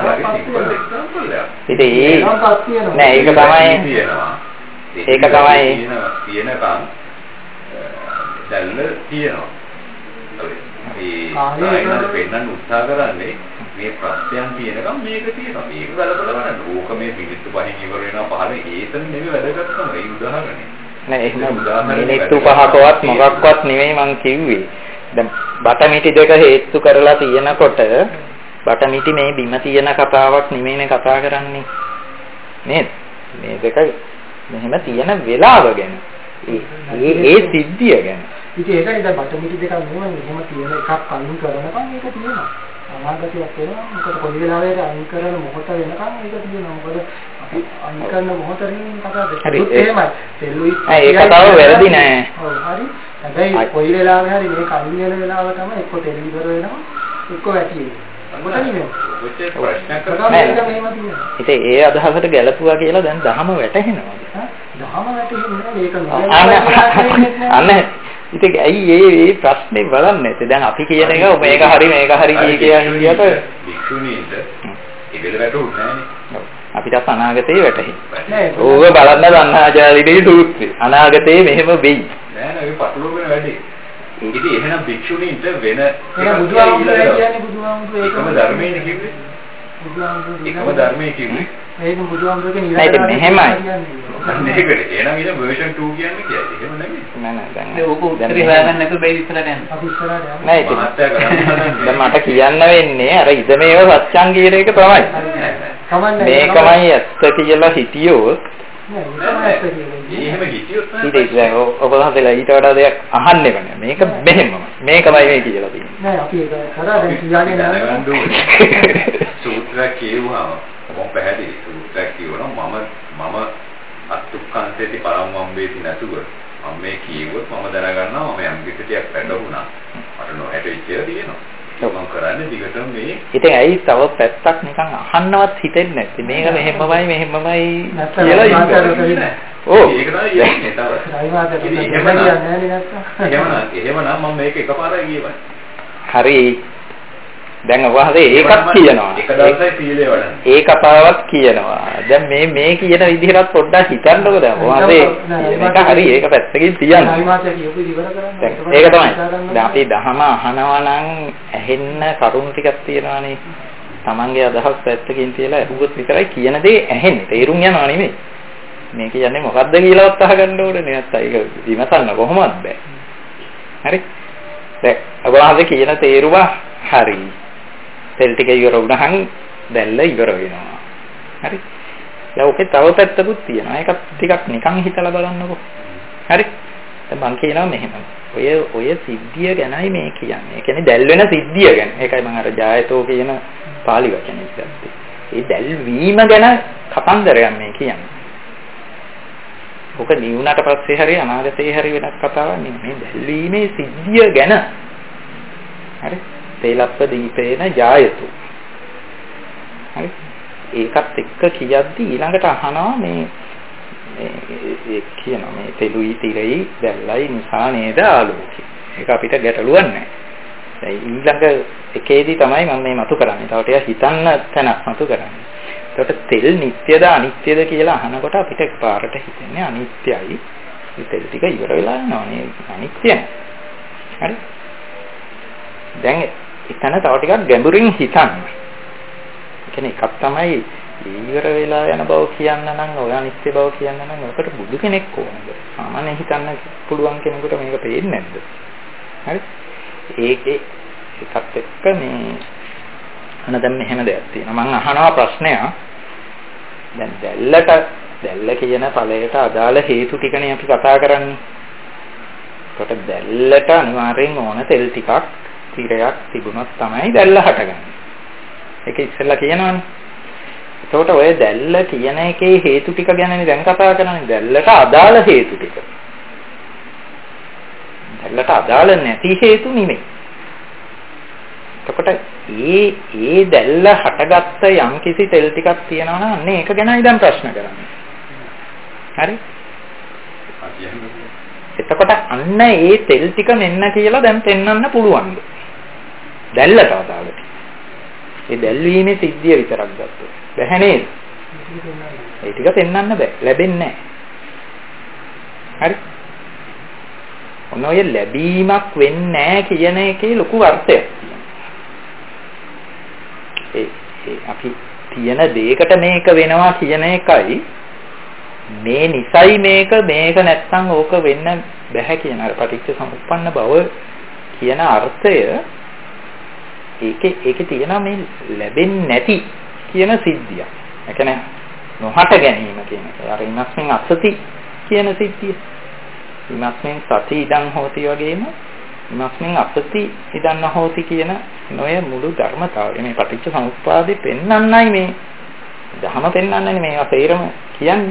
ඉතින් ඒ නෑ ඒක තමයි ඒක තමයි
තියෙනකම් දැල්ල තියෙනවා. ඒ ආයෙත් පෙන්නන්න උත්සාහ කරන්නේ මේ ප්‍රශ්නයන් තියෙනකම් මේක තියෙනවා. මේක බලබල බලන්න. ඕක මේ මිනිත්තු පහෙන් ඉවර වෙනවා පහල ඒතන නෙමෙයි වැදගත්කම. ඒ උදාහරණේ.
නෑ එහෙනම් මිනිත්තු පහකවත් මොකක්වත් නෙමෙයි මං කිව්වේ. දැන් බටමිටි දෙක හේතු කරලා තියෙනකොට බටමිටි මේ බිම තියෙන කතාවක් නෙමෙයිනේ කතා කරන්නේ. නේද? මේ දෙක මෙහෙම තියෙන වෙලාව ගැන. ඒ ඒ සිද්ධිය ගැන.
ඉතින් ඒකනේ දැන් බටමිටි දෙකක් නෙමෙයි මෙහෙම තියෙන එකක් අයින් කරනකම් ඒක තියෙනවා. අනාගතයක් වෙනවා. මොකද කොයි වෙලාවෙද අයින් කරන මොහොත වෙනකම් ඒක තියෙනවා. මොකද අපි අයින් කරන මොහොතින් කතා දෙකක් එහෙමයි. තෙල්ුයි
ඒ කතාව වැරදි නෑ.
ඔව් හරි. හැබැයි කොයි වෙලාවෙ හරි මේක අයින් වෙන වෙලාව තමයි එක්ක තෙල් ඉවර වෙනවා එක්ක වැටි වෙනවා.
ඉතින් ඒ අදහසට ගැලපුවා කියලා දැන් දහම වැටහෙනවා.
දහම වැටහෙන්නේ ඒක
නෑ. අන්න ඉතින් ඇයි මේ මේ ප්‍රශ්නේ බලන්නේ නැත්තේ? දැන් අපි කියන එක මේක හරි මේක හරි කිය කිය හිටියට
වික්ෂුණීන්ට ඉබෙල වැටුන්නේ නෑනේ.
අපිට අනාගතේ වැටහි. ඕක බලන්න දන්නාචාරිනේ සූත්‍රය. අනාගතේ මෙහෙම වෙයි.
නෑ නෑ ඒක පටලවගෙන වැඩි. ඉතින් එහෙනම් වික්ෂුණීන්ට වෙන
ඒක බුදුහාමුදුරුවෝ කියන්නේ බුදුහාමුදුරුවෝ
ඒකම ධර්මයේ කිව්වේ. බුදුහාමුදුරුවෝ ඒකම ධර්මයේ කිව්වේ.
ඒක බුදුහාමුදුරුවෝගේ
නෑ ඒක මෙහෙමයි.
මේකනේ එහෙනම් ඉතින් version two කියන්නේ කියයි. එහෙම නෙමෙයි.
නෑ නෑ දැන්
ඕක උත්තරේ හොයාගන්න නැතුව බැරි ඉස්සරහට යන්න.
අපි ඉස්සරහට යන්න.
නෑ ඉතින් දැන් මට කියන්න වෙන්නේ අර ඉදමේව සත්‍යං කියන එක තමයි. මේකමයි ඇත්ත කියලා හිතියොත්
එහෙම හිතියොත්
ඉතින් දැන් ඔබ හදලා ඊට වඩා දෙයක් අහන්න එපා. මේක මෙහෙමයි. මේකමයි මේ කියලා තියෙන්නේ.
නෑ අපි ඒක කරා දැන් කියන්නේ
නෑ. සූත්‍රය කියවුවාම මොකක් පැහැදිලි සූත්‍රය කියවනවා මම මම අත්ුක්ඛන්තේති පරමම් වේති නැතුව මම මේ කියවුවොත් මම දැනගන්නවා මම යම් කිසියක් වැඩුණා මට නොහැටෙච්ච දිනනවා මම කරන්නේ දිගටම මේ
ඉතින් ඇයි තව පැත්තක් නිකන් අහන්නවත් හිතෙන්නේ නැත්තේ මේක මෙහෙමමයි මෙහෙමමයි කියලා ඉන්නේ ඕ
ඒක තමයි යන්නේ තව එහෙමනම් එහෙමනම් මම මේක එකපාරයි කියවන්නේ
හරි දැන් ඔබහදේ ඒකත් කියනවා
එක දවසයි සීලය වඩන්න
ඒ කතාවක් කියනවා දැන් මේ මේ කියන විදිහට පොඩ්ඩක් හිතන්නකෝ දැන් ඔබහදේ මේක හරි ඒක පැත්තකින් තියන්න ඒක තමයි දැන් අපි දහම අහනවා නම් ඇහෙන්න කරුණු ටිකක් තියෙනවානේ Tamange අදහස් පැත්තකින් තියලා අහුවොත් විතරයි කියන දේ ඇහෙන්නේ තේරුම් යනවා නෙමෙයි මේ කියන්නේ මොකද්ද කියලාවත් අහගන්න ඕනේ නැත්නම් ඒක විමසන්න කොහොමද බෑ හරි දැන් ඔබහදේ කියන තේරුම හරි තෙල් ටික ඉවර වුණහන් දැල්ල ඉවර වෙනවා. හරි. දැන් ඔකේ තව පැත්තකුත් තියෙනවා. ඒකත් ටිකක් නිකන් හිතලා බලන්නකෝ. හරි. දැන් මම කියනවා මෙහෙම. ඔය ඔය සිද්ධිය ගැනයි මේ කියන්නේ. ඒ කියන්නේ දැල් වෙන සිද්ධිය ගැන. ඒකයි මම අර ජායතෝ කියන පාලි වචනේ ගත්තේ. ඒ දැල් වීම ගැන කතන්දරයක් මේ කියන්නේ. ඔක නිවුණට පස්සේ හරි අනාගතේ හරි වෙනස් කතාවක් නෙමෙයි. මේ දැල් වීමේ සිද්ධිය ගැන. හරි. තේලප්ප දීපේන ජායතෝ. හරි. ඒකත් එක්ක කියද්දි ඊළඟට අහනවා මේ ඒ කියනවා මේ තෙලුයි තිරයි දැල්ලයි නිසා නේද ආලෝකය. ඒක අපිට ගැටලුවක් නැහැ. දැන් ඊළඟ එකේදී තමයි මම මේ මතු කරන්නේ. තව ටිකක් හිතන්න තැනක් මතු කරන්නේ. එතකොට තෙල් නිට්ටයද අනිත්‍යද කියලා අහනකොට අපිට එකපාරට හිතෙන්නේ අනිත්‍යයි. මේ තෙල් ටික ඉවර වෙලා යනවා නේ අනිත්‍යයි. හරි. දැන් එතන තව ටිකක් ගැඹුරින් හිතන්න. ඒ කියන්නේ එකක් තමයි ඉවර වෙලා යන බව කියන්න නම් ඔය අනිත්‍ය බව කියන්න නම් ඔකට බුදු කෙනෙක් ඕනද? සාමාන්‍යයෙන් හිතන්න පුළුවන් කෙනෙකුට මේක පේන්නේ නැද්ද? හරි? ඒකේ එකත් එක්ක මේ අන දැන් මෙහෙම දෙයක් තියෙනවා. මම අහනවා ප්‍රශ්නයක්. දැන් දැල්ලට දැල්ල කියන ඵලයට අදාළ හේතු ටිකනේ අපි කතා කරන්නේ. ඒකට දැල්ලට අනිවාර්යෙන් ඕන තෙල් ටිකක් තිරයක් තිබුණොත් තමයි දැල්ල හටගන්නේ. ඒක ඉස්සෙල්ලා කියනවනේ. එතකොට ඔය දැල්ල කියන එකේ හේතු ටික ගැනනේ දැන් කතා කරන්නේ. දැල්ලට අදාළ හේතු ටික. දැල්ලට අදාළ නැති හේතු නෙමෙයි. එතකොට ඒ ඒ දැල්ල හටගත්ත යම් කිසි තෙල් ටිකක් තියෙනවා නම් අන්න ඒක ගැනයි දැන් ප්‍රශ්න කරන්නේ. හරි? එතකොට අන්න ඒ තෙල් ටික මෙන්න කියලා දැන් පෙන්වන්න පුළුවන්ද? දැල්ලට අදාළ. ඒ දැල්වීමේ සිද්ධිය විතරක් ගත්තොත් බැහැ නේද? ඒ ටික පෙන්වන්න බෑ. ලැබෙන්නේ නැහැ. හරි? ඔන්න ඔය ලැබීමක් වෙන්නේ නැහැ කියන එකේ ලොකු අර්ථයක් තියෙනවා. ඒ අපි තියෙන දෙයකට මේක වෙනවා කියන එකයි මේ නිසයි මේක මේක නැත්තම් ඕක වෙන්න බෑ කියන අර පටිච්ච සමුප්පන්න බව කියන අර්ථය ඒකේ ඒකේ තියෙන මේ ලැබෙන්නේ නැති කියන සිද්ධිය. ඒ කියන්නේ නොහට ගැනීම කියන එක. අර ඉමස්මින් අසති කියන සිද්ධිය. ඉමස්මින් සති ඉදන් හෝති වගේම ඉමස්මින් අසති ඉදන් හෝති කියන නොය මුළු ධර්මතාවය මේ පටිච්ච සමුප්පාදේ පෙන්වන්නයි මේ ධහම පෙන්වන්නනේ මේවා තේරම කියන්නේ.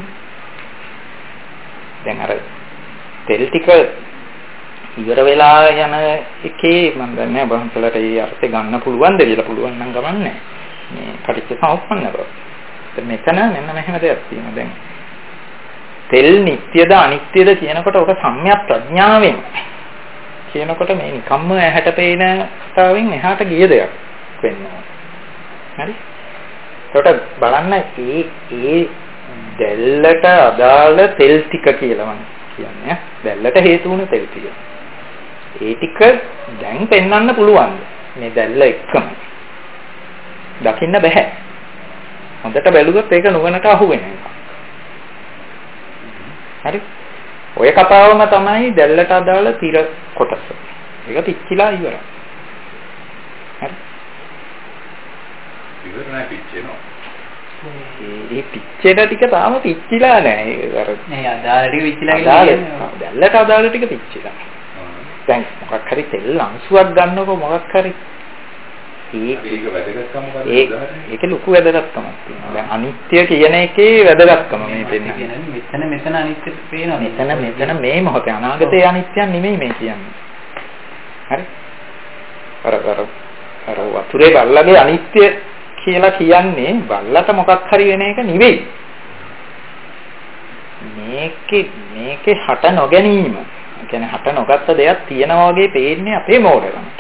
දැන් අර තෙල් ටික ඉවර වෙලා යන එකේ මම දන්නේ නැහැ බහන්සලට ඒ අර්ථය ගන්න පුළුවන්ද කියලා. පුළුවන් නම් ගමන්නේ මේ පටිච්ච සමුප්පන්න බව. මෙතන මෙන්න මෙහෙම දෙයක් තියෙනවා. දැන් තෙල් නිට්ටයද අනිත්‍යද කියනකොට ඔක සම්‍යක් ප්‍රඥාවෙන් කියනකොට මේ නිකම්ම ඇහැට පේන කතාවෙන් එහාට ගිය දෙයක් වෙනවා. හරි? ඒකට බලන්න ඒ ඒ දැල්ලට අදාළ තෙල් ටික කියලා මම කියන්නේ. දැල්ලට හේතු වුණ තෙල් ටික. ඒ ටික දැන් පෙන්වන්න පුළුවන්. මේ දැල්ල එක්කම. දකින්න බෑ. හොඳට බැලුවොත් ඒක නුවණට අහු වෙනවා. හරි? ඔය කතාවම තමයි දැල්ලට අදාළ තිර කොටස. ඒක පිච්චිලා ඉවරයි. හරි?
ඉවර නැහැ පිච්චෙනවා.
ඒ පිච්චෙන ටික තාම පිච්චිලා නැහැ. ඒක අර
නේ අදාළ ටික පිච්චිලා
කියලා. දැල්ලට අදාළ ටික පිච්චිලා. දැන් මොකක් හරි තෙල් අංශුවක් ගන්නකො මොකක් හරි ඒක
වැදගත්කම මොකක්ද?
ඒකේ ලොකු වැදගත්කමක් තියෙනවා. දැන් අනිත්‍ය කියන එකේ වැදගත්කම මේ පෙන්නන්නේ.
මෙතන මෙතන අනිත්‍ය පේනවා.
මෙතන මෙතන මේ මොහොතේ අනාගතයේ අනිත්‍යයක් නෙමෙයි මේ කියන්නේ. හරි? අර අර අර වතුරේ බල්ලගේ අනිත්‍ය කියලා කියන්නේ බල්ලට මොකක් හරි වෙන එක නෙවෙයි. මේකේ මේකේ හට නොගැනීම. ඒ කියන්නේ හට නොගත්ත දෙයක් තියෙනවා වගේ පේන්නේ අපේ මෝඩකමට.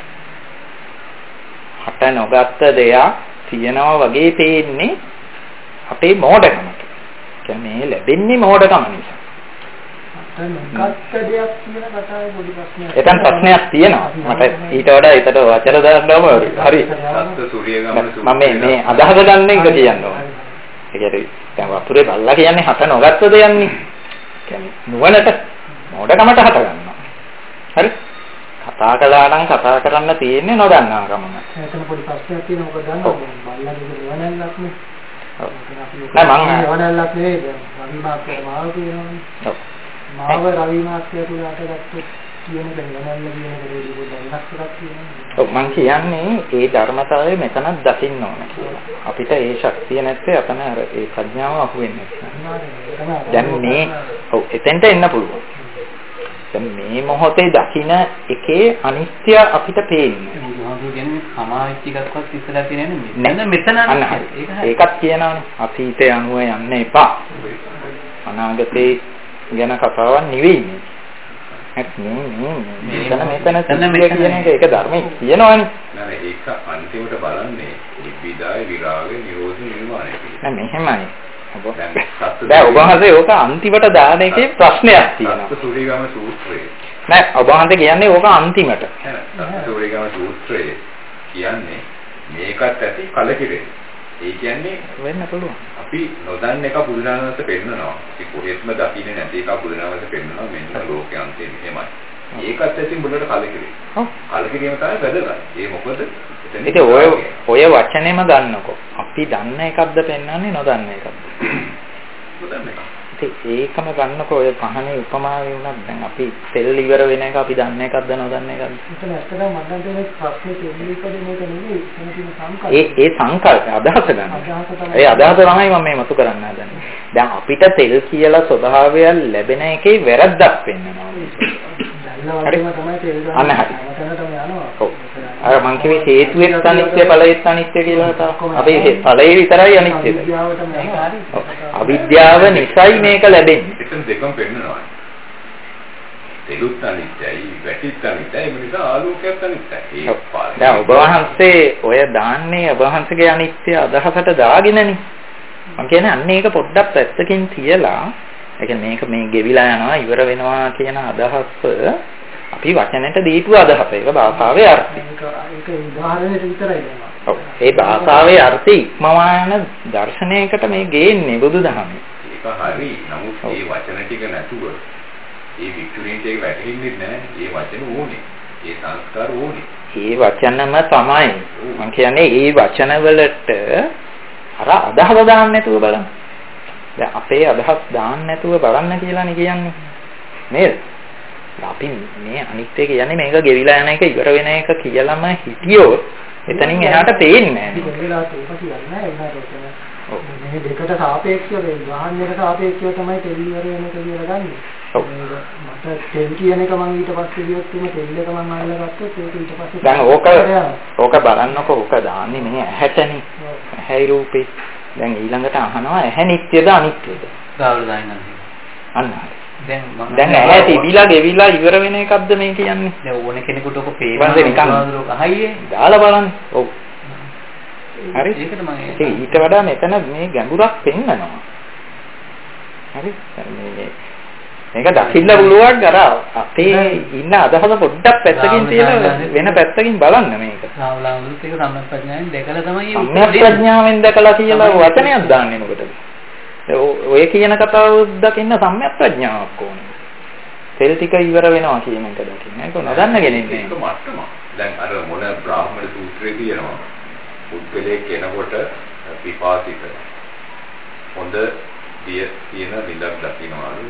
හට නොගත්ත දෙයක් තියෙනවා වගේ පේන්නේ අපේ මෝඩකමට. කියන්නේ ලැබෙන්නේ මෝඩකම නිසා.
නොගත්ත දෙයක් කියන කතාවේ පොඩි ප්‍රශ්නයක්.
එතන ප්‍රශ්නයක් තියෙනවා. මට ඊට වඩා ඒකට වචන දාන්නම හරි.
සත්ත්ව සූර්ය ගමන
මම මේ මේ අදහස ගන්න එක කියන්න ඕනේ. ඒ කියන්නේ දැන් වතුරේ බල්ලා කියන්නේ හට නොගත්ත දෙයක්නේ. කියන්නේ නුවණට මෝඩකමට හට ගන්නවා. හරි? කතා කළා නම් කතා කරන්න තියෙන්නේ නොදන්නා කමම.
එතන පොඩි ප්‍රශ්නයක් තියෙනවා. ඔබ දන්නවා බල්ලාගේ නුවණක් නේ.
නෑ මම
යවනල්ලක් නෙවෙයි රවි මාත්‍යට මාව කියනවනේ. ඔව්. මාව රවි මාත්‍යට උඩට ගත්තොත් කියන එක යවනල්ල කියන එක දෙවි පොඩ්ඩක් එකක් කියනවා.
ඔව් මම කියන්නේ ඒ ධර්මතාවය මෙතනක් දකින්න ඕන කියලා. අපිට ඒ ශක්තිය නැත්නම් අපන අර ඒ ප්‍රඥාව අහු වෙන්නේ නැහැ. දැන් මේ ඔව් එතෙන්ට එන්න පුළුවන්. දැන් මේ මොහොතේ දකින්න එකේ අනිත්‍ය අපිට පේන්නේ.
මොකද කියන්නේ සමාවිච්ච එකක්වත් ඉස්සලා තියෙන්නේ නෑ. මෙතන
ඒකත් කියනවනේ. අතීතය අනුව යන්න එපා. අනාගතේ ගැන කතාවක් නෙවෙයි මේ. මෙතන මෙතන කියන එක ඒක ධර්මයේ කියනවනේ.
නෑ ඒක අන්තිමට බලන්නේ නිබ්බිදාය විරාගය නිරෝධ නිර්වාණය කියලා.
නෑ මෙහෙමයි. දැන් ඔබ වහන්සේ ඕක අන්තිමට දාන එකේ ප්‍රශ්නයක් තියෙනවා.
සූරිගම සූත්‍රයේ.
නෑ ඔබ වහන්සේ කියන්නේ ඕක අන්තිමට.
සූරිගම සූත්‍රයේ කියන්නේ මේකත් ඇති කලකිරෙන. ඒ කියන්නේ
වෙන්න පුළුවන්.
අපි නොදන්න එක පුදුනාවන්ත පෙන්නනවා. ඒ කොහෙත්ම දකින්නේ නැති එක පුදුනාවන්ත පෙන්නනවා මෙන්න ලෝකයේ අන්තිම එහෙමයි. ඒකත් ඇති මුලට කලකිරෙන. ඔව්. කලකිරීම තමයි වැදගත්. ඒ මොකද
ඉතින් ඔය ඔය වචනේම ගන්නකො. අපි දන්න එකක්ද පෙන්වන්නේ නොදන්න එකක්ද?
නොදන්න එක.
ඉතින් ඒකම ගන්නකො ඔය පහනේ උපමාවේ වුණත් දැන් අපි තෙල් ඉවර වෙන එක අපි දන්න එකක්ද නොදන්න එකක්ද?
එතන ඇත්තටම මම දැන් ප්‍රශ්නේ තෙල් ඉවර මේක නෙවෙයි. එතන සංකල්ප.
ඒ ඒ සංකල්ප අදහස ගන්න. ඒ අදහස තමයි මම මේ මතු කරන්න හදන්නේ. දැන් අපිට තෙල් කියලා ස්වභාවය ලැබෙන එකේ වැරද්දක් පෙන්වනවා.
හරි තමයි තෙල් ගන්න.
අන්න හරි.
මතනටම යනවා.
ඔව්. අර මං කිව්වේ හේතුවෙත් අනිත්‍ය ඵලයෙත් අනිත්‍ය කියලා තමයි. අපි ඵලයේ විතරයි අනිත්‍යද? අවිද්‍යාව නිසායි මේක ලැබෙන්නේ.
එතන දෙකම පෙන්නනවා. තෙලුත් අනිත්‍යයි, වැටිත් අනිත්‍යයි, ඒ නිසා ආලෝකයත් අනිත්‍යයි. ඒ
දැන් ඔබ වහන්සේ ඔය දාන්නේ ඔබ වහන්සේගේ අනිත්‍ය අදහසට දාගෙනනේ. මං කියන්නේ අන්න ඒක පොඩ්ඩක් පැත්තකින් තියලා ඒ කියන්නේ මේක මේ ගෙවිලා යනවා ඉවර වෙනවා කියන අදහස අපි වචනෙට දීපු අදහස. ඒක භාෂාවේ අර්ථය.
ඒක උදාහරණයක් විතරයි නේද?
ඔව්. ඒ භාෂාවේ අර්ථය ඉක්මවාන දර්ශනයකට මේ ගේන්නේ බුදුදහමේ.
ඒක හරි. නමුත් මේ වචන ටික නැතුව ඒ වික්ටෝරියන්ට ඒක වැටහෙන්නේ නැහැ. ඒ වචන ඕනේ. ඒ සංස්කාර ඕනේ.
ඒ වචනම තමයි. මම කියන්නේ ඒ වචන වලට අර අදහස දාන්න නැතුව බලන්න. දැන් අපේ අදහස් දාන්න නැතුව බලන්න කියලානේ කියන්නේ. නේද? අපි මේ අනිත්‍ය කියන්නේ මේක ගෙවිලා යන එක ඉවර වෙන එක කියලාම හිතියොත් එතනින් එහාට පේන්නේ නැහැ.
ඒක වෙලාවට ඒක කියන්නේ නැහැ ඒකට. ඔව්. මේ දෙකට සාපේක්ෂව මේ වාහනයකට සාපේක්ෂව තමයි තෙල් ඉවර වෙන එක කියලා ගන්නෙ. ඔව්. මට තෙල් කියන එක මම ඊට පස්සේ ගියොත් මේ තෙල් එක මම අල්ලගත්තොත් ඒක ඊට පස්සේ
දැන් ඕක ඕක බලන්නකො ඕක දාන්නේ මේ ඇහැටනේ. ඇහැයි රූපේ. දැන් ඊළඟට අහනවා ඇහැ නිට්ටයද අනිත්‍යද?
ගාවල දාන්න.
අන්න හරි.
දැන්
දැන් ඇහැ තිබිලා ගෙවිලා ඉවර වෙන එකක්ද මේ කියන්නේ?
දැන් ඕන කෙනෙකුට ඔක පේනවා අහයියේ
දාලා බලන්න. ඔව්. හරි.
ඒකට මම
ඒක ඊට වඩා මෙතන මේ ගැඹුරක් පෙන්නනවා. හරි. මේ මේක දකින්න පුළුවන් අර අපේ ඉන්න අදහස පොඩ්ඩක් පැත්තකින් තියලා වෙන පැත්තකින් බලන්න මේක.
සාවලාවුත් ඒක සම්‍යක් ප්‍රඥාවෙන් දැකලා තමයි
සම්‍යක් ප්‍රඥාවෙන් දැකලා කියලා වචනයක් දාන්නේ මොකටද? ඔය කියන කතාව දකින්න සම්‍යක් ප්‍රඥාවක් ඕනේ. තෙල් ටික ඉවර වෙනවා කියන එක දකින්න. ඒක නොදන්න කෙනෙක් නේ.
ඒක මට්ටම. දැන් අර මොන බ්‍රාහ්මණ සූත්‍රයේ තියෙනවා. පුද්ගලයේ කෙනකොට විපාසිත. හොඳ දිය තියෙන විඳක් දකින්නවලු.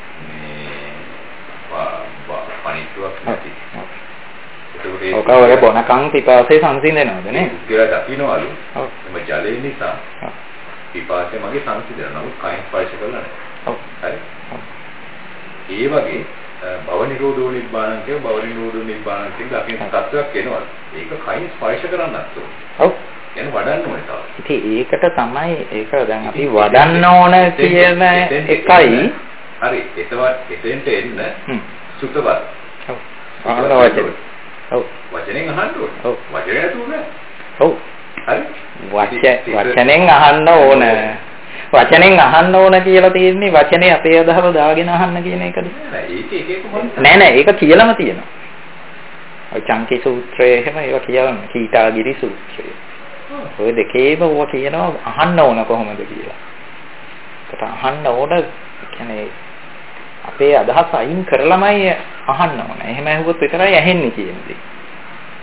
මේ පණිතුවක් නැති.
ඒක ඔය බොනකන් පිපාසය සංසිඳනවද නේ?
කියලා දකින්නවලු. ඔව්. මේ ජලය නිසා පිපාසය මගේ සංසිඳන නමුත් කයින් ස්පර්ශ කරලා නැහැ. ඔව්. හරි. ඒ වගේ භව නිරෝධෝ නිබ්බාණං කිය භව නිරෝධෝ නිබ්බාණං කියන අපි තත්ත්වයක් එනවා. ඒක කයින් ස්පර්ශ කරන්නත් ඕනේ. ඔව්. يعني වඩන්න ඕනේ තාම.
ඉතින් ඒකට තමයි ඒක දැන් අපි වඩන්න ඕන කියන එකයි
හරි එතවත් එතෙන්ට එන්න සුතවත්.
ඔව්. අහන්න වචන. ඔව්.
වචනෙන් අහන්න ඕනේ. ඔව්. වචනේ නැතුව නෑ.
ඔව්.
හරි.
වචනෙන් අහන්න ඕන. වචනෙන් අහන්න ඕන කියලා තියෙන්නේ වචනේ අපේ අදහස දාගෙන අහන්න කියන එකද?
නෑ ඒක එක එක මොකක්ද?
නෑ නෑ ඒක කියලාම තියෙනවා. ඔය චංකි සූත්‍රයේ එහෙම ඒවා කියවන්නේ කීටාගිරි සූත්‍රය. ඔය දෙකේම ඕවා කියනවා අහන්න ඕන කොහොමද කියලා. ඒක අහන්න ඕන කියන්නේ අපේ අදහස් අයින් කරලාමයි අහන්න ඕන. එහෙම ඇහුවොත් විතරයි ඇහෙන්නේ කියන්නේ.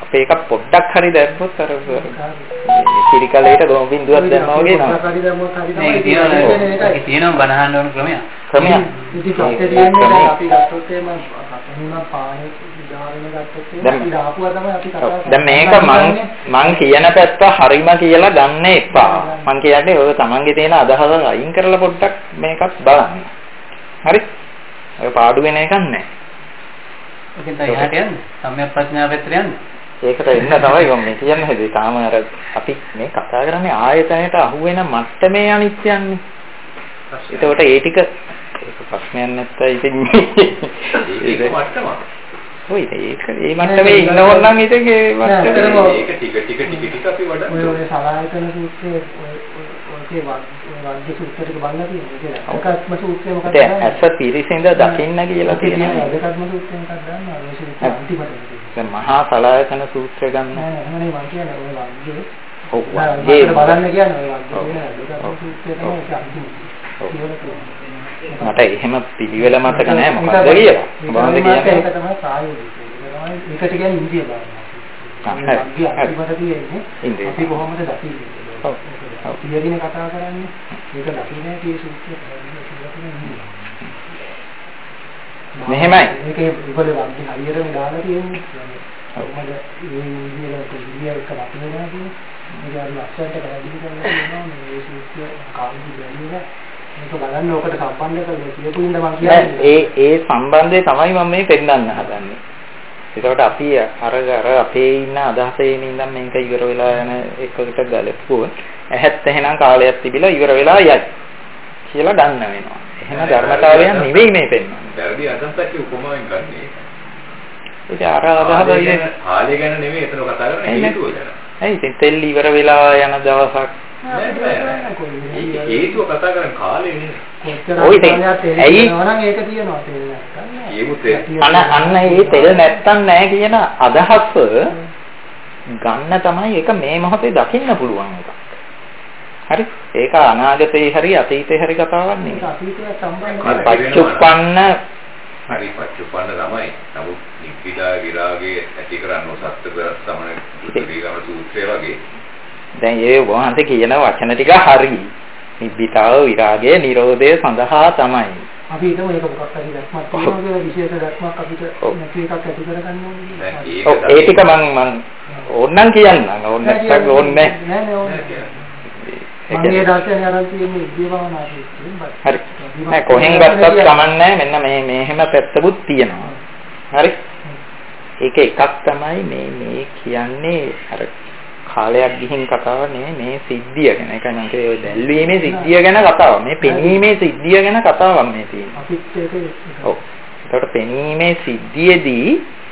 අපේ එක පොඩ්ඩක් හරි දැම්මොත් අර කිරිකලේට ගොම් බින්දුවක් දැම්මා වගේ නේද?
හරි දැම්මොත් හරි තමයි.
ඒක තියෙනවා ඒක තියෙනවා බනහන්න ඕන ක්‍රමයක්.
ක්‍රමයක්.
ඉතින් ප්‍රශ්නේ තියෙන්නේ අපි ගත්තොත් එහෙම අපිම පානේ උදාහරණ ගත්තොත් එහෙම අපි දාපුවා තමයි අපි කතා කරන්නේ.
දැන් මේක මං මං කියන පැත්ත හරිම කියලා ගන්න එපා. මං කියන්නේ ඔය තමන්ගේ තියෙන අදහස අයින් කරලා පොඩ්ඩක් මේකත් බලන්න. හරි? ඔය පාඩු වෙන එකක් නැහැ.
ඒකෙන් තමයි එහාට යන්නේ. සම්‍යක් ප්‍රඥාව පැත්තට යන්නේ.
ඒකට එන්න තමයි මම කියන්නේ හදේ. තාම අර අපි මේ කතා කරන්නේ ආයතනයට අහු වෙන මට්ටමේ අනිත්‍යන්නේ. ඒකට ඒ ටික ඒක ප්‍රශ්නයක් නැත්තයි ඉතින්
ඒක මට්ටමක්.
ඔය ඒක ඒ මට්ටමේ ඉන්නවොත් නම් ඉතින් ඒ මට්ටමේ
ඒක ටික ටික ටික ටික අපි වඩා
ඔය ඔය සලායතන සූත්‍රයේ ඔය වර්ග සූත්‍රයක බලලා තියෙනවා. ඒකත්ම සූත්‍රය මොකක්ද?
දැන් ඇස පිරිසිඳ දකින්න කියලා තියෙනවා.
ඒකත්ම සූත්‍රය මොකක්ද දන්නවද? ඔය සූත්‍රය අන්තිමට.
දැන් මහා සලායතන සූත්‍රය ගන්න.
නෑ නෑ මම කියන්නේ ඔය වර්ගයේ
ඔව්
වර්ගයේ බලන්න කියන්නේ ඔය වර්ගයේ ඒකත්ම සූත්‍රය තමයි ඒක අන්තිමට.
මට එහෙම පිළිවෙල මතක නැහැ මොකද්ද කියලා. මොනවද කියන්නේ?
ඒක තමයි ප්‍රායෝගික. ඒක තමයි ඒකට කියන්නේ ඉන්දිය බලනවා. අන්තිමට තියෙන්නේ අපි කොහොමද දකින්නේ? ඔව්. ඔව්. ඉතින් කතා කරන්නේ ඒක දකින්නේ tie සූත්‍රය පැහැදිලිව
මෙහෙමයි.
ඒක ඉවල වගේ හරියටම දාලා තියෙන්නේ. කොහොමද මේ ඉන්දියට ඉන්දිය එක ලකුණනවා කියන්නේ? ඒක අර ලක්ෂයට පැහැදිලි කරලා තියෙනවා මේ සූත්‍රය කාර්යය බැලුවා. මේක බලන්න ඔකට සම්බන්ධ කරලා කියපු ඉඳ මම කියන්නේ
ඒ ඒ සම්බන්ධය තමයි මම මේ පෙන්නන්න හදන්නේ. ඒකට අපි අර අර අපේ ඉන්න අදහසේ ඉඳන් මේක ඉවර වෙලා යන එකකට ගලපුවොත් ඇහත් එහෙනම් කාලයක් තිබිලා ඉවර වෙලා යයි කියලා ගන්න වෙනවා. එහෙම ධර්මතාවයක් නෙවෙයි මේ පෙන්නන්නේ.
වැරදි අදහසක් උපමාවෙන් ගන්න.
ඒක අර අදහස
කාලය ගැන නෙවෙයි එතන කතා කරන්නේ හේතුව ගැන.
ඇයි ඉතින් තෙල් ඉවර වෙලා යන දවසක්
හේතුව කතා කරන්නේ කාලේ නෙවෙයි.
ඔය ඉතින් ඇයි
නෝනම් ඒක තියෙනවා තේල් නැත්තම්.
අන්න අන්න ඒ තෙල් නැත්තම් නැහැ කියන අදහස ගන්න තමයි ඒක මේ මොහොතේ දකින්න පුළුවන් එක. හරි? ඒක අනාගතේ හරි අතීතේ හරි කතාවක් නෙවෙයි.
අතීතය සම්බන්ධ
පච්චුප්පන්න
හරි පච්චුප්පන්න තමයි. නමුත් නික්ඛිලා විරාගයේ ඇති කරන සත්‍ය සමන දුර්ගම සූත්‍රය වගේ
දැන් ඒ වහන්සේ කියන වචන ටික හරි. නිබ්බිතාව විරාගය නිරෝධය සඳහා තමයි.
අපි හිතමු ඒක මොකක් හරි දැක්මක් තියෙනවා කියලා විශේෂ දැක්මක් අපිට නැති එකක් ඇති කරගන්න ඕනේ.
ඔව් ඒ ටික මම මම ඕන්නම් කියන්නම්. ඕන නැත්නම් ඕනේ
නෑ නෑ ඕනේ. මගේ දර්ශනය අරන් තියෙන්නේ ඉද්ධිය භාවනාවේ.
හරි. නෑ කොහෙන් ගත්තත් කමන්නේ මෙන්න මේ මේ හැම පැත්තකුත් තියෙනවා. හරි. ඒක එකක් තමයි මේ මේ කියන්නේ අර කාලයක් ගිහින් කතාව නෙමෙයි මේ සිද්ධිය ගැන. ඒක නම් ඒ දැල්වීමේ සිද්ධිය ගැන කතාවක්. මේ පෙනීමේ සිද්ධිය ගැන කතාවක් මේ තියෙන්නේ.
අපිත් ඒක
ඔව්. ඒකට පෙනීමේ සිද්ධියේදී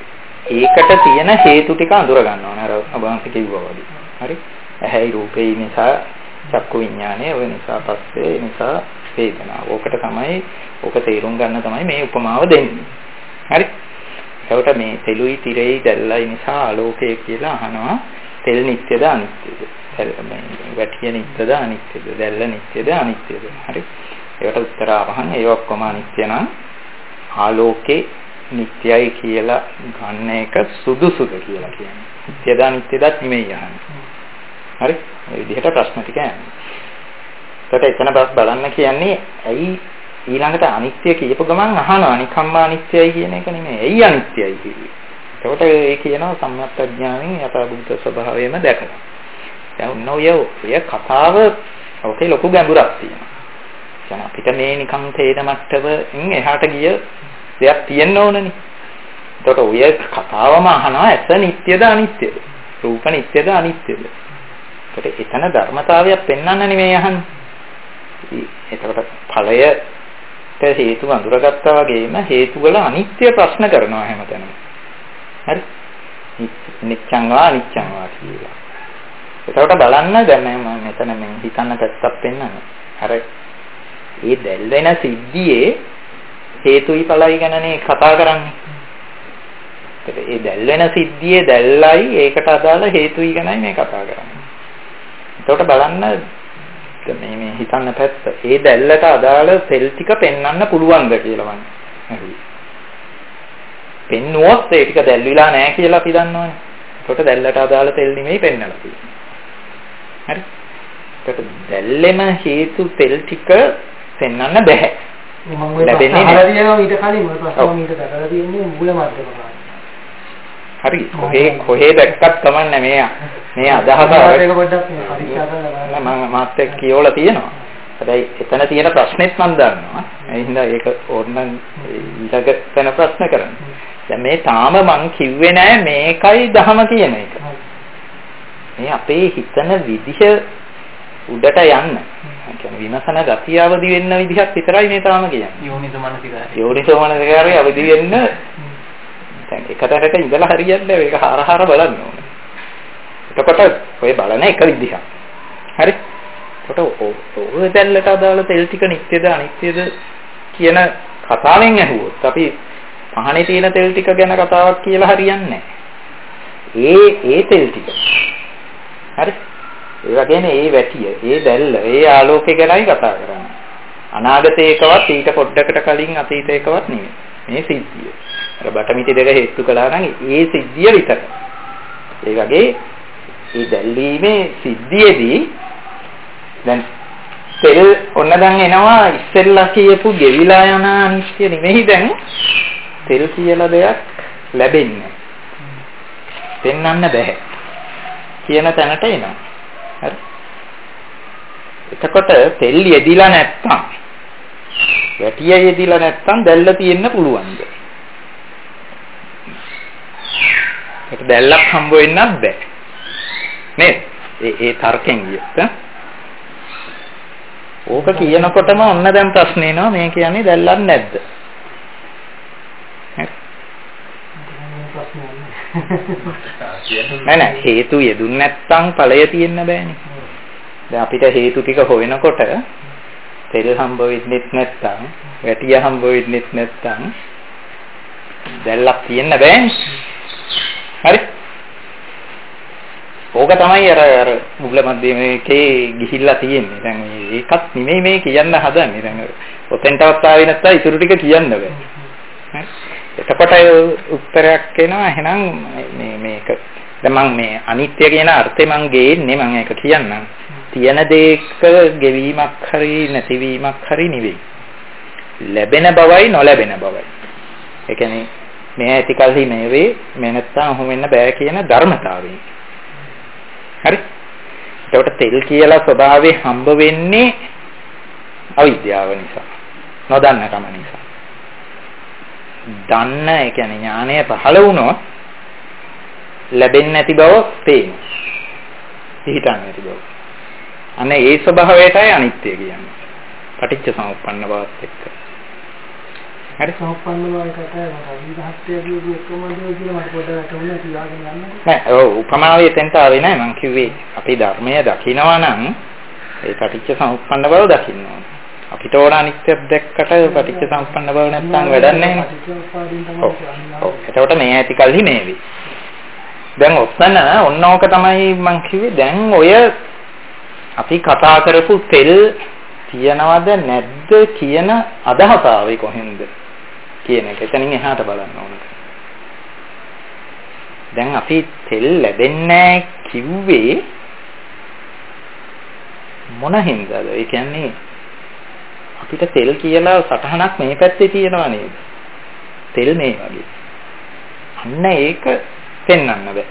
ඒකට තියෙන හේතු ටික අඳුර ගන්න ඕනේ. අර අබාන්ත කිව්වා වගේ. හරි. ඇහැයි රූපේ නිසා චක්කු විඥානය, ඔය නිසා පස්සේ, ඒ නිසා වේදනාව. ඕකට තමයි ඕක තේරුම් ගන්න තමයි මේ උපමාව දෙන්නේ. හරි. ඒකට මේ තෙලුයි තිරෙයි දැල්ලයි නිසා ආලෝකය කියලා අහනවා. තෙල් නිට්ටයද අනිත්‍යද? තෙල් මේ වැටිය නිට්ටයද අනිත්‍යද? දැල්ල නිට්ටයද අනිත්‍යද? හරි. ඒකට උත්තර ආවහන් ඒ ඔක්කොම අනිත්‍ය නම් ආලෝකේ නිට්ටයයි කියලා ගන්න එක සුදුසුද කියලා කියන්නේ. නිට්ටයද අනිත්‍යද නෙමෙයි අහන්නේ. හරි. මේ විදිහට ප්‍රශ්න ටික යනවා. ඒකට එතන බලන්න කියන්නේ ඇයි ඊළඟට අනිත්‍ය කියපු ගමන් අහනවා නිකම්ම අනිත්‍යයි කියන එක නෙමෙයි. ඇයි අනිත්‍යයි කියන්නේ? ඒකට ඒ කියනවා සම්‍යක් ප්‍රඥාවෙන් යථාභූත ස්වභාවයම දැකලා. දැන් ඔන්න ඔය ඔය කතාව ඔකේ ලොකු ගැඹුරක් තියෙනවා. දැන් අපිට මේ නිකම් තේන මට්ටමින් එහාට ගිය දෙයක් තියෙන්න ඕනනේ. ඒකට ඔය කතාවම අහනවා ඇස නිට්ටයද අනිත්‍යද? රූප නිට්ටයද අනිත්‍යද? ඒකට එතන ධර්මතාවයක් පෙන්වන්න නෙමෙයි අහන්නේ. එතකොට ඵලයට හේතු අඳුරගත්තා වගේම හේතු වල අනිත්‍ය ප්‍රශ්න කරනවා හැමතැනම. හරි? නිච්ඡං වා අනිච්ඡං වා කියලා. එතකොට බලන්න දැන් මම මෙතන මම හිතන්න පැත්තක් පෙන්නනවා. අර ඒ දැල් වෙන සිද්ධියේ හේතුයි ඵලයි ගැනනේ කතා කරන්නේ. ඒ දැල් වෙන සිද්ධියේ දැල්ලයි ඒකට අදාළ හේතුයි ගැනයි මේ කතා කරන්නේ. එතකොට බලන්න මේ මේ හිතන්න පැත්ත. ඒ දැල්ලට අදාළ සෙල් ටික පෙන්වන්න පුළුවන්ද කියලා වань. හරි. පෙන්නුවොත් ඒ ටික දැල්විලා නැහැ කියලා අපි දන්නවනේ. ඒකට දැල්ලට අදාළ තෙල් නෙමෙයි පෙන්නලා තියෙන්නේ. හරි. ඒකට දැල්ලෙම හේතු තෙල් ටික පෙන්වන්න බෑ.
මම ඔය ප්‍රශ්න තියෙනවා ඊට කලින් ඔය ප්‍රශ්න මම ඊට දැකලා තියෙන්නේ මූල මාර්ගම ගන්න.
හරි. කොහේ කොහේ දැක්කත් කමන්නේ මේ මේ අදහස
ඒක පොඩ්ඩක් පරීක්ෂා කරලා
මම මාත් එක්ක කියවලා තියෙනවා. හැබැයි එතන තියෙන ප්‍රශ්නෙත් මම දන්නවා. ඒ හින්දා ඒක ඕනනම් ඊළඟ තැන ප්‍රශ්න කරන්න. දැන් මේ තාම මං කිව්වේ නෑ මේකයි දහම කියන එක. මේ අපේ හිතන විදිහ උඩට යන්න. ඒ කියන්නේ විමසන ගතිය අවදි වෙන්න විදිහක් විතරයි මේ තාම කියන්නේ.
යෝනිසෝ මනසිකාරය.
යෝනිසෝ මනසිකාරය අවදි වෙන්න දැන් එකතරට ඉඳලා හරියන්නේ මේක හර හර බලන්න ඕනේ. එතකොට ඔය බලන එක විදිහක්. හරි? එතකොට ඔය දැල්ලට අදාළ තෙල් ටික නිත්‍යද අනිත්‍යද කියන කතාවෙන් ඇහුවොත් අපි පහනේ තියෙන තෙල් ටික ගැන කතාවක් කියලා හරියන්නේ නැහැ. ඒ ඒ තෙල් ටික. හරි? ඒ වගේම ඒ වැටිය, ඒ දැල්ල, ඒ ආලෝකය ගැනයි කතා කරන්නේ. අනාගතයකවත් ඊට පොඩ්ඩකට කලින් අතීතයකවත් නෙමෙයි. මේ සිද්ධිය. අර බටමිටි දෙක හේතු කළා නම් ඒ සිද්ධිය විතරයි. ඒ වගේ ඒ දැල්වීමේ සිද්ධියේදී දැන් තෙල් ඔන්න දැන් එනවා ඉස්සෙල්ලා කියපු ගෙවිලා යන අනිත්‍ය නෙමෙයි දැන් තෙල් කියලා දෙයක් ලැබෙන්නේ. පෙන්වන්න බෑ කියන තැනට එනවා. හරි. එතකොට තෙල් යෙදිලා නැත්තම් වැටිය යෙදිලා නැත්තම් දැල්ල තියෙන්න පුළුවන්ද? ඒක දැල්ලක් හම්බ වෙන්නත් බෑ. නේද? ඒ ඒ තර්කෙන් ගියොත් ඕක කියනකොටම ඔන්න දැන් ප්‍රශ්නේ එනවා මේ කියන්නේ දැල්ලක් නැද්ද? නෑ නෑ හේතු යෙදුන් නැත්තම් ඵලය තියෙන්න බෑනේ. දැන් අපිට හේතු ටික හොයනකොට තෙල් හම්බ වෙන්නෙත් නැත්තම් වැටිය හම්බ වෙන්නෙත් නැත්තම් දැල්ලක් තියෙන්න බෑනේ. හරි? ඕක තමයි අර අර මුල මැදේකේ ගිහිල්ලා තියෙන්නේ. දැන් ඒකත් නෙමෙයි මේ කියන්න හදන්නේ. දැන් ඔතෙන්ටවත් ආවේ නැත්තම් ඉතුරු ටික කියන්න බෑ. හරි? එතකොට උත්තරයක් එනවා එහෙනම් මේ මේක දැන් මම මේ අනිත්‍ය කියන අර්ථය මම ගේන්නේ මම ඒක කියන්නම්. තියෙන දෙයක ගෙවීමක් හරි නැතිවීමක් හරි නෙවෙයි. ලැබෙන බවයි නොලැබෙන බවයි. ඒ කියන්නේ මේ ඇතිකල්හි මේ වේ මේ නැත්තම් ඔහොම වෙන්න බෑ කියන ධර්මතාවය. හරි? ඒකට තෙල් කියලා ස්වභාවයෙන් හම්බ වෙන්නේ අවිද්‍යාව නිසා. නොදන්න කම නිසා. දන්න ඒ කියන්නේ ඥානය පහළ වුණොත් ලැබෙන්නේ නැති බව පේනවා. හිතන්නේ නැති බව. අනේ ඒ ස්වභාවයටයි අනිත්‍ය කියන්නේ. පටිච්ච සමුප්පන්න බවත් එක්ක. හරි
සමුප්පන්න බව කතා කරලා විදහාත්ය කියු එකම දේ කියලා මට පොඩ්ඩක් අහන්න තියාගෙන යන්න.
නෑ ඔව් උපමාවේ එතෙන්ට ආවේ නෑ මං කිව්වේ අපි ධර්මය දකිනවා නම් ඒ පටිච්ච සමුප්පන්න බව දකින්න ඕනේ. අපිට ඕන අනිත්‍යයක් දැක්කට පටිච්ච සමුප්පන්න බව නැත්නම් වැඩක් නැහැ. ඔව්. එතකොට මේ ඇති කල්හි මේ වෙයි. දැන් ඔස්සන ඔන්න ඕක තමයි මං කිව්වේ දැන් ඔය අපි කතා කරපු තෙල් තියනවද නැද්ද කියන අදහස ආවේ කොහෙන්ද කියන එක. එතනින් එහාට බලන්න ඕනද. දැන් අපි තෙල් ලැබෙන්නේ කිව්වේ මොන හින්දාද? ඒ කියන්නේ අපිට තෙල් කියලා සටහනක් මේ පැත්තේ තියෙනවා නේද? තෙල් මේ වගේ. අන්න ඒක පෙන්වන්න බෑ.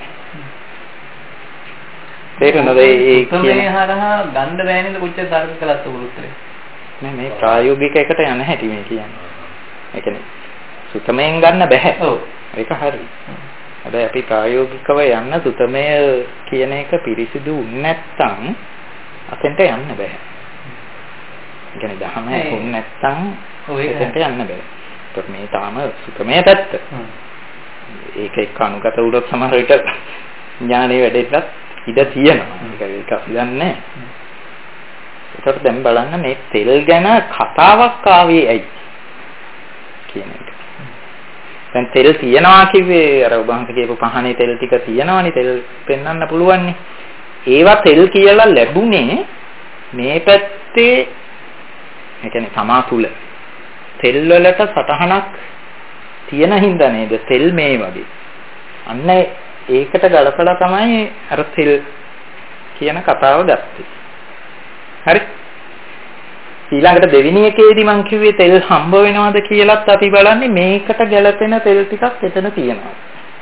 තේරෙනවද ඒ
කියන්නේ හරහා ගන්න බෑ නේද කොච්චර තර්ක කළත් උත්තරේ.
නෑ මේ ප්‍රායෝගික එකට යන හැටි මේ කියන්නේ. ඒ කියන්නේ සුතමයෙන් ගන්න බෑ. ඔව්. ඒක හරි. හැබැයි අපි ප්‍රායෝගිකව යන්න සුතමය කියන එක පිරිසිදු නැත්නම් අතෙන්ට යන්න බෑ. ඒ කියන්නේ දහම හොන් නැත්නම් ඔයකට යන්න බෑ. ඒත් මේ තාම සුතමය පැත්ත. ඒක එක්ක අනුගත වුණොත් සමහර විට ඥානෙ වැඩෙන්නත් ඉඩ තියෙනවා. ඒක ඒක අපි දන්නේ නැහැ. ඒකට දැන් බලන්න මේ තෙල් ගැන කතාවක් ආවේ ඇයි කියන එක. දැන් තෙල් තියනවා කිව්වේ අර ඔබන්ට කියපු පහනේ තෙල් ටික තියනවානේ තෙල් පෙන්වන්න පුළුවන්නේ. ඒවා තෙල් කියලා ලැබුණේ මේ පැත්තේ ඒ කියන්නේ තමා තුල තෙල් වලට සටහනක් තියෙන හින්දා නේද තෙල් මේ වගේ. අන්න ඒකට ගලපලා තමයි අර තෙල් කියන කතාව ගත්තේ. හරි. ඊළඟට දෙවෙනි එකේදී මං කිව්වේ තෙල් හම්බ වෙනවද කියලාත් අපි බලන්නේ මේකට ගැලපෙන තෙල් ටිකක් එතන තියෙනවා.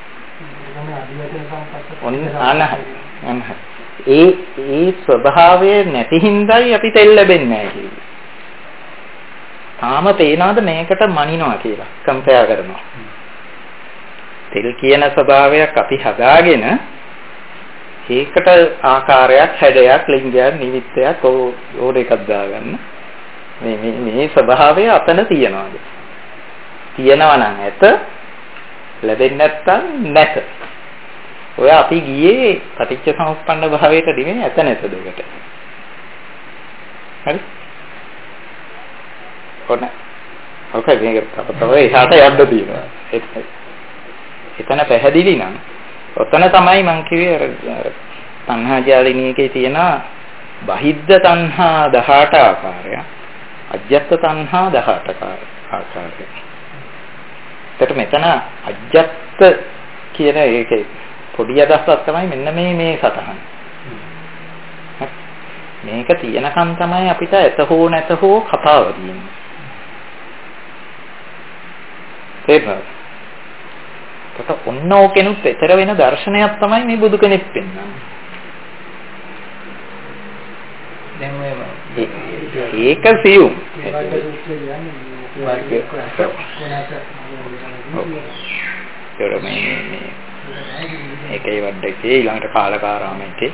ඔන්න අනහයි. අනහයි. ඒ ඒ ස්වභාවය නැති හින්දායි අපි තෙල් ලැබෙන්නේ නැහැ කියන්නේ. තාම තේනවාද මේකට මනිනවා කියලා කම්පෙයාර් කරනවා. තෙල් කියන ස්වභාවයක් අපි හදාගෙන ඒකට ආකාරයක් හැඩයක් ලිංගයක් නිමිත්තයක් ඕන එකක් දාගන්න මේ මේ මේ ස්වභාවය අතන තියනවාද තියනවා නම් ඇත ලැබෙන්නේ නැත්තම් නැත ඔය අපි ගියේ පටිච්ච සමුප්පන්න භාවයට දිවෙන්නේ ඇත නැත දෙකට හරි ඔන්න ඔකයි මේක තව එහාට යන්න තියෙනවා එතන පැහැදිලි නම් ඔතන තමයි මං කිව්වේ අර තණ්හා ජාලිනියකේ තියෙන බහිද්ධ තණ්හා දහඅට ආකාරය අජ්ජත් තණ්හා දහඅට ආකාරය. ඒකට මෙතන අජ්ජත් කියන එකේ පොඩි අදහසක් තමයි මෙන්න මේ මේ සතහන. මේක තියෙනකම් තමයි අපිට ඇත හෝ නැත හෝ කතාව තියෙන්නේ. තේරුණාද? ඒක ඔන්න ඕකෙනුත් ඊතර වෙන දර්ශනයක් තමයි මේ බුදු කෙනෙක් පෙන්නන්නේ. දැන් ඔය ඒක සියුම්. ඒකේ වඩේකේ ඊළඟට කාලකාරාමයේ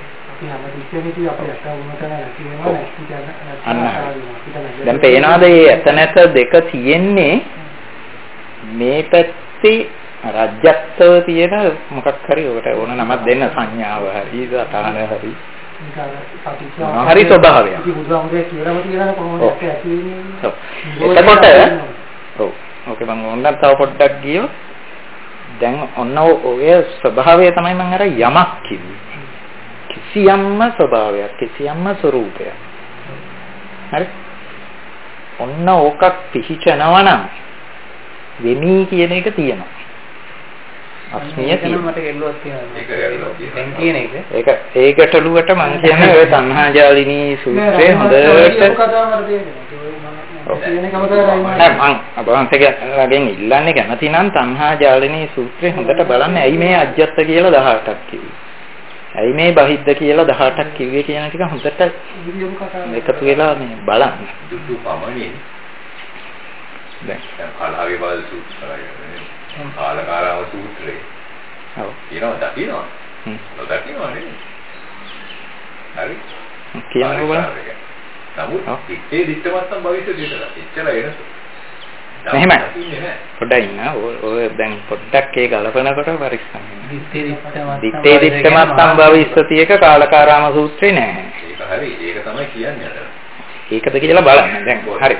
දැන් පේනවාද මේ ඇත නැත දෙක තියෙන්නේ මේ පැත්තේ රාජ්‍යත්වව තියෙන මොකක් හරි ඔකට ඕන නමක් දෙන්න සංඥාව හරි සතහන හරි හරි ස්වභාවය. එතකොට ඔව් ඕකේ මම ඕනනම් තව පොඩ්ඩක් ගියොත් දැන් ඔන්න ඔය ස්වභාවය තමයි මම අර යමක් කිව්වේ. කිසියම්ම ස්වභාවයක් කිසියම්ම ස්වરૂපයක්. හරි. ඔන්න ඕකක් පිහිටනවා නම් වෙමි කියන එක තියෙනවා. අස්මිය තියෙනවා මට ගැල්ලුවක් තියෙනවා ඒක ගැල්ලුවක් දැන් කියන එක ඒක ඒකටලුවට මම කියන්නේ ඔය තණ්හා ජාලිනී සූත්‍රයේ හොඳට නෑ මම අපහන්සේගෙන් ඉල්ලන්නේ කැමති නම් තණ්හා ජාලිනී සූත්‍රයේ හොඳට බලන්න ඇයි මේ අජ්ජත් කියලා දහඅටක් කිව්වේ ඇයි මේ බහිද්ද කියලා දහඅටක් කිව්වේ කියන ටික හොඳට එකතු වෙලා මේ බලන්න දුටු පමණින් දැන් කලාවේ බල සූත්‍රය කාලකාරාම සූත්‍රේ. ඔව්. ඊනවා දකින්නවා. හ්ම්. නොදකින්නවා නෙමෙයි. හරි. කියනවා බලන්න. නමුත් ඉත්තේ දිත්තමත්තම් භවිෂ්‍ය දෙතලා. එච්චර වෙනස. එහෙමයි. පොඩ්ඩක් ඉන්න. ඔය දැන් පොඩ්ඩක් ඒ ගලපනකොට පරිස්සම් වෙන්න. දිත්තේ දිත්තමත්තම් දිත්තේ දිත්තමත්තම් භවිෂ්‍යති එක කාලකාරාම සූත්‍රේ නෑ. ඒක හරි. ඒක තමයි කියන්නේ අර. ඒකද කියලා බලන්න. දැන් හරි.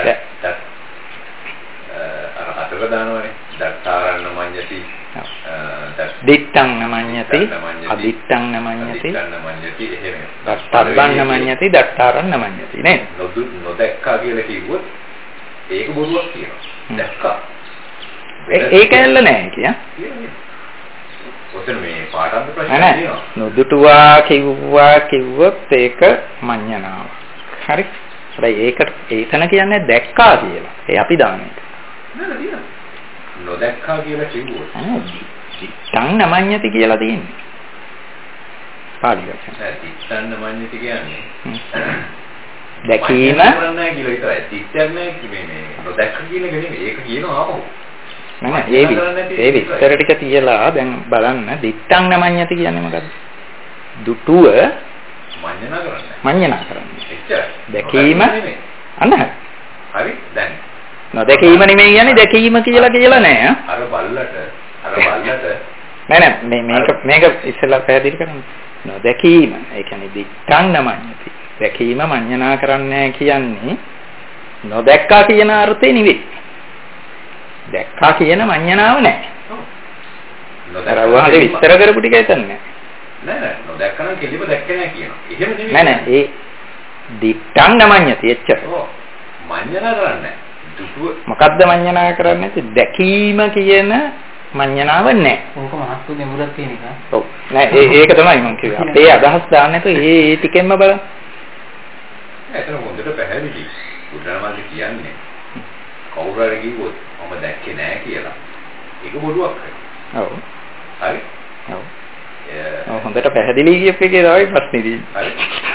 අර අතර දානවනේ. දත්තාරන්න මඤ්ඤති දිත්තං නමඤ්ඤති අදිත්තං නමඤ්ඤති එහෙම දත්තබ්බං නමඤ්ඤති දත්තාරන්න නමඤ්ඤති නේද නොදැක්කා කියලා කිව්වොත් ඒක බොරුවක් කියනවා දැක්කා ඒක ඇල්ල නැහැ කියන්නේ ඔතන මේ පාඩම් ප්‍රශ්න තියෙනවා නොදුටුවා කිව්වා කිව්වොත් ඒක මඤ්ඤණාව හරි හැබැයි ඒකට ඒතන කියන්නේ දැක්කා කියලා ඒ අපි දාන එක නෑ නෑ නොදැක්කා කියලා කිව්වොත් දිත්තං නමඤ්ඤති කියලා තියෙන්නේ. පාඩි වචන. දිත්තං නමඤ්ඤති කියන්නේ දැකීම නෑ කියලා විතරයි. දිත්තක් නෑ මේ මේ නොදැක්ක කියන එක නෙමෙයි. ඒක කියනවා ආපහු. නෑ ඒ ඒ විස්තර ටික තියලා දැන් බලන්න දිත්තං නමඤ්ඤති කියන්නේ මොකද්ද? දුටුව මඤ්ඤණා කරන්නේ. මඤ්ඤණා කරන්නේ. එච්චරයි. දැකීම අන්න හරි දැන් නොදැකීම නෙමෙයි කියන්නේ දැකීම කියලා කියලා නෑ අර බල්ලට අර බල්ලට නෑ නෑ මේ මේක මේක ඉස්සෙල්ලා පැහැදිලි කරන්න නොදැකීම ඒ කියන්නේ දිත්තං නමඤ්ඤති දැකීම මඤ්ඤණා කරන්නේ කියන්නේ නොදැක්කා කියන අර්ථේ නෙවෙයි දැක්කා කියන මඤ්ඤණාව නෑ නොදැක්කා විස්තර කරපු ටික එතන නෑ නෑ නෑ නොදැක්කනම් කෙලිම දැක්කේ නෑ කියනවා එහෙම නෙමෙයි නෑ නෑ ඒ දිත්තං නමඤ්ඤති එච්චර ඔව් මඤ්ඤණා කරන්නේ මොකද්ද මඤ්ඤණා කරන්නේ නැති දැකීම කියන මඤ්ඤණාව නැහැ.
ඕක මහත්තු නෙමුරක් කියන එක.
ඔව්. නෑ ඒක තමයි මම කිව්වේ. අපේ අදහස් දාන්න නැතුව ඒ ඒ ටිකෙන්ම බලන්න.
එතන හොඳට පැහැදිලි. බුදුරජාණන් කියන්නේ කවුරු හරි කිව්වොත් මම දැක්කේ නෑ කියලා. ඒක බොරුවක්.
ඔව්.
හරි.
ඔව්. ඔව් හොඳට පැහැදිලි කියපු එකේ තමයි ප්‍රශ්නේ තියෙන්නේ.
හරි.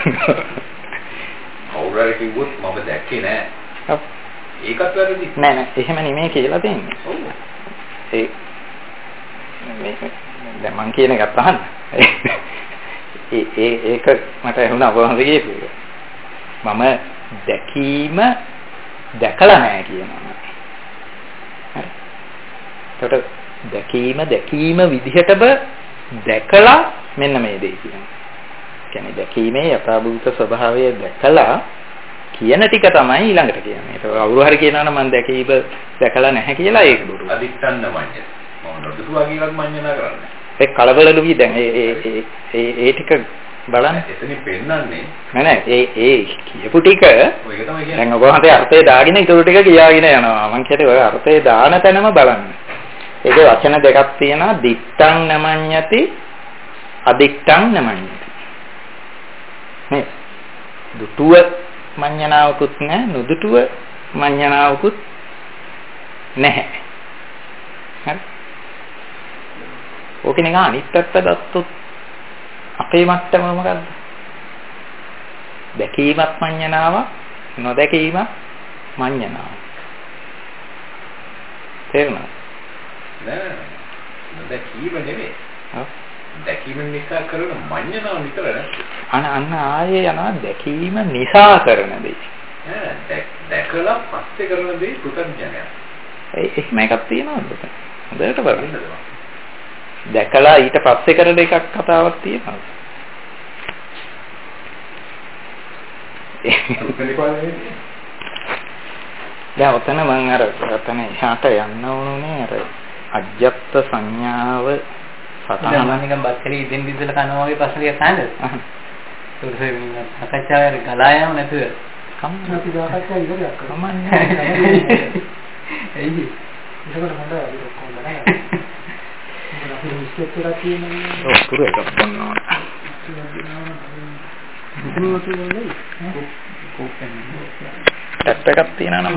කවුරු හරි කිව්වොත් මම දැක්කේ නෑ.
ඔව්.
ඒකත් වැරදි.
නෑ නෑ එහෙම නෙමෙයි කියලා තියෙන්නේ.
ඔව්.
ඒ මේ දැන් මං කියන එකත් අහන්න. ඒ ඒ ඒක මට ඇහුණා වහන්සේ කියපු එක. මම දැකීම දැකලා නැහැ කියනවා. හරි. ඒකට දැකීම දැකීම විදිහටම දැකලා මෙන්න මේ දේ කියනවා. කියන්නේ දැකීමේ යථාභූත ස්වභාවය දැකලා කියන ටික තමයි ඊළඟට කියන්නේ. ඒක අවුරු හරි කියනවා නම් මම දැකීම දැකලා නැහැ කියලා ඒක බොරු.
අදිත්තන්න මඤ්ඤ. මම නොදුවා කියලාත් මඤ්ඤනා කරන්නේ.
ඒ කලබල දුවි දැන් ඒ ඒ ඒ ඒ ටික බලන්න.
එතනින් පෙන්නන්නේ
නෑ නෑ ඒ ඒ කියපු ටික
ඔය එක තමයි කියන්නේ.
දැන් ඔබ හන්දේ අර්ථය දාගෙන ඊටු ටික කියාගෙන යනවා. මම කියන්නේ ඔය අර්ථය දාන තැනම බලන්න. ඒකේ වචන දෙකක් තියෙනවා දිත්තං නමඤ්ඤති අදිත්තං නමඤ්ඤති. මේ දුටුව මඤ්ඤණාවකුත් නැහැ නුදුටුව මඤ්ඤණාවකුත් නැහැ. හරි. ඕකේ නිකන් අනිත් පැත්ත ගත්තොත් අපේ මට්ටම මොකද්ද? දැකීමත් මඤ්ඤණාව නොදැකීමත් මඤ්ඤණාව. තේරුණාද?
නෑ නොදැකීම නෙමෙයි.
ඔව්.
දැකීම නිසා කරන මඤ්ඤණාව විතර නෑ.
අන අන්න ආයේ යනවා දැකීම නිසා කරන දේ.
ඈ දැකලා පස්සේ කරන දේ පුතඥය.
ඒ එහෙම එකක් තියෙනවද? හොඳට බලන්න. දැකලා ඊට පස්සේ කරන එකක් කතාවක් තියෙනවද? දැන් ඔතන මම අර ඔතන එහාට යන්න ඕනුනේ අර අජ්ජත් සංඥාව
සතහන මම නිකන් බක්කලි ඉදින් ඉඳලා කනවා වගේ ප්‍රශ්නයක් අහන්නද? අහන්න. ඒක මේ සාකච්ඡාවේ ගලා යම නැතුව
කම්මැති සාකච්ඡා ඉවරයක් කරනවා.
එයි.
ඒකට හොඳයි අපි කොහොමද නේද? මොකද අපි විශ්ලේෂ කරලා තියෙනවා.
ඔව් පුරු එකක් ගන්නවා.
ඉතින් මොකද වෙන්නේ?
ටැප් එකක් තියෙනවා නම්